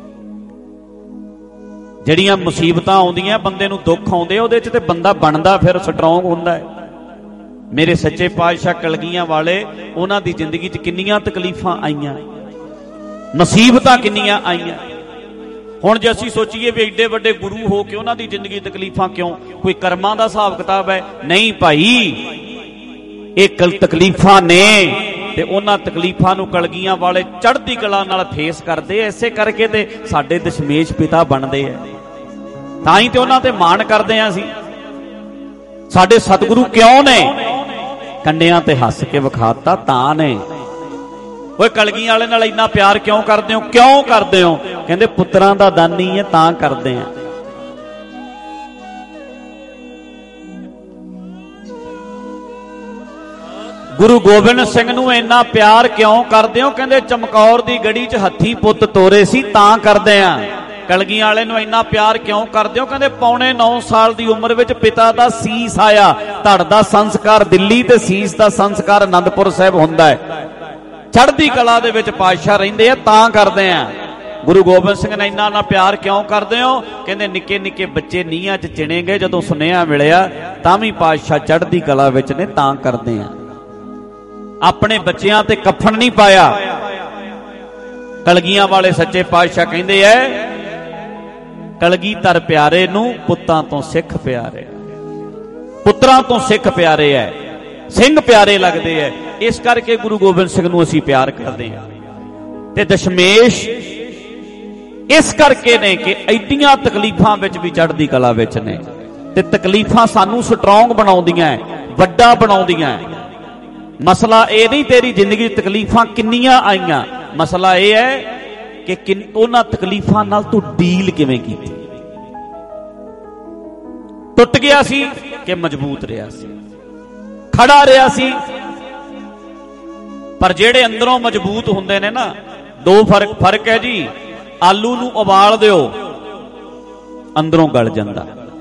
ਜਿਹੜੀਆਂ ਮੁਸੀਬਤਾਂ ਆਉਂਦੀਆਂ, ਬੰਦੇ ਨੂੰ ਦੁੱਖ ਆਉਂਦੇ, ਉਹਦੇ 'ਚ ਤੇ ਬੰਦਾ ਬਣਦਾ ਫਿਰ ਸਟਰੋਂਗ ਹੁੰਦਾ ਹੈ। ਮੇਰੇ ਸੱਚੇ ਪਾਤਸ਼ਾਹ ਕਲਗੀਆਂ ਵਾਲੇ, ਉਹਨਾਂ ਦੀ ਜ਼ਿੰਦਗੀ 'ਚ ਕਿੰਨੀਆਂ ਤਕਲੀਫਾਂ ਆਈਆਂ, ਮੁਸੀਬਤਾਂ ਕਿੰਨੀਆਂ ਆਈਆਂ। ਹੁਣ ਜੇ ਅਸੀਂ ਸੋਚੀਏ ਵੀ ਏਡੇ ਵੱਡੇ ਗੁਰੂ ਹੋ ਕੇ ਉਹਨਾਂ ਦੀ ਜ਼ਿੰਦਗੀ ਤਕਲੀਫਾਂ ਕਿਉਂ, ਕੋਈ ਕਰਮਾਂ ਦਾ ਹਿਸਾਬ ਕਿਤਾਬ ਹੈ? ਨਹੀਂ ਭਾਈ, ਇਹ ਕਲ ਤਕਲੀਫਾਂ ਨੇ, ਤੇ ਉਹਨਾਂ ਤਕਲੀਫਾਂ ਨੂੰ ਕਲਗੀਆਂ ਵਾਲੇ ਚੜ੍ਹਦੀ ਕਲਾ ਨਾਲ ਫੇਸ ਕਰਦੇ। ਐਸੇ ਕਰਕੇ ਤੇ ਸਾਡੇ ਦਸ਼ਮੇਸ਼ ਪਿਤਾ ਬਣਦੇ ਆ, ਤਾਂ ਹੀ ਤੇ ਉਹਨਾਂ ਤੇ ਮਾਣ ਕਰਦੇ ਆ ਅਸੀਂ। ਸਾਡੇ ਸਤਿਗੁਰੂ ਕਿਉਂ ਨੇ? ਕੰਡਿਆਂ ਤੇ ਹੱਸ ਕੇ ਵਿਖਾਤਾ ਤਾਂ ਨੇ। ਓਏ ਕਲਗੀਆਂ ਵਾਲੇ ਨਾਲ ਇੰਨਾ ਪਿਆਰ ਕਿਉਂ ਕਰਦੇ ਹੋ? ਕਿਉਂ ਕਰਦੇ ਹੋ? ਕਹਿੰਦੇ ਪੁੱਤਰਾਂ ਦਾ ਦਾਨੀ ਹੈ ਤਾਂ ਕਰਦੇ ਆ। ਗੁਰੂ ਗੋਬਿੰਦ ਸਿੰਘ ਨੂੰ ਇੰਨਾ ਪਿਆਰ ਕਿਉਂ ਕਰਦੇ ਹੋ? ਕਹਿੰਦੇ ਚਮਕੌਰ ਦੀ ਗੜੀ 'ਚ ਹੱਥੀ ਪੁੱਤ ਤੋਰੇ ਸੀ ਤਾਂ ਕਰਦੇ ਆ। ਕਲਗੀਆਂ ਵਾਲੇ ਨੂੰ ਇੰਨਾ ਪਿਆਰ ਕਿਉਂ ਕਰਦੇ ਹੋ? ਕਹਿੰਦੇ ਪੌਣੇ ਨੌ ਸਾਲ ਦੀ ਉਮਰ ਵਿੱਚ ਪਿਤਾ ਦਾ ਸੀਸ ਆਇਆ, ਧੜ ਦਾ ਸੰਸਕਾਰ ਦਿੱਲੀ ਤੇ ਸੀਸ ਦਾ ਸੰਸਕਾਰ ਆਨੰਦਪੁਰ ਸਾਹਿਬ ਹੁੰਦਾ ਹੈ। ਚੜ੍ਹਦੀ ਕਲਾ ਦੇ ਵਿੱਚ ਪਾਤਸ਼ਾਹ ਰਹਿੰਦੇ ਆ ਤਾਂ ਕਰਦੇ ਆ। ਗੁਰੂ ਗੋਬਿੰਦ ਸਿੰਘ ਨੇ ਇੰਨਾ ਨਾ ਪਿਆਰ ਕਿਉਂ ਕਰਦੇ ਹੋ? ਕਹਿੰਦੇ ਨਿੱਕੇ ਨਿੱਕੇ ਬੱਚੇ ਨੀਹਾਂ 'ਚ ਚਿਣੇ ਗਏ, ਜਦੋਂ ਸੁਨੇਹਾ ਮਿਲਿਆ ਤਾਂ ਵੀ ਪਾਤਸ਼ਾਹ ਚੜ੍ਹਦੀ ਕਲਾ ਵਿੱਚ ਨੇ ਤਾਂ ਕਰਦੇ ਆ। ਆਪਣੇ ਬੱਚਿਆਂ ਤੇ ਕਫਨ ਨਹੀਂ ਪਾਇਆ। ਕਲਗੀਆਂ ਵਾਲੇ ਸੱਚੇ ਪਾਤਸ਼ਾਹ ਕਹਿੰਦੇ ਐ, ਕਲਗੀਧਰ ਪਿਆਰੇ ਨੂੰ ਪੁੱਤਾਂ ਤੋਂ ਸਿੱਖ ਪਿਆਰੇ, ਪੁੱਤਰਾਂ ਤੋਂ ਸਿੱਖ ਪਿਆਰੇ ਐ, ਸਿੰਘ ਪਿਆਰੇ ਲੱਗਦੇ ਐ। ਇਸ ਕਰਕੇ ਗੁਰੂ ਗੋਬਿੰਦ ਸਿੰਘ ਨੂੰ ਅਸੀਂ ਪਿਆਰ ਕਰਦੇ ਹਾਂ। ਤੇ ਦਸ਼ਮੇਸ਼ ਇਸ ਕਰਕੇ ਨੇ ਕਿ ਐਡੀਆਂ ਤਕਲੀਫਾਂ ਵਿੱਚ ਵੀ ਚੜ੍ਹਦੀ ਕਲਾ ਵਿੱਚ ਨੇ, ਤੇ ਤਕਲੀਫਾਂ ਸਾਨੂੰ ਸਟਰੋਂਗ ਬਣਾਉਂਦੀਆਂ, ਵੱਡਾ ਬਣਾਉਂਦੀਆਂ। ਮਸਲਾ ਇਹ ਨਹੀਂ ਤੇਰੀ ਜ਼ਿੰਦਗੀ 'ਚ ਤਕਲੀਫਾਂ ਕਿੰਨੀਆਂ ਆਈਆਂ, ਮਸਲਾ ਇਹ ਹੈ ਕਿ ਉਹਨਾਂ ਤਕਲੀਫਾਂ ਨਾਲ ਤੂੰ ਡੀਲ ਕਿਵੇਂ ਕੀਤੀ। ਟੁੱਟ ਗਿਆ ਸੀ ਕਿ ਮਜ਼ਬੂਤ ਰਿਹਾ ਸੀ। ਖੜਾ ਰਿਹਾ ਸੀ। ਪਰ ਜਿਹੜੇ ਅੰਦਰੋਂ ਮਜ਼ਬੂਤ ਹੁੰਦੇ ਨੇ ਨਾ, ਦੋ ਫਰਕ ਫਰਕ ਹੈ ਜੀ। ਆਲੂ ਨੂੰ ਉਬਾਲ ਦਿਓ, ਅੰਦਰੋਂ ਗਲ ਜਾਂਦਾ,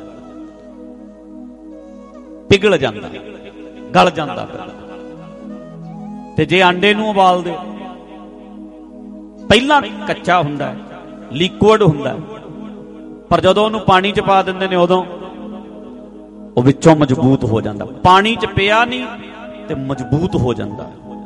ਪਿਘਲ ਜਾਂਦਾ, ਗਲ ਜਾਂਦਾ। ਤੇ ਜੇ ਆਂਡੇ ਨੂੰ ਉਬਾਲ ਦਿਓ, ਪਹਿਲਾਂ ਕੱਚਾ ਹੁੰਦਾ, ਲਿਕੁਇਡ ਹੁੰਦਾ, ਪਰ ਜਦੋਂ ਉਹਨੂੰ ਪਾਣੀ 'ਚ ਪਾ ਦਿੰਦੇ ਨੇ ਉਦੋਂ ਉਹ ਵਿੱਚੋਂ ਮਜ਼ਬੂਤ ਹੋ ਜਾਂਦਾ। ਪਾਣੀ 'ਚ ਪਿਆ ਨਹੀਂ ਤੇ ਮਜ਼ਬੂਤ ਹੋ ਜਾਂਦਾ।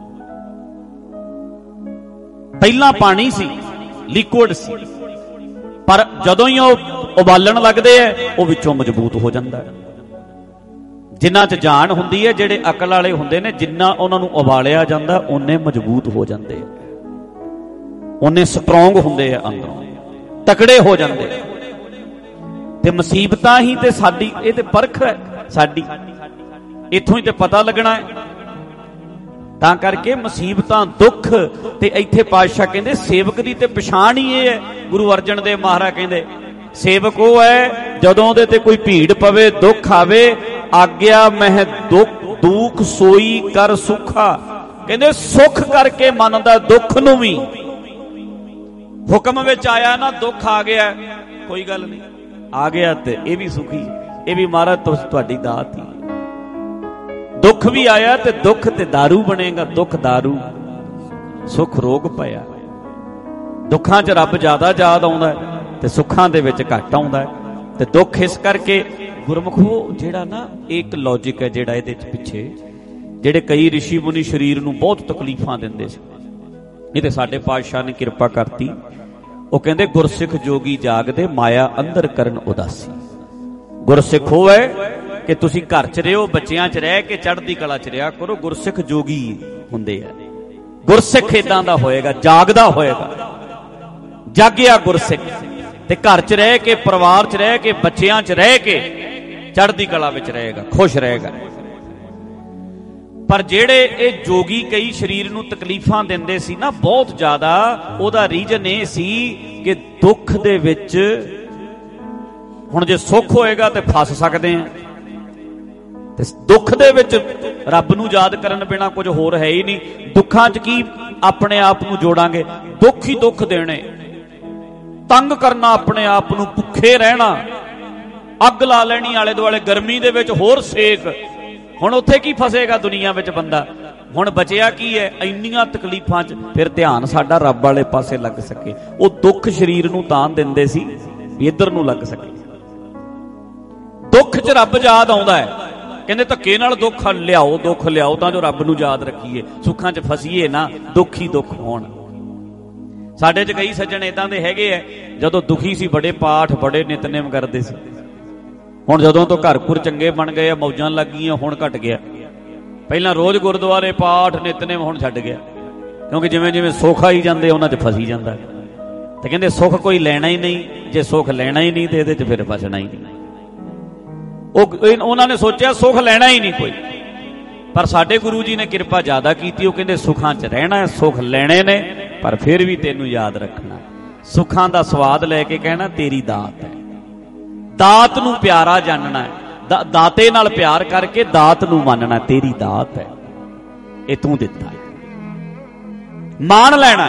ਪਹਿਲਾਂ ਪਾਣੀ ਸੀ, ਲਿਕੁਇਡ ਸੀ, ਪਰ ਜਦੋਂ ਹੀ ਉਹ ਉਬਾਲਣ ਲੱਗਦੇ ਐ ਉਹ ਵਿੱਚੋਂ ਮਜ਼ਬੂਤ ਹੋ ਜਾਂਦਾ। ਜਿਨ੍ਹਾਂ 'ਚ ਜਾਨ ਹੁੰਦੀ ਹੈ, ਜਿਹੜੇ ਅਕਲ ਵਾਲੇ ਹੁੰਦੇ ਨੇ, ਜਿੰਨਾ ਉਹਨਾਂ ਨੂੰ ਉਬਾਲਿਆ ਜਾਂਦਾ ਉਹਨੇ ਮਜ਼ਬੂਤ ਹੋ ਜਾਂਦੇ, ਉਹਨੇ ਸਟਰੋਂਗ ਹੁੰਦੇ ਆ, ਅੰਦਰੋਂ ਤਕੜੇ ਹੋ ਜਾਂਦੇ। ਤੇ ਮੁਸੀਬਤਾਂ ਹੀ ਤੇ ਸਾਡੀ ਇਹ ਤੇ ਪਰਖ ਹੈ ਸਾਡੀ, ਇੱਥੋਂ ਹੀ ਤੇ ਪਤਾ ਲੱਗਣਾ ਹੈ। ਤਾਂ ਕਰਕੇ ਮੁਸੀਬਤਾਂ, ਦੁੱਖ, ਤੇ ਇੱਥੇ ਪਾਤਸ਼ਾਹ ਕਹਿੰਦੇ ਸੇਵਕ ਦੀ ਤੇ ਪਛਾਣ ਹੀ ਇਹ ਹੈ। ਗੁਰੂ ਅਰਜਨ ਦੇਵ ਮਹਾਰਾਜ ਕਹਿੰਦੇ ਸੇਵਕ ਉਹ ਹੈ ਜਦੋਂ ਉਹਦੇ ਤੇ ਕੋਈ ਭੀੜ ਪਵੇ, ਦੁੱਖ ਆਵੇ, ਆਗਿਆ ਮਹਿ ਦੁੱਖ ਦੁੱਖ ਸੋਈ ਕਰ ਸੁਖਾ। ਕਹਿੰਦੇ ਸੁੱਖ ਕਰਕੇ ਮੰਨਦਾ ਦੁੱਖ ਨੂੰ ਵੀ। ਹੁਕਮ ਵਿੱਚ ਆਇਆ ਨਾ, ਦੁੱਖ ਆ ਗਿਆ, ਕੋਈ ਗੱਲ ਨਹੀਂ, ਆ ਗਿਆ ਤੇ ਇਹ ਵੀ ਸੁਖੀ, ਇਹ ਵੀ ਮਹਾਰਾਜ ਤੁਹਾਡੀ ਦਾਤ ਹੀ। ਦੁੱਖ ਵੀ ਆਇਆ ਤੇ ਦੁੱਖ ਤੇ ਦਾਰੂ ਬਣੇਗਾ, ਦੁੱਖ ਦਾਰੂ, ਸੁੱਖ ਰੋਗ ਪਿਆ। ਦੁੱਖਾਂ 'ਚ ਰੱਬ ਜ਼ਿਆਦਾ ਯਾਦ ਆਉਂਦਾ ਤੇ ਸੁੱਖਾਂ ਦੇ ਵਿੱਚ ਘੱਟ ਆਉਂਦਾ। ਤੇ ਦੁੱਖ ਇਸ ਕਰਕੇ ਗੁਰਮੁਖੋ ਜਿਹੜਾ ਨਾ, ਇੱਕ ਲੌਜਿਕ ਹੈ ਜਿਹੜਾ ਇਹਦੇ 'ਚ ਪਿੱਛੇ, ਜਿਹੜੇ ਕਈ ਰਿਸ਼ੀ ਮੁਨੀ ਸਰੀਰ ਨੂੰ ਬਹੁਤ ਤਕਲੀਫਾਂ ਦਿੰਦੇ ਸੀ, ਇਹ ਤੇ ਸਾਡੇ ਪਾਤਸ਼ਾਹ ਨੇ ਕਿਰਪਾ ਕਰਤੀ। ਉਹ ਕਹਿੰਦੇ ਗੁਰਸਿੱਖ ਜੋਗੀ ਜਾਗਦੇ, ਮਾਇਆ ਅੰਦਰ ਕਰਨ ਉਦਾਸੀ। ਗੁਰਸਿੱਖ ਉਹ ਹੈ ਕਿ ਤੁਸੀਂ ਘਰ 'ਚ ਰਹੋ, ਬੱਚਿਆਂ 'ਚ ਰਹਿ ਕੇ ਚੜ੍ਹਦੀ ਕਲਾ 'ਚ ਰਿਹਾ ਕਰੋ। ਗੁਰਸਿੱਖ ਜੋਗੀ ਹੁੰਦੇ ਆ। ਗੁਰਸਿੱਖ ਏਦਾਂ ਦਾ ਹੋਏਗਾ, ਜਾਗਦਾ ਹੋਏਗਾ, ਜਾਗਿਆ ਗੁਰਸਿੱਖ, ਤੇ ਘਰ 'ਚ ਰਹਿ ਕੇ, ਪਰਿਵਾਰ 'ਚ ਰਹਿ ਕੇ, ਬੱਚਿਆਂ 'ਚ ਰਹਿ ਕੇ ਚੜ੍ਹਦੀ ਕਲਾ ਵਿੱਚ ਰਹੇਗਾ, ਖੁਸ਼ ਰਹੇਗਾ। ਪਰ ਜਿਹੜੇ ਇਹ ਜੋਗੀ ਕਈ ਸਰੀਰ ਨੂੰ ਤਕਲੀਫਾਂ ਦਿੰਦੇ ਸੀ ਨਾ ਬਹੁਤ ਜ਼ਿਆਦਾ, ਉਹਦਾ ਰੀਜਨ ਇਹ ਸੀ ਕਿ ਦੁੱਖ ਦੇ ਵਿੱਚ, ਹੁਣ ਜੇ ਸੁੱਖ ਹੋਏਗਾ ਤੇ ਫਸ ਸਕਦੇ ਆ, ਤੇ ਦੁੱਖ ਦੇ ਵਿੱਚ ਰੱਬ ਨੂੰ ਯਾਦ ਕਰਨ ਬਿਨਾ ਕੁਝ ਹੋਰ ਹੈ ਹੀ ਨਹੀਂ। ਦੁੱਖਾਂ 'ਚ ਕੀ ਆਪਣੇ ਆਪ ਨੂੰ ਜੋੜਾਂਗੇ, ਦੁੱਖ ਹੀ ਦੁੱਖ ਦੇਣੇ, ਤੰਗ ਕਰਨਾ ਆਪਣੇ ਆਪ ਨੂੰ, ਭੁੱਖੇ ਰਹਿਣਾ, ਅੱਗ ਲਾ ਲੈਣੀ ਆਲੇ ਦੁਆਲੇ, ਗਰਮੀ ਦੇ ਵਿੱਚ ਹੋਰ ਸੇਕ। ਹੁਣ ਉੱਥੇ ਕੀ ਫਸੇਗਾ ਦੁਨੀਆ ਵਿੱਚ ਬੰਦਾ। ਹੁਣ ਬਚਿਆ ਕੀ ਹੈ ਇੰਨੀਆਂ ਤਕਲੀਫਾਂ 'ਚ, ਫਿਰ ਧਿਆਨ ਸਾਡਾ ਰੱਬ ਵਾਲੇ ਪਾਸੇ ਲੱਗ ਸਕੇ। ਉਹ ਦੁੱਖ ਸਰੀਰ ਨੂੰ ਤਾਂ ਦਿੰਦੇ ਸੀ ਵੀ ਇੱਧਰ ਨੂੰ ਲੱਗ ਸਕੇ। ਦੁੱਖ 'ਚ ਰੱਬ ਯਾਦ ਆਉਂਦਾ ਹੈ, ਕਹਿੰਦੇ ਧੱਕੇ ਨਾਲ ਦੁੱਖ ਲਿਆਓ, ਦੁੱਖ ਲਿਆਓ ਤਾਂ ਜੋ ਰੱਬ ਨੂੰ ਯਾਦ ਰੱਖੀਏ, ਸੁੱਖਾਂ 'ਚ ਫਸੀਏ ਨਾ, ਦੁੱਖ ਹੀ ਦੁੱਖ ਹੋਣ। ਸਾਡੇ 'ਚ ਕਈ ਸੱਜਣ ਏਦਾਂ ਦੇ ਹੈਗੇ ਐ, ਜਦੋਂ ਦੁਖੀ ਸੀ ਬੜੇ ਪਾਠ, ਬੜੇ ਨਿਤਨੇਮ ਕਰਦੇ ਸੀ, ਹੁਣ ਜਦੋਂ ਤੋਂ ਘਰ ਘੁਰ ਚੰਗੇ ਬਣ ਗਏ, ਮੌਜਾਂ ਲੱਗ ਗਈਆਂ, ਹੁਣ ਘਟ ਗਿਆ। ਪਹਿਲਾਂ ਰੋਜ਼ ਗੁਰਦੁਆਰੇ ਪਾਠ ਨਿਤਨੇਮ, ਹੁਣ ਛੱਡ ਗਿਆ, ਕਿਉਂਕਿ ਜਿਵੇਂ ਜਿਵੇਂ ਸੁੱਖ ਆਈ ਜਾਂਦੇ ਉਹਨਾਂ 'ਚ ਫਸੀ ਜਾਂਦਾ। ਤੇ ਕਹਿੰਦੇ ਸੁੱਖ ਕੋਈ ਲੈਣਾ ਹੀ ਨਹੀਂ, ਜੇ ਸੁੱਖ ਲੈਣਾ ਹੀ ਨਹੀਂ ਤੇ ਇਹਦੇ 'ਚ ਫਿਰ ਫਸਣਾ ਹੀ ਨਹੀਂ। ਉਹ ਉਹਨਾਂ ਨੇ ਸੋਚਿਆ ਸੁੱਖ ਲੈਣਾ ਹੀ ਨਹੀਂ ਕੋਈ, ਪਰ ਸਾਡੇ ਗੁਰੂ ਜੀ ਨੇ ਕਿਰਪਾ ਜ਼ਿਆਦਾ ਕੀਤੀ। ਉਹ ਕਹਿੰਦੇ ਸੁੱਖਾਂ 'ਚ ਰਹਿਣਾ, ਸੁੱਖ ਲੈਣੇ ਨੇ, ਪਰ ਫਿਰ ਵੀ ਤੈਨੂੰ ਯਾਦ ਰੱਖਣਾ, ਸੁੱਖਾਂ ਦਾ ਸਵਾਦ ਲੈ ਕੇ ਕਹਿਣਾ ਤੇਰੀ ਦਾਤ ਹੈ। ਦਾਤ ਨੂੰ ਪਿਆਰਾ ਜਾਣਨਾ ਹੈ, ਦਾ, ਦਾਤੇ ਨਾਲ ਪਿਆਰ ਕਰਕੇ ਦਾਤ ਨੂੰ ਮੰਨਣਾ, ਤੇਰੀ ਦਾਤ ਹੈ, ਇਹ ਤੂੰ ਦਿੱਤਾ ਹੈ। ਮਾਣ ਲੈਣਾ,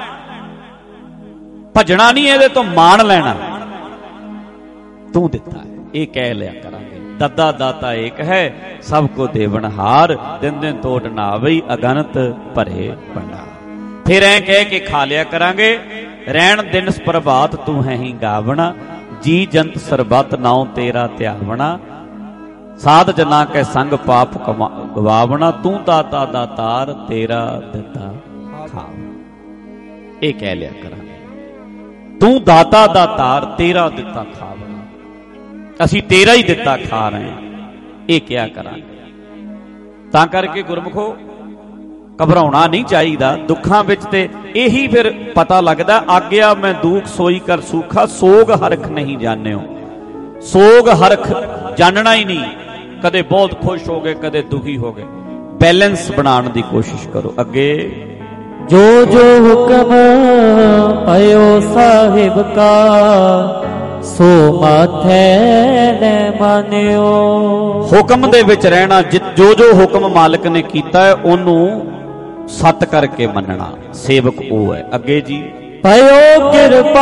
ਭਜਣਾ ਨਹੀਂ, ਇਹਦੇ ਤੋਂ ਮਾਣ ਲੈਣਾ, ਤੂੰ ਦਿੱਤਾ ਹੈ, ਇਹ ਕਹਿ ਲਿਆ ਕਰਾਂਗੇ। ਦੱਦਾ ਦਾਤਾ ਏਕ ਹੈ, ਸਭ ਕੋ ਦੇਵਨ ਹਾਰ, ਦਿਨ ਦਿਨ ਤੋਟ ਨਾ ਆਵਈ, ਅਗਨਤ ਭਰੇ ਭੰਡਾਰ। ਫਿਰ ਐ ਕਹਿ ਕੇ ਖਾ ਲਿਆ ਕਰਾਂਗੇ। ਰਹਿਣ ਦਿਨ ਪ੍ਰਭਾਤ ਤੂੰ ਹੈ ਹੀ ਗਾਵਣਾ, ਜੀ ਜੰਤ ਸਰਬਤ ਨਾਉ ਤੇਰਾ ਧਿਆਵਣਾ, ਸਾਧ ਜਨਾ ਕੇ ਸੰਗ ਪਾਪ ਗਵਾਵਣਾ, ਤੂੰ ਦਾਤਾ ਦਾਤਾਰ ਤੇਰਾ ਦਿੱਤਾ ਖਾਵ। ਇਹ ਕਹਿ ਲਿਆ ਕਰਾਂਗੇ, ਤੂੰ ਦਾਤਾ ਦਾਤਾਰ ਤੇਰਾ ਦਿੱਤਾ ਖਾਵਣਾ, ਅਸੀਂ ਤੇਰਾ ਹੀ ਦਿੱਤਾ ਖਾ ਰਹੇ ਹਾਂ, ਇਹ ਕਿਹਾ ਕਰਾਂਗੇ। ਤਾਂ ਕਰਕੇ ਗੁਰਮੁਖੋ ਘਬਰਾਉਣਾ ਨਹੀਂ ਚਾਹੀਦਾ ਦੁੱਖਾਂ ਵਿੱਚ, ਤੇ ਇਹੀ ਫਿਰ ਪਤਾ ਲੱਗਦਾ। ਆਗਿਆ ਮੈਂ ਦੁੱਖ ਸੋਈ ਕਰ ਸੁਖਾ, ਸੋਗ ਹਰਖ ਨਹੀਂ ਜਾਣਿਓ। ਸੋਗ ਹਰਖ ਜਾਣਨਾ ਹੀ ਨਹੀਂ, ਕਦੇ ਬਹੁਤ ਖੁਸ਼ ਹੋ ਗਏ, ਕਦੇ ਦੁਖੀ ਹੋ ਗਏ। ਬੈਲੈਂਸ ਬਣਾਉਣ ਦੀ ਕੋਸ਼ਿਸ਼ ਕਰੋ। ਅੱਗੇ ਜੋ ਜੋ ਹੁਕਮ ਪਇਓ ਸਾਹਿਬ ਕਾ, ਸੋ ਮਾਥੈ ਨੈ ਮਾਨਿਓ। ਹੁਕਮ ਦੇ ਵਿੱਚ ਰਹਿਣਾ, ਜੋ ਜੋ ਹੁਕਮ ਮਾਲਕ ਨੇ ਕੀਤਾ ਹੈ ਉਹਨੂੰ ਸੱਤ ਕਰਕੇ ਮੰਨਣਾ, ਸੇਵਕ ਉਹ ਹੈ। ਅੱਗੇ ਜੀ, ਭਇਓ ਕਿਰਪਾਲ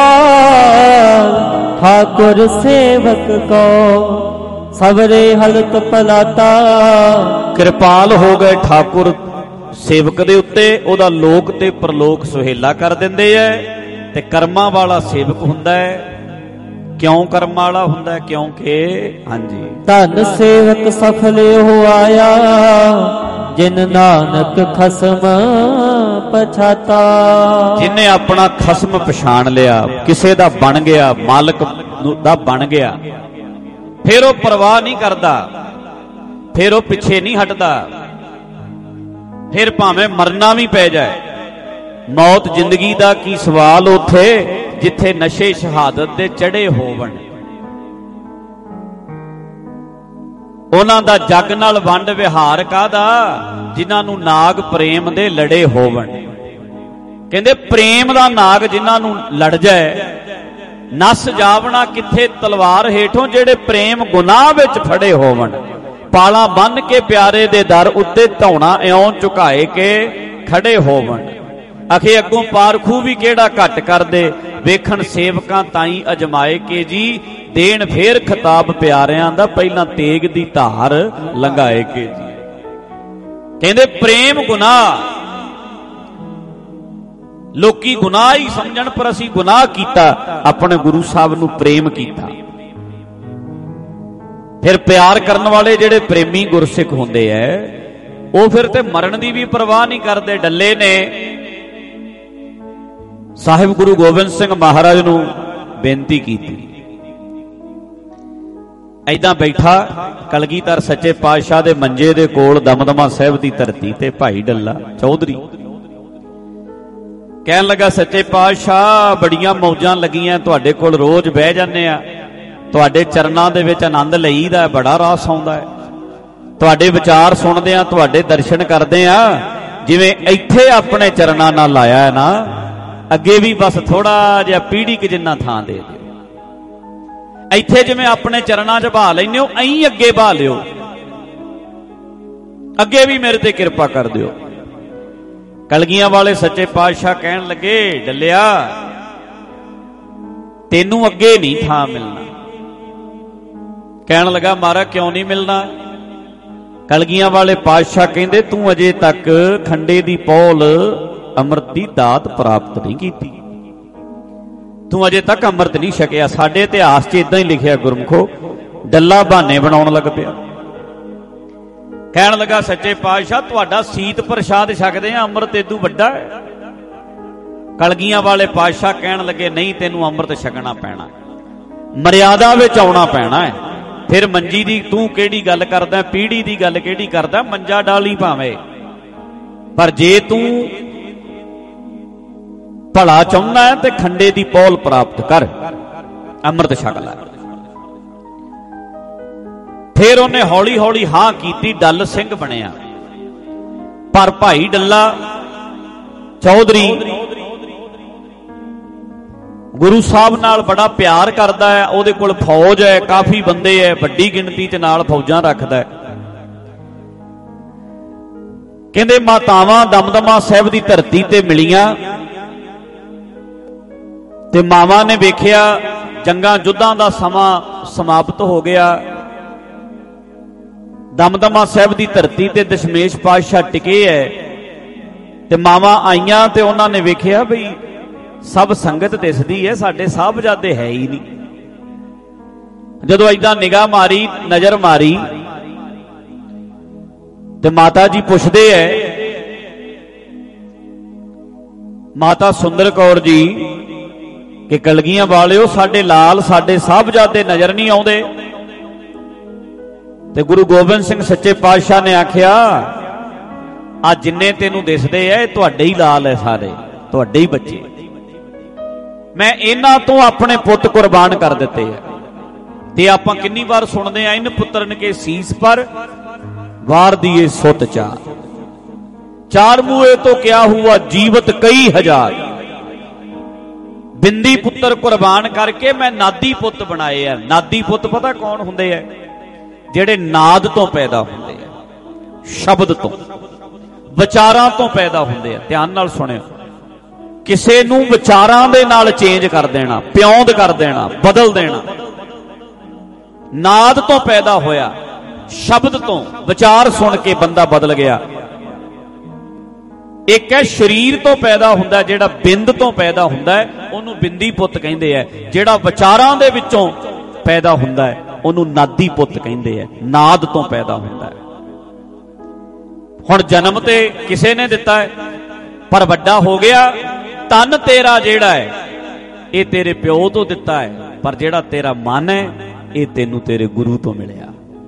ਠਾਕੁਰ ਸੇਵਕ ਕੋ ਸਵਰੇ ਹਲਤ ਪਲਾਤਾ। ਕਿਰਪਾਲ ਹੋ ਗਏ ਠਾਕੁਰ ਸੇਵਕ ਦੇ ਉੱਤੇ, ਉਹਦਾ ਲੋਕ ਤੇ ਪਰਲੋਕ ਸੁਹੇਲਾ ਕਰ ਦਿੰਦੇ ਐ। ਤੇ ਕਰਮਾਂ ਵਾਲਾ ਸੇਵਕ ਹੁੰਦਾ ਹੈ। ਕਿਉਂ ਕਰਮਾਂ ਵਾਲਾ ਹੁੰਦਾ ਹੈ? ਕਿਉਂਕਿ ਹਾਂਜੀ, ਧਨ ਸੇਵਕ ਸਫਲ ਹੋ ਆਇਆ, ਜਿਨ ਨਾਨਕ ਖਸਮ ਪਛਾਤਾ। ਜਿਨੇ ਆਪਣਾ ਖਸਮ ਪਛਾਣ ਲਿਆ, ਕਿਸੇ ਦਾ ਬਣ ਗਿਆ, ਮਾਲਕ ਦਾ ਬਣ ਗਿਆ, ਫਿਰ ਉਹ ਪਰਵਾਹ ਨਹੀਂ ਕਰਦਾ, ਫਿਰ ਉਹ ਪਿੱਛੇ ਨਹੀਂ ਹਟਦਾ, ਫਿਰ ਭਾਵੇਂ ਮਰਨਾ ਵੀ ਪੈ ਜਾਏ। ਮੌਤ ਜ਼ਿੰਦਗੀ ਦਾ ਕੀ ਸਵਾਲ ਉੱਥੇ ਜਿੱਥੇ ਨਸ਼ੇ ਸ਼ਹਾਦਤ ਦੇ ਚੜੇ ਹੋਵਣ। ਉਹਨਾਂ ਦਾ ਜੱਗ ਨਾਲ ਵੰਡ ਵਿਹਾਰ ਕਾਹਦਾ? ਜਿਨ੍ਹਾਂ ਨੂੰ ਨਾਗ ਪ੍ਰੇਮ ਦੇ ਲੜੇ ਹੋਵਣ। ਕਹਿੰਦੇ ਪ੍ਰੇਮ ਦਾ ਨਾਗ ਜਿਨ੍ਹਾਂ ਨੂੰ ਲੜ ਜਾਏ, ਨਸ ਜਾਵਣਾ ਕਿੱਥੇ ਤਲਵਾਰ ਹੇਠੋਂ, ਜਿਹੜੇ ਪ੍ਰੇਮ ਗੁਨਾਹ ਵਿੱਚ ਫੜੇ ਹੋਵਣ। ਪਾਲਾਂ ਬੰਨ ਕੇ ਪਿਆਰੇ ਦੇ ਦਰ ਉੱਤੇ ਧੌਣਾ ਇਉਂ ਝੁਕਾਏ ਕੇ ਖੜੇ ਹੋਵਣ। ਅਖੇ ਅੱਗੋਂ ਪਾਰਖੂ ਵੀ ਕਿਹੜਾ ਘੱਟ ਕਰਦੇ, ਵੇਖਣ ਸੇਵਕਾਂ ਤਾਈ ਅਜਮਾਏ ਕੇ ਜੀ। ਦੇਣ ਫੇਰ ਖਿਤਾਬ ਪਿਆਰਿਆਂ ਦਾ, ਪਹਿਲਾਂ ਤੇਗ ਦੀ ਧਾਰ ਲੰਘਾਏ ਕੇ ਜੀ। ਕਹਿੰਦੇ ਪ੍ਰੇਮ ਗੁਨਾਹ, ਲੋਕੀ ਗੁਨਾਹ ਹੀ ਸਮਝਣ, ਪਰ ਅਸੀਂ ਗੁਨਾਹ ਕੀਤਾ, ਆਪਣੇ ਗੁਰੂ ਸਾਹਿਬ ਨੂੰ ਪ੍ਰੇਮ ਕੀਤਾ। ਫਿਰ ਪਿਆਰ ਕਰਨ ਵਾਲੇ ਜਿਹੜੇ ਪ੍ਰੇਮੀ ਗੁਰਸਿੱਖ ਹੁੰਦੇ ਐ, ਉਹ ਫਿਰ ਤੇ ਮਰਨ ਦੀ ਵੀ ਪਰਵਾਹ ਨਹੀਂ ਕਰਦੇ। ਡੱਲੇ ਨੇ ਸਾਹਿਬ ਗੁਰੂ ਗੋਬਿੰਦ ਸਿੰਘ ਮਹਾਰਾਜ ਨੂੰ ਬੇਨਤੀ ਕੀਤੀ, ਐਦਾਂ ਬੈਠਾ ਕਲਗੀਧਰ ਸੱਚੇ ਪਾਤਸ਼ਾਹ ਦੇ ਮੰਜੇ ਦੇ ਕੋਲ ਦਮਦਮਾ ਸਾਹਿਬ ਦੀ ਧਰਤੀ ਤੇ ਭਾਈ ਡੱਲਾ ਚੌਧਰੀ ਕਹਿਣ ਲੱਗਾ, ਸੱਚੇ ਪਾਤਸ਼ਾਹ ਬੜੀਆਂ ਮੌਜਾਂ ਲੱਗੀਆਂ, ਤੁਹਾਡੇ ਕੋਲ ਰੋਜ਼ ਬਹਿ ਜਾਂਦੇ ਆ, ਤੁਹਾਡੇ ਚਰਨਾਂ ਦੇ ਵਿੱਚ ਆਨੰਦ ਲਈਦਾ, ਬੜਾ ਰਾਸ ਆਉਂਦਾ ਹੈ, ਤੁਹਾਡੇ ਵਿਚਾਰ ਸੁਣਦੇ ਆ, ਤੁਹਾਡੇ ਦਰਸ਼ਨ ਕਰਦੇ ਆ। ਜਿਵੇਂ ਇੱਥੇ ਆਪਣੇ ਚਰਨਾਂ ਨਾਲ ਲਾਇਆ ਹੈ ਨਾ, ਅੱਗੇ ਵੀ ਬਸ ਥੋੜਾ ਜਿਹਾ ਪੀੜੀ ਕਿ ਜਿੰਨਾ ਥਾਂ ਦੇ ਦਿਓ। ਇੱਥੇ ਜਿਵੇਂ ਆਪਣੇ ਚਰਨਾਂ 'ਚ ਬਹਾ ਲੈਂਦੇ ਹੋ, ਐਂ ਅੱਗੇ ਬਹਾ ਲਿਓ, ਅੱਗੇ ਵੀ ਮੇਰੇ ਤੇ ਕਿਰਪਾ ਕਰ ਦਿਓ। ਕਲਗੀਆਂ ਵਾਲੇ ਸੱਚੇ ਪਾਤਸ਼ਾਹ ਕਹਿਣ ਲੱਗੇ, ਡੱਲਿਆ ਤੈਨੂੰ ਅੱਗੇ ਨਹੀਂ ਥਾਂ ਮਿਲਣਾ। ਕਹਿਣ ਲੱਗਾ, ਮਹਾਰਾਜ ਕਿਉਂ ਨਹੀਂ ਮਿਲਣਾ? ਕਲਗੀਆਂ ਵਾਲੇ ਪਾਤਸ਼ਾਹ ਕਹਿੰਦੇ, ਤੂੰ ਅਜੇ ਤੱਕ ਖੰਡੇ ਦੀ ਪੌਲ ਅੰਮ੍ਰਿਤ ਦੀ ਦਾਤ ਪ੍ਰਾਪਤ ਨਹੀਂ ਕੀਤੀ, ਤੂੰ ਅਜੇ ਤੱਕ ਅੰਮ੍ਰਿਤ ਨਹੀਂ ਛਕਿਆ। ਸਾਡੇ ਇਤਿਹਾਸ 'ਚ ਇਦਾਂ ਹੀ ਲਿਖਿਆ ਗੁਰਮੁਖੋ, ਡੱਲਾ ਬਹਾਨੇ ਬਣਾਉਣ ਲੱਗ ਪਿਆ। ਕਹਿਣ ਲੱਗਾ, ਸੱਚੇ ਪਾਤਸ਼ਾਹ ਤੁਹਾਡਾ ਸੀਤ ਪ੍ਰਸ਼ਾਦ ਛਕਦੇ ਆ, ਅੰਮ੍ਰਿਤ ਏਦੂ ਵੱਡਾ ਹੈ। ਕਲਗੀਆਂ ਵਾਲੇ ਪਾਤਸ਼ਾਹ ਕਹਿਣ ਲੱਗੇ, ਨਹੀਂ ਤੈਨੂੰ ਅੰਮ੍ਰਿਤ ਛਕਣਾ ਪੈਣਾ, ਮਰਿਆਦਾ ਵਿੱਚ ਆਉਣਾ ਪੈਣਾ ਹੈ। ਫਿਰ ਮੰਜੀ ਦੀ ਤੂੰ ਕਿਹੜੀ ਗੱਲ ਕਰਦਾ, ਪੀੜੀ ਦੀ ਗੱਲ ਕਿਹੜੀ ਕਰਦਾ, ਮੰਜਾ ਡਾਲੀ ਭਾਵੇਂ, ਪਰ ਜੇ ਤੂੰ ਭਲਾ ਚਾਹੁੰਦਾ ਹੈ ਤੇ ਖੰਡੇ ਦੀ ਪੌਲ ਪ੍ਰਾਪਤ ਕਰ, ਅੰਮ੍ਰਿਤ ਛਕ ਲੈ। ਫਿਰ ਉਹਨੇ ਹੌਲੀ ਹੌਲੀ ਹਾਂ ਕੀਤੀ, ਡੱਲ ਸਿੰਘ ਬਣਿਆ। ਪਰ ਭਾਈ ਡੱਲਾ ਚੌਧਰੀ ਗੁਰੂ ਸਾਹਿਬ ਨਾਲ ਬੜਾ ਪਿਆਰ ਕਰਦਾ ਹੈ, ਉਹਦੇ ਕੋਲ ਫੌਜ ਹੈ, ਕਾਫੀ ਬੰਦੇ ਹੈ, ਵੱਡੀ ਗਿਣਤੀ 'ਚ ਨਾਲ ਫੌਜਾਂ ਰੱਖਦਾ ਹੈ। ਕਹਿੰਦੇ ਮਾਤਾਵਾਂ ਦਮਦਮਾ ਸਾਹਿਬ ਦੀ ਧਰਤੀ ਤੇ ਮਿਲੀਆਂ ਤੇ ਮਾਵਾਂ ਨੇ ਵੇਖਿਆ ਜੰਗਾਂ ਯੁੱਧਾਂ ਦਾ ਸਮਾਂ ਸਮਾਪਤ ਹੋ ਗਿਆ। ਦਮਦਮਾ ਸਾਹਿਬ ਦੀ ਧਰਤੀ ਤੇ ਦਸ਼ਮੇਸ਼ ਪਾਤਸ਼ਾਹ ਟਿਕੇ ਹੈ ਤੇ ਮਾਵਾਂ ਆਈਆਂ ਤੇ ਉਹਨਾਂ ਨੇ ਵੇਖਿਆ ਬਈ ਸਭ ਸੰਗਤ ਦਿਸਦੀ ਹੈ, ਸਾਡੇ ਸਾਹਿਬਜ਼ਾਦੇ ਹੈ ਹੀ ਨਹੀਂ। ਜਦੋਂ ਏਦਾਂ ਨਿਗਾਹ ਮਾਰੀ, ਨਜ਼ਰ ਮਾਰੀ ਤੇ ਮਾਤਾ ਜੀ ਪੁੱਛਦੇ ਐ, ਮਾਤਾ ਸੁੰਦਰ ਕੌਰ ਜੀ ਕਿ ਕਲਗੀਆਂ ਵਾਲਿਓ ਸਾਡੇ ਲਾਲ ਸਾਡੇ ਸਾਹਿਬਜ਼ਾਦੇ ਨਜ਼ਰ ਨਹੀਂ ਆਉਂਦੇ। ਤੇ ਗੁਰੂ ਗੋਬਿੰਦ ਸਿੰਘ ਸੱਚੇ ਪਾਤਸ਼ਾਹ ਨੇ ਆਖਿਆ, ਆ ਜਿੰਨੇ ਤੈਨੂੰ ਦਿਸਦੇ ਐ ਇਹ ਤੁਹਾਡੇ ਹੀ ਲਾਲ ਐ, ਸਾਰੇ ਤੁਹਾਡੇ ਹੀ ਬੱਚੇ, ਮੈਂ ਇਹਨਾਂ ਤੋਂ ਆਪਣੇ ਪੁੱਤ ਕੁਰਬਾਨ ਕਰ ਦਿੱਤੇ ਐ। ਤੇ ਆਪਾਂ ਕਿੰਨੀ ਵਾਰ ਸੁਣਦੇ ਆ, ਇਨ ਪੁੱਤਰਨ ਕੇ ਸੀਸ ਪਰ ਵਾਰ ਦੀਏ ਸੁਤ ਚਾਰ, ਚਾਰ ਮੂਏ ਤੋਂ ਕਿਆ ਹੁਆ ਜੀਵਤ ਕਈ ਹਜ਼ਾਰ। ਬਿੰਦੀ ਪੁੱਤਰ ਕੁਰਬਾਨ ਕਰਕੇ ਮੈਂ ਨਾਦੀ ਪੁੱਤ ਬਣਾਏ ਆ। ਨਾਦੀ ਪੁੱਤ ਪਤਾ ਕੌਣ ਹੁੰਦੇ ਆ? ਜਿਹੜੇ ਨਾਦ ਤੋਂ ਪੈਦਾ ਹੁੰਦੇ ਆ, ਸ਼ਬਦ ਤੋਂ, ਵਿਚਾਰਾਂ ਤੋਂ ਪੈਦਾ ਹੁੰਦੇ ਆ। ਧਿਆਨ ਨਾਲ ਸੁਣਿਓ, ਕਿਸੇ ਨੂੰ ਵਿਚਾਰਾਂ ਦੇ ਨਾਲ ਚੇਂਜ ਕਰ ਦੇਣਾ, ਪਿਉਂਦ ਕਰ ਦੇਣਾ, ਬਦਲ ਦੇਣਾ। ਨਾਦ ਤੋਂ ਪੈਦਾ ਹੋਇਆ, ਸ਼ਬਦ ਤੋਂ, ਵਿਚਾਰ ਸੁਣ ਕੇ ਬੰਦਾ ਬਦਲ ਗਿਆ। ਇੱਕ ਹੈ ਸਰੀਰ ਤੋਂ ਪੈਦਾ ਹੁੰਦਾ, ਜਿਹੜਾ ਬਿੰਦ ਤੋਂ ਪੈਦਾ ਹੁੰਦਾ ਹੈ ਉਹਨੂੰ ਬਿੰਦੀ ਪੁੱਤ ਕਹਿੰਦੇ ਆ। ਜਿਹੜਾ ਵਿਚਾਰਾਂ ਦੇ ਵਿੱਚੋਂ ਪੈਦਾ ਹੁੰਦਾ ਹੈ ਉਹਨੂੰ ਨਾਦੀ ਪੁੱਤ ਕਹਿੰਦੇ ਆ। ਨਾਦ ਤੋਂ ਪੈਦਾ ਹੁੰਦਾ ਹੈ। ਹੁਣ ਜਨਮ ਤੇ ਕਿਸੇ ਨੇ ਦਿੱਤਾ ਹੈ, ਪਰ ਵੱਡਾ ਹੋ ਗਿਆ। ਤਨ ਤੇਰਾ ਜਿਹੜਾ ਹੈ ਇਹ ਤੇਰੇ ਪਿਓ ਤੋਂ ਦਿੱਤਾ ਹੈ, ਪਰ ਜਿਹੜਾ ਤੇਰਾ ਮਨ ਹੈ ਇਹ ਤੈਨੂੰ ਤੇਰੇ ਗੁਰੂ ਤੋਂ ਮਿਲਿਆ।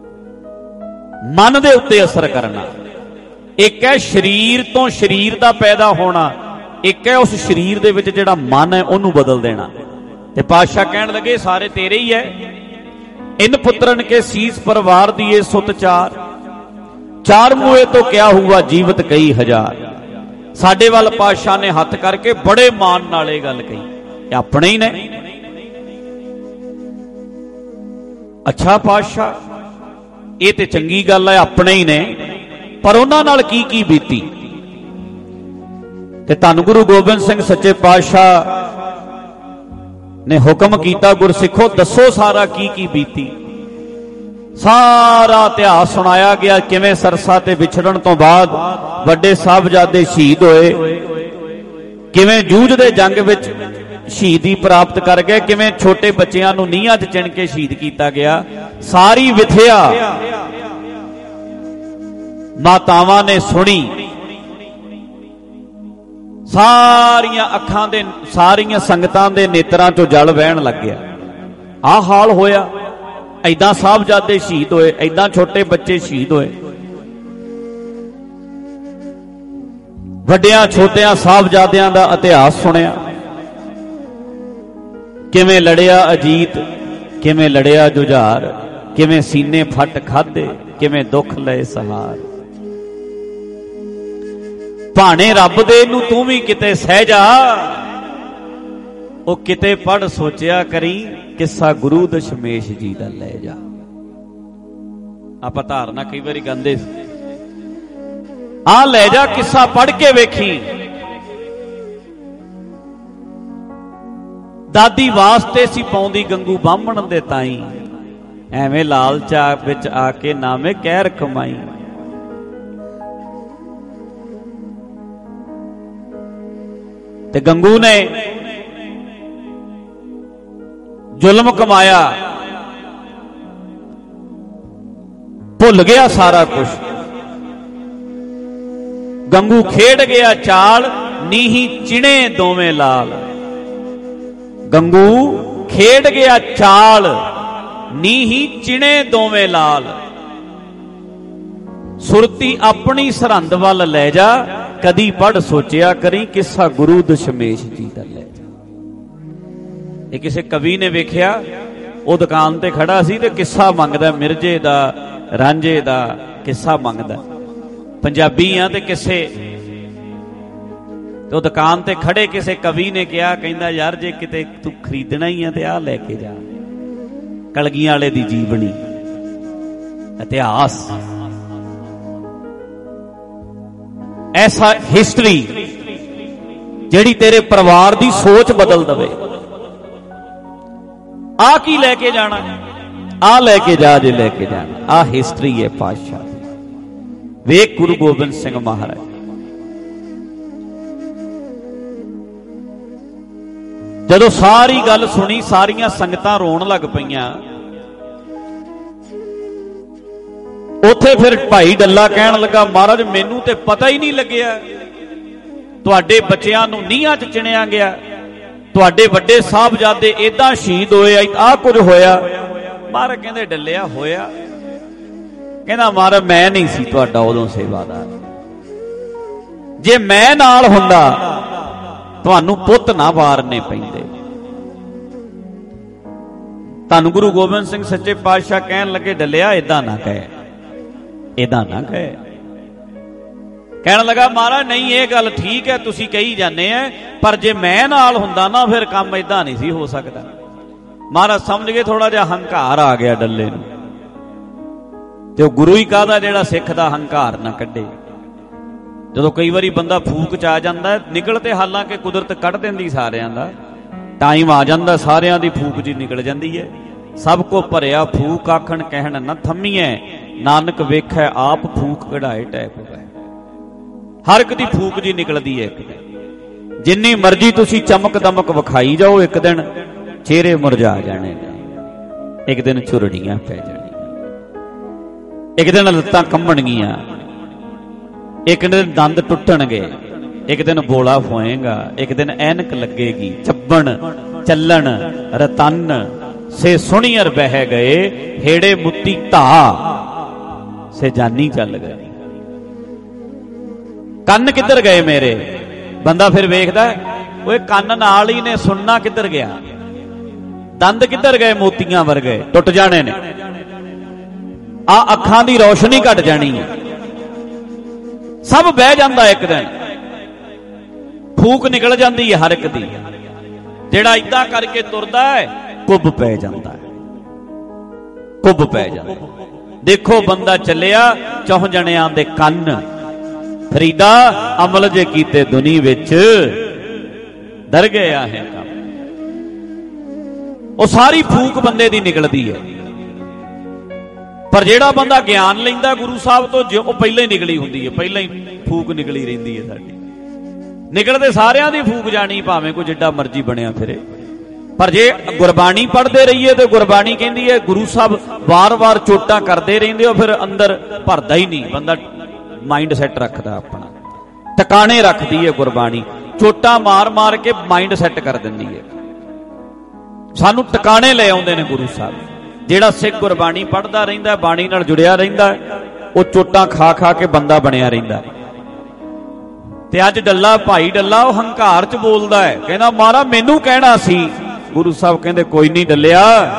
ਮਨ ਦੇ ਉੱਤੇ ਅਸਰ ਕਰਨਾ। ਇੱਕ ਹੈ ਸਰੀਰ ਤੋਂ ਸਰੀਰ ਦਾ ਪੈਦਾ ਹੋਣਾ, ਇੱਕ ਹੈ ਉਸ ਸਰੀਰ ਦੇ ਵਿੱਚ ਜਿਹੜਾ ਮਨ ਹੈ ਉਹਨੂੰ ਬਦਲ ਦੇਣਾ। ਤੇ ਪਾਤਸ਼ਾਹ ਕਹਿਣ ਲੱਗੇ ਸਾਰੇ ਤੇਰੇ ਹੀ ਹੈ। ਇਨ ਪੁੱਤਰਨ ਕੇ ਸੀਸ ਪਰਿਵਾਰ ਦੀਏ ਸੁਤ ਚਾਰ, ਚਾਰ ਮੂਏ ਤੋਂ ਕਿਆ ਹੁਆ ਜੀਵਤ ਕਈ ਹਜ਼ਾਰ। ਸਾਡੇ ਵੱਲ ਪਾਤਸ਼ਾਹ ਨੇ ਹੱਥ ਕਰਕੇ ਬੜੇ ਮਾਣ ਨਾਲ ਇਹ ਗੱਲ ਕਹੀ, ਇਹ ਆਪਣੇ ਹੀ ਨੇ। ਅੱਛਾ ਪਾਤਸ਼ਾਹ, ਇਹ ਤੇ ਚੰਗੀ ਗੱਲ ਹੈ, ਆਪਣੇ ਹੀ ਨੇ, ਪਰ ਉਹਨਾਂ ਨਾਲ ਕੀ ਕੀ ਬੀਤੀ। ਤੇ ਧੰਨ ਗੁਰੂ ਗੋਬਿੰਦ ਸਿੰਘ ਸੱਚੇ ਪਾਤਸ਼ਾਹ ਨੇ ਹੁਕਮ ਕੀਤਾ, ਗੁਰਸਿੱਖੋ ਦੱਸੋ ਸਾਰਾ ਕੀ ਕੀ ਬੀਤੀ। ਸਾਰਾ ਇਤਿਹਾਸ ਸੁਣਾਇਆ ਗਿਆ, ਕਿਵੇਂ ਸਰਸਾ ਤੇ ਵਿਛੜਨ ਤੋਂ ਬਾਅਦ ਵੱਡੇ ਸਾਹਿਬਜ਼ਾਦੇ ਸ਼ਹੀਦ ਹੋਏ, ਕਿਵੇਂ ਜੂਝ ਦੇ ਜੰਗ ਵਿੱਚ ਸ਼ਹੀਦੀ ਪ੍ਰਾਪਤ ਕਰ ਗਏ, ਕਿਵੇਂ ਛੋਟੇ ਬੱਚਿਆਂ ਨੂੰ ਨੀਹਾਂ 'ਚ ਚਿਣ ਕੇ ਸ਼ਹੀਦ ਕੀਤਾ ਗਿਆ। ਸਾਰੀ ਵਿਥਿਆ ਮਾਤਾਵਾਂ ਨੇ ਸੁਣੀ। ਸਾਰੀਆਂ ਅੱਖਾਂ ਦੇ, ਸਾਰੀਆਂ ਸੰਗਤਾਂ ਦੇ ਨੇਤਰਾਂ 'ਚੋਂ ਜਲ ਵਹਿਣ ਲੱਗਿਆ। ਆਹ ਹਾਲ ਹੋਇਆ। ਐਦਾਂ ਸਾਹਿਬਜ਼ਾਦੇ ਸ਼ਹੀਦ ਹੋਏ, ਐਦਾਂ ਛੋਟੇ ਬੱਚੇ ਸ਼ਹੀਦ ਹੋਏ। ਵੱਡਿਆਂ ਛੋਟਿਆਂ ਸਾਹਿਬਜ਼ਾਦਿਆਂ ਦਾ ਇਤਿਹਾਸ ਸੁਣਿਆ, ਕਿਵੇਂ ਲੜਿਆ ਅਜੀਤ, ਕਿਵੇਂ ਲੜਿਆ ਜੁਝਾਰ, ਕਿਵੇਂ ਸੀਨੇ ਫੱਟ ਖਾਧੇ, ਕਿਵੇਂ ਦੁੱਖ ਲਏ ਸਹਾਰ। ਭਾਣੇ ਰੱਬ ਦੇ ਨੂੰ ਤੂੰ ਵੀ ਕਿਤੇ ਸਹਿ ਜਾ, ਉਹ ਕਿਤੇ ਪੜ੍ਹ ਸੋਚਿਆ ਕਰੀ, ਕਿੱਸਾ ਗੁਰੂ ਦਸ਼ਮੇਸ਼ ਜੀ ਦਾ ਲੈ ਜਾ। ਆਪਾਂ ਧਾਰਨਾ ਕਈ ਵਾਰੀ ਗਾਉਂਦੇ, ਆ ਲੈ ਜਾ ਕਿੱਸਾ ਪੜ੍ਹ ਕੇ ਵੇਖੀ। ਦਾਦੀ ਵਾਸਤੇ ਸੀ ਪਾਉਂਦੀ ਗੰਗੂ ਬਾਹਮਣ ਦੇ ਤਾਈ, ਐਵੇਂ ਲਾਲਚਾ ਵਿੱਚ ਆ ਕੇ ਨਾਵੇਂ ਕਹਿਰ ਕਮਾਈ। ਤੇ ਗੰਗੂ ਨੇ ਜ਼ੁਲਮ ਕਮਾਇਆ, ਭੁੱਲ ਗਿਆ ਸਾਰਾ ਕੁਝ। ਗੰਗੂ ਖੇਡ ਗਿਆ ਚਾਲ, ਨੀਹੀ ਚਿਣੇ ਦੋਵੇਂ ਲਾਲ। ਗੰਗੂ ਖੇਡ ਗਿਆ ਚਾਲ, ਨੀਹੀ ਚਿਣੇ ਦੋਵੇਂ ਲਾਲ। ਸੁਰਤੀ ਆਪਣੀ ਸਰਹੰਦ ਵੱਲ ਲੈ ਜਾ, ਕਦੀ ਪੜ੍ਹ ਸੋਚਿਆ ਕਰੀ, ਕਿੱਸਾ ਗੁਰੂ ਦਸ਼ਮੇਸ਼ ਜੀ ਦਾ ਲੈ ਜਾ। ਇਹ ਕਿਸੇ ਕਵੀ ਨੇ ਵੇਖਿਆ, ਉਹ ਦੁਕਾਨ ਤੇ ਖੜਾ ਸੀ ਤੇ ਕਿੱਸਾ ਮੰਗਦਾ, ਮਿਰਜੇ ਦਾ, ਰਾਂਝੇ ਦਾ ਕਿੱਸਾ ਮੰਗਦਾ। ਪੰਜਾਬੀ ਆ ਤੇ ਕਿਸੇ, ਤੇ ਉਹ ਦੁਕਾਨ ਤੇ ਖੜੇ ਕਿਸੇ ਕਵੀ ਨੇ ਕਿਹਾ, ਕਹਿੰਦਾ ਯਾਰ ਜੇ ਕਿਤੇ ਤੂੰ ਖਰੀਦਣਾ ਹੀ ਆ ਤੇ ਆਹ ਲੈ ਕੇ ਜਾ, ਕਲਗੀਆਂ ਵਾਲੇ ਦੀ ਜੀਵਨੀ, ਇਤਿਹਾਸ, ਐਸਾ ਹਿਸਟਰੀ ਜਿਹੜੀ ਤੇਰੇ ਪਰਿਵਾਰ ਦੀ ਸੋਚ ਬਦਲ ਦਵੇ। ਆ ਕੀ ਲੈ ਕੇ ਜਾਣਾ, ਆ ਲੈ ਕੇ ਜਾ ਜੇ ਲੈ ਕੇ ਜਾਣਾ। ਆ ਹਿਸਟਰੀ ਹੈ ਪਾਤਸ਼ਾਹ ਦੀ। ਵੇਖ ਗੁਰੂ ਗੋਬਿੰਦ ਸਿੰਘ ਮਹਾਰਾਜ ਜਦੋਂ ਸਾਰੀ ਗੱਲ ਸੁਣੀ, ਸਾਰੀਆਂ ਸੰਗਤਾਂ ਰੋਣ ਲੱਗ ਪਈਆਂ। ਉੱਥੇ ਫਿਰ ਭਾਈ ਡੱਲਾ ਕਹਿਣ ਲੱਗਾ, ਮਹਾਰਾਜ ਮੈਨੂੰ ਤੇ ਪਤਾ ਹੀ ਨਹੀਂ ਲੱਗਿਆ, ਤੁਹਾਡੇ ਬੱਚਿਆਂ ਨੂੰ ਨੀਹਾਂ 'ਚ ਚਿਣਿਆ ਗਿਆ, ਤੁਹਾਡੇ ਵੱਡੇ ਸਾਹਿਬਜ਼ਾਦੇ ਏਦਾਂ ਸ਼ਹੀਦ ਹੋਏ, ਆਹ ਕੁਝ ਹੋਇਆ। ਮਹਾਰਾਜ ਕਹਿੰਦੇ ਡੱਲਿਆ ਹੋਇਆ। ਕਹਿੰਦਾ ਮਹਾਰਾਜ ਮੈਂ ਨਹੀਂ ਸੀ ਤੁਹਾਡਾ ਉਦੋਂ ਸੇਵਾਦਾਰ, ਜੇ ਮੈਂ ਨਾਲ ਹੁੰਦਾ ਤੁਹਾਨੂੰ ਪੁੱਤ ਨਾ ਵਾਰਨੇ ਪੈਂਦੇ। ਧੰਨ ਗੁਰੂ ਗੋਬਿੰਦ ਸਿੰਘ ਸੱਚੇ ਪਾਤਸ਼ਾਹ ਕਹਿਣ ਲੱਗੇ, ਡੱਲਿਆ ਏਦਾਂ ਨਾ ਕਹਿ, ਏਦਾਂ ਨਾ ਕਹਿ। ਕਹਿਣ ਲੱਗਾ ਮਹਾਰਾਜ ਨਹੀਂ ਇਹ ਗੱਲ ਠੀਕ ਹੈ ਤੁਸੀਂ ਕਹੀ ਜਾਂਦੇ ਆ, ਪਰ ਜੇ ਮੈਂ ਨਾਲ ਹੁੰਦਾ ਨਾ ਫਿਰ ਕੰਮ ਏਦਾਂ ਨਹੀਂ ਸੀ ਹੋ ਸਕਦਾ। ਮਹਾਰਾਜ ਸਮਝ ਗਏ ਥੋੜਾ ਜਿਹਾ ਹੰਕਾਰ ਆ ਗਿਆ ਡੱਲੇ ਨੂੰ, ਤੇ ਉਹ ਗੁਰੂ ਹੀ ਕਾਹਦਾ ਜਿਹੜਾ ਸਿੱਖ ਦਾ ਹੰਕਾਰ ਨਾ ਕੱਢੇ। ਜਦੋਂ ਕਈ ਵਾਰੀ ਬੰਦਾ ਫੂਕ ਚ ਆ ਜਾਂਦਾ ਨਿਕਲ, ਤੇ ਹਾਲਾਂਕਿ ਕੁਦਰਤ ਕੱਢ ਦਿੰਦੀ ਸਾਰਿਆਂ ਦਾ, ਟਾਈਮ ਆ ਜਾਂਦਾ ਸਾਰਿਆਂ ਦੀ ਫੂਕ ਜੀ ਨਿਕਲ ਜਾਂਦੀ ਹੈ। ਸਭ ਕੋ ਭਰਿਆ ਫੂਕ ਆਖਣ ਕਹਿਣ ਨਾ ਥੰਮੀਐ, ਨਾਨਕ ਵੇਖੈ ਆਪ ਫੂਕ ਕਢਾਏ ਟੈ ਪਵੈ। ਹਰ ਇੱਕ ਦੀ ਫੂਕ ਜੀ ਨਿਕਲਦੀ ਹੈ ਇੱਕ ਦਿਨ। ਜਿੰਨੀ ਮਰਜ਼ੀ ਤੁਸੀਂ ਚਮਕ ਦਮਕ ਵਿਖਾਈ ਜਾਓ, ਇੱਕ ਦਿਨ ਚਿਹਰੇ ਮੁਰਝਾ ਜਾਣੇ ਨੇ, ਇੱਕ ਦਿਨ ਝੁਰੜੀਆਂ ਪੈ ਜਾਣੀਆਂ, ਇੱਕ ਦਿਨ ਲੱਤਾਂ ਕੰਬਣਗੀਆਂ, ਇੱਕ ਦਿਨ ਦੰਦ ਟੁੱਟਣਗੇ, ਇੱਕ ਦਿਨ ਬੋਲਾ ਹੋਏਗਾ, ਇੱਕ ਦਿਨ ਐਨਕ ਲੱਗੇਗੀ। ਚੱਬਣ ਚੱਲਣ ਰਤਨ ਸੇ ਸੁਣੀਅਰ ਬਹਿ ਗਏ, ਹੇੜੇ ਮੁੱਤੀ ਧਾ ਸੇ ਜਾਨੀ ਚੱਲ ਗਏ। ਕੰਨ ਕਿੱਧਰ ਗਏ ਮੇਰੇ? ਬੰਦਾ ਫਿਰ ਵੇਖਦਾ ਓਏ ਕੰਨ ਨਾਲ ਹੀ ਨੇ, ਸੁਣਨਾ ਕਿੱਧਰ ਗਿਆ? ਦੰਦ ਕਿੱਧਰ ਗਏ? ਮੋਤੀਆਂ ਵਰਗੇ ਟੁੱਟ ਜਾਣੇ ਨੇ। ਆ ਅੱਖਾਂ ਦੀ ਰੌਸ਼ਨੀ ਘਟ ਜਾਣੀ ਹੈ। ਸਭ ਬਹਿ ਜਾਂਦਾ ਇੱਕ ਦਿਨ, ਫੂਕ ਨਿਕਲ ਜਾਂਦੀ ਹੈ ਹਰ ਇੱਕ ਦੀ। ਜਿਹੜਾ ਏਦਾਂ ਕਰਕੇ ਤੁਰਦਾ ਹੈ ਕੁੱਬ ਪੈ ਜਾਂਦਾ ਹੈ, ਕੁੱਬ ਪੈ ਜਾਂਦਾ। ਦੇਖੋ ਬੰਦਾ ਚੱਲਿਆ ਚੌਹ ਜਣਿਆਂ ਦੇ ਕੰਨ, ਫਰੀਦਾ ਅਮਲ ਜੇ ਕੀਤੇ ਦੁਨੀ ਵਿੱਚ ਡਰ ਗਿਆ ਹੈ ਕੰਮ। ਉਹ ਸਾਰੀ ਫੂਕ ਬੰਦੇ ਦੀ ਨਿਕਲਦੀ ਹੈ। ਪਰ ਜਿਹੜਾ ਬੰਦਾ ਗਿਆਨ ਲੈਂਦਾ ਗੁਰੂ ਸਾਹਿਬ ਤੋਂ, ਜੇ ਉਹ ਪਹਿਲਾਂ ਹੀ ਨਿਕਲੀ ਹੁੰਦੀ ਹੈ, ਪਹਿਲਾਂ ਹੀ ਫੂਕ ਨਿਕਲੀ ਰਹਿੰਦੀ ਹੈ ਸਾਡੀ। ਨਿਕਲਦੇ ਸਾਰਿਆਂ ਦੀ ਫੂਕ ਜਾਣੀ, ਭਾਵੇਂ ਕੋਈ ਜਿੱਡਾ ਮਰਜ਼ੀ ਬਣਿਆ ਫਿਰੇ। ਪਰ ਜੇ ਗੁਰਬਾਣੀ ਪੜ੍ਹਦੇ ਰਹੀਏ ਤੇ ਗੁਰਬਾਣੀ ਕਹਿੰਦੀ ਹੈ ਗੁਰੂ ਸਾਹਿਬ ਵਾਰ-ਵਾਰ ਚੋਟਾਂ ਕਰਦੇ ਰਹਿੰਦੇ ਹੋ, ਫਿਰ ਅੰਦਰ ਭਰਦਾ ਹੀ ਨਹੀਂ ਬੰਦਾ। ਮਾਈਂਡ ਸੈੱਟ ਰੱਖਦਾ, ਆਪਣਾ ਟਿਕਾਣੇ ਰੱਖਦੀ ਹੈ ਗੁਰਬਾਣੀ। ਚੋਟਾਂ ਮਾਰ ਮਾਰ ਕੇ ਮਾਈਂਡ ਸੈੱਟ ਕਰ ਦਿੰਦੀ ਹੈ। ਸਾਨੂੰ ਟਿਕਾਣੇ ਲੈ ਆਉਂਦੇ ਨੇ ਗੁਰੂ ਸਾਹਿਬ। ਜਿਹੜਾ ਸਿੱਖ ਗੁਰਬਾਣੀ ਪੜ੍ਹਦਾ ਰਹਿੰਦਾ, ਬਾਣੀ ਨਾਲ ਜੁੜਿਆ ਰਹਿੰਦਾ, ਉਹ ਚੋਟਾਂ ਖਾ ਖਾ ਕੇ ਬੰਦਾ ਬਣਿਆ ਰਹਿੰਦਾ। ਤੇ ਅੱਜ ਡੱਲਾ ਭਾਈ ਡੱਲਾ ਉਹ ਹੰਕਾਰ ਚ ਬੋਲਦਾ ਹੈ, ਕਹਿੰਦਾ ਮਹਾਰਾਜ ਮੈਨੂੰ ਕਹਿਣਾ ਸੀ। ਗੁਰੂ ਸਾਹਿਬ ਕਹਿੰਦੇ ਕੋਈ ਨਹੀਂ ਡੱਲਿਆ,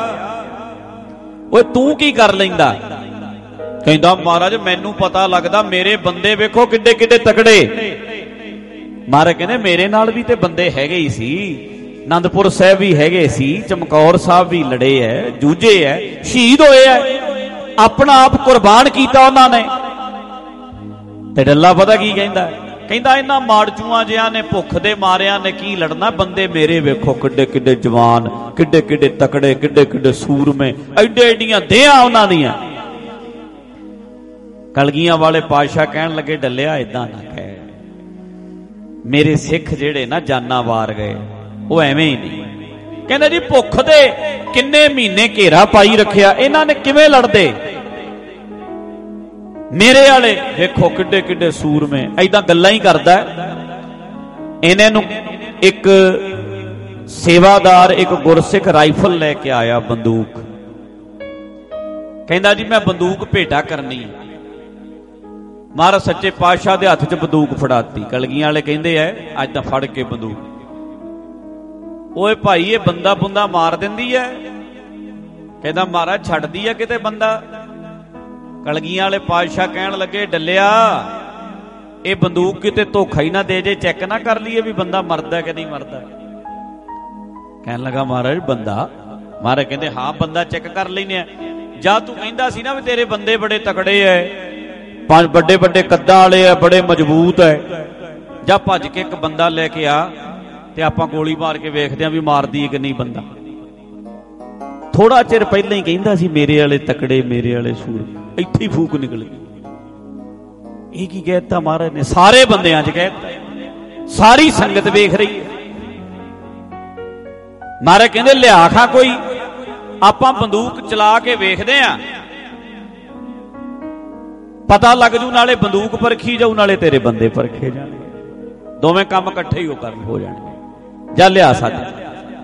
ਓਏ ਤੂੰ ਕੀ ਕਰ ਲੈਂਦਾ? ਕਹਿੰਦਾ ਮਹਾਰਾਜ ਮੈਨੂੰ ਪਤਾ ਲੱਗਦਾ, ਮੇਰੇ ਬੰਦੇ ਵੇਖੋ ਕਿੱਡੇ ਕਿੱਡੇ ਤਕੜੇ। ਮਹਾਰਾਜ ਕਹਿੰਦੇ ਮੇਰੇ ਨਾਲ ਵੀ ਤੇ ਬੰਦੇ ਹੈਗੇ ਹੀ ਸੀ, ਆਨੰਦਪੁਰ ਸਾਹਿਬ ਵੀ ਹੈਗੇ ਸੀ, ਚਮਕੌਰ ਸਾਹਿਬ ਵੀ ਲੜੇ ਐ, ਜੂਝੇ ਐ, ਸ਼ਹੀਦ ਹੋਏ ਐ, ਆਪਣਾ ਆਪ ਕੁਰਬਾਨ ਕੀਤਾ ਉਹਨਾਂ ਨੇ। ਤੇ ਡੱਲਾ ਪਤਾ ਕੀ ਕਹਿੰਦਾ? ਕਹਿੰਦਾ ਇਹਨਾਂ ਮਾੜਚੂਆਂ ਜਿਹਾਂ ਨੇ ਭੁੱਖ ਦੇ ਮਾਰਿਆਂ ਨੇ ਕੀ ਲੜਨਾ, ਬੰਦੇ ਮੇਰੇ ਵੇਖੋ ਕਿੱਡੇ ਕਿੱਡੇ ਜਵਾਨ, ਕਿੱਡੇ ਕਿੱਡੇ ਤਕੜੇ, ਕਿੱਡੇ ਕਿੱਡੇ ਸੂਰਮੇ, ਐਡੇ ਐਡੀਆਂ ਦੇਹਾਂ ਉਹਨਾਂ ਦੀਆਂ। ਕਲਗੀਆਂ ਵਾਲੇ ਪਾਤਸ਼ਾਹ ਕਹਿਣ ਲੱਗੇ ਡੱਲਿਆ ਏਦਾਂ ਨਾ ਕਹਿ, ਮੇਰੇ ਸਿੱਖ ਜਿਹੜੇ ਨਾ ਜਾਨਾਂ ਵਾਰ ਗਏ ਉਹ ਐਵੇਂ ਹੀ ਨਹੀਂ। ਕਹਿੰਦਾ ਜੀ ਭੁੱਖ ਦੇ ਕਿੰਨੇ ਮਹੀਨੇ ਘੇਰਾ ਪਾਈ ਰੱਖਿਆ, ਇਹਨਾਂ ਨੇ ਕਿਵੇਂ ਲੜਦੇ? ਮੇਰੇ ਵਾਲੇ ਵੇਖੋ ਕਿੱਡੇ ਕਿੱਡੇ ਸੂਰਮੇ। ਏਦਾਂ ਗੱਲਾਂ ਹੀ ਕਰਦਾ। ਇਹਨਾਂ ਨੂੰ ਇੱਕ ਸੇਵਾਦਾਰ ਇੱਕ ਗੁਰਸਿੱਖ ਰਾਈਫਲ ਲੈ ਕੇ ਆਇਆ, ਬੰਦੂਕ। ਕਹਿੰਦਾ ਜੀ ਮੈਂ ਬੰਦੂਕ ਭੇਟਾ ਕਰਨੀ। ਮਹਾਰਾਜ ਸੱਚੇ ਪਾਤਸ਼ਾਹ ਦੇ ਹੱਥ 'ਚ ਬੰਦੂਕ ਫੜਾਤੀ। ਕਲਗੀਆਂ ਵਾਲੇ ਕਹਿੰਦੇ ਐ ਅੱਜ ਤਾਂ ਫੜ ਕੇ ਬੰਦੂਕ, ਓਏ ਭਾਈ ਇਹ ਬੰਦਾ ਬੁੰਦਾ ਮਾਰ ਦਿੰਦੀ ਐ। ਕਹਿੰਦਾ ਮਹਾਰਾਜ ਛੱਡਦੀ ਐ ਕਿਤੇ ਬੰਦਾ। ਕਲਗੀਆਂ ਵਾਲੇ ਪਾਤਸ਼ਾਹ ਕਹਿਣ ਲੱਗੇ ਡੱਲਿਆ ਇਹ ਬੰਦੂਕ ਕਿਤੇ ਧੋਖਾ ਹੀ ਨਾ ਦੇ ਜੇ, ਚੈੱਕ ਨਾ ਕਰ ਲਈਏ ਵੀ ਬੰਦਾ ਮਰਦਾ ਕਿ ਨਹੀਂ ਮਰਦਾ। ਕਹਿਣ ਲੱਗਾ ਮਹਾਰਾਜ ਬੰਦਾ? ਮਹਾਰਾਜ ਕਹਿੰਦੇ ਹਾਂ ਬੰਦਾ ਚੈੱਕ ਕਰ ਲੈਨੇ ਆ। ਜਾ ਤੂੰ ਕਹਿੰਦਾ ਸੀ ਨਾ ਵੀ ਤੇਰੇ ਬੰਦੇ ਬੜੇ ਤਕੜੇ ਐ, ਪੰਜ ਵੱਡੇ ਵੱਡੇ ਕੱਦਾਂ ਵਾਲੇ ਐ, ਬੜੇ ਮਜ਼ਬੂਤ ਐ, ਜਾ ਭੱਜ ਕੇ ਇੱਕ ਬੰਦਾ ਲੈ ਕੇ ਆ ਤੇ ਆਪਾਂ ਗੋਲੀ ਮਾਰ ਕੇ ਵੇਖਦੇ ਆਂ ਵੀ ਮਾਰਦੀ ਹੈ ਕਿ ਨਹੀਂ ਬੰਦਾ। ਥੋੜਾ ਚਿਰ ਪਹਿਲਾਂ ਹੀ ਕਹਿੰਦਾ ਸੀ ਮੇਰੇ ਵਾਲੇ ਤਕੜੇ, ਮੇਰੇ ਵਾਲੇ ਸੂਰ, ਇੱਥੇ ਹੀ ਫੂਕ ਨਿਕਲ ਗਈ। ਇਹ ਕੀ ਕਹਿਤਾ ਮਹਾਰਾਜ ਨੇ? ਸਾਰੇ ਬੰਦਿਆਂ 'ਚ ਕਹਿਤਾ, ਸਾਰੀ ਸੰਗਤ ਵੇਖ ਰਹੀ ਹੈ। ਮਹਾਰਾਜ ਕਹਿੰਦੇ ਲਿਆ ਖਾਂ ਕੋਈ, ਆਪਾਂ ਬੰਦੂਕ ਚਲਾ ਕੇ ਵੇਖਦੇ ਆਂ, ਪਤਾ ਲੱਗ ਜੂ, ਨਾਲੇ ਬੰਦੂਕ ਪਰਖੀ ਜਾਊ ਨਾਲੇ ਤੇਰੇ ਬੰਦੇ ਪਰਖੇ ਜਾਣਗੇ, ਦੋਵੇਂ ਕੰਮ ਇਕੱਠੇ ਹੀ ਕਰ ਹੋ ਜਾਣਗੇ। ਜਾ ਲਿਆ ਸਾਡੇ।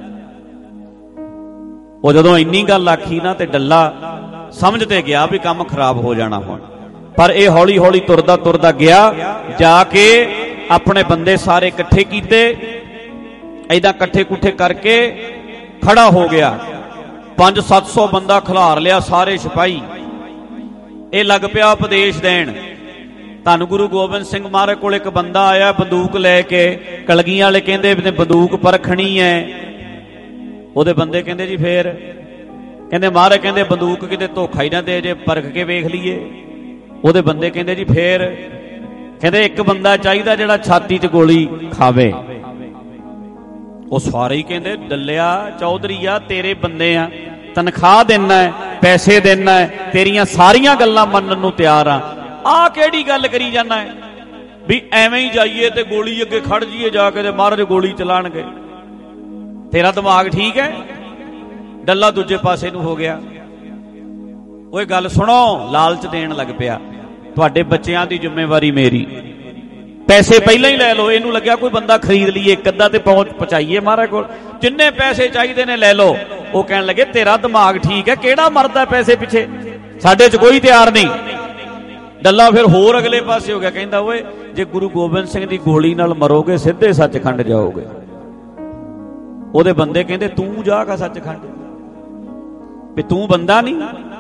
ਉਹ ਜਦੋਂ ਇੰਨੀ ਗੱਲ ਆਖੀ ਨਾ ਤੇ ਡੱਲਾ ਸਮਝ ਤੇ ਗਿਆ ਵੀ ਕੰਮ ਖਰਾਬ ਹੋ ਜਾਣਾ ਹੁਣ। ਪਰ ਇਹ ਹੌਲੀ ਹੌਲੀ ਤੁਰਦਾ ਤੁਰਦਾ ਗਿਆ, ਜਾ ਕੇ ਆਪਣੇ ਬੰਦੇ ਸਾਰੇ ਇਕੱਠੇ ਕੀਤੇ, ਏਦਾਂ ਇਕੱਠੇ ਕੁੱਠੇ ਕਰਕੇ ਖੜਾ ਹੋ ਗਿਆ। ਪੰਜ ਸੱਤ ਸੌ ਬੰਦਾ ਖਿਲਾਰ ਲਿਆ, ਸਾਰੇ ਸਿਪਾਹੀ। ਇਹ ਲੱਗ ਪਿਆ ਉਪਦੇਸ਼ ਦੇਣ ਧੰਨ ਗੁਰੂ ਗੋਬਿੰਦ ਸਿੰਘ ਮਹਾਰਾਜ ਕੋਲ ਇੱਕ ਬੰਦਾ ਆਇਆ ਬੰਦੂਕ ਲੈ ਕੇ। ਕਲਗੀਆਂ ਵਾਲੇ ਕਹਿੰਦੇ ਨੇ ਬੰਦੂਕ ਪਰਖਣੀ ਹੈ। ਉਹਦੇ ਬੰਦੇ ਕਹਿੰਦੇ ਜੀ ਫੇਰ? ਕਹਿੰਦੇ ਮਹਾਰਾਜ ਕਹਿੰਦੇ ਬੰਦੂਕ ਕਿਤੇ ਧੋਖਾ ਹੀ ਨਾ ਦੇ ਜੇ, ਪਰਖ ਕੇ ਵੇਖ ਲਈਏ। ਉਹਦੇ ਬੰਦੇ ਕਹਿੰਦੇ ਜੀ ਫੇਰ? ਕਹਿੰਦੇ ਇੱਕ ਬੰਦਾ ਚਾਹੀਦਾ ਜਿਹੜਾ ਛਾਤੀ 'ਚ ਗੋਲੀ ਖਾਵੇ। ਉਹ ਸਾਰੇ ਹੀ ਕਹਿੰਦੇ ਡੱਲਿਆ ਚੌਧਰੀ ਆ, ਤੇਰੇ ਬੰਦੇ ਆ, ਤਨਖਾਹ ਦੇਣਾ ਹੈ, ਪੈਸੇ ਦੇਣਾ ਹੈ, ਤੇਰੀਆਂ ਸਾਰੀਆਂ ਗੱਲਾਂ ਮੰਨਣ ਨੂੰ ਤਿਆਰ ਆ। ਆਹ ਕਿਹੜੀ ਗੱਲ ਕਰੀ ਜਾਂਦਾ ਹੈ ਵੀ ਐਵੇਂ ਹੀ ਜਾਈਏ ਤੇ ਗੋਲੀ ਅੱਗੇ ਖੜ ਜਾਈਏ ਜਾ ਕੇ ਤੇ ਮਹਾਰਾਜ ਗੋਲੀ ਚਲਾਣਗੇ? ਤੇਰਾ ਦਿਮਾਗ ਠੀਕ ਹੈ? ਡੱਲਾ ਦੂਜੇ ਪਾਸੇ ਨੂੰ ਹੋ ਗਿਆ। ਓਏ ਗੱਲ ਸੁਣੋ, ਲਾਲਚ ਦੇਣ ਲੱਗ ਪਿਆ। ਤੁਹਾਡੇ ਬੱਚਿਆਂ ਦੀ ਜ਼ਿੰਮੇਵਾਰੀ ਮੇਰੀ, ਪੈਸੇ ਪਹਿਲਾਂ ਹੀ ਲੈ ਲਓ। ਇਹਨੂੰ ਲੱਗਿਆ ਕੋਈ ਬੰਦਾ ਖਰੀਦ ਲਈਏ, ਇੱਕ ਅੱਧਾ ਤੇ ਪਹੁੰਚ ਪਹੁੰਚਾਈਏ ਮਹਾਰਾਜ ਕੋਲ, ਜਿੰਨੇ ਪੈਸੇ ਚਾਹੀਦੇ ਨੇ ਲੈ ਲਓ। ਉਹ ਕਹਿਣ ਲੱਗੇ ਤੇਰਾ ਦਿਮਾਗ ਠੀਕ ਹੈ, ਕਿਹੜਾ ਮਰਦਾ ਪੈਸੇ ਪਿੱਛੇ, ਸਾਡੇ 'ਚ ਕੋਈ ਤਿਆਰ ਨਹੀਂ। ਡੱਲਾ ਫਿਰ ਹੋਰ ਅਗਲੇ ਪਾਸੇ ਹੋ ਗਿਆ, ਕਹਿੰਦਾ ਓਏ ਜੇ ਗੁਰੂ ਗੋਬਿੰਦ ਸਿੰਘ ਦੀ ਗੋਲੀ ਨਾਲ ਮਰੋਗੇ ਸਿੱਧੇ ਸੱਚਖੰਡ ਜਾਓਗੇ। ਉਹਦੇ ਬੰਦੇ ਕਹਿੰਦੇ ਤੂੰ ਜਾ ਕਾ ਸੱਚਖੰਡ, ਵੀ ਤੂੰ ਬੰਦਾ ਨਹੀਂ,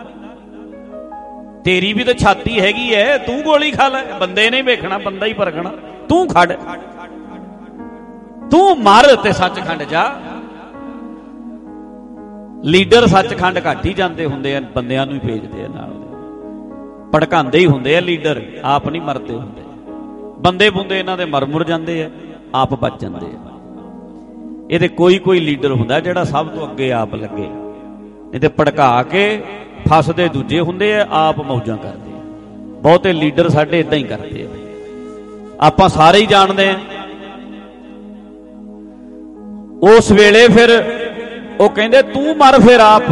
ਤੇਰੀ ਵੀ ਤਾਂ ਛਾਤੀ ਹੈਗੀ ਐ, ਤੂੰ ਗੋਲੀ ਖਾ ਲੈ। ਬੰਦੇ ਨਹੀਂ ਵੇਖਣਾ, ਬੰਦਾ ਹੀ ਪਰਖਣਾ। ਤੂੰ ਖੜ, ਤੂੰ ਮਰ ਤੇ ਸੱਚਖੰਡ ਜਾ। ਲੀਡਰ ਸੱਚਖੰਡ ਘੱਟ ਹੀ ਜਾਂਦੇ ਹੁੰਦੇ ਆ, ਬੰਦਿਆਂ ਨੂੰ ਹੀ ਭੇਜਦੇ ਆ ਨਾਲ, ਭੜਕਾਉਂਦੇ ਹੀ ਹੁੰਦੇ ਆ ਲੀਡਰ, ਆਪ ਨਹੀਂ ਮਰਦੇ ਹੁੰਦੇ। ਬੰਦੇ ਬੁੰਦੇ ਇਹਨਾਂ ਦੇ ਮਰ ਮੁਰ ਜਾਂਦੇ ਆ, ਆਪ ਬਚ ਜਾਂਦੇ ਆ। ਇਹਦੇ ਕੋਈ ਕੋਈ ਲੀਡਰ ਹੁੰਦਾ ਜਿਹੜਾ ਸਭ ਤੋਂ ਅੱਗੇ ਆਪ ਲੱਗੇ, ਨਹੀਂ ਤੇ ਭੜਕਾ ਕੇ ਫਸਦੇ ਦੂਜੇ ਹੁੰਦੇ ਆ, ਆਪ ਮੌਜਾਂ ਕਰਦੇ ਆ। ਬਹੁਤੇ ਲੀਡਰ ਸਾਡੇ ਇਦਾਂ ਹੀ ਕਰਦੇ ਆ, ਆਪਾਂ ਸਾਰੇ ਹੀ ਜਾਣਦੇ ਆ। ਉਸ ਵੇਲੇ ਫਿਰ ਉਹ ਕਹਿੰਦੇ ਤੂੰ ਮਰ ਫਿਰ ਆਪ।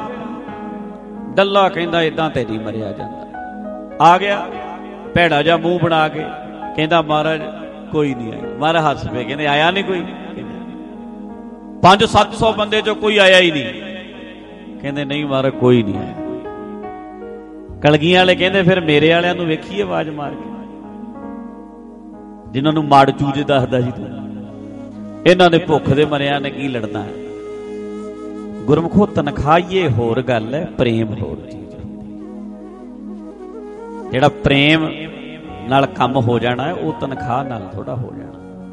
ਡੱਲਾ ਕਹਿੰਦਾ ਇਦਾਂ ਤੇ ਨਹੀਂ ਮਰਿਆ ਜਾਂਦਾ। ਆ ਗਿਆ ਭੈੜਾ ਜਿਹਾ ਮੂੰਹ ਬਣਾ ਕੇ, ਕਹਿੰਦਾ ਮਹਾਰਾਜ ਕੋਈ ਨਹੀਂ ਆਇਆ। ਮਹਾਰਾਜ ਹੱਸ ਪਏ, ਕਹਿੰਦੇ ਆਇਆ ਨਹੀਂ ਕੋਈ? ਪੰਜ ਸੱਤ ਸੌ ਬੰਦੇ ਚੋਂ ਕੋਈ ਆਇਆ ਹੀ ਨਹੀਂ। ਕਹਿੰਦੇ ਨਹੀਂ ਮਹਾਰਾਜ ਕੋਈ ਨਹੀਂ ਆਇਆ। ਕਲਗੀਆਂ ਵਾਲੇ ਕਹਿੰਦੇ ਫਿਰ ਮੇਰੇ ਵਾਲਿਆਂ ਨੂੰ ਵੇਖੀਏ ਆਵਾਜ਼ ਮਾਰ ਕੇ, ਜਿਨ੍ਹਾਂ ਨੂੰ ਮਾੜ ਚੂਜੇ ਦੱਸਦਾ ਸੀ ਤੂੰ। ਇਹਨਾਂ ਦੇ ਭੁੱਖ ਦੇ ਮਰਿਆਂ ਨੇ ਕੀ ਲੜਨਾ ਹੈ। ਗੁਰਮੁਖੋ ਤਨਖਾਹੀਏ ਹੋਰ ਗੱਲ ਹੈ, ਪ੍ਰੇਮ ਹੋਰ ਚੀਜ਼ ਹੁੰਦੀ। ਜਿਹੜਾ ਪ੍ਰੇਮ ਨਾਲ ਕੰਮ ਹੋ ਜਾਣਾ ਹੈ ਉਹ ਤਨਖਾਹ ਨਾਲ ਥੋੜਾ ਹੋ ਜਾਣਾ।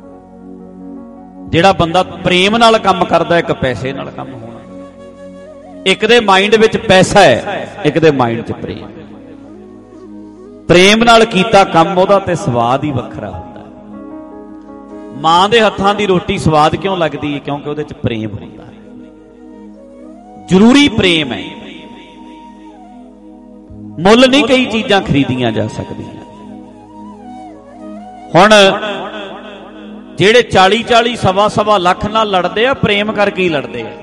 ਜਿਹੜਾ ਬੰਦਾ ਪ੍ਰੇਮ ਨਾਲ ਕੰਮ ਕਰਦਾ, ਇੱਕ ਪੈਸੇ ਨਾਲ ਕੰਮ ਹੋਣਾ। ਇੱਕ ਦੇ ਮਾਈਂਡ ਵਿੱਚ ਪੈਸਾ ਹੈ, ਇੱਕ ਦੇ ਮਾਈਂਡ 'ਚ ਪ੍ਰੇਮ। ਪ੍ਰੇਮ ਨਾਲ ਕੀਤਾ ਕੰਮ ਉਹਦਾ ਤੇ ਸਵਾਦ ਹੀ ਵੱਖਰਾ ਹੁੰਦਾ ਹੈ। ਮਾਂ ਦੇ ਹੱਥਾਂ ਦੀ ਰੋਟੀ ਸਵਾਦ ਕਿਉਂ ਲੱਗਦੀ ਹੈ? ਕਿਉਂਕਿ ਉਹਦੇ 'ਚ ਪ੍ਰੇਮ ਹੁੰਦਾ ਹੈ। ਜ਼ਰੂਰੀ ਪ੍ਰੇਮ ਹੈ, ਮੁੱਲ ਨਹੀਂ ਕਈ ਚੀਜ਼ਾਂ ਖਰੀਦੀਆਂ ਜਾ ਸਕਦੀਆਂ। ਹੁਣ ਜਿਹੜੇ ਚਾਲੀ ਚਾਲੀ ਸਵਾ ਸਵਾ ਲੱਖ ਨਾਲ ਲੜਦੇ ਆ, ਪ੍ਰੇਮ ਕਰਕੇ ਹੀ ਲੜਦੇ ਆ।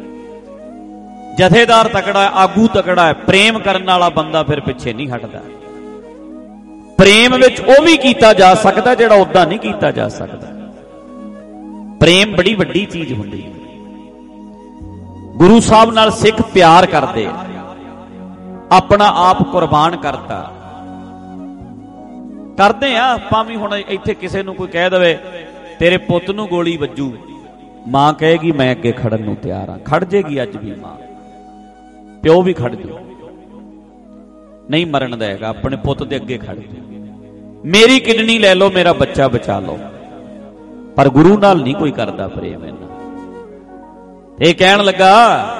ਜਥੇਦਾਰ ਤਕੜਾ ਹੈ, ਆਗੂ ਤਕੜਾ ਹੈ, ਪ੍ਰੇਮ ਕਰਨ ਵਾਲਾ ਬੰਦਾ ਫਿਰ ਪਿੱਛੇ ਨਹੀਂ ਹਟਦਾ। ਪ੍ਰੇਮ ਵਿੱਚ ਉਹ ਵੀ ਕੀਤਾ ਜਾ ਸਕਦਾ ਜਿਹੜਾ ਉਦਾਂ ਨਹੀਂ ਕੀਤਾ ਜਾ ਸਕਦਾ। ਪ੍ਰੇਮ ਬੜੀ ਵੱਡੀ ਚੀਜ਼ ਹੁੰਦੀ ਹੈ। ਗੁਰੂ ਸਾਹਿਬ ਨਾਲ ਸਿੱਖ ਪਿਆਰ ਕਰਦੇ, ਆਪਣਾ ਆਪ ਕੁਰਬਾਨ ਕਰਤਾ। ਕਰਦੇ ਆ ਆਪਾਂ ਵੀ। ਹੁਣ ਇੱਥੇ ਕਿਸੇ ਨੂੰ ਕੋਈ ਕਹਿ ਦੇਵੇ ਤੇਰੇ ਪੁੱਤ ਨੂੰ ਗੋਲੀ ਵੱਜੂ, ਮਾਂ ਕਹੇਗੀ ਮੈਂ ਅੱਗੇ ਖੜਨ ਨੂੰ ਤਿਆਰ ਹਾਂ। ਖੜ ਜੇਗੀ ਅੱਜ ਵੀ ਮਾਂ, ਪਿਓ ਵੀ ਖੜ ਜੂ, ਨਹੀਂ ਮਰਨ ਦੇਗਾ, ਆਪਣੇ ਪੁੱਤ ਦੇ ਅੱਗੇ ਖੜ ਜੂ। ਮੇਰੀ ਕਿਡਨੀ ਲੈ ਲਓ, ਮੇਰਾ ਬੱਚਾ ਬਚਾ ਲਓ। ਪਰ ਗੁਰੂ ਨਾਲ ਨਹੀਂ ਕੋਈ ਕਰਦਾ ਪ੍ਰੇਮ ਇਹਨਾਂ। ਇਹ ਕਹਿਣ ਲੱਗਾ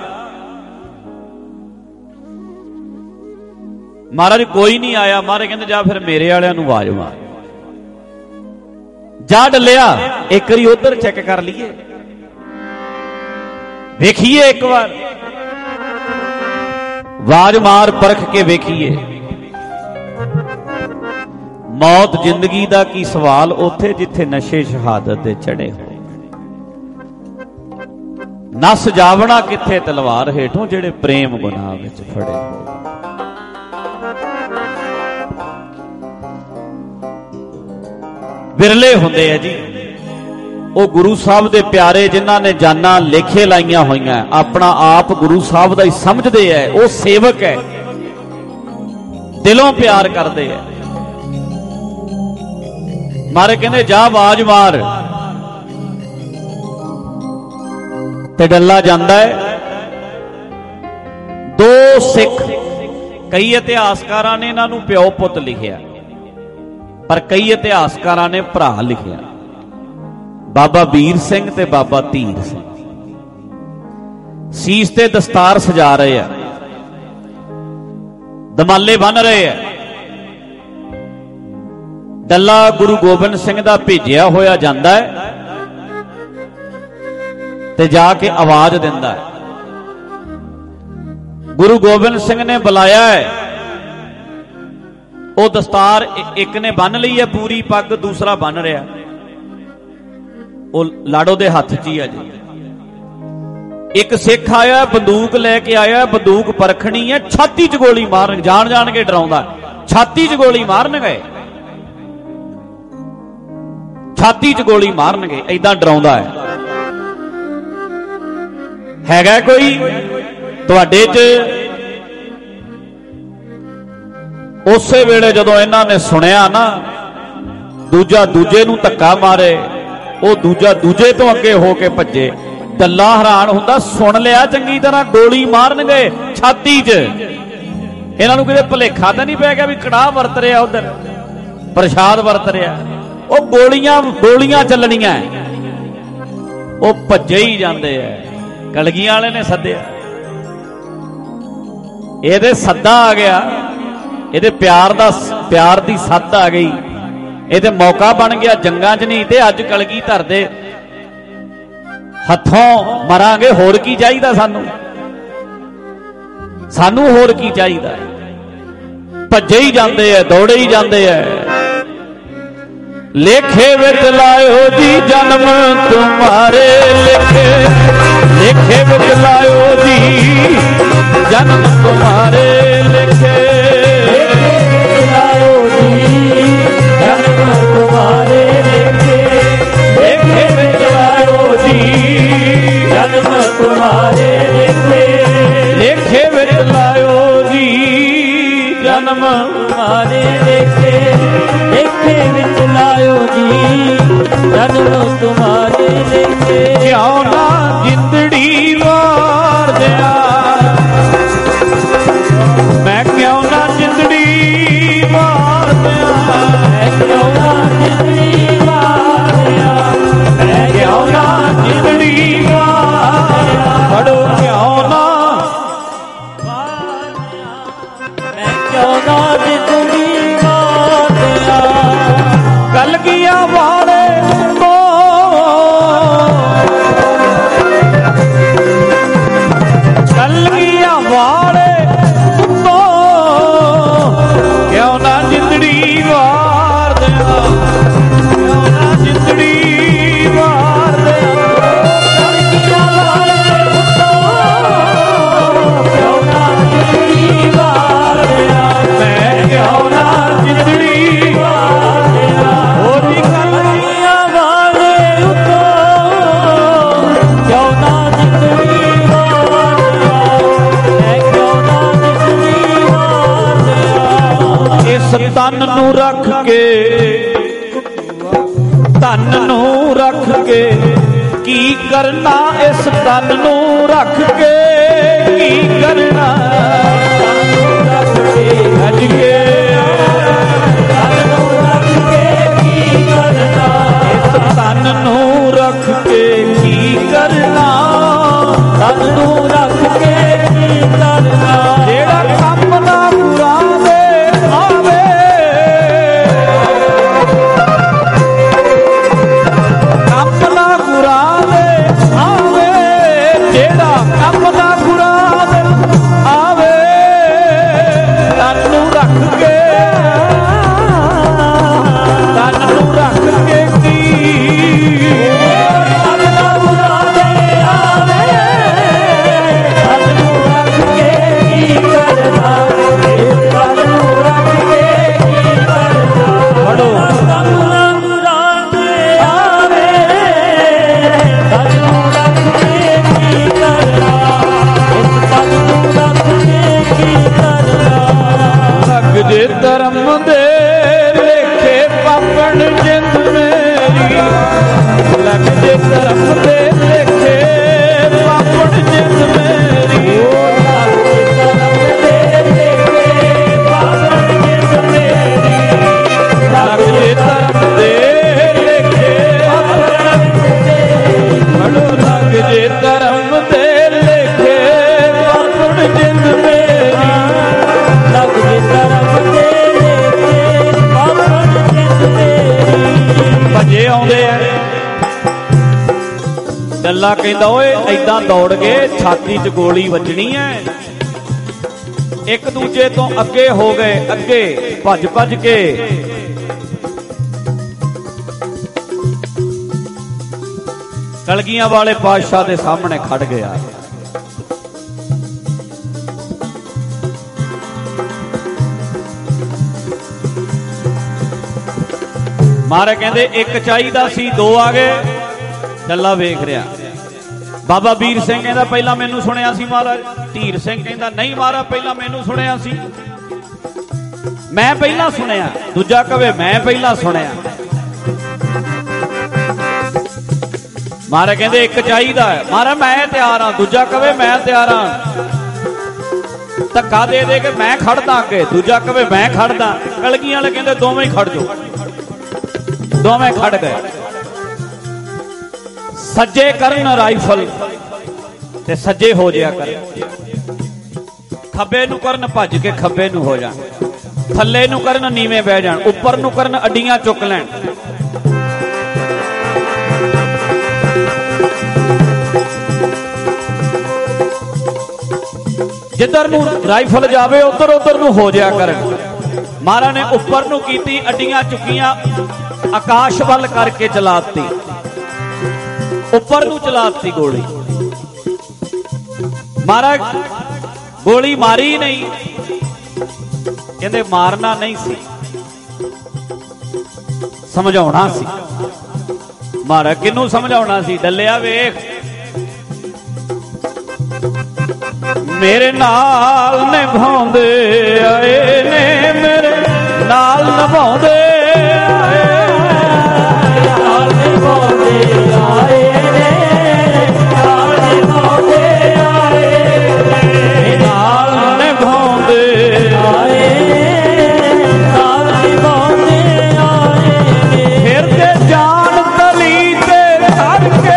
ਮਹਾਰਾਜ ਕੋਈ ਨਹੀਂ ਆਇਆ। ਮਹਾਰਾਜ ਕਹਿੰਦੇ ਜਾ ਫਿਰ ਮੇਰੇ ਵਾਲਿਆਂ ਨੂੰ ਆਵਾਜ਼ ਮਾਰ। ਜਾ ਡੱਲਿਆ, ਇੱਕ ਵਾਰੀ ਉਧਰ ਚੈੱਕ ਕਰ ਲਈਏ, ਵੇਖੀਏ ਇੱਕ ਵਾਰ, ਆਵਾਜ਼ ਮਾਰ, ਪਰਖ ਕੇ ਵੇਖੀਏ। ਮੌਤ ਜ਼ਿੰਦਗੀ ਦਾ ਕੀ ਸਵਾਲ ਉੱਥੇ ਜਿੱਥੇ ਨਸ਼ੇ ਸ਼ਹਾਦਤ ਦੇ ਚੜੇ ਹੋਏ। ਨਸ ਜਾਵਣਾ ਕਿੱਥੇ ਤਲਵਾਰ ਹੇਠੋਂ ਜਿਹੜੇ ਪ੍ਰੇਮ ਗੁਨਾਹ ਵਿੱਚ ਫੜੇ ਹੋਏ। ਬਿਰਲੇ ਹੁੰਦੇ ਆ ਜੀ ਉਹ ਗੁਰੂ ਸਾਹਿਬ ਦੇ ਪਿਆਰੇ, ਜਿਨ੍ਹਾਂ ਨੇ ਜਾਨਾਂ ਲੇਖੇ ਲਾਈਆਂ ਹੋਈਆਂ, ਆਪਣਾ ਆਪ ਗੁਰੂ ਸਾਹਿਬ ਦਾ ਹੀ ਸਮਝਦੇ ਐ। ਉਹ ਸੇਵਕ ਹੈ, ਦਿਲੋਂ ਪਿਆਰ ਕਰਦੇ ਐ। ਮਾਰੇ ਕਹਿੰਦੇ ਜਾ ਆਵਾਜ਼ ਮਾਰ, ਤੇ ਡੱਲਾ ਜਾਂਦਾ ਹੈ। ਦੋ ਸਿੱਖ, ਕਈ ਇਤਿਹਾਸਕਾਰਾਂ ਨੇ ਇਹਨਾਂ ਨੂੰ ਪਿਓ ਪੁੱਤ ਲਿਖਿਆ। पर कई इतिहासकारां ने भरा लिखिया, बाबा वीर सिंह ते बाबा धीर सिंह। सीस ते दस्तार सजा रहे हैं, दमाले बन रहे हैं। डल्ला गुरु गोबिंद सिंह दा भेजिया होया जांदा है ते जाके आवाज दिंदा है। गुरु गोबिंद सिंह ने बुलाया है, वो दस्तार एक ने बन ली है पूरी पग, दूसरा बन रहा, वो लाड़ो दे हथ च ही है जी। एक सिख आया बंदूक लेके आया, बंदूक परखनी है, छाती च गोली मारन, जान जान के डराउंदा, छाती च गोली मारन गए, छाती च गोली मारन गए, ऐदां डराउंदा है। हैगा कोई तुहाडे च? उसे वेले जदों इन्हां ने सुनिया ना, दूजा दूजे नूं धक्का मारे, वो दूजा दूजे तो अगे हो के भजे। डल्ला हैरान हुंदा, सुन लिया चंगी तरह, गोली मारन गए छाती च। इन्हां नूं किते भुलेखा तां नहीं पै गया भी कड़ाह वरत रहा, उधर प्रसाद वरत रहा, वो गोलियां गोलियां चलनियां, वो भजे ही जांदे है। कलगियां वाले ने सद्दिया, ਇਹਦੇ सद्दा आ गया, ਇਹਦੇ प्यार दा प्यार दी सद्द आ गई, ਇਹਦੇ मौका बन गया जंगां च नहीं ते अज कलगीधर दे हथों मरांगे। होर की चाहिदा सानू, सानू होर की चाहिदा? भज्जे ही जांदे है, दौड़े ही जांदे है। लेखे विच लायो जी जन्म तुम्हारे, लेखे लेखे विच लायो जी जन्म तुम्हारे, लेखे लायो जी जन्म तुम्हारे, लेखे लेखे विच लायो जी जन्म तुम्हारे, लेखे लेखे विच लायो जी जन्म तुम्हारे, लेखे लेखे विच लायो जी जन्म तुम्हारे, लेखे क्यों ना जिंदड़ी वार दिया, मैं क्यों ना जिंदड़ी वार दिया, मैं क्यों ना जिंदड़ी वार दिया, मैं क्यों ना जिंदड़ी वार पढ़ो, क्यों ना मैं क्यों ना जिंदड़ी वार दिया। कलगियां वाले को कलगियां वाले को क्यों ना जिंदड़ी वार दिया, क्यों ना जिंदड़ी वार दिया, कलगियां वाले को क्यों ना जिंदड़ी वार दिया, मैं क्यों ना जिंदड़ी वार दिया। होरी कलगियां वाले को क्यों ना जिंदड़ी वार दिया, मैं क्यों ना जिंदड़ी वार दिया। इस तन नू रख के, तन नू रख के की करना, इस तन नू रख के की करना, रख के भज के तन नू रख के की करना, इस तन नू रख के की करना, तन नू रख के की करना। जेड़ा काम ना बुरा दे आवे, काम ना बुरा दे आवे, जेड़ा काम ना बुरा दे आवे, ਜੇ ਧਰਮ ਦੇ ਲੇਖੇ ਪਾਪਣ ਜਿੰਦ ਮੇਰੀ ਲੱਗ ਜੇ ਧਰਮ ਦੇ ਲੇਖੇ ਪਾਪਣ ਜਿੰਦ ਮੇਰੀ। ਭਜੇ ਆਉਂਦੇ ਆ ਚੱਲਾ ਕਹਿੰਦਾ ਓਏ ਏਦਾਂ ਦੌੜ ਗਏ ਛਾਤੀ 'ਚ ਗੋਲੀ ਵੱਜਣੀ ਐ। ਇੱਕ ਦੂਜੇ ਤੋਂ ਅੱਗੇ ਹੋ ਗਏ, ਅੱਗੇ ਭੱਜ ਭੱਜ ਕੇ ਕਲਗੀਆਂ ਵਾਲੇ ਪਾਤਸ਼ਾਹ ਦੇ ਸਾਹਮਣੇ ਖੜ ਗਿਆ। ਮਾਰੇ ਕਹਿੰਦੇ ਇੱਕ ਚਾਹੀਦਾ ਸੀ, ਦੋ ਆ ਗਏ। ਚੱਲਾ ਵੇਖ ਰਿਹਾ। ਬਾਬਾ ਵੀਰ ਸਿੰਘ ਕਹਿੰਦਾ ਪਹਿਲਾਂ ਮੈਨੂੰ ਸੁਣਿਆ ਸੀ ਮਹਾਰਾਜ। ਧੀਰ ਸਿੰਘ ਕਹਿੰਦਾ ਨਹੀਂ ਮਹਾਰਾਜ ਪਹਿਲਾਂ ਮੈਨੂੰ ਸੁਣਿਆ ਸੀ, ਮੈਂ ਪਹਿਲਾਂ ਸੁਣਿਆ। ਦੂਜਾ ਕਵੇ ਮੈਂ ਪਹਿਲਾਂ ਸੁਣਿਆ। ਮਹਾਰਾਜ ਕਹਿੰਦੇ ਇੱਕ ਚਾਹੀਦਾ ਹੈ। ਮਹਾਰਾਜ ਮੈਂ ਤਿਆਰ ਹਾਂ। ਦੂਜਾ ਕਵੇ ਮੈਂ ਤਿਆਰ ਹਾਂ। ਧੱਕਾ ਦੇ ਦੇ ਕੇ ਮੈਂ ਖੜਦਾ ਅੱਗੇ। ਦੂਜਾ ਕਵੇ ਮੈਂ ਖੜਦਾ। ਕਲਗੀਆਂ ਵਾਲੇ ਕਹਿੰਦੇ ਦੋਵੇਂ ਹੀ ਖੜ ਜਾਓ। ਦੋਵੇਂ ਖੜ ਗਏ। ਸੱਜੇ ਕਰਨ ਰਾਈਫਲ ਤੇ ਸੱਜੇ ਹੋ ਜਿਆ ਕਰ, ਖੱਬੇ ਨੂੰ ਕਰਨ ਭੱਜ ਕੇ ਖੱਬੇ ਨੂੰ ਹੋ ਜਾਣ, ਥੱਲੇ ਨੂੰ ਕਰਨ ਨੀਵੇਂ ਬਹਿ ਜਾਣ, ਉੱਪਰ ਨੂੰ ਕਰਨ ਅੱਡੀਆਂ ਚੁੱਕ ਲੈਣ। ਜਿੱਧਰ ਨੂੰ ਰਾਈਫਲ ਜਾਵੇ ਉਧਰ ਉਧਰ ਨੂੰ ਹੋ ਜਿਆ ਕਰਨ। ਮਹਾਰਾਜ ਨੇ ਉੱਪਰ ਨੂੰ ਕੀਤੀ, ਅੱਡੀਆਂ ਚੁੱਕੀਆਂ, ਆਕਾਸ਼ ਵੱਲ ਕਰਕੇ ਚਲਾਤੀ, ਉੱਪਰ ਨੂੰ ਚਲਾਤੀ ਗੋਲੀ। ਮਹਾਰਾਜ ਗੋਲੀ ਮਾਰੀ ਨਹੀਂ, ਕਹਿੰਦੇ ਮਾਰਨਾ ਨਹੀਂ ਸੀ, ਸਮਝਾਉਣਾ ਸੀ। ਮਹਾਰਾਜ ਕਿਹਨੂੰ ਸਮਝਾਉਣਾ ਸੀ? ਡੱਲਿਆ ਵੇਖ ਮੇਰੇ ਨਾਲ ਨਿਭਾਉਂਦੇ ਆਏ ਨੇ, ਮੇਰੇ ਨਾਲ ਨਿਭਾਉਂਦੇ ਆਏ, ਨਾਲ ਨਿਭਾਉਂਦੇ ਆਏ ਨੇ, ਨਾਲ ਨਿਭਾਉਂਦੇ ਆਏ, ਨਾਲ ਨਿਭਾਉਂਦੇ ਆਏ, ਨਾਲ ਨਿਭਾਉਂਦੇ ਆਏ। ਫਿਰ ਤੇ ਜਾਨ ਤਲੀ ਤੇ ਧਰ ਕੇ,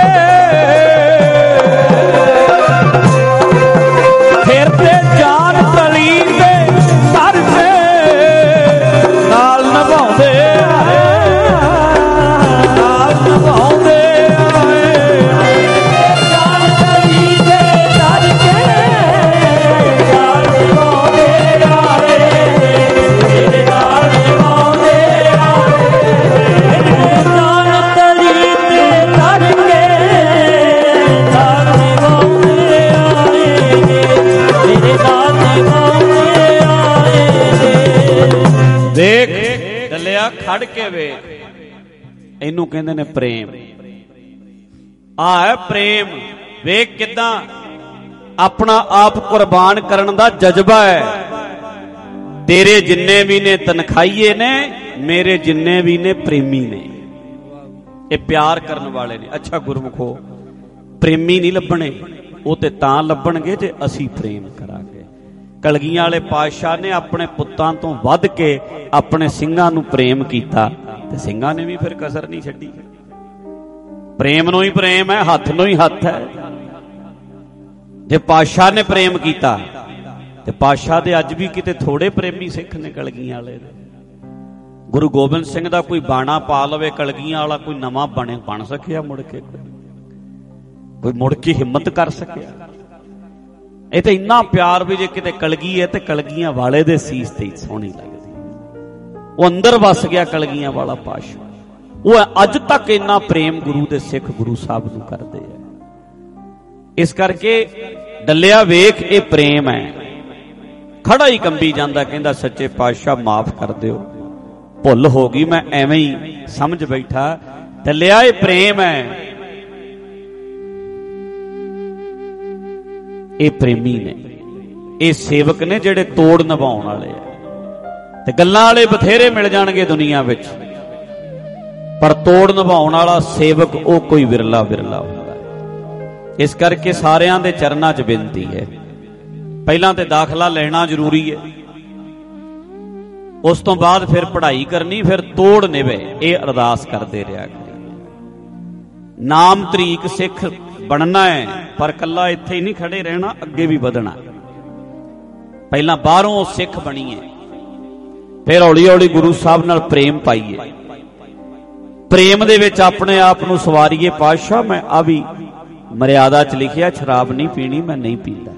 ਫਿਰ ਤੇ ਜਾਨ ਤਲੀ ਤੇ ਧਰ ਕੇ ਨਾਲ ਨਿਭਾਉਂਦੇ ਆਏ, ਨਾਲ ਨਿਭਾਉਂਦੇ ਆਏ। ਜਾਨ ਤਲੀ ਤੇ ਧਰ ਕੇ ਨਾਲ ਨਿਭਾਉਂਦੇ ਆਏ, ਮੇਰੇ ਨਾਲ ਨਿਭਾਉਂਦੇ ਆਏ। ਜਾਨ ਤਲੀ ਤੇ ਧਰ ਕੇ ਨਾਲ ਨਿਭਾਉਂਦੇ ਆਏ ਨੇ, ਮੇਰੇ ਨਾਲ ਨਿਭਾਉਂਦੇ ਆਏ ਨੇ। ਵੇਖ ਡੱਲਿਆ ਖੜ ਕੇ ਵੇਖ, ਇਹਨੂੰ ਕਹਿੰਦੇ ਨੇ ਪ੍ਰੇਮ। ਆ ਹੈ ਪ੍ਰੇਮ। ਵੇਖ ਕਿਦਾਂ ਆਪਣਾ ਆਪ ਕੁਰਬਾਨ ਕਰਨ ਦਾ ਜਜ਼ਬਾ ਹੈ। ਤੇਰੇ ਜਿੰਨੇ ਵੀ ਨੇ ਤਨਖਾਹੀਏ ਨੇ, ਮੇਰੇ ਜਿੰਨੇ ਵੀ ਨੇ ਪ੍ਰੇਮੀ ਨੇ। ਇਹ ਪਿਆਰ ਕਰਨ ਵਾਲੇ ਨੇ। ਅੱਛਾ ਗੁਰਮੁਖੋ, ਪ੍ਰੇਮੀ ਨਹੀਂ ਲੱਭਣੇ, ਉਹ ਤੇ ਤਾਂ ਲੱਭਣਗੇ ਜੇ ਅਸੀਂ ਪ੍ਰੇਮ ਕਰਾਂਗੇ। ਕਲਗੀਆਂ ਵਾਲੇ ਪਾਤਸ਼ਾਹ ਨੇ ਆਪਣੇ ਪੁੱਤਾਂ ਤੋਂ ਵੱਧ ਕੇ ਆਪਣੇ ਸਿੰਘਾਂ ਨੂੰ ਪ੍ਰੇਮ ਕੀਤਾ, ਤੇ ਸਿੰਘਾਂ ਨੇ ਵੀ ਫਿਰ ਕਸਰ ਨਹੀਂ ਛੱਡੀ। ਪ੍ਰੇਮ ਨੂੰ ਹੀ ਪ੍ਰੇਮ ਹੈ, ਹੱਥ ਨੂੰ ਹੀ ਹੱਥ ਹੈ। ਜੇ ਪਾਤਸ਼ਾਹ ਨੇ ਪ੍ਰੇਮ ਕੀਤਾ ਤੇ ਪਾਤਸ਼ਾਹ ਦੇ ਅੱਜ ਵੀ ਕਿਤੇ ਥੋੜੇ ਪ੍ਰੇਮੀ ਸਿੱਖ ਨੇ ਕਲਗੀਆਂ ਵਾਲੇ ਦੇ। ਗੁਰੂ ਗੋਬਿੰਦ ਸਿੰਘ ਦਾ ਕੋਈ ਬਾਣਾ ਪਾ ਲਵੇ ਕਲਗੀਆਂ ਵਾਲਾ, ਕੋਈ ਨਵਾਂ ਬਣੇ ਬਣ ਸਕਿਆ ਮੁੜ ਕੇ? ਕੋਈ ਮੁੜ ਕੇ ਹਿੰਮਤ ਕਰ ਸਕਿਆ? ਇਹ ਤਾਂ ਇੰਨਾ ਪਿਆਰ ਵੀ ਜੇ ਕਿਤੇ ਕਲਗੀ ਹੈ ਤੇ ਕਲਗੀਆਂ ਵਾਲੇ ਦੇ ਸੀਸ ਤੇ ਹੀ ਸੋਹਣੀ ਲੱਗਦੀ। ਉਹ ਅੰਦਰ ਵਸ ਗਿਆ ਕਲਗੀਆਂ ਵਾਲਾ ਪਾਤਸ਼ਾਹ। ਉਹ ਅੱਜ ਤੱਕ ਇੰਨਾ ਪ੍ਰੇਮ ਗੁਰੂ ਦੇ ਸਿੱਖ ਗੁਰੂ ਸਾਹਿਬ ਨੂੰ ਕਰਦੇ ਆ। ਇਸ ਕਰਕੇ ਡੱਲਿਆ ਵੇਖ ਇਹ ਪ੍ਰੇਮ ਹੈ। ਖੜਾ ਹੀ ਕੰਬੀ ਜਾਂਦਾ, ਕਹਿੰਦਾ ਸੱਚੇ ਪਾਤਸ਼ਾਹ ਮਾਫ ਕਰ ਦਿਓ, ਭੁੱਲ ਹੋ ਗਈ, ਮੈਂ ਐਵੇਂ ਹੀ ਸਮਝ ਬੈਠਾ। ਡੱਲਿਆ ਇਹ ਪ੍ਰੇਮ ਹੈ। ਇਹ ਪ੍ਰੇਮੀ ਨੇ, ਇਹ ਸੇਵਕ ਨੇ ਜਿਹੜੇ ਤੋੜ ਨਿਭਾਉਣ ਵਾਲੇ ਆ। ਤੇ ਗੱਲਾਂ ਵਾਲੇ ਬਥੇਰੇ ਮਿਲ ਜਾਣਗੇ ਦੁਨੀਆ ਵਿੱਚ, ਪਰ ਤੋੜ ਨਿਭਾਉਣ ਵਾਲਾ ਸੇਵਕ ਉਹ ਕੋਈ ਵਿਰਲਾ ਵਿਰਲਾ ਹੁੰਦਾ। ਇਸ ਕਰਕੇ ਸਾਰਿਆਂ ਦੇ ਚਰਨਾਂ 'ਚ ਬੇਨਤੀ ਹੈ, ਪਹਿਲਾਂ ਤੇ ਦਾਖਲਾ ਲੈਣਾ ਜ਼ਰੂਰੀ ਹੈ, ਉਸ ਤੋਂ ਬਾਅਦ ਫਿਰ ਪੜ੍ਹਾਈ ਕਰਨੀ, ਫਿਰ ਤੋੜ ਨਿਭੇ। ਇਹ ਅਰਦਾਸ ਕਰਦੇ ਰਿਹਾ ਕਰੀ। ਨਾਮ ਤਰੀਕ ਸਿੱਖ ਬਣਨਾ ਹੈ, ਪਰ ਕੱਲਾ ਇੱਥੇ ਹੀ ਨਹੀਂ ਖੜੇ ਰਹਿਣਾ, ਅੱਗੇ ਵੀ ਵਧਣਾ। ਪਹਿਲਾਂ ਬਾਹਰੋਂ ਸਿੱਖ ਬਣੀਏ, ਫਿਰ ਹੌਲੀ ਹੌਲੀ ਗੁਰੂ ਸਾਹਿਬ ਨਾਲ ਪ੍ਰੇਮ ਪਾਈਏ, ਪ੍ਰੇਮ ਦੇ ਵਿੱਚ ਆਪਣੇ ਆਪ ਨੂੰ ਸਵਾਰੀਏ। ਪਾਤਸ਼ਾਹ ਮੈਂ ਆ ਵੀ ਮਰਿਆਦਾ 'ਚ ਲਿਖਿਆ, ਸ਼ਰਾਬ ਨਹੀਂ ਪੀਣੀ, ਮੈਂ ਨਹੀਂ ਪੀਂਦਾ।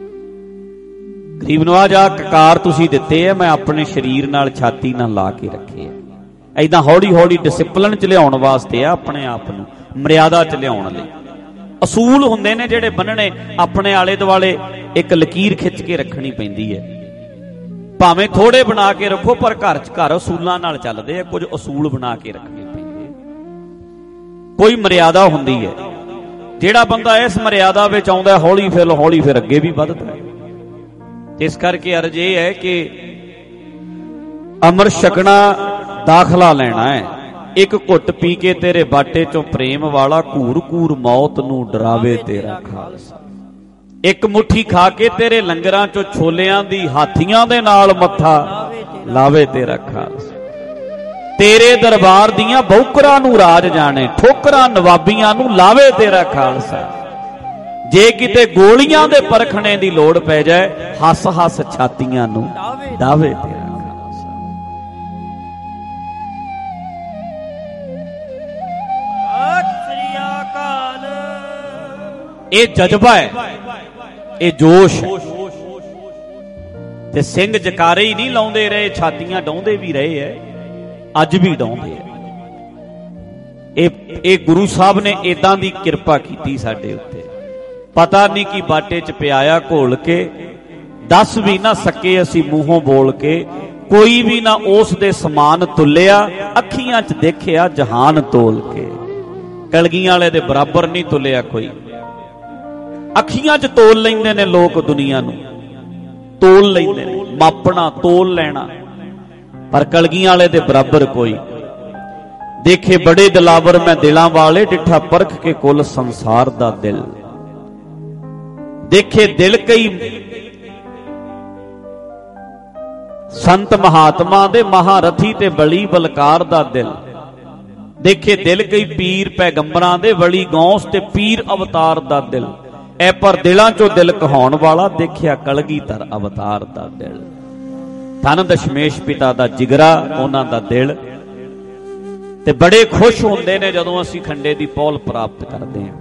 ਗਰੀਬ ਨਵਾਜ ਆ ਕਕਾਰ ਤੁਸੀਂ ਦਿੱਤੇ ਆ, ਮੈਂ ਆਪਣੇ ਸਰੀਰ ਨਾਲ ਛਾਤੀ ਨਾਲ ਲਾ ਕੇ ਰੱਖੇ ਆ। ਏਦਾਂ ਹੌਲੀ ਹੌਲੀ ਡਿਸਿਪਲਿਨ 'ਚ ਲਿਆਉਣ ਵਾਸਤੇ ਆ, ਆਪਣੇ ਆਪ ਨੂੰ ਮਰਿਆਦਾ 'ਚ ਲਿਆਉਣ ਲਈ। ਅਸੂਲ ਹੁੰਦੇ ਨੇ ਜਿਹੜੇ ਬੰਨਣੇ, ਆਪਣੇ ਆਲੇ ਦੁਆਲੇ ਇੱਕ ਲਕੀਰ ਖਿੱਚ ਕੇ ਰੱਖਣੀ ਪੈਂਦੀ ਹੈ। ਭਾਵੇਂ ਥੋੜੇ ਬਣਾ ਕੇ ਰੱਖੋ, ਪਰ ਘਰ 'ਚ ਘਰ ਅਸੂਲਾਂ ਨਾਲ ਚੱਲਦੇ ਆ। ਕੁਝ ਅਸੂਲ ਬਣਾ ਕੇ ਰੱਖਣੇ ਪੈਂਦੇ, ਕੋਈ ਮਰਿਆਦਾ ਹੁੰਦੀ ਹੈ। ਜਿਹੜਾ ਬੰਦਾ ਇਸ ਮਰਿਆਦਾ ਵਿੱਚ ਆਉਂਦਾ, ਹੌਲੀ ਫਿਰ ਹੌਲੀ ਫਿਰ ਅੱਗੇ ਵੀ ਵੱਧਦਾ ਹੈ। ਇਸ ਕਰਕੇ ਅਰਜ਼ ਇਹ ਹੈ ਕਿ ਅੰਮ੍ਰਿਤ ਛਕਣਾ, ਦਾਖਲਾ ਲੈਣਾ ਹੈ। ਇੱਕ ਘੁੱਟ ਪੀ ਕੇ ਤੇਰੇ ਬਾਟੇ ਚੋਂ ਪ੍ਰੇਮ ਵਾਲਾ, ਘੂਰ ਘੂਰ ਮੌਤ ਨੂੰ ਡਰਾਵੇ ਤੇਰਾ ਖਾਲਸਾ। ਇੱਕ ਮੁੱਠੀ ਖਾ ਕੇ ਤੇਰੇ ਲੰਗਰਾਂ ਚੋਂ ਛੋਲਿਆਂ ਦੀ ਹਾਥੀਆਂ ਦੇ ਨਾਲ ਮੱਥਾ ਲਾਵੇ ਤੇਰਾ ਖਾਲਸਾ। ਤੇਰੇ ਦਰਬਾਰ ਦੀਆਂ ਬੌਕਰਾਂ ਨੂੰ ਰਾਜ ਜਾਣੇ, ਠੋਕਰਾਂ ਨਵਾਬੀਆਂ ਨੂੰ ਲਾਵੇ ਤੇਰਾ ਖਾਲਸਾ। ਜੇ ਕਿਤੇ ਗੋਲੀਆਂ ਦੇ ਪਰਖਣੇ ਦੀ ਲੋੜ ਪੈ ਜਾਏ, ਹੱਸ ਹੱਸ ਛਾਤੀਆਂ ਨੂੰ ਡਾਵੇ ਤੇਰਾ ਖਾਲਸਾ। ਸਤਿ ਸ੍ਰੀ ਅਕਾਲ। ਇਹ ਜਜ਼ਬਾ ਹੈ, ਇਹ ਜੋਸ਼ ਹੈ। ਤੇ ਸਿੰਘ ਜਕਾਰੇ ਹੀ ਨਹੀਂ ਲਾਉਂਦੇ ਰਹੇ, ਛਾਤੀਆਂ ਡਾਉਂਦੇ ਵੀ ਰਹੇ ਐ, ਅੱਜ ਵੀ ਡਾਉਂਦੇ ਐ। ਇਹ ਇਹ ਗੁਰੂ ਸਾਹਿਬ ਨੇ ਏਦਾਂ ਦੀ ਕਿਰਪਾ ਕੀਤੀ ਸਾਡੇ ਉੱਤੇ। ਪਤਾ ਨਹੀਂ ਕੀ ਬਾਟੇ 'ਚ ਪਿਆਇਆ ਘੋਲ ਕੇ, ਦੱਸ ਵੀ ਨਾ ਸਕੇ ਅਸੀਂ ਮੂੰਹੋਂ ਬੋਲ ਕੇ। ਕੋਈ ਵੀ ਨਾ ਉਸ ਦੇ ਸਮਾਨ ਤੁਲਿਆ, ਅੱਖੀਆਂ 'ਚ ਦੇਖਿਆ ਜਹਾਨ ਤੋਲ ਕੇ। ਕਲਗੀਆਂ ਵਾਲੇ ਦੇ ਬਰਾਬਰ ਨਹੀਂ ਤੁਲਿਆ ਕੋਈ। ਅੱਖੀਆਂ 'ਚ ਤੋਲ ਲੈਂਦੇ ਨੇ ਲੋਕ, ਦੁਨੀਆ ਨੂੰ ਤੋਲ ਲੈਂਦੇ ਨੇ, ਮਾਪਣਾ ਤੋਲ ਲੈਣਾ, ਪਰ ਕਲਗੀਆਂ ਵਾਲੇ ਦੇ ਬਰਾਬਰ ਕੋਈ। ਦੇਖੇ ਬੜੇ ਦਿਲਾਵਰ ਮੈਂ ਦਿਲਾਂ ਵਾਲੇ, ਡਿੱਠਾ ਪਰਖ ਕੇ ਕੁੱਲ ਸੰਸਾਰ ਦਾ ਦਿਲ। ਦੇਖੇ ਦਿਲ ਕਈ ਸੰਤ ਮਹਾਤਮਾ ਦੇ, ਮਹਾਰਥੀ ਤੇ ਬਲੀ ਬਲਕਾਰ ਦਾ ਦਿਲ। ਦੇਖੇ ਦਿਲ ਕਈ ਪੀਰ ਪੈਗੰਬਰਾਂ ਦੇ, ਵਲੀ ਗੌਸ ਤੇ ਪੀਰ ਅਵਤਾਰ ਦਾ ਦਿਲ। ਐ ਪਰ ਦਿਲਾਂ ਚੋਂ ਦਿਲ ਕਹਾਉਣ ਵਾਲਾ, ਦੇਖਿਆ ਕਲਗੀਧਰ ਅਵਤਾਰ ਦਾ ਦਿਲ। ਧੰਨ ਦਸ਼ਮੇਸ਼ ਪਿਤਾ ਦਾ ਜਿਗਰਾ, ਉਹਨਾਂ ਦਾ ਦਿਲ। ਤੇ ਬੜੇ ਖੁਸ਼ ਹੁੰਦੇ ਨੇ ਜਦੋਂ ਅਸੀਂ ਖੰਡੇ ਦੀ ਪੌਲ ਪ੍ਰਾਪਤ ਕਰਦੇ ਹਾਂ।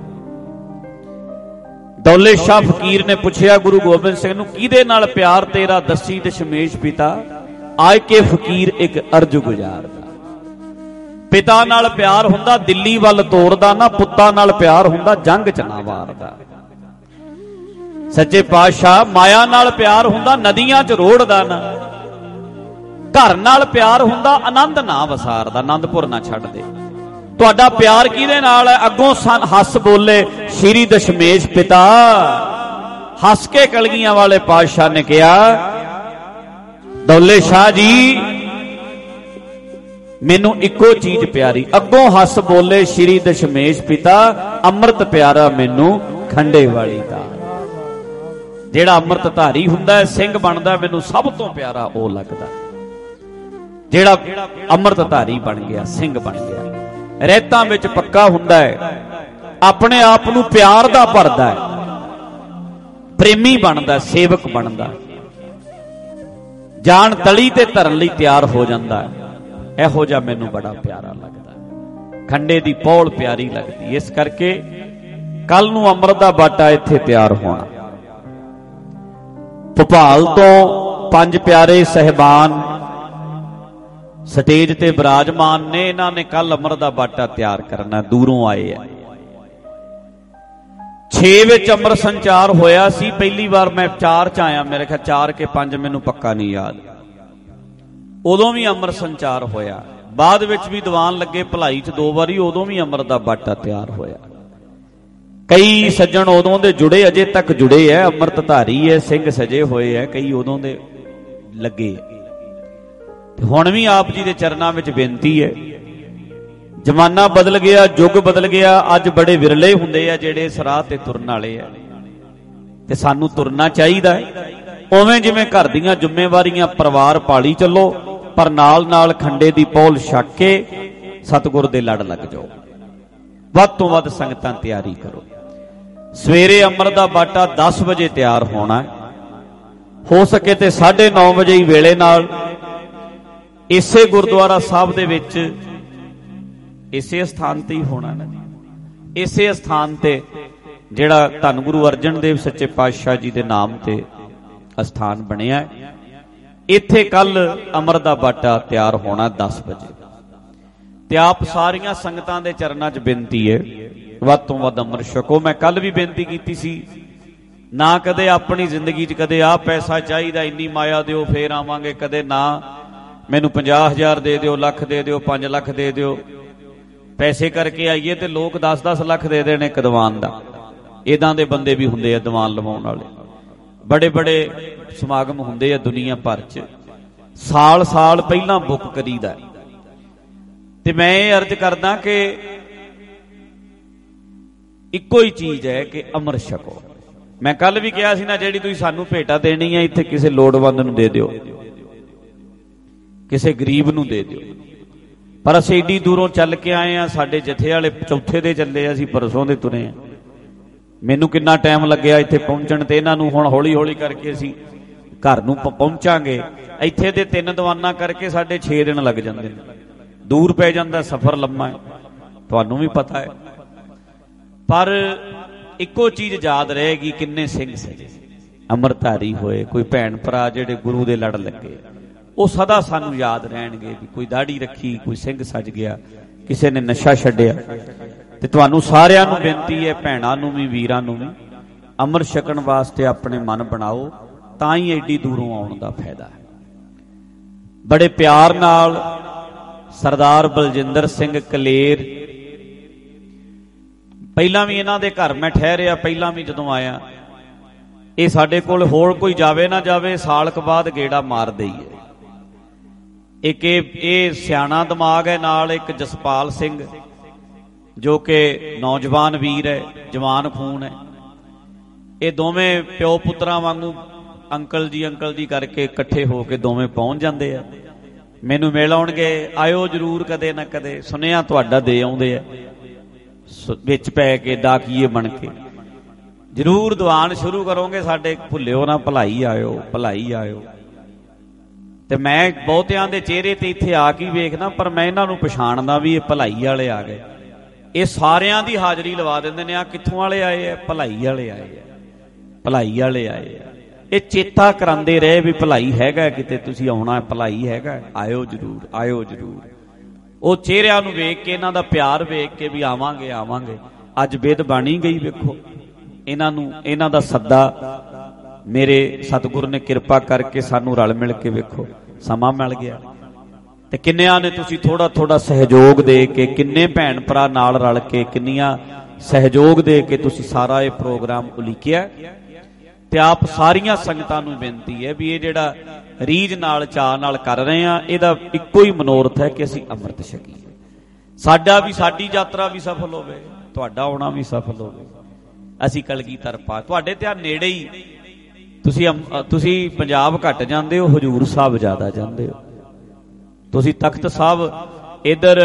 ਦੌਲੇ ਸ਼ਾਹ ਫਕੀਰ ਨੇ ਪੁੱਛਿਆ ਗੁਰੂ ਗੋਬਿੰਦ ਸਿੰਘ ਨੂੰ, ਕਿਹਦੇ ਨਾਲ ਪਿਆਰ ਤੇਰਾ ਦੱਸੀ ਦਸ਼ਮੇਸ਼ ਪਿਤਾ। ਆਏ ਕੇ ਫਕੀਰ ਇੱਕ ਅਰਜ ਗੁਜ਼ਾਰਦਾ। ਪਿਤਾ ਨਾਲ ਪਿਆਰ ਹੁੰਦਾ ਦਿੱਲੀ ਵੱਲ ਤੋਰਦਾ ਨਾ, ਪੁੱਤਾਂ ਨਾਲ ਪਿਆਰ ਹੁੰਦਾ ਜੰਗ ਚ ਨਾ ਵਾਰਦਾ। ਸੱਚੇ ਪਾਤਸ਼ਾਹ ਮਾਇਆ ਨਾਲ ਪਿਆਰ ਹੁੰਦਾ ਨਦੀਆਂ ਚ ਰੋੜਦਾ ਨਾ, ਘਰ ਨਾਲ ਪਿਆਰ ਹੁੰਦਾ ਆਨੰਦ ਨਾ ਵਸਾਰਦਾ, ਆਨੰਦਪੁਰ ਨਾ ਛੱਡ ਦੇ। ਤੁਹਾਡਾ ਪਿਆਰ ਕਿਹਦੇ ਨਾਲ ਹੈ? ਅੱਗੋਂ ਹੱਸ ਬੋਲੇ ਸ਼੍ਰੀ ਦਸ਼ਮੇਸ਼ ਪਿਤਾ। ਹੱਸ ਕੇ ਕਲਗੀਆਂ ਵਾਲੇ ਪਾਤਸ਼ਾਹ ਨੇ ਕਿਹਾ, ਦੌਲੇ ਸ਼ਾਹ ਜੀ ਮੈਨੂੰ ਇੱਕੋ ਚੀਜ਼ ਪਿਆਰੀ। ਅੱਗੋਂ ਹੱਸ ਬੋਲੇ ਸ਼੍ਰੀ ਦਸ਼ਮੇਸ਼ ਪਿਤਾ, ਅੰਮ੍ਰਿਤ ਪਿਆਰਾ ਮੈਨੂੰ ਖੰਡੇ ਵਾਲੀ ਦਾ। ਜਿਹੜਾ ਅੰਮ੍ਰਿਤ ਧਾਰੀ ਹੁੰਦਾ, ਸਿੰਘ ਬਣਦਾ, ਮੈਨੂੰ ਸਭ ਤੋਂ ਪਿਆਰਾ ਉਹ ਲੱਗਦਾ ਜਿਹੜਾ ਅੰਮ੍ਰਿਤ ਧਾਰੀ ਬਣ ਗਿਆ, ਸਿੰਘ ਬਣ ਗਿਆ। ਰਹਿਤਾਂ ਵਿੱਚ ਪੱਕਾ ਹੁੰਦਾ ਹੈ, ਆਪਣੇ ਆਪ ਨੂੰ ਪਿਆਰ ਦਾ ਭਰਦਾ ਹੈ, ਪ੍ਰੇਮੀ ਬਣਦਾ, ਸੇਵਕ ਬਣਦਾ, ਜਾਨ ਤਲੀ ਤੇ ਧਰਨ ਲਈ ਤਿਆਰ ਹੋ ਜਾਂਦਾ ਹੈ। ਇਹੋ ਜਿਹਾ ਮੈਨੂੰ ਬੜਾ ਪਿਆਰਾ ਲੱਗਦਾ, ਖੰਡੇ ਦੀ ਪੌਲ ਪਿਆਰੀ ਲੱਗਦੀ। ਇਸ ਕਰਕੇ ਕੱਲ ਨੂੰ ਅੰਮ੍ਰਿਤ ਦਾ ਬਾਟਾ ਇੱਥੇ ਤਿਆਰ ਹੋਣਾ। ਭੋਪਾਲ ਤੋਂ ਪੰਜ ਪਿਆਰੇ ਸਹਿਬਾਨ ਸਟੇਜ ਤੇ ਬਿਰਾਜਮਾਨ ਨੇ। ਇਹਨਾਂ ਨੇ ਕੱਲ ਅੰਮ੍ਰਿਤ ਦਾ ਬਾਟਾ ਤਿਆਰ ਕਰਨਾ, ਦੂਰੋਂ ਆਏ ਆ। ਛੇ ਵਿੱਚ ਅੰਮ੍ਰਿਤ ਸੰਚਾਰ ਹੋਇਆ ਸੀ, ਪਹਿਲੀ ਵਾਰ ਮੈਂ ਚਾਰ ਚ ਆਇਆ, ਮੇਰੇ ਖਿਆਲ ਚਾਰ ਕੇ ਪੰਜ, ਮੈਨੂੰ ਪੱਕਾ ਨਹੀਂ ਯਾਦ। ਉਦੋਂ ਵੀ ਅੰਮ੍ਰਿਤ ਸੰਚਾਰ ਹੋਇਆ, ਬਾਅਦ ਵਿੱਚ ਵੀ ਦੀਵਾਨ ਲੱਗੇ ਭਲਾਈ ਚ ਦੋ ਵਾਰੀ, ਉਦੋਂ ਵੀ ਅੰਮ੍ਰਿਤ ਦਾ ਬਾਟਾ ਤਿਆਰ ਹੋਇਆ। ਕਈ ਸੱਜਣ ਉਦੋਂ ਦੇ ਜੁੜੇ, ਅਜੇ ਤੱਕ ਜੁੜੇ ਐ, ਅੰਮ੍ਰਿਤ ਧਾਰੀ ਐ, ਸਿੰਘ ਸਜੇ ਹੋਏ ਐ, ਕਈ ਉਦੋਂ ਦੇ ਲੱਗੇ। ਹੁਣ ਵੀ ਆਪ ਜੀ ਦੇ ਚਰਨਾਂ ਵਿੱਚ ਬੇਨਤੀ ਹੈ, ਜ਼ਮਾਨਾ ਬਦਲ ਗਿਆ, ਯੁੱਗ ਬਦਲ ਗਿਆ। ਅੱਜ ਬੜੇ ਵਿਰਲੇ ਹੁੰਦੇ ਆ ਜਿਹੜੇ ਇਸ ਰਾਹ ਤੇ ਤੁਰਨ ਵਾਲੇ ਆ, ਤੇ ਸਾਨੂੰ ਤੁਰਨਾ ਚਾਹੀਦਾ ਹੈ ਉਵੇਂ ਜਿਵੇਂ ਘਰ ਦੀਆਂ ਜ਼ਿੰਮੇਵਾਰੀਆਂ ਪਰਿਵਾਰ ਪਾਲੀ ਚੱਲੋ, ਪਰ ਨਾਲ ਨਾਲ ਖੰਡੇ ਦੀ ਪੌਲ ਛਕ ਕੇ ਸਤਿਗੁਰ ਦੇ ਲੜ ਲੱਗ ਜਾਓ। ਵੱਧ ਤੋਂ ਵੱਧ ਸੰਗਤਾਂ ਤਿਆਰੀ ਕਰੋ। ਸਵੇਰੇ ਅੰਮ੍ਰਿਤ ਦਾ ਬਾਟਾ ਦਸ ਵਜੇ ਤਿਆਰ ਹੋਣਾ, ਹੋ ਸਕੇ ਤੇ ਸਾਢੇ ਨੌ ਵਜੇ ਹੀ ਵੇਲੇ ਨਾਲ ਇਸੇ ਗੁਰਦੁਆਰਾ ਸਾਹਿਬ ਦੇ ਵਿੱਚ ਇਸੇ ਸਥਾਨ ਤੇ ਹੀ ਹੋਣਾ ਨਾ ਜੀ। ਇਸੇ ਸਥਾਨ ਤੇ ਜਿਹੜਾ ਧੰਨ ਗੁਰੂ ਅਰਜਨ ਦੇਵ ਸੱਚੇ ਪਾਤਸ਼ਾਹ ਜੀ ਦੇ ਨਾਮ ਤੇ ਅਸਥਾਨ ਬਣਿਆ, ਇੱਥੇ ਕੱਲ ਅੰਮ੍ਰਿਤ ਦਾ ਬਾਟਾ ਤਿਆਰ ਹੋਣਾ ਦਸ ਵਜੇ। ਤੇ ਆਪ ਸਾਰੀਆਂ ਸੰਗਤਾਂ ਦੇ ਚਰਨਾਂ 'ਚ ਬੇਨਤੀ ਹੈ, ਵੱਧ ਤੋਂ ਵੱਧ ਅੰਮ੍ਰਿਤ ਛਕੋ। ਮੈਂ ਕੱਲ ਵੀ ਬੇਨਤੀ ਕੀਤੀ ਸੀ, ਨਾ ਕਦੇ ਆਪਣੀ ਜ਼ਿੰਦਗੀ 'ਚ ਕਦੇ ਆਹ ਪੈਸਾ ਚਾਹੀਦਾ, ਇੰਨੀ ਮਾਇਆ ਦਿਓ ਫੇਰ ਆਵਾਂਗੇ, ਕਦੇ ਨਾ ਮੈਨੂੰ ਪੰਜਾਹ ਹਜ਼ਾਰ ਦੇ ਦਿਓ, ਲੱਖ ਦੇ ਦਿਓ, ਪੰਜ ਲੱਖ ਦੇ ਦਿਓ, ਪੈਸੇ ਕਰਕੇ ਆਈਏ ਤੇ ਲੋਕ ਦਸ ਦਸ ਲੱਖ ਦੇ ਦੇਣ ਇੱਕ ਦੀਵਾਨ ਦਾ। ਇਦਾਂ ਦੇ ਬੰਦੇ ਵੀ ਹੁੰਦੇ ਆ ਦੀਵਾਨ ਲਵਾਉਣ ਵਾਲੇ, ਬੜੇ ਬੜੇ ਸਮਾਗਮ ਹੁੰਦੇ ਆ ਦੁਨੀਆ ਭਰ 'ਚ, ਸਾਲ ਸਾਲ ਪਹਿਲਾਂ ਬੁੱਕ ਕਰੀਦਾ। ਤੇ ਮੈਂ ਇਹ ਅਰਜ਼ ਕਰਦਾ ਕਿ ਇੱਕੋ ਹੀ ਚੀਜ਼ ਹੈ ਕਿ ਅੰਮ੍ਰਿਤ ਛਕੋ। ਮੈਂ ਕੱਲ ਵੀ ਕਿਹਾ ਸੀ ਨਾ, ਜਿਹੜੀ ਤੁਸੀਂ ਸਾਨੂੰ ਭੇਟਾ ਦੇਣੀ ਹੈ ਇੱਥੇ ਕਿਸੇ ਲੋੜਵੰਦ ਨੂੰ ਦੇ ਦਿਓ, ਕਿਸੇ ਗਰੀਬ ਨੂੰ ਦੇ ਦਿਓ। ਪਰ ਅਸੀਂ ਏਡੀ ਦੂਰੋਂ ਚੱਲ ਕੇ ਆਏ ਆ, ਸਾਡੇ ਜਥੇ ਵਾਲੇ ਚੌਥੇ ਦੇ ਚੱਲੇ ਆ, ਅਸੀਂ ਪਰਸੋਂ ਦੇ ਤੁਰੇ ਆ। ਮੈਨੂੰ ਕਿੰਨਾ ਟਾਈਮ ਲੱਗਿਆ ਇੱਥੇ ਪਹੁੰਚਣ ਤੇ, ਇਹਨਾਂ ਨੂੰ ਹੁਣ ਹੌਲੀ ਹੌਲੀ ਕਰਕੇ ਅਸੀਂ ਘਰ ਨੂੰ ਪਹੁੰਚਾਂਗੇ। ਇੱਥੇ ਦੇ ਤਿੰਨ ਦੀਵਾਨਾਂ ਕਰਕੇ ਸਾਡੇ ਛੇ ਦਿਨ ਲੱਗ ਜਾਂਦੇ ਨੇ, ਦੂਰ ਪੈ ਜਾਂਦਾ, ਸਫ਼ਰ ਲੰਮਾ ਹੈ, ਤੁਹਾਨੂੰ ਵੀ ਪਤਾ ਹੈ। ਪਰ ਇੱਕੋ ਚੀਜ਼ ਯਾਦ ਰਹੇਗੀ, ਕਿੰਨੇ ਸਿੰਘ ਸਜੇ ਅੰਮ੍ਰਿਤਧਾਰੀ ਹੋਏ, ਕੋਈ ਭੈਣ ਭਰਾ ਜਿਹੜੇ ਗੁਰੂ ਦੇ ਲੜ ਲੱਗੇ, ਉਹ ਸਦਾ ਸਾਨੂੰ ਯਾਦ ਰਹਿਣਗੇ ਵੀ ਕੋਈ ਦਾੜੀ ਰੱਖੀ, ਕੋਈ ਸਿੰਘ ਸਜ ਗਿਆ, ਕਿਸੇ ਨੇ ਨਸ਼ਾ ਛੱਡਿਆ। ਤੇ ਤੁਹਾਨੂੰ ਸਾਰਿਆਂ ਨੂੰ ਬੇਨਤੀ ਹੈ, ਭੈਣਾਂ ਨੂੰ ਵੀ ਵੀਰਾਂ ਨੂੰ ਵੀ, ਅੰਮ੍ਰਿਤ ਛਕਣ ਵਾਸਤੇ ਆਪਣੇ ਮਨ ਬਣਾਓ, ਤਾਂ ਹੀ ਐਡੀ ਦੂਰੋਂ ਆਉਣ ਦਾ ਫਾਇਦਾ ਹੈ। ਬੜੇ ਪਿਆਰ ਨਾਲ ਸਰਦਾਰ ਬਲਜਿੰਦਰ ਸਿੰਘ ਕਲੇਰ, ਪਹਿਲਾਂ ਵੀ ਇਹਨਾਂ ਦੇ ਘਰ ਮੈਂ ਠਹਿਰਿਆ, ਪਹਿਲਾਂ ਵੀ ਜਦੋਂ ਆਇਆ, ਇਹ ਸਾਡੇ ਕੋਲ ਹੋਰ ਕੋਈ ਜਾਵੇ ਨਾ ਜਾਵੇ ਸਾਲ ਕੁ ਬਾਅਦ ਗੇੜਾ ਮਾਰ ਦਈਏ। ਇੱਕ ਇਹ ਇਹ ਸਿਆਣਾ ਦਿਮਾਗ ਹੈ, ਨਾਲ ਇੱਕ ਜਸਪਾਲ ਸਿੰਘ ਜੋ ਕਿ ਨੌਜਵਾਨ ਵੀਰ ਹੈ, ਜਵਾਨ ਖੂਨ ਹੈ। ਇਹ ਦੋਵੇਂ ਪਿਓ ਪੁੱਤਰਾਂ ਵਾਂਗੂ ਅੰਕਲ ਜੀ ਅੰਕਲ ਜੀ ਕਰਕੇ ਇਕੱਠੇ ਹੋ ਕੇ ਦੋਵੇਂ ਪਹੁੰਚ ਜਾਂਦੇ ਆ, ਮੈਨੂੰ ਮਿਲ ਆਉਣਗੇ, ਆਇਓ ਜ਼ਰੂਰ ਕਦੇ ਨਾ ਕਦੇ, ਸੁਨੇਹਾ ਤੁਹਾਡਾ ਦੇ ਆਉਂਦੇ ਆ ਵਿੱਚ ਪੈ ਕੇ, ਡਾਕੀਏ ਬਣ ਕੇ। ਜ਼ਰੂਰ ਦੀਵਾਨ ਸ਼ੁਰੂ ਕਰੋਗੇ ਸਾਡੇ, ਭੁੱਲਿਓ ਨਾ, ਭਲਾਈ ਆਇਓ, ਭਲਾਈ ਆਇਓ। ਤੇ ਮੈਂ ਬਹੁਤਿਆਂ ਦੇ ਚਿਹਰੇ ਤੇ ਇੱਥੇ ਆ ਕੇ ਵੇਖਦਾ, ਪਰ ਮੈਂ ਇਹਨਾਂ ਨੂੰ ਪਛਾਣਦਾ ਵੀ ਇਹ ਭਲਾਈ ਵਾਲੇ ਆ ਗਏ। ਇਹ ਸਾਰਿਆਂ ਦੀ ਹਾਜ਼ਰੀ ਲਵਾ ਦਿੰਦੇ ਨੇ, ਆ ਕਿੱਥੋਂ ਵਾਲੇ ਆਏ ਆ, ਭਲਾਈ ਵਾਲੇ ਆਏ ਆ, ਭਲਾਈ ਵਾਲੇ ਆਏ ਆ। ਇਹ ਚੇਤਾ ਕਰਾਉਂਦੇ ਰਹੇ ਵੀ ਭਲਾਈ ਹੈਗਾ, ਕਿਤੇ ਤੁਸੀਂ ਆਉਣਾ, ਭਲਾਈ ਹੈਗਾ, ਆਇਓ ਜ਼ਰੂਰ, ਆਇਓ ਜ਼ਰੂਰ। ਉਹ ਚਿਹਰਿਆਂ ਨੂੰ ਵੇਖ ਕੇ, ਇਹਨਾਂ ਦਾ ਪਿਆਰ ਵੇਖ ਕੇ ਵੀ ਆਵਾਂਗੇ ਆਵਾਂਗੇ। ਅੱਜ ਬਿਧ ਬਣੀ ਗਈ, ਵੇਖੋ ਇਹਨਾਂ ਨੂੰ, ਇਹਨਾਂ ਦਾ ਸੱਦਾ ਮੇਰੇ ਸਤਿਗੁਰ ਨੇ ਕਿਰਪਾ ਕਰਕੇ ਸਾਨੂੰ ਰਲ ਮਿਲ ਕੇ ਵੇਖੋ ਸਮਾਂ ਮਿਲ ਗਿਆ। ਤੇ ਕਿੰਨਿਆਂ ਨੇ ਤੁਸੀਂ ਥੋੜਾ ਥੋੜਾ ਸਹਿਯੋਗ ਦੇ ਕੇ, ਕਿੰਨੇ ਭੈਣ ਭਰਾ ਨਾਲ ਰਲ ਕੇ, ਕਿੰਨੀਆਂ ਸਹਿਯੋਗ ਦੇ ਕੇ ਤੁਸੀਂ ਸਾਰਾ ਇਹ ਪ੍ਰੋਗਰਾਮ ਉਲੀਕਿਆ। ਤੇ ਆਪ ਸਾਰੀਆਂ ਸੰਗਤਾਂ ਨੂੰ ਬੇਨਤੀ ਹੈ ਵੀ ਇਹ ਜਿਹੜਾ ਰੀਝ ਨਾਲ, ਚਾਅ ਨਾਲ ਕਰ ਰਹੇ ਆ, ਇਹਦਾ ਇੱਕੋ ਹੀ ਮਨੋਰਥ ਹੈ ਕਿ ਅਸੀਂ ਅੰਮ੍ਰਿਤ ਛਕੀਏ। ਸਾਡਾ ਵੀ, ਸਾਡੀ ਯਾਤਰਾ ਵੀ ਸਫਲ ਹੋਵੇ, ਤੁਹਾਡਾ ਆਉਣਾ ਵੀ ਸਫਲ ਹੋਵੇ। ਅਸੀਂ ਕਲਗੀਧਰ ਪਾ, ਤੁਹਾਡੇ ਤੇ ਨੇੜੇ ਹੀ, ਤੁਸੀਂ ਤੁਸੀਂ ਪੰਜਾਬ ਘੱਟ ਜਾਂਦੇ ਹੋ, ਹਜੂਰ ਸਾਹਿਬ ਜ਼ਿਆਦਾ ਜਾਂਦੇ ਹੋ। ਤੁਸੀਂ ਤਖਤ ਸਾਹਿਬ ਇੱਧਰ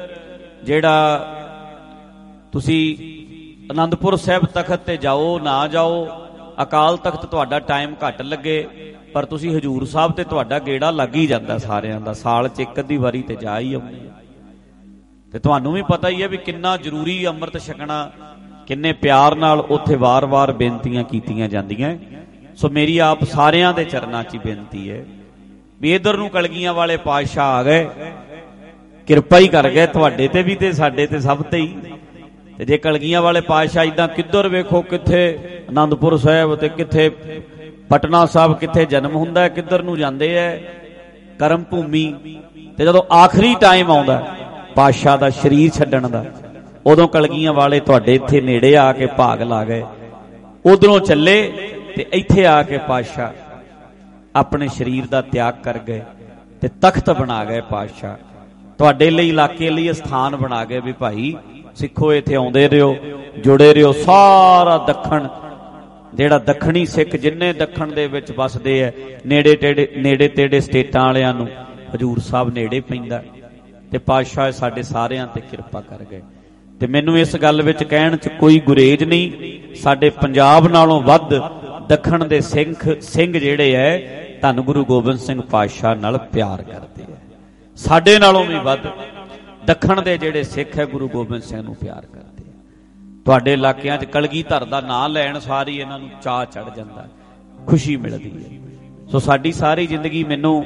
ਜਿਹੜਾ ਤੁਸੀਂ ਅਨੰਦਪੁਰ ਸਾਹਿਬ ਤਖਤ ਤੇ ਜਾਓ ਨਾ ਜਾਓ, ਅਕਾਲ ਤਖਤ ਤੁਹਾਡਾ ਟਾਈਮ ਘੱਟ ਲੱਗੇ, ਪਰ ਤੁਸੀਂ ਹਜੂਰ ਸਾਹਿਬ ਤੇ ਤੁਹਾਡਾ ਗੇੜਾ ਲੱਗ ਹੀ ਜਾਂਦਾ ਸਾਰਿਆਂ ਦਾ, ਸਾਲ ਚ ਇੱਕ ਅੱਧੀ ਵਾਰੀ ਤੇ ਜਾ ਹੀ ਆਉਂਦੇ। ਤੇ ਤੁਹਾਨੂੰ ਵੀ ਪਤਾ ਹੀ ਹੈ ਵੀ ਕਿੰਨਾ ਜ਼ਰੂਰੀ ਅੰਮ੍ਰਿਤ ਛਕਣਾ, ਕਿੰਨੇ ਪਿਆਰ ਨਾਲ ਉੱਥੇ ਵਾਰ-ਵਾਰ ਬੇਨਤੀਆਂ ਕੀਤੀਆਂ ਜਾਂਦੀਆਂ। ਸੋ ਮੇਰੀ ਆਪ ਸਾਰਿਆਂ ਦੇ ਚਰਨਾਂ 'ਚ ਬੇਨਤੀ ਹੈ ਵੀ ਇਧਰ ਨੂੰ ਕਲਗੀਆਂ ਵਾਲੇ ਪਾਤਸ਼ਾਹ ਆ ਗਏ, ਕਿਰਪਾ ਹੀ ਕਰ ਗਏ ਤੁਹਾਡੇ ਤੇ ਵੀ ਤੇ ਸਾਡੇ ਤੇ ਸਭ ਤੇ ਹੀ। ਤੇ ਜੇ ਕਲਗੀਆਂ ਵਾਲੇ ਪਾਤਸ਼ਾਹ ਇਦਾਂ, ਕਿੱਧਰ ਵੇਖੋ, ਕਿੱਥੇ ਆਨੰਦਪੁਰ ਸਾਹਿਬ ਤੇ ਕਿੱਥੇ ਪਟਨਾ ਸਾਹਿਬ, ਕਿੱਥੇ ਜਨਮ ਹੁੰਦਾ, ਕਿੱਧਰ ਨੂੰ ਜਾਂਦੇ ਐ, ਕਰਮ ਭੂਮੀ। ਤੇ ਜਦੋਂ ਆਖਰੀ ਟਾਈਮ ਆਉਂਦਾ ਪਾਤਸ਼ਾਹ ਦਾ ਸਰੀਰ ਛੱਡਣ ਦਾ, ਉਦੋਂ ਕਲਗੀਆਂ ਵਾਲੇ ਤੁਹਾਡੇ ਇੱਥੇ ਨੇੜੇ ਆ ਕੇ ਭਾਗ ਲਾ ਗਏ, ਉਧਰੋਂ ਚੱਲੇ ਤੇ ਇੱਥੇ ਆ ਕੇ ਪਾਤਸ਼ਾਹ ਆਪਣੇ ਸਰੀਰ ਦਾ ਤਿਆਗ ਕਰ ਗਏ ਤੇ ਤਖਤ ਬਣਾ ਗਏ। ਪਾਤਸ਼ਾਹ ਤੁਹਾਡੇ ਲਈ, ਇਲਾਕੇ ਲਈ ਸਥਾਨ ਬਣਾ ਗਏ ਵੀ ਭਾਈ ਸਿੱਖੋ, ਇੱਥੇ ਆਉਂਦੇ ਰਹੋ, ਜੁੜੇ ਰਹੋ। ਸਾਰਾ ਦੱਖਣ, ਜਿਹੜਾ ਦੱਖਣੀ ਸਿੱਖ ਜਿੰਨੇ ਦੱਖਣ ਦੇ ਵਿੱਚ ਵਸਦੇ ਐ, ਨੇੜੇ ਟੇੜੇ ਨੇੜੇ ਤੇੜੇ ਸਟੇਟਾਂ ਵਾਲਿਆਂ ਨੂੰ ਹਜੂਰ ਸਾਹਿਬ ਨੇੜੇ ਪੈਂਦਾ। ਤੇ ਪਾਤਸ਼ਾਹ ਸਾਡੇ ਸਾਰਿਆਂ ਤੇ ਕਿਰਪਾ ਕਰ ਗਏ। ਤੇ ਮੈਨੂੰ ਇਸ ਗੱਲ ਵਿੱਚ ਕਹਿਣ 'ਚ ਕੋਈ ਗੁਰੇਜ਼ ਨਹੀਂ। ਸਾਡੇ ਪੰਜਾਬ ਨਾਲੋਂ ਵੱਧ ਦੱਖਣ ਦੇ ਸਿੱਖ ਸਿੰਘ ਜਿਹੜੇ ਐ ਧੰਨ ਗੁਰੂ ਗੋਬਿੰਦ ਸਿੰਘ ਪਾਤਸ਼ਾਹ ਨਾਲ ਪਿਆਰ ਕਰਦੇ ਐ। ਸਾਡੇ ਨਾਲੋਂ ਵੀ ਵੱਧ ਦੱਖਣ ਦੇ ਜਿਹੜੇ ਸਿੱਖ ਹੈ ਗੁਰੂ ਗੋਬਿੰਦ ਸਿੰਘ ਨੂੰ ਪਿਆਰ ਕਰਦੇ ਆ। ਤੁਹਾਡੇ ਇਲਾਕਿਆਂ 'ਚ ਕਲਗੀਧਰ ਦਾ ਨਾਂ ਲੈਣ ਸਾਰੀ ਇਹਨਾਂ ਨੂੰ ਚਾਅ ਚੜ ਜਾਂਦਾ, ਖੁਸ਼ੀ ਮਿਲਦੀ ਹੈ। ਸੋ ਸਾਡੀ ਸਾਰੀ ਜ਼ਿੰਦਗੀ, ਮੈਨੂੰ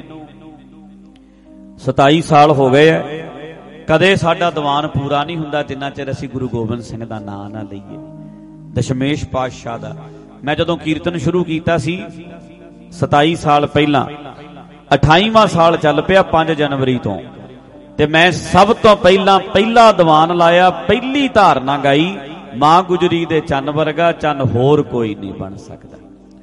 ਸਤਾਈ ਸਾਲ ਹੋ ਗਏ ਐ, ਕਦੇ ਸਾਡਾ ਦੀਵਾਨ ਪੂਰਾ ਨਹੀਂ ਹੁੰਦਾ ਜਿੰਨਾ ਚਿਰ ਅਸੀਂ ਗੁਰੂ ਗੋਬਿੰਦ ਸਿੰਘ ਦਾ ਨਾਂ ਨਾ ਲਈਏ, ਦਸ਼ਮੇਸ਼ ਪਾਤਸ਼ਾਹ ਦਾ। ਮੈਂ ਜਦੋਂ ਕੀਰਤਨ ਸ਼ੁਰੂ ਕੀਤਾ ਸੀ ਸਤਾਈ ਸਾਲ ਪਹਿਲਾਂ, ਅਠਾਈਵਾਂ ਸਾਲ ਚੱਲ ਪਿਆ ਪੰਜ ਜਨਵਰੀ ਤੋਂ, ਤੇ ਮੈਂ ਸਭ ਤੋਂ ਪਹਿਲਾਂ ਪਹਿਲਾ ਦੀਵਾਨ ਲਾਇਆ, ਪਹਿਲੀ ਧਾਰਨਾ ਗਾਈ, ਮਾਂ ਗੁਜਰੀ ਦੇ ਚੰਨ ਵਰਗਾ ਚੰਨ ਹੋਰ ਕੋਈ ਨਹੀਂ ਬਣ ਸਕਦਾ।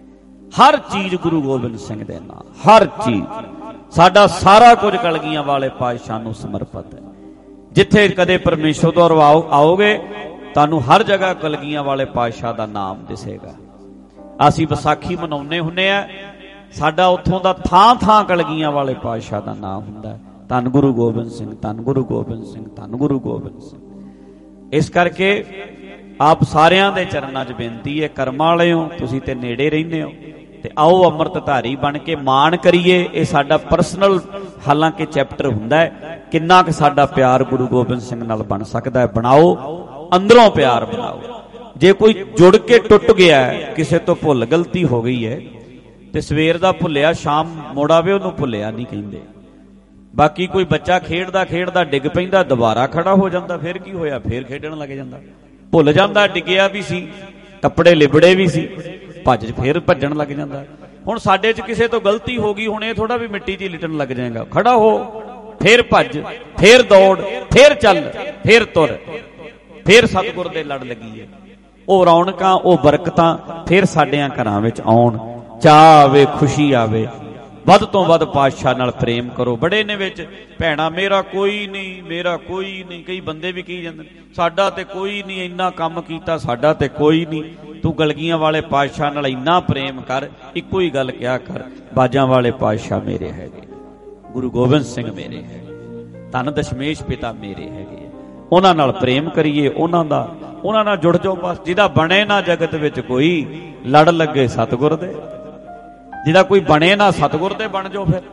ਹਰ ਚੀਜ਼ ਗੁਰੂ ਗੋਬਿੰਦ ਸਿੰਘ ਦੇ ਨਾਂ, ਹਰ ਚੀਜ਼, ਸਾਡਾ ਸਾਰਾ ਕੁਝ ਕਲਗੀਆਂ ਵਾਲੇ ਪਾਤਸ਼ਾਹ ਨੂੰ ਸਮਰਪਿਤ ਹੈ। ਜਿੱਥੇ ਕਦੇ ਪਰਮੇਸ਼ਰ ਤੋਂ ਆਓਗੇ ਤੁਹਾਨੂੰ ਹਰ ਜਗ੍ਹਾ ਕਲਗੀਆਂ ਵਾਲੇ ਪਾਤਸ਼ਾਹ ਦਾ ਨਾਮ ਦਿਸੇਗਾ। ਅਸੀਂ ਵਿਸਾਖੀ ਮਨਾਉਂਦੇ ਹੁੰਦੇ ਆ, ਸਾਡਾ ਉੱਥੋਂ ਦਾ ਥਾਂ ਥਾਂ ਕਲਗੀਆਂ ਵਾਲੇ ਪਾਤਸ਼ਾਹ ਦਾ ਨਾਮ ਹੁੰਦਾ ਹੈ। ਧੰਨ ਗੁਰੂ ਗੋਬਿੰਦ ਸਿੰਘ, ਧੰਨ ਗੁਰੂ ਗੋਬਿੰਦ ਸਿੰਘ, ਧੰਨ ਗੁਰੂ ਗੋਬਿੰਦ ਸਿੰਘ। ਇਸ ਕਰਕੇ ਆਪ ਸਾਰਿਆਂ ਦੇ ਚਰਨਾਂ 'ਚ ਬੇਨਤੀ ਹੈ, ਕਰਮਾਂ ਵਾਲੇ ਹੋ ਤੁਸੀਂ ਤੇ ਨੇੜੇ ਰਹਿੰਦੇ ਹੋ, ਤੇ ਆਓ ਅੰਮ੍ਰਿਤਧਾਰੀ ਬਣ ਕੇ ਮਾਣ ਕਰੀਏ। ਇਹ ਸਾਡਾ ਪਰਸਨਲ ਹਾਲਾਂਕਿ ਚੈਪਟਰ ਹੁੰਦਾ ਹੈ, ਕਿੰਨਾ ਕੁ ਸਾਡਾ ਪਿਆਰ ਗੁਰੂ ਗੋਬਿੰਦ ਸਿੰਘ ਨਾਲ ਬਣ ਸਕਦਾ ਹੈ। ਬਣਾਓ, ਅੰਦਰੋਂ ਪਿਆਰ ਬਣਾਓ। ਜੇ ਕੋਈ ਜੁੜ ਕੇ ਟੁੱਟ ਗਿਆ, ਕਿਸੇ ਤੋਂ ਭੁੱਲ ਗਲਤੀ ਹੋ ਗਈ ਹੈ, ਤੇ ਸਵੇਰ ਦਾ ਭੁੱਲਿਆ ਸ਼ਾਮ ਮੁੜ ਆਵੇ, ਉਹਨੂੰ ਭੁੱਲਿਆ ਨਹੀਂ ਕਹਿੰਦੇ। ਬਾਕੀ ਕੋਈ ਬੱਚਾ ਖੇਡਦਾ ਖੇਡਦਾ ਡਿੱਗ ਪੈਂਦਾ, ਦੁਬਾਰਾ ਖੜਾ ਹੋ ਜਾਂਦਾ, ਫਿਰ ਕੀ ਹੋਇਆ, ਫਿਰ ਖੇਡਣ ਲੱਗ ਜਾਂਦਾ। ਭੁੱਲ ਜਾਂਦਾ ਡਿੱਗਿਆ ਵੀ ਸੀ, ਕੱਪੜੇ ਲਿਬੜੇ ਵੀ ਸੀ, ਭੱਜ ਫਿਰ ਭੱਜਣ ਲੱਗ ਜਾਂਦਾ। ਹੁਣ ਸਾਡੇ 'ਚ ਕਿਸੇ ਤੋਂ ਗਲਤੀ ਹੋ ਗਈ, ਹੁਣ ਇਹ ਥੋੜਾ ਵੀ ਮਿੱਟੀ 'ਚ ਲਿਟਣ ਲੱਗ ਜਾਏਗਾ। ਖੜਾ ਹੋ, ਫਿਰ ਭੱਜ, ਫਿਰ ਦੌੜ, ਫਿਰ ਚੱਲ, ਫਿਰ ਤੁਰ, ਫਿਰ ਸਤਿਗੁਰ ਦੇ ਲੜ ਲੱਗੀਏ। ਉਹ ਰੌਣਕਾਂ, ਉਹ ਬਰਕਤਾਂ ਫਿਰ ਸਾਡਿਆਂ ਘਰਾਂ ਵਿੱਚ ਆਉਣ, ਚਾਅ ਆਵੇ, ਖੁਸ਼ੀ ਆਵੇ। ਵੱਧ ਤੋਂ ਵੱਧ ਪਾਤਸ਼ਾਹ ਨਾਲ ਪ੍ਰੇਮ ਕਰੋ। ਬੜੇ ਨੇ ਵਿੱਚ ਭੈਣਾ ਮੇਰਾ ਕੋਈ ਨਹੀਂ, ਮੇਰਾ ਕੋਈ ਨਹੀਂ, ਕਈ ਬੰਦੇ ਵੀ ਕਹੀ ਜਾਂਦੇ ਸਾਡਾ ਤੇ ਕੋਈ ਨਹੀਂ, ਇੰਨਾ ਕੰਮ ਕੀਤਾ ਸਾਡਾ ਤੇ ਕੋਈ ਨਹੀਂ। ਤੂੰ ਕਲਗੀਆਂ ਵਾਲੇ ਪਾਤਸ਼ਾਹ ਨਾਲ ਇੰਨਾ ਪ੍ਰੇਮ ਕਰ, ਇੱਕੋ ਹੀ ਗੱਲ ਕਿਹਾ ਕਰ, ਬਾਜਾਂ ਵਾਲੇ ਪਾਤਸ਼ਾਹ ਮੇਰੇ ਹੈਗੇ, ਗੁਰੂ ਗੋਬਿੰਦ ਸਿੰਘ ਮੇਰੇ ਹੈਗੇ, ਧੰਨ ਦਸ਼ਮੇਸ਼ ਪਿਤਾ ਮੇਰੇ ਹੈਗੇ। ਉਹਨਾਂ ਨਾਲ ਪ੍ਰੇਮ ਕਰੀਏ, ਉਹਨਾਂ ਦਾ ਉਹਨਾਂ ਨਾਲ ਜੁੜ ਜਾਓ ਬਸ। ਜਿਹਦਾ ਬਣੇ ਨਾ ਜਗਤ ਵਿੱਚ ਕੋਈ, ਲੜ ਲੱਗੇ ਸਤਿਗੁਰ ਦੇ। ਜਿਹਦਾ ਕੋਈ ਬਣੇ ਨਾ ਸਤਿਗੁਰ ਦੇ ਬਣ ਜਾਓ। ਫਿਰ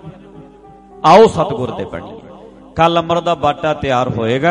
ਆਓ ਸਤਿਗੁਰ ਦੇ ਬਣੀਏ। ਕੱਲ ਅੰਮ੍ਰਿਤ ਦਾ ਬਾਟਾ ਤਿਆਰ ਹੋਏਗਾ।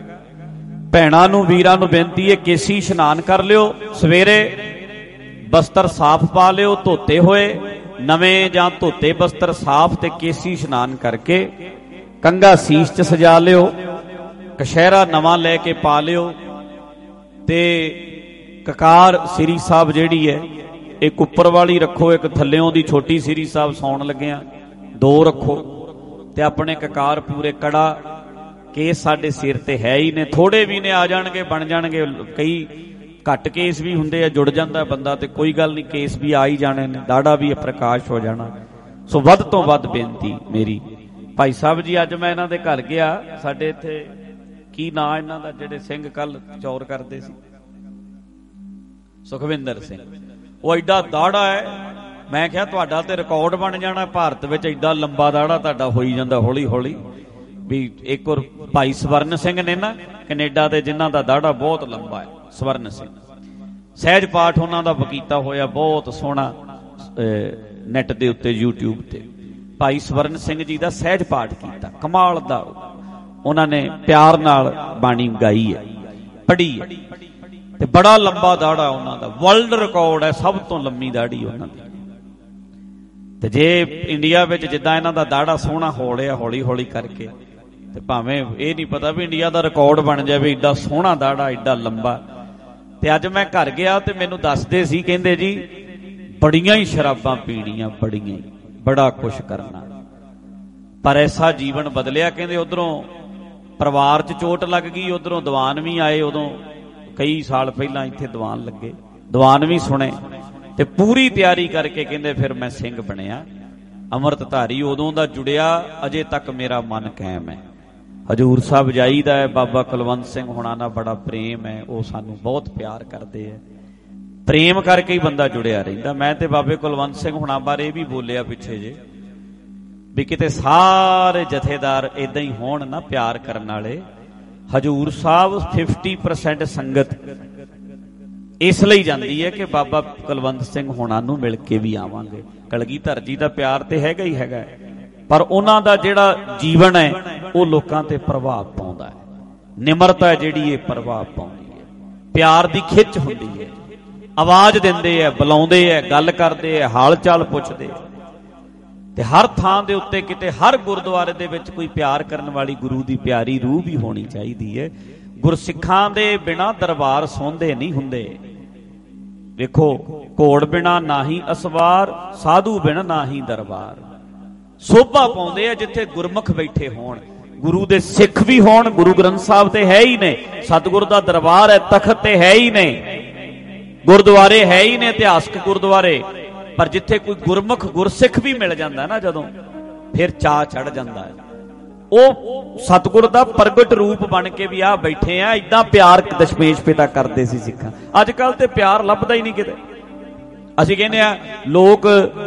ਭੈਣਾਂ ਨੂੰ, ਵੀਰਾਂ ਨੂੰ ਬੇਨਤੀ ਹੈ, ਕੇਸੀ ਇਸ਼ਨਾਨ ਕਰ ਲਿਓ ਸਵੇਰੇ, ਬਸਤਰ ਸਾਫ਼ ਪਾ ਲਿਓ, ਧੋਤੇ ਹੋਏ ਨਵੇਂ ਜਾਂ ਧੋਤੇ ਬਸਤਰ ਸਾਫ਼ ਤੇ ਕੇਸੀ ਇਸ਼ਨਾਨ ਕਰਕੇ ਕੰਘਾ ਸੀਸ 'ਚ ਸਜਾ ਲਿਓ, ਕਸ਼ਹਿਰਾ ਨਵਾਂ ਲੈ ਕੇ ਪਾ ਲਿਓ, ਤੇ ਕਕਾਰ ਸ੍ਰੀ ਸਾਹਿਬ ਜਿਹੜੀ ਹੈ ਇੱਕ ਉੱਪਰ ਵਾਲੀ ਰੱਖੋ, ਇੱਕ ਥੱਲਿਓਂ ਦੀ ਛੋਟੀ ਸ੍ਰੀ ਸਾਹਿਬ ਸੌਣ ਲੱਗਿਆ ਦੋ ਰੱਖੋ, ਤੇ ਆਪਣੇ ਕਕਾਰ ਪੂਰੇ ਕੜਾ। ਕੇਸ ਸਾਡੇ ਸਿਰ ਤੇ ਹੈ ਹੀ ਨੇ, ਥੋੜੇ ਵੀ ਨੇ, ਆ ਜਾਣਗੇ ਬਣ ਜਾਣਗੇ। ਕਈ ਘੱਟ ਕੇਸ ਵੀ ਹੁੰਦੇ ਆ, ਜੁੜ ਜਾਂਦਾ ਬੰਦਾ, ਤੇ ਕੋਈ ਗੱਲ ਨਹੀਂ, ਕੇਸ ਵੀ ਆ ਹੀ ਜਾਣੇ ਨੇ, ਦਾੜਾ ਵੀ ਪ੍ਰਕਾਸ਼ ਹੋ ਜਾਣਾ। ਸੋ ਵੱਧ ਤੋਂ ਵੱਧ ਬੇਨਤੀ ਮੇਰੀ, ਭਾਈ ਸਾਹਿਬ ਜੀ ਅੱਜ ਮੈਂ ਇਹਨਾਂ ਦੇ ਘਰ ਗਿਆ, ਸਾਡੇ ਇੱਥੇ ਕੀ ਨਾਂ ਇਹਨਾਂ ਦਾ ਜਿਹੜੇ ਸਿੰਘ ਕੱਲ ਚੌਰ ਕਰਦੇ ਸੀ, ਸੁਖਵਿੰਦਰ ਸਿੰਘ, ਉਹ ਐਡਾ ਦਾੜਾ ਹੈ। ਮੈਂ ਕਿਹਾ ਤੁਹਾਡਾ ਤੇ ਰਿਕਾਰਡ ਬਣ ਜਾਣਾ ਭਾਰਤ ਵਿੱਚ, ਐਡਾ ਲੰਬਾ ਦਾੜਾ ਤੁਹਾਡਾ ਹੋਈ ਜਾਂਦਾ ਹੌਲੀ ਹੌਲੀ। ਵੀ ਇੱਕ ਹੋਰ ਭਾਈ ਸਵਰਨ ਸਿੰਘ ਨੇ ਨਾ ਕੈਨੇਡਾ ਦੇ, ਜਿਨ੍ਹਾਂ ਦਾ ਦਾੜਾ ਬਹੁਤ ਲੰਬਾ ਹੈ, ਸਵਰਨ ਸਿੰਘ, ਸਹਿਜ ਪਾਠ ਉਹਨਾਂ ਦਾ ਕੀਤਾ ਹੋਇਆ ਬਹੁਤ ਸੋਹਣਾ ਨੈਟ ਦੇ ਉੱਤੇ ਯੂਟਿਊਬ ਤੇ। ਭਾਈ ਸਵਰਨ ਸਿੰਘ ਜੀ ਦਾ ਸਹਿਜ ਪਾਠ ਕੀਤਾ, ਕਮਾਲ ਦਾ। ਉਹਨਾਂ ਨੇ ਪਿਆਰ ਨਾਲ ਬਾਣੀ ਗਾਈ ਹੈ, ਪੜ੍ਹੀ ਹੈ, ਤੇ ਬੜਾ ਲੰਬਾ ਦਾੜਾ ਉਹਨਾਂ ਦਾ, ਵਰਲਡ ਰਿਕਾਰਡ ਹੈ ਸਭ ਤੋਂ ਲੰਮੀ ਦਾੜੀ ਉਹਨਾਂ ਦੀ। ਤੇ ਜੇ ਇੰਡੀਆ ਵਿੱਚ ਜਿੱਦਾਂ ਇਹਨਾਂ ਦਾ ਦਾੜਾ ਸੋਹਣਾ ਹੋ ਰਿਹਾ ਹੌਲੀ ਹੌਲੀ ਕਰਕੇ, ਤੇ ਭਾਵੇਂ ਇਹ ਨਹੀਂ ਪਤਾ ਵੀ ਇੰਡੀਆ ਦਾ ਰਿਕਾਰਡ ਬਣ ਜਾਵੇ, ਏਡਾ ਸੋਹਣਾ ਦਾੜਾ, ਏਡਾ ਲੰਬਾ। ਤੇ ਅੱਜ ਮੈਂ ਘਰ ਗਿਆ ਤੇ ਮੈਨੂੰ ਦੱਸਦੇ ਸੀ, ਕਹਿੰਦੇ ਜੀ ਬੜੀਆਂ ਹੀ ਸ਼ਰਾਬਾਂ ਪੀਣੀਆਂ, ਬੜੀਆਂ ਹੀ, ਬੜਾ ਕੁਛ ਕਰਨਾ, ਪਰ ਐਸਾ ਜੀਵਨ ਬਦਲਿਆ। ਕਹਿੰਦੇ ਉਧਰੋਂ ਪਰਿਵਾਰ 'ਚ ਚੋਟ ਲੱਗ ਗਈ, ਉਧਰੋਂ ਦੀਵਾਨ ਵੀ ਆਏ, ਉਦੋਂ ਕਈ ਸਾਲ ਪਹਿਲਾਂ ਇੱਥੇ ਦੀਵਾਨ ਲੱਗੇ, ਦੀਵਾਨ ਵੀ ਸੁਣੇ, ਤੇ ਪੂਰੀ ਤਿਆਰੀ ਕਰਕੇ ਕਹਿੰਦੇ ਫਿਰ ਮੈਂ ਸਿੰਘ ਬਣਿਆ, ਅੰਮ੍ਰਿਤਧਾਰੀ ਉਦੋਂ ਦਾ ਜੁੜਿਆ, ਅਜੇ ਤੱਕ ਮੇਰਾ ਮਨ ਕਾਇਮ ਹੈ। ਹਜੂਰ ਸਾਹਿਬ ਜਾਈਦਾ ਹੈ, ਬਾਬਾ ਕੁਲਵੰਤ ਸਿੰਘ ਹੁਣਾਂ ਨਾਲ ਬੜਾ ਪ੍ਰੇਮ ਹੈ, ਉਹ ਸਾਨੂੰ ਬਹੁਤ ਪਿਆਰ ਕਰਦੇ ਹੈ, ਪ੍ਰੇਮ ਕਰਕੇ ਹੀ ਬੰਦਾ ਜੁੜਿਆ ਰਹਿੰਦਾ। ਮੈਂ ਤੇ ਬਾਬੇ ਕੁਲਵੰਤ ਸਿੰਘ ਹੁਣਾਂ ਬਾਰੇ ਇਹ ਵੀ ਬੋਲਿਆ ਪਿੱਛੇ ਜੇ, ਵੀ ਕਿਤੇ ਸਾਰੇ ਜਥੇਦਾਰ ਏਦਾਂ ਹੀ ਹੋਣ ਨਾ, ਪਿਆਰ ਕਰਨ ਵਾਲੇ, ਹਜੂਰ ਸਾਹਿਬ ਫਿਫਟੀ ਪਰਸੈਂਟ ਸੰਗਤ ਇਸ ਲਈ ਜਾਂਦੀ ਹੈ ਕਿ ਬਾਬਾ ਕੁਲਵੰਤ ਸਿੰਘ ਹੋਣਾ ਨੂੰ ਮਿਲ ਕੇ ਵੀ ਆਵਾਂਗੇ। ਕਲਗੀਧਰ ਜੀ ਦਾ ਪਿਆਰ ਤੇ ਹੈਗਾ ਹੀ ਹੈਗਾ, ਪਰ ਉਹਨਾਂ ਦਾ ਜਿਹੜਾ ਜੀਵਨ ਹੈ ਉਹ ਲੋਕਾਂ ਤੇ ਪ੍ਰਭਾਵ ਪਾਉਂਦਾ ਹੈ। ਨਿਮਰਤਾ ਜਿਹੜੀ ਇਹ ਪ੍ਰਭਾਵ ਪਾਉਂਦੀ ਹੈ, ਪਿਆਰ ਦੀ ਖਿੱਚ ਹੁੰਦੀ ਹੈ। ਆਵਾਜ਼ ਦਿੰਦੇ ਹੈ, ਬੁਲਾਉਂਦੇ ਹੈ, ਗੱਲ ਕਰਦੇ ਹੈ, ਹਾਲ ਚਾਲ ਪੁੱਛਦੇ। ਤੇ ਹਰ ਥਾਂ ਦੇ ਉੱਤੇ ਕਿਤੇ ਹਰ ਗੁਰਦੁਆਰੇ ਦੇ ਵਿੱਚ ਕੋਈ ਪਿਆਰ ਕਰਨ ਵਾਲੀ ਗੁਰੂ ਦੀ ਪਿਆਰੀ ਰੂਹ ਵੀ ਹੋਣੀ ਚਾਹੀਦੀ ਹੈ। ਗੁਰਸਿੱਖਾਂ ਦੇ ਬਿਨਾਂ ਦਰਬਾਰ ਸੌਂਦੇ ਨਹੀਂ ਹੁੰਦੇ। ਵੇਖੋ, ਘੋੜ ਬਿਨਾਂ ਨਾ ਹੀ ਅਸਵਾਰ, ਸਾਧੂ ਬਿਨਾਂ ਨਾ ਹੀ ਦਰਬਾਰ। ਸੋਭਾ ਪਾਉਂਦੇ ਆ ਜਿੱਥੇ ਗੁਰਮੁਖ ਬੈਠੇ ਹੋਣ, ਗੁਰੂ ਦੇ ਸਿੱਖ ਵੀ ਹੋਣ। ਗੁਰੂ ਗ੍ਰੰਥ ਸਾਹਿਬ ਤੇ ਹੈ ਹੀ ਨੇ, ਸਤਿਗੁਰ ਦਾ ਦਰਬਾਰ ਹੈ, ਤਖਤ ਤੇ ਹੈ ਹੀ ਨੇ, ਗੁਰਦੁਆਰੇ ਹੈ ਹੀ ਨੇ, ਇਤਿਹਾਸਕ ਗੁਰਦੁਆਰੇ। ਪਰ ਜਿੱਥੇ ਕੋਈ ਗੁਰਮੁਖ ਗੁਰਸਿੱਖ ਵੀ ਮਿਲ ਜਾਂਦਾ ਨਾ, ਜਦੋਂ ਫਿਰ ਚਾਅ ਚੜ ਜਾਂਦਾ ਹੈ। ਉਹ ਸਤਿਗੁਰ ਦਾ ਪ੍ਰਗਟ ਰੂਪ ਬਣ ਕੇ ਵੀ ਆ ਬੈਠੇ ਆ। ਏਦਾਂ ਪਿਆਰ ਦਸ਼ਮੇਸ਼ ਪਿਤਾ ਕਰਦੇ ਸੀ ਸਿੱਖਾਂ। ਅੱਜ ਕੱਲ ਤੇ ਪਿਆਰ ਲੱਭਦਾ ਹੀ ਨਹੀਂ ਕਿਤੇ। ਅਸੀਂ ਕਹਿੰਦੇ ਆ ਲੋਕ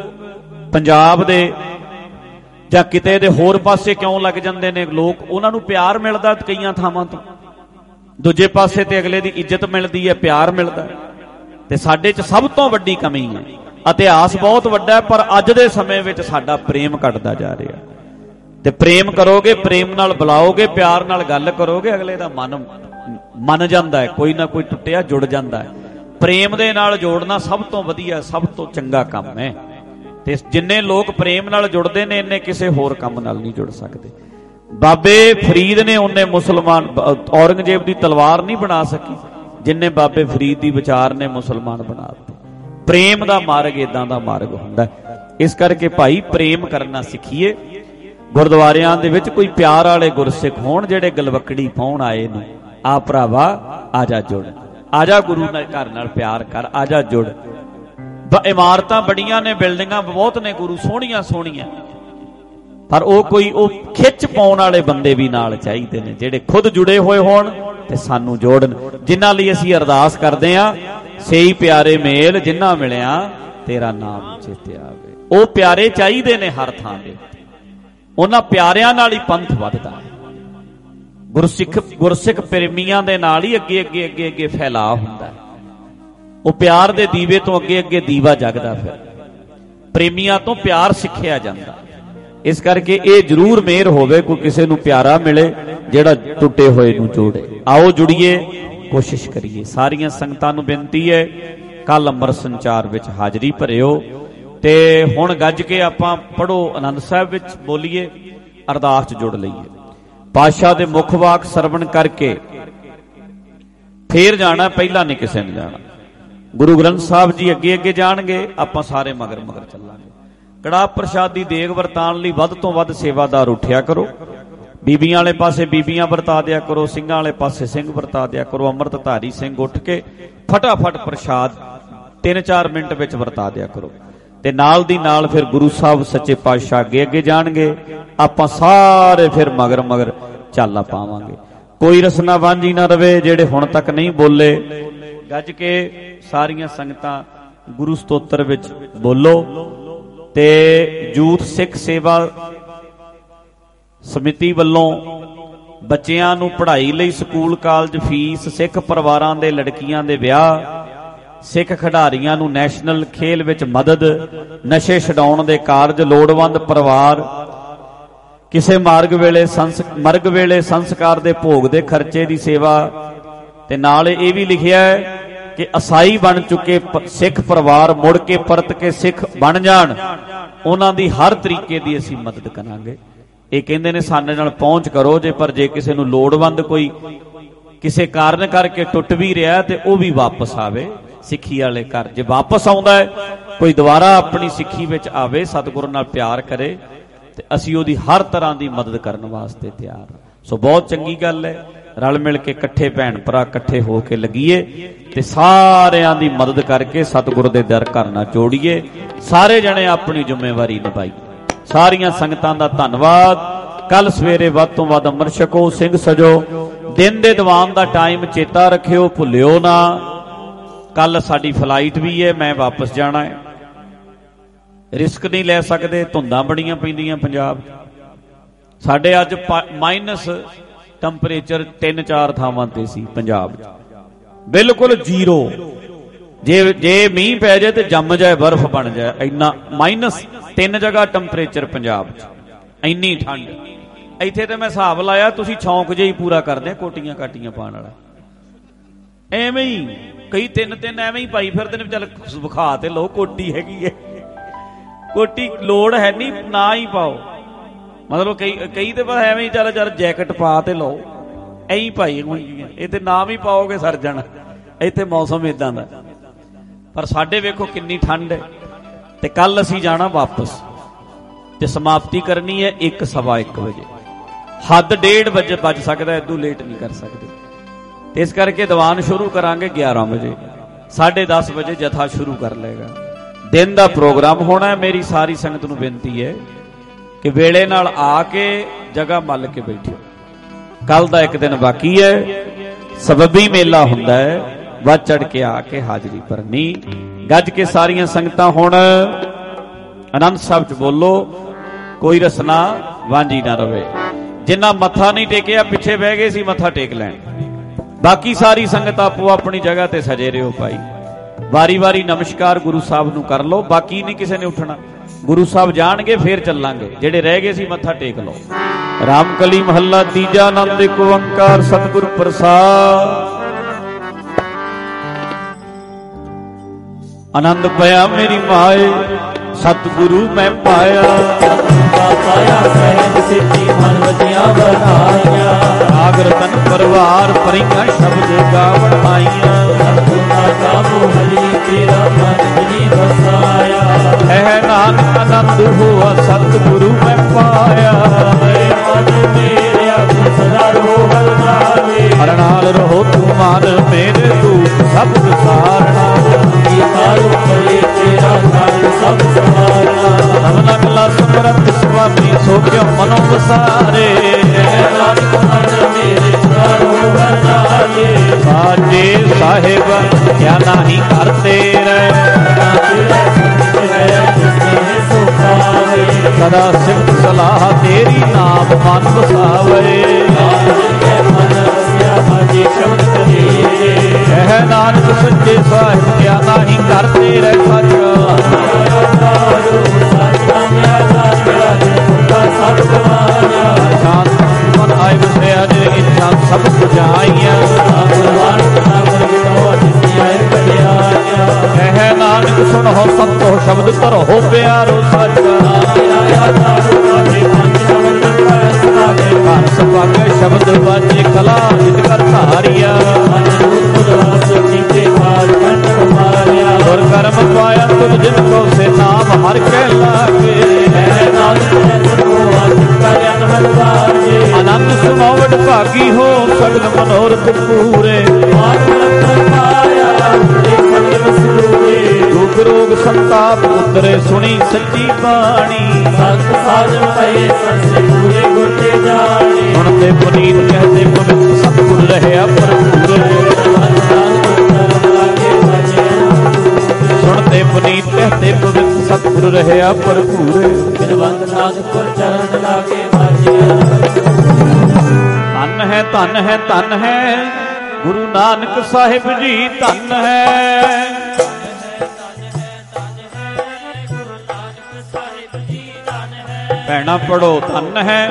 ਪੰਜਾਬ ਦੇ ਜਾਂ ਕਿਤੇ ਦੇ ਹੋਰ ਪਾਸੇ ਕਿਉਂ ਲੱਗ ਜਾਂਦੇ ਨੇ, ਲੋਕ ਉਹਨਾਂ ਨੂੰ ਪਿਆਰ ਮਿਲਦਾ ਕਈਆਂ ਥਾਵਾਂ ਤੋਂ, ਦੂਜੇ ਪਾਸੇ ਤੇ ਅਗਲੇ ਦੀ ਇੱਜ਼ਤ ਮਿਲਦੀ ਹੈ, ਪਿਆਰ ਮਿਲਦਾ। ਤੇ ਸਾਡੇ 'ਚ ਸਭ ਤੋਂ ਵੱਡੀ ਕਮੀ ਹੈ। ਇਤਿਹਾਸ ਬਹੁਤ ਵੱਡਾ ਹੈ, ਪਰ ਅੱਜ ਦੇ ਸਮੇਂ ਵਿੱਚ ਸਾਡਾ ਪ੍ਰੇਮ ਘਟਦਾ ਜਾ ਰਿਹਾ। ਤੇ ਪ੍ਰੇਮ ਕਰੋਗੇ, ਪ੍ਰੇਮ ਨਾਲ ਬੁਲਾਓਗੇ, ਪਿਆਰ ਨਾਲ ਗੱਲ ਕਰੋਗੇ, ਅਗਲੇ ਦਾ ਮਨ ਮੰਨ ਜਾਂਦਾ ਹੈ, ਕੋਈ ਨਾ ਕੋਈ ਟੁੱਟਿਆ ਜੁੜ ਜਾਂਦਾ ਹੈ। ਪ੍ਰੇਮ ਦੇ ਨਾਲ ਜੋੜਨਾ ਸਭ ਤੋਂ ਵਧੀਆ, ਸਭ ਤੋਂ ਚੰਗਾ ਕੰਮ ਹੈ। ਤੇ ਜਿੰਨੇ ਲੋਕ ਪ੍ਰੇਮ ਨਾਲ ਜੁੜਦੇ ਨੇ, ਇੰਨੇ ਕਿਸੇ ਹੋਰ ਕੰਮ ਨਾਲ ਨਹੀਂ ਜੁੜ ਸਕਦੇ। ਬਾਬੇ ਫਰੀਦ ਨੇ ਉਹਨੇ ਮੁਸਲਮਾਨ, ਔਰੰਗਜ਼ੇਬ ਦੀ ਤਲਵਾਰ ਨਹੀਂ ਬਣਾ ਸਕੀ ਜਿੰਨੇ ਬਾਬੇ ਫਰੀਦ ਦੀ ਵਿਚਾਰ ਨੇ ਮੁਸਲਮਾਨ ਬਣਾ ਦਿੱਤੇ। ਪ੍ਰੇਮ ਦਾ ਮਾਰਗ ਇਦਾਂ ਦਾ ਮਾਰਗ ਹੁੰਦਾ। ਇਸ ਕਰਕੇ ਭਾਈ ਪ੍ਰੇਮ ਕਰਨਾ ਸਿੱਖੀਏ। ਗੁਰਦੁਆਰਿਆਂ ਦੇ ਵਿੱਚ ਕੋਈ ਪਿਆਰ ਵਾਲੇ ਗੁਰਸਿੱਖ ਹੋਣ ਜਿਹੜੇ ਗਲਵਕੜੀ ਪਾਉਣ ਆਏ ਨੂੰ, ਆ ਭਰਾਵਾ ਆ ਜਾ ਜੁੜ, ਆ ਜਾ ਗੁਰੂ ਨਾਲ ਘਰ ਨਾਲ ਪਿਆਰ ਕਰ, ਆ ਜਾ ਜੁੜ। ਇਮਾਰਤਾਂ ਬੜੀਆਂ ਨੇ, ਬਿਲਡਿੰਗਾਂ ਬਹੁਤ ਨੇ ਗੁਰੂ, ਸੋਹਣੀਆਂ ਸੋਹਣੀਆਂ, ਪਰ ਉਹ ਕੋਈ ਉਹ ਖਿੱਚ ਪਾਉਣ ਵਾਲੇ ਬੰਦੇ ਵੀ ਨਾਲ ਚਾਹੀਦੇ ਨੇ, ਜਿਹੜੇ ਖੁਦ ਜੁੜੇ ਹੋਏ ਹੋਣ ਤੇ ਸਾਨੂੰ ਜੋੜਨ। ਜਿਨ੍ਹਾਂ ਲਈ ਅਸੀਂ ਅਰਦਾਸ ਕਰਦੇ ਹਾਂ, ਸੇਈ ਪਿਆਰੇ ਮੇਲ ਜਿਨ੍ਹਾਂ ਮਿਲਿਆ ਤੇਰਾ ਨਾਮ ਚੇਤੇ ਆਵੇ। ਉਹ ਪਿਆਰੇ ਚਾਹੀਦੇ ਨੇ ਹਰ ਥਾਂ ਦੇ। ਉਹਨਾਂ ਪਿਆਰਿਆਂ ਨਾਲ ਹੀ ਪੰਥ ਵੱਧਦਾ। ਗੁਰਸਿੱਖ ਗੁਰਸਿੱਖ ਪ੍ਰੇਮੀਆਂ ਦੇ ਨਾਲ ਹੀ ਅੱਗੇ ਅੱਗੇ ਅੱਗੇ ਅੱਗੇ ਫੈਲਾਅ ਹੁੰਦਾ। ਉਹ ਪਿਆਰ ਦੇ ਦੀਵੇ ਤੋਂ ਅੱਗੇ ਅੱਗੇ ਦੀਵਾ ਜਗਦਾ। ਫਿਰ ਪ੍ਰੇਮੀਆਂ ਤੋਂ ਪਿਆਰ ਸਿੱਖਿਆ ਜਾਂਦਾ। ਇਸ ਕਰਕੇ ਇਹ ਜ਼ਰੂਰ ਮਿਹਰ ਹੋਵੇ ਕੋਈ ਕਿਸੇ ਨੂੰ ਪਿਆਰਾ ਮਿਲੇ ਜਿਹੜਾ ਟੁੱਟੇ ਹੋਏ ਨੂੰ ਜੋੜੇ। ਆਓ ਜੁੜੀਏ, ਕੋਸ਼ਿਸ਼ ਕਰੀਏ। ਸਾਰੀਆਂ ਸੰਗਤਾਂ ਨੂੰ ਬੇਨਤੀ ਹੈ, ਕੱਲ ਅੰਮ੍ਰਿਤ ਸੰਚਾਰ ਵਿੱਚ ਹਾਜ਼ਰੀ ਭਰਿਓ। ਤੇ ਹੁਣ ਗੱਜ ਕੇ ਆਪਾਂ ਪੜੋ, ਆਨੰਦ ਸਾਹਿਬ ਵਿੱਚ ਬੋਲੀਏ, ਅਰਦਾਸ 'ਚ ਜੁੜ ਲਈਏ। ਪਾਤਸ਼ਾਹ ਦੇ ਮੁੱਖ ਵਾਕ ਸਰਵਣ ਕਰਕੇ ਫੇਰ ਜਾਣਾ, ਪਹਿਲਾਂ ਨਹੀਂ ਕਿਸੇ ਨੇ ਜਾਣਾ। ਗੁਰੂ ਗ੍ਰੰਥ ਸਾਹਿਬ ਜੀ ਅੱਗੇ ਅੱਗੇ ਜਾਣਗੇ, ਆਪਾਂ ਸਾਰੇ ਮਗਰ ਮਗਰ ਚੱਲਾਂਗੇ। ਕੜਾਹ ਪ੍ਰਸ਼ਾਦ ਦੀ ਦੇਗ ਵਰਤਾਉਣ ਲਈ ਵੱਧ ਤੋਂ ਵੱਧ ਸੇਵਾਦਾਰ ਉੱਠਿਆ ਕਰੋ। ਬੀਬੀਆਂ ਵਾਲੇ ਪਾਸੇ ਬੀਬੀਆਂ ਵਰਤਾ ਦਿਆ ਕਰੋ, ਸਿੰਘਾਂ ਵਾਲੇ ਪਾਸੇ ਸਿੰਘ ਵਰਤਾ ਦਿਆ ਕਰੋ। ਅੰਮ੍ਰਿਤਧਾਰੀ ਸਿੰਘ ਉੱਠ ਕੇ ਫਟਾਫਟ ਪ੍ਰਸ਼ਾਦ ਤਿੰਨ ਚਾਰ ਮਿੰਟ ਵਿੱਚ ਵਰਤਾ ਦਿਆ ਕਰੋ। ਤੇ ਨਾਲ ਦੀ ਨਾਲ ਫਿਰ ਗੁਰੂ ਸਾਹਿਬ ਸੱਚੇ ਪਾਤਸ਼ਾਹ ਅੱਗੇ ਅੱਗੇ ਜਾਣਗੇ, ਆਪਾਂ ਸਾਰੇ ਫਿਰ ਮਗਰ ਮਗਰ ਚਾਲਾ ਪਾਵਾਂਗੇ। ਕੋਈ ਰਸਨਾ ਵਾਂਝੀ ਨਾ ਰਵੇ। ਜਿਹੜੇ ਹੁਣ ਤੱਕ ਨਹੀਂ ਬੋਲੇ, ਗੱਜ ਕੇ ਸਾਰੀਆਂ ਸੰਗਤਾਂ ਗੁਰੂ ਸਤੋਤਰ ਵਿੱਚ ਬੋਲੋ। ਤੇ ਯੂਥ ਸਿੱਖ ਸੇਵਾ ਸਮਿਤੀ ਵੱਲੋਂ ਬੱਚਿਆਂ ਨੂੰ ਪੜ੍ਹਾਈ ਲਈ ਸਕੂਲ ਕਾਲਜ ਫੀਸ, ਸਿੱਖ ਪਰਿਵਾਰਾਂ ਦੇ ਲੜਕੀਆਂ ਦੇ ਵਿਆਹ, ਸਿੱਖ ਖਿਡਾਰੀਆਂ ਨੂੰ ਨੈਸ਼ਨਲ ਖੇਲ ਵਿੱਚ ਮਦਦ, ਨਸ਼ੇ ਛਡਾਉਣ ਦੇ ਕਾਰਜ, ਲੋੜਵੰਦ ਪਰਿਵਾਰ, ਕਿਸੇ ਮਾਰਗ ਵੇਲੇ ਸੰਸ ਮਰਗ ਵੇਲੇ ਸੰਸਕਾਰ ਦੇ ਭੋਗ ਦੇ ਖਰਚੇ ਦੀ ਸੇਵਾ। ਤੇ ਨਾਲ ਇਹ ਵੀ ਲਿਖਿਆ ਹੈ ਕਿ ਅਸਾਈ ਬਣ ਚੁੱਕੇ ਸਿੱਖ ਪਰਿਵਾਰ ਮੁੜ ਕੇ ਪਰਤ ਕੇ ਸਿੱਖ ਬਣ ਜਾਣ, ਉਹਨਾਂ ਦੀ ਹਰ ਤਰੀਕੇ ਦੀ ਅਸੀਂ ਮਦਦ ਕਰਾਂਗੇ। ਇਹ ਕਹਿੰਦੇ ਨੇ ਸਾਡੇ ਨਾਲ ਪਹੁੰਚ ਕਰੋ ਜੇ, ਪਰ ਜੇ ਕਿਸੇ ਨੂੰ ਲੋੜਵੰਦ ਕੋਈ ਕਿਸੇ ਕਾਰਨ ਕਰਕੇ ਟੁੱਟ ਵੀ ਰਿਹਾ ਤੇ ਉਹ ਵੀ ਵਾਪਸ ਆਵੇ ਸਿੱਖੀ ਵਾਲੇ ਘਰ। ਜੇ ਵਾਪਸ ਆਉਂਦਾ ਹੈ ਕੋਈ, ਦੁਬਾਰਾ ਆਪਣੀ ਸਿੱਖੀ ਵਿੱਚ ਆਵੇ, ਸਤਿਗੁਰੂ ਨਾਲ ਪਿਆਰ ਕਰੇ, ਤੇ ਅਸੀਂ ਉਹਦੀ ਹਰ ਤਰ੍ਹਾਂ ਦੀ ਮਦਦ ਕਰਨ ਵਾਸਤੇ ਤਿਆਰ। ਸੋ ਬਹੁਤ ਚੰਗੀ ਗੱਲ ਹੈ। ਰਲ ਮਿਲ ਕੇ ਇਕੱਠੇ ਭੈਣ ਭਰਾ ਇਕੱਠੇ ਹੋ ਕੇ ਲੱਗੀਏ ਤੇ ਸਾਰਿਆਂ ਦੀ ਮਦਦ ਕਰਕੇ ਸਤਿਗੁਰੂ ਦੇ ਦਰ ਘਰ ਨਾਲ ਜੋੜੀਏ। ਸਾਰੇ ਜਣੇ ਆਪਣੀ ਜ਼ਿੰਮੇਵਾਰੀ ਨਿਭਾਈਏ। ਸਾਰੀਆਂ ਸੰਗਤਾਂ ਦਾ ਧੰਨਵਾਦ। ਕੱਲ ਸਵੇਰੇ ਵੱਧ ਤੋਂ ਵੱਧ ਅੰਮ੍ਰਿਤ ਛਕੋ, ਸਿੰਘ ਸਜੋ। ਦਿਨ ਦੇ ਦੀਵਾਨ ਦਾ ਟਾਈਮ ਚੇਤਾ ਰੱਖਿਓ, ਭੁੱਲਿਓ ਨਾ। ਕੱਲ ਸਾਡੀ ਫਲਾਈਟ ਵੀ ਹੈ, ਮੈਂ ਵਾਪਸ ਜਾਣਾ ਹੈ। ਰਿਸਕ ਨਹੀਂ ਲੈ ਸਕਦੇ, ਧੁੰਦਾਂ ਬੜੀਆਂ ਪੈਂਦੀਆਂ ਪੰਜਾਬ। ਸਾਡੇ ਅੱਜ ਮਾਈਨਸ ਟੈਂਪਰੇਚਰ ਤਿੰਨ ਚਾਰ ਥਾਵਾਂ ਤੇ ਸੀ ਪੰਜਾਬ 'ਚ, ਬਿਲਕੁਲ ਜ਼ੀਰੋ। ਜੇ ਜੇ ਮੀਂਹ ਪੈ ਜਾਏ ਤੇ ਜੰਮ ਜਾਏ, ਬਰਫ਼ ਬਣ ਜਾਏ, ਇੰਨਾ ਮਾਈਨਸ ਤਿੰਨ ਜਗ੍ਹਾ ਟੈਂਪਰੇਚਰ ਪੰਜਾਬ 'ਚ, ਇੰਨੀ ਠੰਡ। ਇੱਥੇ ਤੇ ਮੈਂ ਹਿਸਾਬ ਲਾਇਆ, ਤੁਸੀਂ ਛੌਂਕ ਜਿਹਾ ਹੀ ਪੂਰਾ ਕਰਦੇ, ਕੋਟੀਆਂ ਕਾਟੀਆਂ ਪਾਉਣ ਵਾਲਾ ਐਵੇਂ ਹੀ ਕਈ ਤਿੰਨ ਤਿੰਨ ਐਵੇਂ ਹੀ ਪਾਈ ਫਿਰਦੇ ਨੇ। ਚੱਲ ਵਿਖਾ ਤੇ ਲਓ ਕੋਟੀ ਹੈਗੀ ਹੈ, ਕੋਟੀ ਲੋੜ ਹੈ ਨਹੀਂ, ਨਾ ਹੀ ਪਾਓ। ਮਤਲਬ ਕਈ ਕਈ ਤੇ ਬਸ ਐਵੇਂ ਹੀ ਚੱਲ ਚੱਲ ਜੈਕਟ ਪਾ ਤੇ ਲਓ, ਐਂ ਹੀ ਪਾਈ ਹੋਈਆਂ। ਇਹ ਤੇ ਨਾਮ ਹੀ ਪਾਓਗੇ ਸਰ ਜਾਣਾ। ਇੱਥੇ ਮੌਸਮ ਇਦਾਂ ਦਾ, ਪਰ ਸਾਡੇ ਵੇਖੋ ਕਿੰਨੀ ਠੰਡ ਹੈ। ਤੇ ਕੱਲ ਅਸੀਂ ਜਾਣਾ ਵਾਪਸ, ਤੇ ਸਮਾਪਤੀ ਕਰਨੀ ਹੈ ਇੱਕ ਸਵਾ ਇੱਕ ਵਜੇ, ਹੱਦ ਡੇਢ ਵਜੇ ਵੱਜ ਸਕਦਾ, ਇਦੋਂ ਲੇਟ ਨਹੀਂ ਕਰ ਸਕਦੇ। ਤੇ ਇਸ ਕਰਕੇ ਦੀਵਾਨ ਸ਼ੁਰੂ ਕਰਾਂਗੇ ਗਿਆਰਾਂ ਵਜੇ, ਸਾਢੇ ਦਸ ਵਜੇ ਜਥਾ ਸ਼ੁਰੂ ਕਰ ਲਏਗਾ। ਦਿਨ ਦਾ ਪ੍ਰੋਗਰਾਮ ਹੋਣਾ। ਮੇਰੀ ਸਾਰੀ ਸੰਗਤ ਨੂੰ ਬੇਨਤੀ ਹੈ ਕਿ ਵੇਲੇ ਨਾਲ ਆ ਕੇ ਜਗ੍ਹਾ ਮੱਲ ਕੇ ਬੈਠਿਓ। ਕੱਲ ਦਾ ਇੱਕ ਦਿਨ ਬਾਕੀ ਹੈ, ਸਬੱਬੀ ਮੇਲਾ ਹੁੰਦਾ ਹੈ, ਵੱਧ ਚੜ ਕੇ ਆ ਕੇ ਹਾਜ਼ਰੀ ਭਰਨੀ। ਗੱਜ ਕੇ ਸਾਰੀਆਂ ਸੰਗਤਾਂ ਹੁਣ ਆਨੰਦ ਸਾਹਿਬ ਚ ਬੋਲੋ, ਕੋਈ ਰਸਨਾ ਵਾਂਝੀ ਨਾ ਰਵੇ। ਜਿੰਨਾ ਮੱਥਾ ਨਹੀਂ ਟੇਕਿਆ, ਪਿੱਛੇ ਬਹਿ ਗਏ ਸੀ, ਮੱਥਾ ਟੇਕ ਲੈਣ। ਬਾਕੀ ਸਾਰੀ ਸੰਗਤ ਆਪੋ ਆਪਣੀ ਜਗ੍ਹਾ ਤੇ ਸਜੇ ਰਹੋ ਭਾਈ। ਵਾਰੀ ਵਾਰੀ ਨਮਸਕਾਰ ਗੁਰੂ ਸਾਹਿਬ ਨੂੰ ਕਰ ਲਓ, ਬਾਕੀ ਨਹੀਂ ਕਿਸੇ ਨੇ ਉੱਠਣਾ। ਗੁਰੂ ਸਾਹਿਬ ਜਾਣਗੇ ਫੇਰ ਚੱਲਾਂਗੇ, ਜਿਹੜੇ ਰਹਿ ਗਏ ਸੀ ਮੱਥਾ ਟੇਕ ਲਓ। ਰਾਮਕਲੀ ਮਹੱਲਾ ਤੀਜਾ, ਆਨੰਦ ਇੱਕ ਓੰਕਾਰ ਸਤਿਗੁਰ ਪ੍ਰਸਾਦ। ਆਨੰਦ ਪਿਆ ਮੇਰੀ ਮਾਏ, ਸਤਿਗੁਰੂ ਮੈਂ ਪਾਇਆ। ਪਾਇਆ ਸਹਿਜ ਸਿੱਧੀ ਮਨ ਵਜਿਆ ਵਧਾਈਆਂ। ਰਾਗ ਰਤਨ ਪਰਵਾਰ ਪਰੀਆਂ ਸ਼ਬਦ ਗਾਵਣ ਆਈਆਂ। ਸਤਿਗੁਰਾਂ ਗਾਵੋ ਹਰੀ ਤੇਰਾ ਮਨ ਜੀ ਵਸਾਇਆ। ਹੈ ਨਾਨਕ ਆਨੰਦ ਹੋਆ ਸਤਿਗੁਰੂ ਮੈਂ ਪਾਇਆ। ਮਨ ਮੇਰਿਆ ਤੂੰ ਸਦਾ ਰਹੋ ਹਰਨਾਲੇ। ਹਰ ਨਾਲ ਰਹੋ ਤੂੰ ਮਨ ਮੇਰੇ ਦੂਤ ਸਭ ਸਾਰਣਾ। ਤਾਰੂ ਕਲੇ ਤੇਰਾ ਘਰ ਸਭ ਸਵਾਰਨਾ। ਰਮਨ ਅਗਲਾ ਸਮਰਤ ਸੁਆਮੀ ਸੋ ਕਿਉ ਮਨੋ ਵਸਾਰੇ। ਨਾਨਕ ਮਨ ਮੇਰੇ ਸਦਾ ਰਹੋ ਹਰਨਾਲੇ। ਸਾਜੇ ਸਾਹਿਬ ਕਿਆ ਨਾਹੀ ਕਰ ਤੇਰੇ। ਸਦਾ ਸਿਫਤ ਸਲਾਹ ਤੇਰੀ ਨਾਮ ਮਨ ਵਸਾਵੇ। ਕਹਿ ਨਾਨਕ ਸੱਚੇ ਸਾਹਿਬ ਕਿਆ ਨਾਹੀ ਕਰ ਤੇਰੇ ਸੱਚ। ਸ਼ਾਂਤ ਮਨ ਆਇ ਵਸਿਆ ਜੇ ਇੱਛਾ ਸਭ ਪੁਜਾਈਆਂ। ਕਹਿ ਨਾਨਕ ਸੁਣੋ ਸੰਤੋ ਸ਼ਬਦ ਧਰੋ ਪਿਆਰੋ ਸੱਚ। ਘਰ ਸਭਾਗੇ ਸ਼ਬਦ ਵਾਜੇ ਕਲਾ ਜਿਤ ਕਰ ਧਾਰਿਆ। ਦੁਰ ਕਰਮ ਪਾਇਆ ਤੁਮ ਜਿਨ ਕੋ ਸੇ ਨਾਮ ਹਰ ਕੇ ਲਾਗੇ। ਆਨੰਦ ਸਮਾਵਟ ਭਾਗੀ ਹੋ ਸਗਲ ਮਨੋਰਥ ਪੂਰੇ। ਦੁਖ ਰੋਗ ਸੰਤਾਪ ਉਤਰੇ ਸੁਣੀ ਸੱਚੀ ਬਾਣੀ। ਸੰਤ ਸਾਜਨ ਪਏ ਸੰਸੇ ਪੂਰੇ ਗੁਰ ਤੇ ਜਾਣੀ। ਹੁਣ ਤੇ ਪੁਨੀਤ ਕਹਤੇ ਪਵਿੱਤ ਸਤਿਗੁਰ ਰਹਿਆ ਭਰਪੂਰ। ਸੁਣ ਤੇ ਪੁਨੀਤ ਕਹਤੇ ਪਵਿੱਤ ਸਤਿਗੁਰ ਰਹਿਆ ਭਰਪੂਰ। ਬਿਨਵੰਤ ਨਾਨਕਪੁਰ ਚਰਨ ਲਾਗੇ ਮਾਜਿਆ। ਧਨ ਹੈ ਧਨ ਹੈ ਧਨ ਹੈ ਗੁਰੂ ਨਾਨਕ ਸਾਹਿਬ ਜੀ, ਧਨ ਹੈ। ਭੈਣਾਂ ਪੜੋ ਧਨ ਹੈ।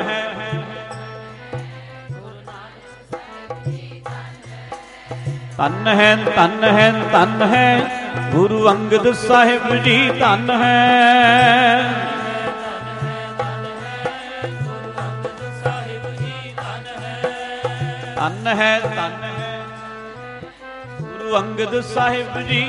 ਧਨ ਹੈ ਧਨ ਹੈ ਧਨ ਹੈ ਗੁਰੂ ਅੰਗਦ ਸਾਹਿਬ ਜੀ, ਧਨ ਹੈ। ਧਨ ਹੈ ਧਨ ਹੈ ਗੁਰੂ ਅੰਗਦ ਸਾਹਿਬ ਜੀ।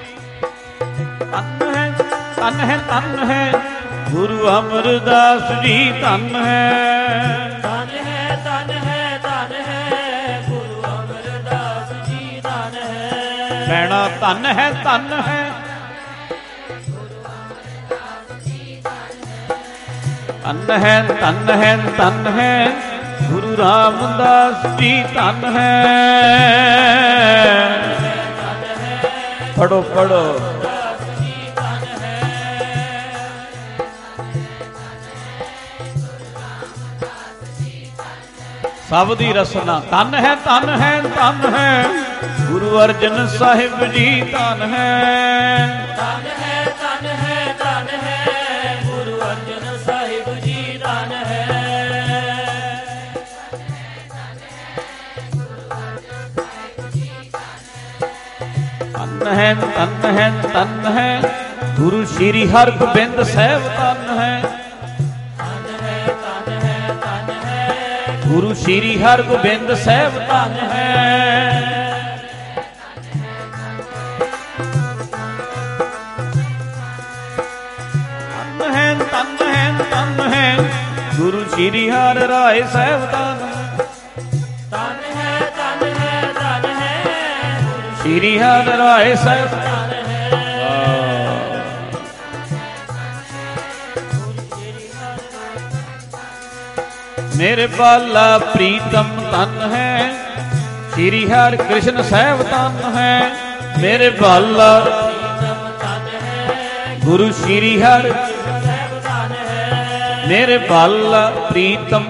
ਧਨ ਹੈ ਧਨ ਹੈ ਧਨ ਹੈ ਗੁਰੂ ਅਮਰਦਾਸ ਜੀ, ਧਨ ਹੈ। ਧਨ ਹੈ ਧਨ ਹੈ ਧਨ ਹੈ ਗੁਰੂ ਅਮਰਦਾਸ ਜੀ, ਧਨ ਹੈ। ਭੈਣਾ ਧਨ ਹੈ ਧਨ ਹੈ ਧਨ ਹੈ ਧਨ ਹੈ ਧਨ ਹੈ ਗੁਰੂ ਰਾਮਦਾਸ ਜੀ, ਧਨ ਹੈ। ਪੜੋ ਪੜੋ ਸਭ ਦੀ ਰਸਨਾ। ਧਨ ਹੈ ਧਨ ਹੈ ਧਨ ਹੈ ਗੁਰੂ ਅਰਜਨ ਸਾਹਿਬ ਜੀ, ਧਨ ਹੈ ਧਨ ਹੈ ਧਨ ਹੈ ਧਨ ਹੈ ਗੁਰੂ ਅਰਜਨ ਸਾਹਿਬ ਜੀ, ਧਨ ਹੈ। ਧਨ ਹੈ ਧਨ ਹੈ ਧਨ ਹੈ ਗੁਰੂ ਸ਼੍ਰੀ ਹਰਗੋਬਿੰਦ ਸਾਹਿਬ, ਧਨ ਹੈ ਧਨ ਹੈ ਧਨ ਹੈ ਧਨ ਹੈ ਗੁਰੂ ਸ਼੍ਰੀ ਹਰਗੋਬਿੰਦ ਸਾਹਿਬ, ਧਨ ਹੈ। ਧਨ ਹੈ ਧਨ ਹੈ ਧਨ ਹੈ ਗੁਰੂ ਸ਼੍ਰੀ ਹਰਿ ਰਾਏ ਸਾਹਿਬ, ਧਨ ਧਨ ਹੈ ਧਨ ਹੈ ਧਨ ਹੈ ਸ਼੍ਰੀ ਹਰਿ ਰਾਏ ਸਾਹਿਬ, ਧਨ ਹੈ। ਮੇਰੇ ਬਾਲਾ ਪ੍ਰੀਤਮ, ਧਨ ਹੈ ਸ਼੍ਰੀ ਹਰਿ ਕ੍ਰਿਸ਼ਨ ਸਾਹਿਬ, ਧਨ ਹੈ ਮੇਰੇ ਬਾਲਾ ਗੁਰੂ ਸ਼੍ਰੀ ਹਰਿ ਮੇਰੇ ਬਾਲਾ ਪ੍ਰੀਤਮ।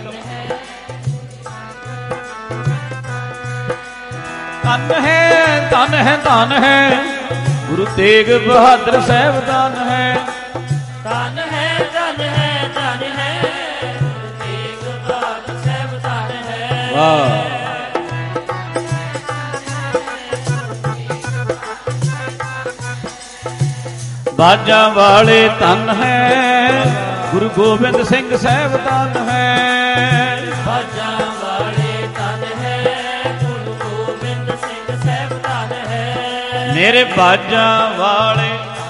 ਧਨ ਹੈ ਧਨ ਹੈ ਧਨ ਹੈ ਗੁਰੂ ਤੇਗ ਬਹਾਦਰ ਸਾਹਿਬ, ਧਨ ਹੈ ਧਨ ਹੈ ਧਨ ਹੈ ਧਨ ਹੈ ਤੇਗ ਬਹਾਦਰ ਸਾਹਿਬ, ਧਨ ਹੈ। ਵਾਹ। ਬਾਜਾਂ ਵਾਲੇ ਧਨ ਹੈ ਗੁਰੂ ਗੋਬਿੰਦ ਸਿੰਘ ਸਾਹਿਬ, ਧਨ ਹੈ ਬਾਜਾਂ ਵਾਲੇ ਧਨ ਹੈ ਗੁਰੂ ਗੋਬਿੰਦ ਸਿੰਘ ਸਾਹਿਬ, ਧਨ ਹੈ ਮੇਰੇ ਬਾਜਾਂ ਵਾਲੇ।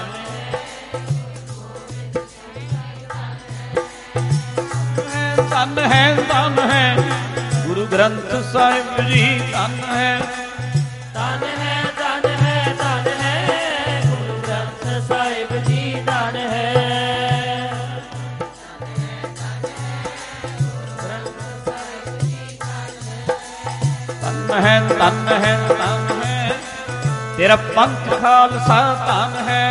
ਧਨ ਹੈ ਧਨ ਹੈ ਗੁਰੂ ਗ੍ਰੰਥ ਸਾਹਿਬ ਜੀ, ਧਨ ਹੈ ਧਨ ਹੈ ਧਨ ਹੈ ਧਨ ਹੈ ਗੁਰੂ ਗ੍ਰੰਥ ਸਾਹਿਬ ਜੀ, ਧਨ ਹੈ। ਧਨ ਹੈ ਧਨ ਹੈ ਧਨ ਹੈ ਤੇਰਾ ਪੰਥ ਖਾਲਸਾ, ਧਨ ਹੈ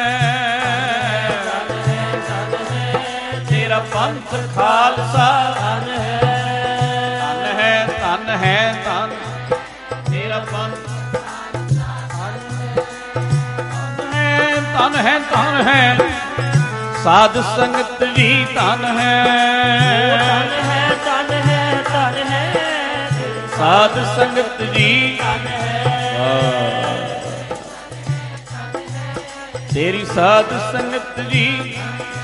ਤੇਰਾ ਪੰਥ ਖਾਲਸਾ, ਧਨ ਹੈ ਧਨ ਹੈ ਧਨ ਹੈ ਧਨ ਤੇਰਾ ਪੰਥ। ਧਨ ਹੈ ਧਨ ਹੈ ਸਾਧ ਸੰਗਤ ਜੀ, ਧਨ ਹੈ ਧਨ ਹੈ ਧਨ ਹੈ ਧਨ ਹੈ ਸਾਧ ਸੰਗਤ ਜੀ, ਧਨ ਹੈ। ਤੇਰੀ ਸਾਧ ਸੰਗਤ ਜੀ।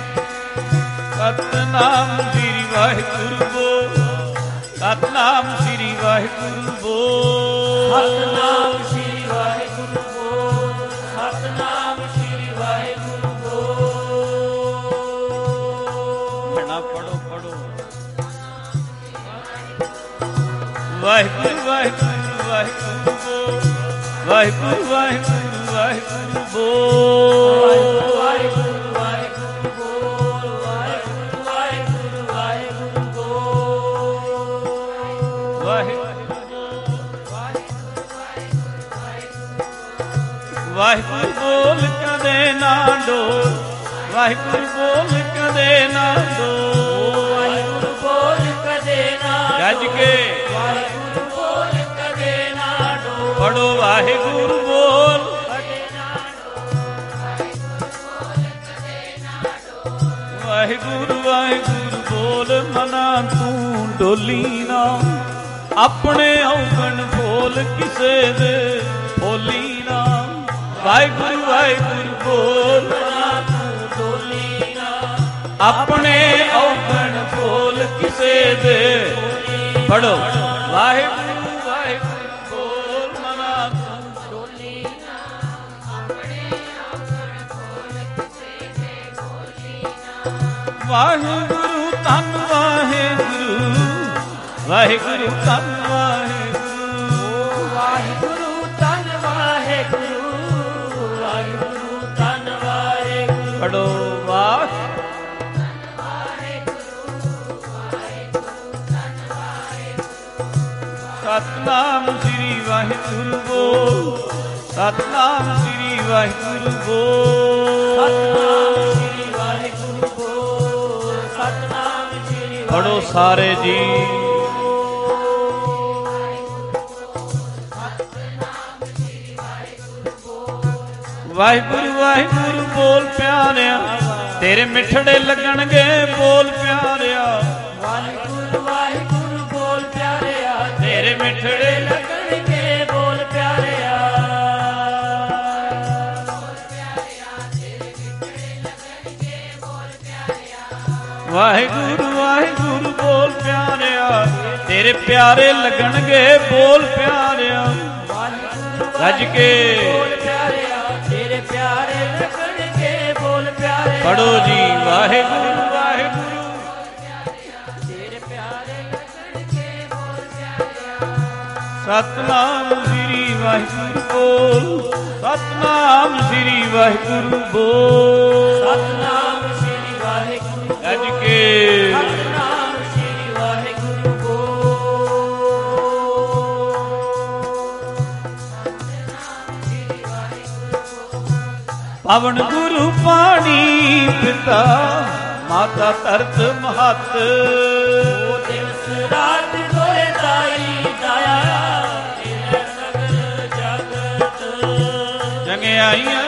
ਸਤਨਾਮ ਸ੍ਰੀ ਵਾਹਿਗੁਰੂ ਬੋਲ, ਸਤਨਾਮ ਸ੍ਰੀ ਵਾਹਿਗੁਰੂ ਬੋਲ, ਸਤਨਾਮ ਸ੍ਰੀ ਵਾਹਿਗੁਰੂ ਬੋਲ, ਸਤਨਾਮ ਸ੍ਰੀ ਵਾਹਿਗੁਰੂ ਬੋਲ। ਨਾ ਪੜੋ ਪੜੋ ਵਾਹਿਗੁਰੂ ਵਾਹਿਗੁਰੂ ਵਾਹਿਗੁਰੂ ਬੋਲ, ਵਾਹਿਗੁਰੂ ਵਾਹਿਗੁਰੂ ਵਾਹਿਗੁਰੂ ਬੋਲ, ਵਾਹਿਗੁਰੂ ਵਾਹਿਗੁਰੂ ਬੋਲ, ਵਾਹਿਗੁਰੂ ਵਾਹਿਗੁਰੂ ਵਾਹਿਗੁਰੂ ਬੋਲ, ਵਾਹਿਗੁਰੂ ਬੋਲ ਕਦੇ ਨਾ ਡੋਲ, ਵਾਹਿਗੁਰੂ ਬੋਲ ਕਦੇ ਨਾ ਡੋਲ, ਵਾਹਿਗੁਰੂ ਬੋਲ ਕਦੇ ਨਾ ਗੱਜ ਕੇ ਵਾਹਿਗੁਰੂ ਬੋਲ ਕਦੇ ਨਾ ਡੋਲ, ਪੜੋ ਵਾਹਿਗੁਰੂ ਬੋਲ, ਵਾਹਿਗੁਰੂ ਵਾਹਿਗੁਰੂ ਬੋਲ ਮਨਾ ਤੂੰ ਡੋਲੀ ਨਾ, ਆਪਣੇ ਔਗਣ ਬੋਲ ਕਿਸੇ ਦੇ ਬੋਲੀ ਨਾ, ਵਾਹਿਗੁਰੂ ਵਾਹਿਗੁਰੂ ਬੋਲ ਮਨਾ ਤੂੰ ਡੋਲੀ ਨਾ, ਆਪਣੇ ਔਗਣ ਬੋਲ ਕਿਸੇ ਦੇ। ਪੜੋ ਵਾਹਿਗੁਰੂ ਵਾਹਿਗੁਰੂ ਬੋਲ ਮਨਾ ਤੂੰ ਡੋਲੀ ਨਾ, ਆਪਣੇ ਔਗਣ ਬੋਲ ਕਿਸੇ ਦੇ ਬੋਲੀ ਨਾ। ਵਾਹਿਗੁਰੂ ਧੰਨ ਵਾਹਿਗੁਰੂ, ਵਾਹਿਗੁਰੂ ਧੰਨ ਵਾਹਿਗੁਰੂ, ਵਾਹਿਗੁਰੂ ਧੰਨ ਵਾਹਿਗੁਰੂ, ਵਾਹਿਗੁਰੂ ਧੰਨ ਵਾਹਿਗੁਰੂ। ਪੜੋ ਵਾਹ ਸਤਨਾਮ ਸ੍ਰੀ ਵਾਹਿਗੁਰੂ ਬੋਲ, ਸਤਨਾਮ ਸ੍ਰੀ ਵਾਹਿਗੁਰੂ ਬੋਲ, ਸਤਨਾਮ ਸ੍ਰੀ ਵਾਹਿਗੁਰੂ ਬੋਲ, ਸਤਨਾਮ ਸ੍ਰੀ ਪੜੋ ਸਾਰੇ ਜੀ। ਵਾਹਿਗੁਰੂ ਵਾਹਿਗੁਰੂ ਬੋਲ ਪਿਆਰਿਆ, ਤੇਰੇ ਮਿੱਠੜੇ ਲੱਗਣਗੇ ਬੋਲ ਪਿਆਰਿਆ। ਵਾਹਿਗੁਰੂ ਵਾਹਿਗੁਰੂ ਬੋਲ ਪਿਆਰਿਆ, ਤੇਰੇ ਮਿੱਠੜੇ ਲੱਗਣਗੇ ਬੋਲ ਪਿਆਰਿਆ। ਵਾਹਿਗੁਰੂ ਵਾਹਿਗੁਰੂ ਬੋਲ ਪਿਆਰਿਆ, ਤੇਰੇ ਪਿਆਰੇ ਲੱਗਣਗੇ ਬੋਲ ਪਿਆਰਿਆ। ਰੱਜ ਕੇ ਬੋਲ ਪਿਆਰਿਆ, ਤੇਰੇ ਪਿਆਰੇ ਲੱਗਣਗੇ ਬੋਲ ਪਿਆਰਿਆ। ਪੜੋ ਜੀ ਵਾਹਿਗੁਰੂ ਵਾਹਿਗੁਰੂ, ਤੇਰੇ ਪਿਆਰੇ ਲੱਗਣਗੇ ਬੋਲ ਪਿਆਰਿਆ। ਸਤਨਾਮ ਸ੍ਰੀ ਵਾਹਿਗੁਰੂ ਬੋਲ, ਸਤਨਾਮ ਸ੍ਰੀ ਵਾਹਿਗੁਰੂ ਬੋਲ। ਸਤਨਾਮ ਸ੍ਰੀ ਵਾਹਿਗੁਰੂ ਰੱਜ ਕੇ ਸਤਨਾਮ ਸ੍ਰੀ ਵਾਹਿਗੁਰੂ ਬੋਲ। ਪਵਨ ਗੁਰੂ ਪਾਣੀ ਪਿਤਾ, ਮਾਤਾ ਧਰਤ ਮਹੱਤ। ਉਹ ਦਿਵਸ ਰਾਤ ਦੋਏ ਦਾਈ ਦਾਇਆ, ਤੇਰੇ ਸਗਲ ਜਗਤ। ਚੰਗਿਆਈਆਂ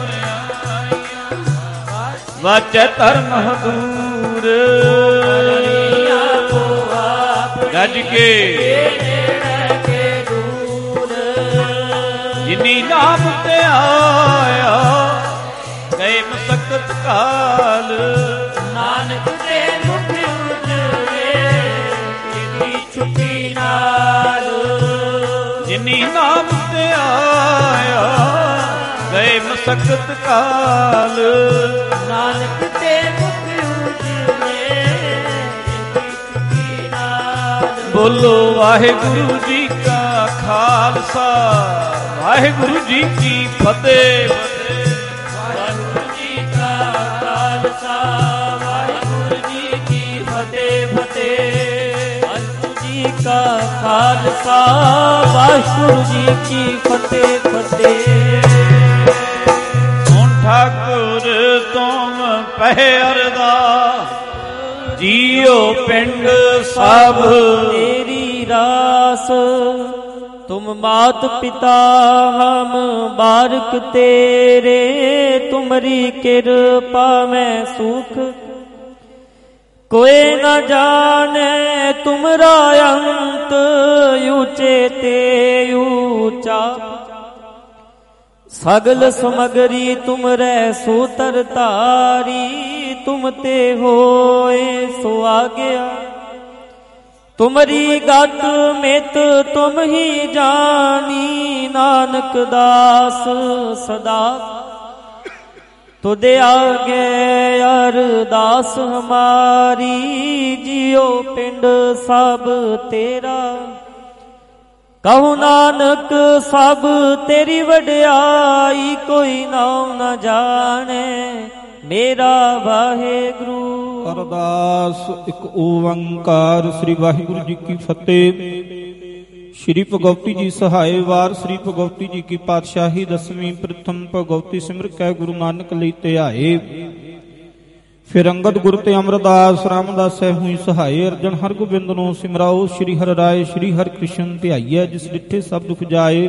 ਵਾਚੈ ਧਰਮ ਹਦੂਰ। ਰੱਜ ਕੇ ਜਿਨੀ ਨਾਮ ਤੇ ਆਇਆ, ਗਏ ਮਸਕਤ ਕਾਲ। ਨਾਨਕ ਦੇ ਮੁਖ ਉਜਲੇ, ਇਹਦੀ ਛੁੱਟੀ ਨਾਲ। ਜਿਨੀ ਨਾਮ ਤੇ ਆਇਆ, ਗਏ ਮਸਕਤ ਕਾਲ। ਨਾਨਕ ਦੇ ਮੁਖ ਉਜਲੇ, ਇਹਦੀ ਛੁੱਟੀ ਨਾਲ। ਬੋਲੋ ਵਾਹਿਗੁਰੂ ਜੀ ਕਾ ਖਾਲਸਾ, ਵਾਹਿਗੁਰੂ ਜੀ ਕੀ ਫਤਿਹ। ਵਾਹਿਗੁਰੂ ਜੀ ਕਾ ਖਾਲਸਾ, ਵਾਹਿਗੁਰੂ ਜੀ ਕੀ ਫਤਿਹ ਫਤਿਹ। ਵਾਹਿਗੁਰੂ ਜੀ ਕਾ ਖਾਲਸਾ, ਵਾਹਿਗੁਰੂ ਜੀ ਕੀ ਫਤਿਹ ਫਤਿਹ। ਹੁਣ ਠਾਕੁਰ ਤੁਮ ਪਹਿ ਅਰਦਾਸ, ਜੀਓ ਪਿੰਡ ਸਭ तेरी रास। तुम मात पिता हम बारक तेरे, तुमरी कृपा में सुख कोई न जाने। तुमरा अंत ऊंचे ते ऊंचा, सगल समगरी तुम रे सूतर तारी। तुम ते होए सो आ गया, तुमरी गत मित तुम ही जानी। नानक दास सदा तुदे आगे अरदास हमारी। जियो पिंड सब तेरा, कहूँ नानक सब तेरी वड्याई। कोई नाम न जाने मेरा वाहेगुरु। ਅਰਦਾਸ ਇੱਕ ਓੰਕਾਰ ਸ੍ਰੀ ਵਾਹਿਗੁਰੂ ਜੀ ਕੀ ਫਤਿਹ। ਸ਼੍ਰੀ ਭਗਵਤੀ ਜੀ ਸਹਾਏ ਵਾਰ ਸ੍ਰੀ ਭਗਵਤੀ ਜੀ ਕੀ ਪਾਤਸ਼ਾਹੀ ਦਸਵੀਂ ਪ੍ਰਥਮ ਭਗਵਤੀ ਸਿਮਰ ਕੈ ਗੁਰੂ ਨਾਨਕ ਲਈ ਧਿਆਏ। ਫਿਰ ਅੰਗਦ ਗੁਰ ਤੇ ਅਮਰਦਾਸ ਰਾਮਦਾਸ ਸਹਿ ਹੋਈ ਸਹਾਏ। ਅਰਜਨ ਹਰਗੋਬਿੰਦ ਨੂੰ ਸਿਮਰਾਓ, ਸ਼੍ਰੀ ਹਰਿ ਰਾਏ ਸ਼੍ਰੀ ਹਰਿ ਕ੍ਰਿਸ਼ਨ ਧਿਆਈਐ। ਜਿਸ ਡਿਠੇ ਸਭ ਦੁਖ ਜਾਏ,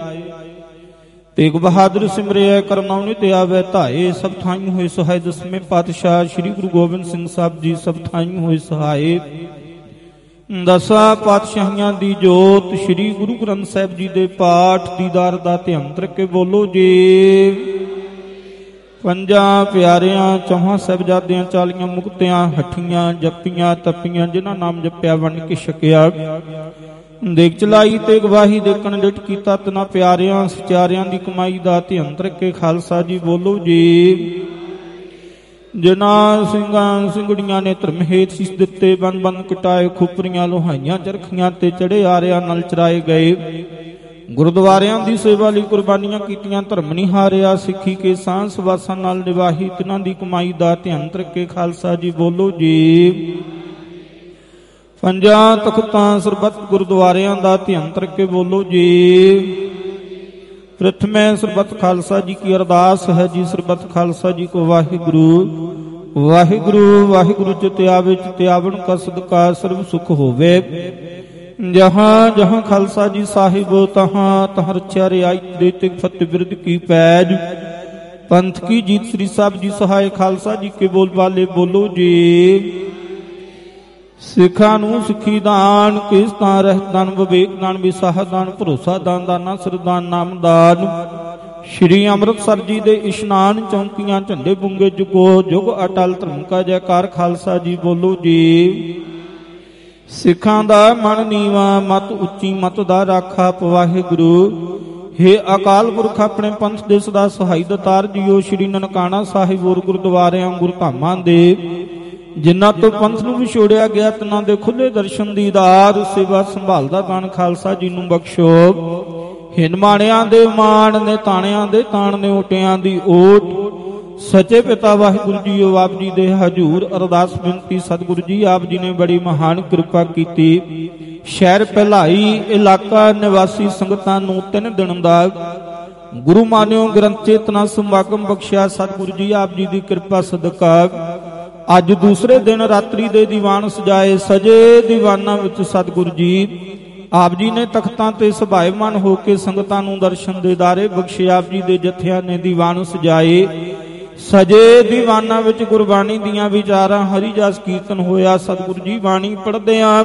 ਤੇਗ ਬਹਾਦਰ ਸਿਮਰਿਐ ਕਰਨਾਉ ਤੇ ਆਵੈ ਧਾਏ। ਸਭ ਥਾਈਂ ਹੋਏ ਸਹਾਏ ਦਸਵੇਂ ਪਾਤਸ਼ਾਹ ਸ਼੍ਰੀ ਗੁਰੂ ਗੋਬਿੰਦ ਸਿੰਘ ਸਾਹਿਬ ਜੀ। ਸਭ ਥਾਈਂ ਹੋਏ ਸਹਾਏ ਦਸਾਂ ਪਾਤਸ਼ਾਹੀਆਂ ਦੀ ਜੋਤ ਸ਼੍ਰੀ ਗੁਰੂ ਗ੍ਰੰਥ ਸਾਹਿਬ ਜੀ ਦੇ ਪਾਠ ਦੀਦਾਰ ਦਾ ਧਿਆਨ ਕਰਕੇ ਬੋਲੋ ਜੀ। ਪੰਜਾਂ ਪਿਆਰਿਆਂ ਚੌਹਾਂ ਸਾਹਿਬਜ਼ਾਦਿਆਂ ਚਾਲੀਆਂ ਮੁਕਤਿਆਂ ਹੱਠੀਆਂ ਜੱਪੀਆਂ ਤੱਪੀਆਂ, ਜਿਨ੍ਹਾਂ ਨਾਮ ਜਪਿਆ ਵੰਡ ਕੇ ਛਕਿਆ। ਦੇਖ ਚਲਾਈ ਤੇ ਗਵਾਹੀ ਦੇਖਣ ਡਿਟ ਕੀਤਾ, ਤਨਾ ਪਿਆਰਿਆਂ ਸਚਾਰਿਆਂ ਦੀ ਕਮਾਈ ਦਾ ਧਿਆਨ ਰੱਖੇ ਖਾਲਸਾ ਜੀ। ਬੋਲੋ ਜੀ। ਜਿਨ੍ਹਾਂ ਸਿੰਘਾਂ ਸਿੰਘੜੀਆਂ ਨੇ ਧਰਮ ਹੇਤ ਸੀਸ ਦਿੱਤੇ, ਬੰਨ ਬੰਨ ਕਟਾਏ, ਖੁਪਰੀਆਂ ਲੋਹਾਈਆਂ ਚਰਖੀਆਂ ਤੇ ਚੜੇ ਆਰਿਆਂ ਨਾਲ ਚਰਾਏ ਗਏ। ਗੁਰਦੁਆਰਿਆਂ ਦੀ ਸੇਵਾ ਲਈ ਕੁਰਬਾਨੀਆਂ ਕੀਤੀਆਂ, ਧਰਮ ਨਹੀਂ ਹਾਰਿਆ। ਸਿੱਖੀ ਕੇ ਸਾਂਸ ਵਾਸਾਂ ਨਾਲ ਨਿਵਾਹੀ, ਤਿਨਾਂ ਦੀ ਕਮਾਈ ਦਾ ਧਿਆਨ ਰੱਖੇ ਖਾਲਸਾ ਜੀ। ਬੋਲੋ ਜੀ। ਪੰਜਾਂ ਤਖਤਾਂ ਸਰਬੱਤ ਗੁਰਦੁਆਰਿਆਂ ਦਾ ਧਿਆਨ ਰੱਖੇ ਬੋਲੋ ਜੀ। ਪ੍ਰਥਮੇ ਸਰਬੱਤ ਖਾਲਸਾ ਜੀ ਕੀ ਅਰਦਾਸ ਹੈ ਜੀ। ਸਰਬੱਤ ਖਾਲਸਾ ਜੀ ਕੋ ਵਾਹਿਗੁਰੂ ਵਾਹਿਗੁਰੂ ਵਾਹਿਗੁਰੂ ਚਿਤਿ ਆਵੇ ਚਿਤਿ ਆਵਣ ਕਾ ਸਦਕਾ ਸਰਬ ਸੁਖ ਹੋਵੇ। ਜਹਾਂ ਜਹਾਂ ਖਾਲਸਾ ਜੀ ਸਾਹਿਬ ਤਹਾਂ ਤਹਾਂ ਰਚਿਆ ਰਿਆਈ ਦੇ ਤੇ ਫਤਿਹ ਬਿਰਦ ਕੀ ਪੈਜ। पंथ की जीत। श्री साहब जी सहाय खालसा जी के बोल वाले बोलो जी। सिखा नू सिखी दान किस तां रहत दान विवेक दान विसाह दान भरोसा दान दाना सरदान नाम दान। श्री ਅੰਮ੍ਰਿਤਸਰ जी दे इशनान चौंकियां झंडे बुंगे जुगो जुग अटल धर्म का जयकार खालसा जी बोलो जी। सिखां दा मन नीवा मत उच्ची मत दा राखा पवाहे गुरु। हे अकाल पुरख अपने पंथ दे सदा सहाई दतार जीओ। श्री ननकाना साहिब और गुरुद्वारिਆਂ गुरधामां दे जिन्हां तो पंथ ਨੂੰ ਵਿਛੋੜਿਆ ਗਿਆ ਤਿਨਾਂ ਦੇ ਖੁੱਲੇ ਦਰਸ਼ਨ ਦੀਦਾਰ ਸੇਵਾ ਸੰਭਾਲ ਦਾ ਦਾਨ ਖਾਲਸਾ ਜੀ ਨੂੰ ਬਖਸ਼ੋ। ਹਿਨਮਾਣਿਆਂ ਦੇ ਮਾਣ ਨੇ ਤਾਣਿਆਂ ਦੇ ਤਾਣ ਨੇ ਓਟਿਆਂ ਦੀ ਓਟ। ਸੱਚੇ ਪਿਤਾ ਵਾਹਿਗੁਰੂ ਜੀਓ ਆਪ ਜੀ ਦੇ ਹਜ਼ੂਰ ਅਰਦਾਸ ਬੇਨਤੀ ਸਤਿਗੁਰੂ ਜੀ ਆਪ ਜੀ ਨੇ ਬੜੀ ਮਹਾਨ ਕਿਰਪਾ ਕੀਤੀ। ਸ਼ਹਿਰ ਪਹਿਲਾਈ ਇਲਾਕਾ ਨਿਵਾਸੀ ਸੰਗਤਾਂ ਨੂੰ ਤਿੰਨ ਦਿਨ ਦਾ ਗੁਰੂ ਮਾਨਿਓ ਗ੍ਰੰਥ ਚੇਤਨਾ ਸਮਾਗਮ ਬਖਸ਼ਿਆ। ਸਤਿਗੁਰੂ ਜੀ ਆਪ ਜੀ ਦੀ ਕਿਰਪਾ ਸਦਕਾ ਅੱਜ ਦੂਸਰੇ ਦਿਨ ਰਾਤਰੀ ਦੇ ਦੀਵਾਨ ਸਜਾਏ ਸਜੇ ਦੀਵਾਨਾਂ ਵਿੱਚ ਸਤਿਗੁਰੂ ਜੀ ਆਪ ਜੀ ਨੇ ਤਖਤਾਂ ਤੇ ਸੁਭਾਏਮਾਨ ਹੋ ਕੇ ਸੰਗਤਾਂ ਨੂੰ ਦਰਸ਼ਨ ਦੇਦਾਰੇ ਬਖਸ਼ੇ। ਆਪ ਜੀ ਦੇ ਜਥਿਆਂ ਨੇ ਦੀਵਾਨ ਸਜਾਏ ਸਜੇ ਦੀਵਾਨਾਂ ਵਿੱਚ ਗੁਰਬਾਣੀ ਦੀਆਂ ਵਿਚਾਰਾਂ ਹਰੀ ਜਸ ਕੀਰਤਨ ਹੋਇਆ। ਸਤਿਗੁਰੂ ਜੀ ਬਾਣੀ ਪੜ੍ਹਦਿਆਂ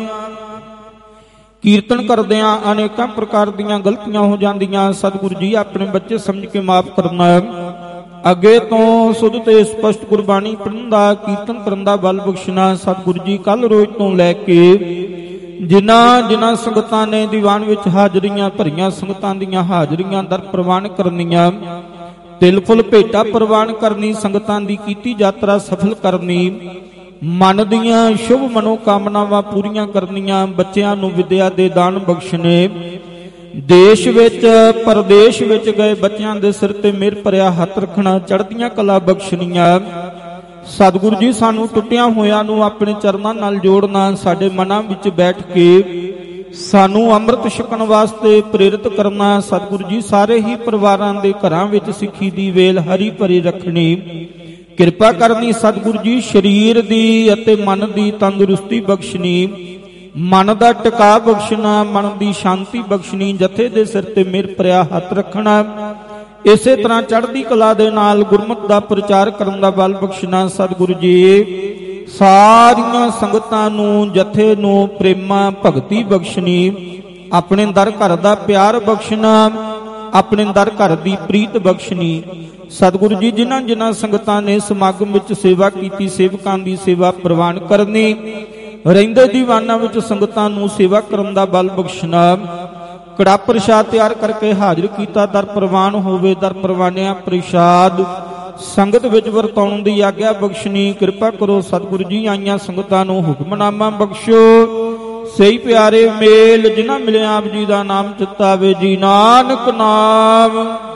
ਕੀਰਤਨ ਕਰਦਿਆਂ ਅਨੇਕਾਂ ਪ੍ਰਕਾਰ ਦੀਆਂ ਗਲਤੀਆਂ ਹੋ ਜਾਂਦੀਆਂ। ਸਤਿਗੁਰੂ ਜੀ ਆਪਣੇ ਬੱਚੇ ਸਮਝ ਕੇ ਮਾਫ ਕਰਨਾ। ਅੱਗੇ ਤੋਂ ਸੁਧ ਤੇ ਸਪਸ਼ਟ ਗੁਰਬਾਣੀ ਪੜ੍ਹਨ ਦਾ ਕੀਰਤਨ ਕਰਨ ਦਾ ਬਲ ਬਖਸ਼ਣਾ। ਸਤਿਗੁਰੂ ਜੀ ਕੱਲ ਰੋਜ਼ ਤੋਂ ਲੈ ਕੇ ਜਿਨ੍ਹਾਂ ਜਿਨ੍ਹਾਂ ਸੰਗਤਾਂ ਨੇ ਦੀਵਾਨ ਵਿੱਚ ਹਾਜ਼ਰੀਆਂ ਭਰੀਆਂ ਸੰਗਤਾਂ ਦੀਆਂ ਹਾਜ਼ਰੀਆਂ ਦਰ ਪ੍ਰਵਾਨ ਕਰਨੀਆਂ ਤਿਲ ਫੁੱਲ ਭੇਟਾ ਪ੍ਰਵਾਨ ਕਰਨੀ ਸੰਗਤਾਂ ਦੀ ਕੀਤੀ ਯਾਤਰਾ ਸਫਲ ਕਰਨੀ ਮਨ ਦੀਆਂ ਸ਼ੁਭ ਮਨੋਕਾਮਨਾਵਾਂ ਪੂਰੀਆਂ ਕਰਨੀਆਂ ਬੱਚਿਆਂ ਨੂੰ ਵਿਦਿਆ ਦੇ ਦਾਨ ਬਖਸ਼ਣੇ ਦੇਸ਼ ਵਿੱਚ ਪਰਦੇਸ਼ ਵਿੱਚ ਗਏ ਬੱਚਿਆਂ ਦੇ ਸਿਰ ਤੇ ਮਿਹਰ ਭਰਿਆ ਹੱਥ ਰੱਖਣਾ ਚੜ੍ਹਦੀਆਂ ਕਲਾ ਬਖਸ਼ਣੀਆਂ। ਸਤਿਗੁਰੂ ਜੀ ਸਾਨੂੰ ਟੁੱਟਿਆਂ ਹੋਇਆਂ ਨੂੰ ਆਪਣੇ ਚਰਨਾਂ ਨਾਲ ਜੋੜਨਾ ਸਾਡੇ ਮਨਾਂ ਵਿੱਚ ਬੈਠ ਕੇ ਸਾਨੂੰ ਅੰਮ੍ਰਿਤ ਛਕਣ ਵਾਸਤੇ ਪ੍ਰੇਰਿਤ ਕਰਨਾ। ਸਤਿਗੁਰੂ ਜੀ ਸਾਰੇ ਹੀ ਪਰਿਵਾਰਾਂ ਦੇ ਘਰਾਂ ਵਿੱਚ ਸਿੱਖੀ ਦੀ ਵੇਲ ਹਰੀ ਭਰੀ ਰੱਖਣੀ ਕਿਰਪਾ ਕਰਨੀ। ਸਤਿਗੁਰੂ ਜੀ ਸਰੀਰ ਦੀ ਅਤੇ ਮਨ ਦੀ ਤੰਦਰੁਸਤੀ ਬਖਸ਼ਣੀ ਮਨ ਦਾ ਟਿਕਾ ਬਖਸ਼ਣਾ ਮਨ ਦੀ ਸ਼ਾਂਤੀ ਬਖਸ਼ਣੀ ਜਥੇ ਦੇ ਸਿਰ ਤੇ ਮਿਹਰ ਭਰਿਆ ਹੱਥ ਰੱਖਣਾ। ਇਸੇ ਤਰ੍ਹਾਂ ਚੜ੍ਹਦੀ ਕਲਾ ਦੇ ਨਾਲ ਗੁਰਮਤਿ ਦਾ ਪ੍ਰਚਾਰ ਕਰਨ ਦਾ ਬਲ ਬਖਸ਼ਣਾ। ਸਤਿਗੁਰੂ ਜੀ ਸਾਰੀਆਂ ਸੰਗਤਾਂ ਨੂੰ ਜਥੇ ਨੂੰ ਪ੍ਰੇਮਾ ਭਗਤੀ ਬਖਸ਼ਣੀ ਆਪਣੇ ਦਰ ਘਰ ਦਾ ਪਿਆਰ ਬਖਸ਼ਣਾ ਆਪਣੇ ਦਰ ਘਰ ਦੀ ਪ੍ਰੀਤ ਬਖਸ਼ਣੀ। ਸਤਿਗੁਰੂ ਜੀ ਜਿਨ੍ਹਾਂ ਜਿਨ੍ਹਾਂ ਸੰਗਤਾਂ ਨੇ ਸਮਾਗਮ ਵਿੱਚ ਸੇਵਾ ਕੀਤੀ ਸੇਵਕਾਂ ਦੀ ਸੇਵਾ ਪ੍ਰਵਾਨ ਕਰਨੀ ਰਹਿੰਦੇ ਦੀਵਾਨਾਂ ਵਿੱਚ ਸੰਗਤਾਂ ਨੂੰ ਸੇਵਾ ਕਰਨ ਦਾ ਬਲ ਬਖਸ਼ਣਾ। ਕੜਾ ਪ੍ਰਸ਼ਾਦ ਤਿਆਰ ਕਰਕੇ ਹਾਜ਼ਰ ਕੀਤਾ ਦਰ ਪ੍ਰਵਾਨ ਹੋਵੇ ਦਰ ਪ੍ਰਵਾਨਿਆ ਪ੍ਰਸ਼ਾਦ ਸੰਗਤ ਵਿੱਚ ਵਰਤਾਉਣ ਦੀ ਆਗਿਆ ਬਖਸ਼ਣੀ ਕਿਰਪਾ ਕਰੋ। ਸਤਿਗੁਰੂ ਜੀ ਆਈਆਂ ਸੰਗਤਾਂ ਨੂੰ ਹੁਕਮਨਾਮਾ ਬਖਸ਼ੋ ਸਹੀ ਪਿਆਰੇ ਮੇਲ ਜਿਨ੍ਹਾਂ ਮਿਲਿਆ ਆਪ ਜੀ ਦਾ ਨਾਮ ਚਿਤਾਵੇ ਜੀ ਨਾਨਕ ਨਾਮ।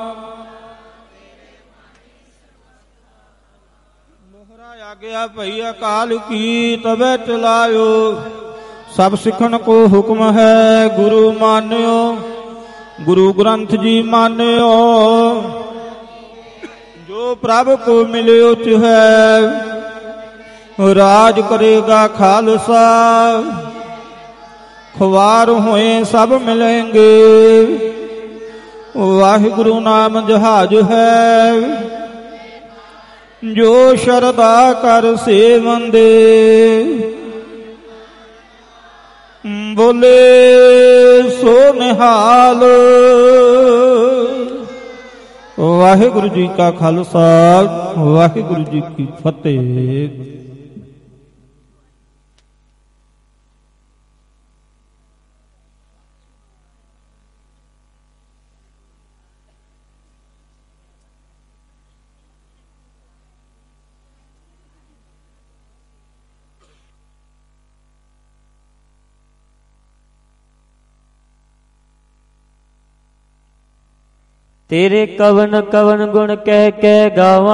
ਮੋਹਰਾ ਆਗਿਆ ਭਈ ਅਕਾਲ ਕੀ ਤਵੇ ਚਲਾਇਓ सब सिखन को हुक्म है गुरु मान्यो गुरु ग्रंथ जी मान्यो जो प्रभु को मिले उच है राज करेगा खालसा खुवार होए सब मिलेंगे वाहिगुरु नाम जहाज है जो शरदा कर सेवंदे बोले सो निहाल। वाहिगुरु जी का खालसा वाहिगुरु जी की फतेह। तेरे कवन कवन गुण कह कह गावा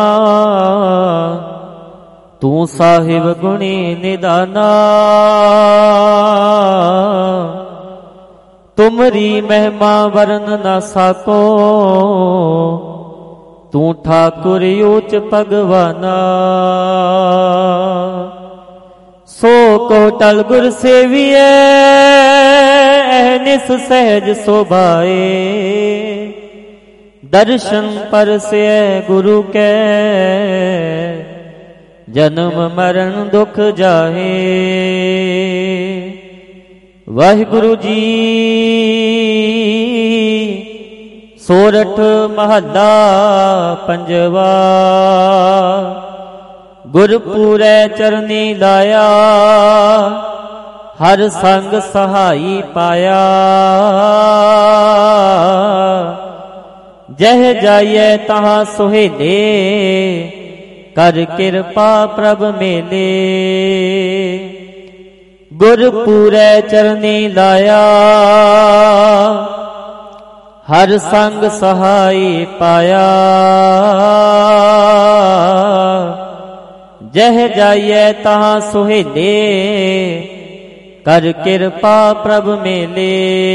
तू साहिब गुणी निदाना तुमरी महिमा वरन न साको तू ठाकुर ऊच भगवाना सो को टल गुर सेविए निस सहज शोभाए दर्शन परसे गुरु कै जन्म मरण दुख जाहे। वाहिगुरु जी सोरठ महला पंजवा। गुरपुरै चरनी लाया हर संग सहाई पाया। जह जाइए तहाँ सुहेले कर कृपा प्रभ मेले। गुरपुरै चरनी लाया हर संग सहाई पाया। जह जाइए तहाँ सुहेले कर कृपा प्रभ मेले।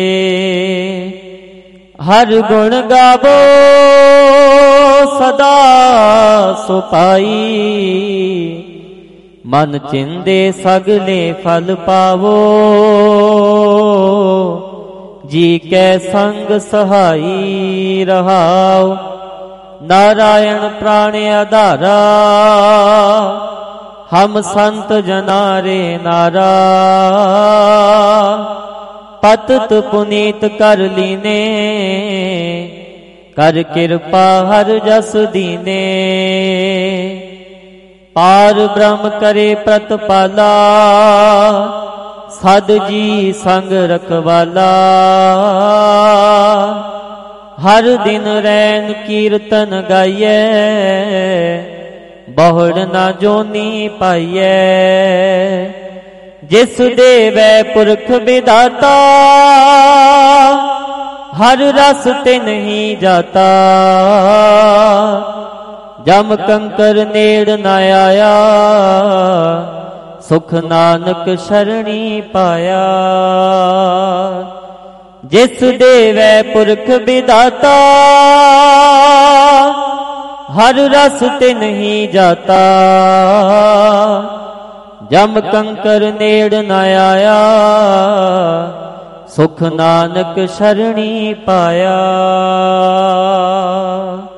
हर गुण गावो सदा सुपाई। मन चिंदे सगले फल पावो। जी कै संग सहाई रहाओ। नारायण प्राण आधारा हम संत जनारे नारा। पतित पुनीत कर लीने कर कृपा हर जस दीने। पार ब्रह्म करे प्रतिपाला सद जी संग रखवाला। हर दिन रैन कीर्तन गाइए बहुड़ ना जोनी पाइए। जिस देवै पुरख विधाता हर रस ते नहीं जाता। जम कंकर नेड़ न आया सुख नानक शरणी पाया। जिस देवै पुरख विधाता हर रस ते नहीं जाता। जम कंकर नेड़ न आया सुख नानक शरणी पाया।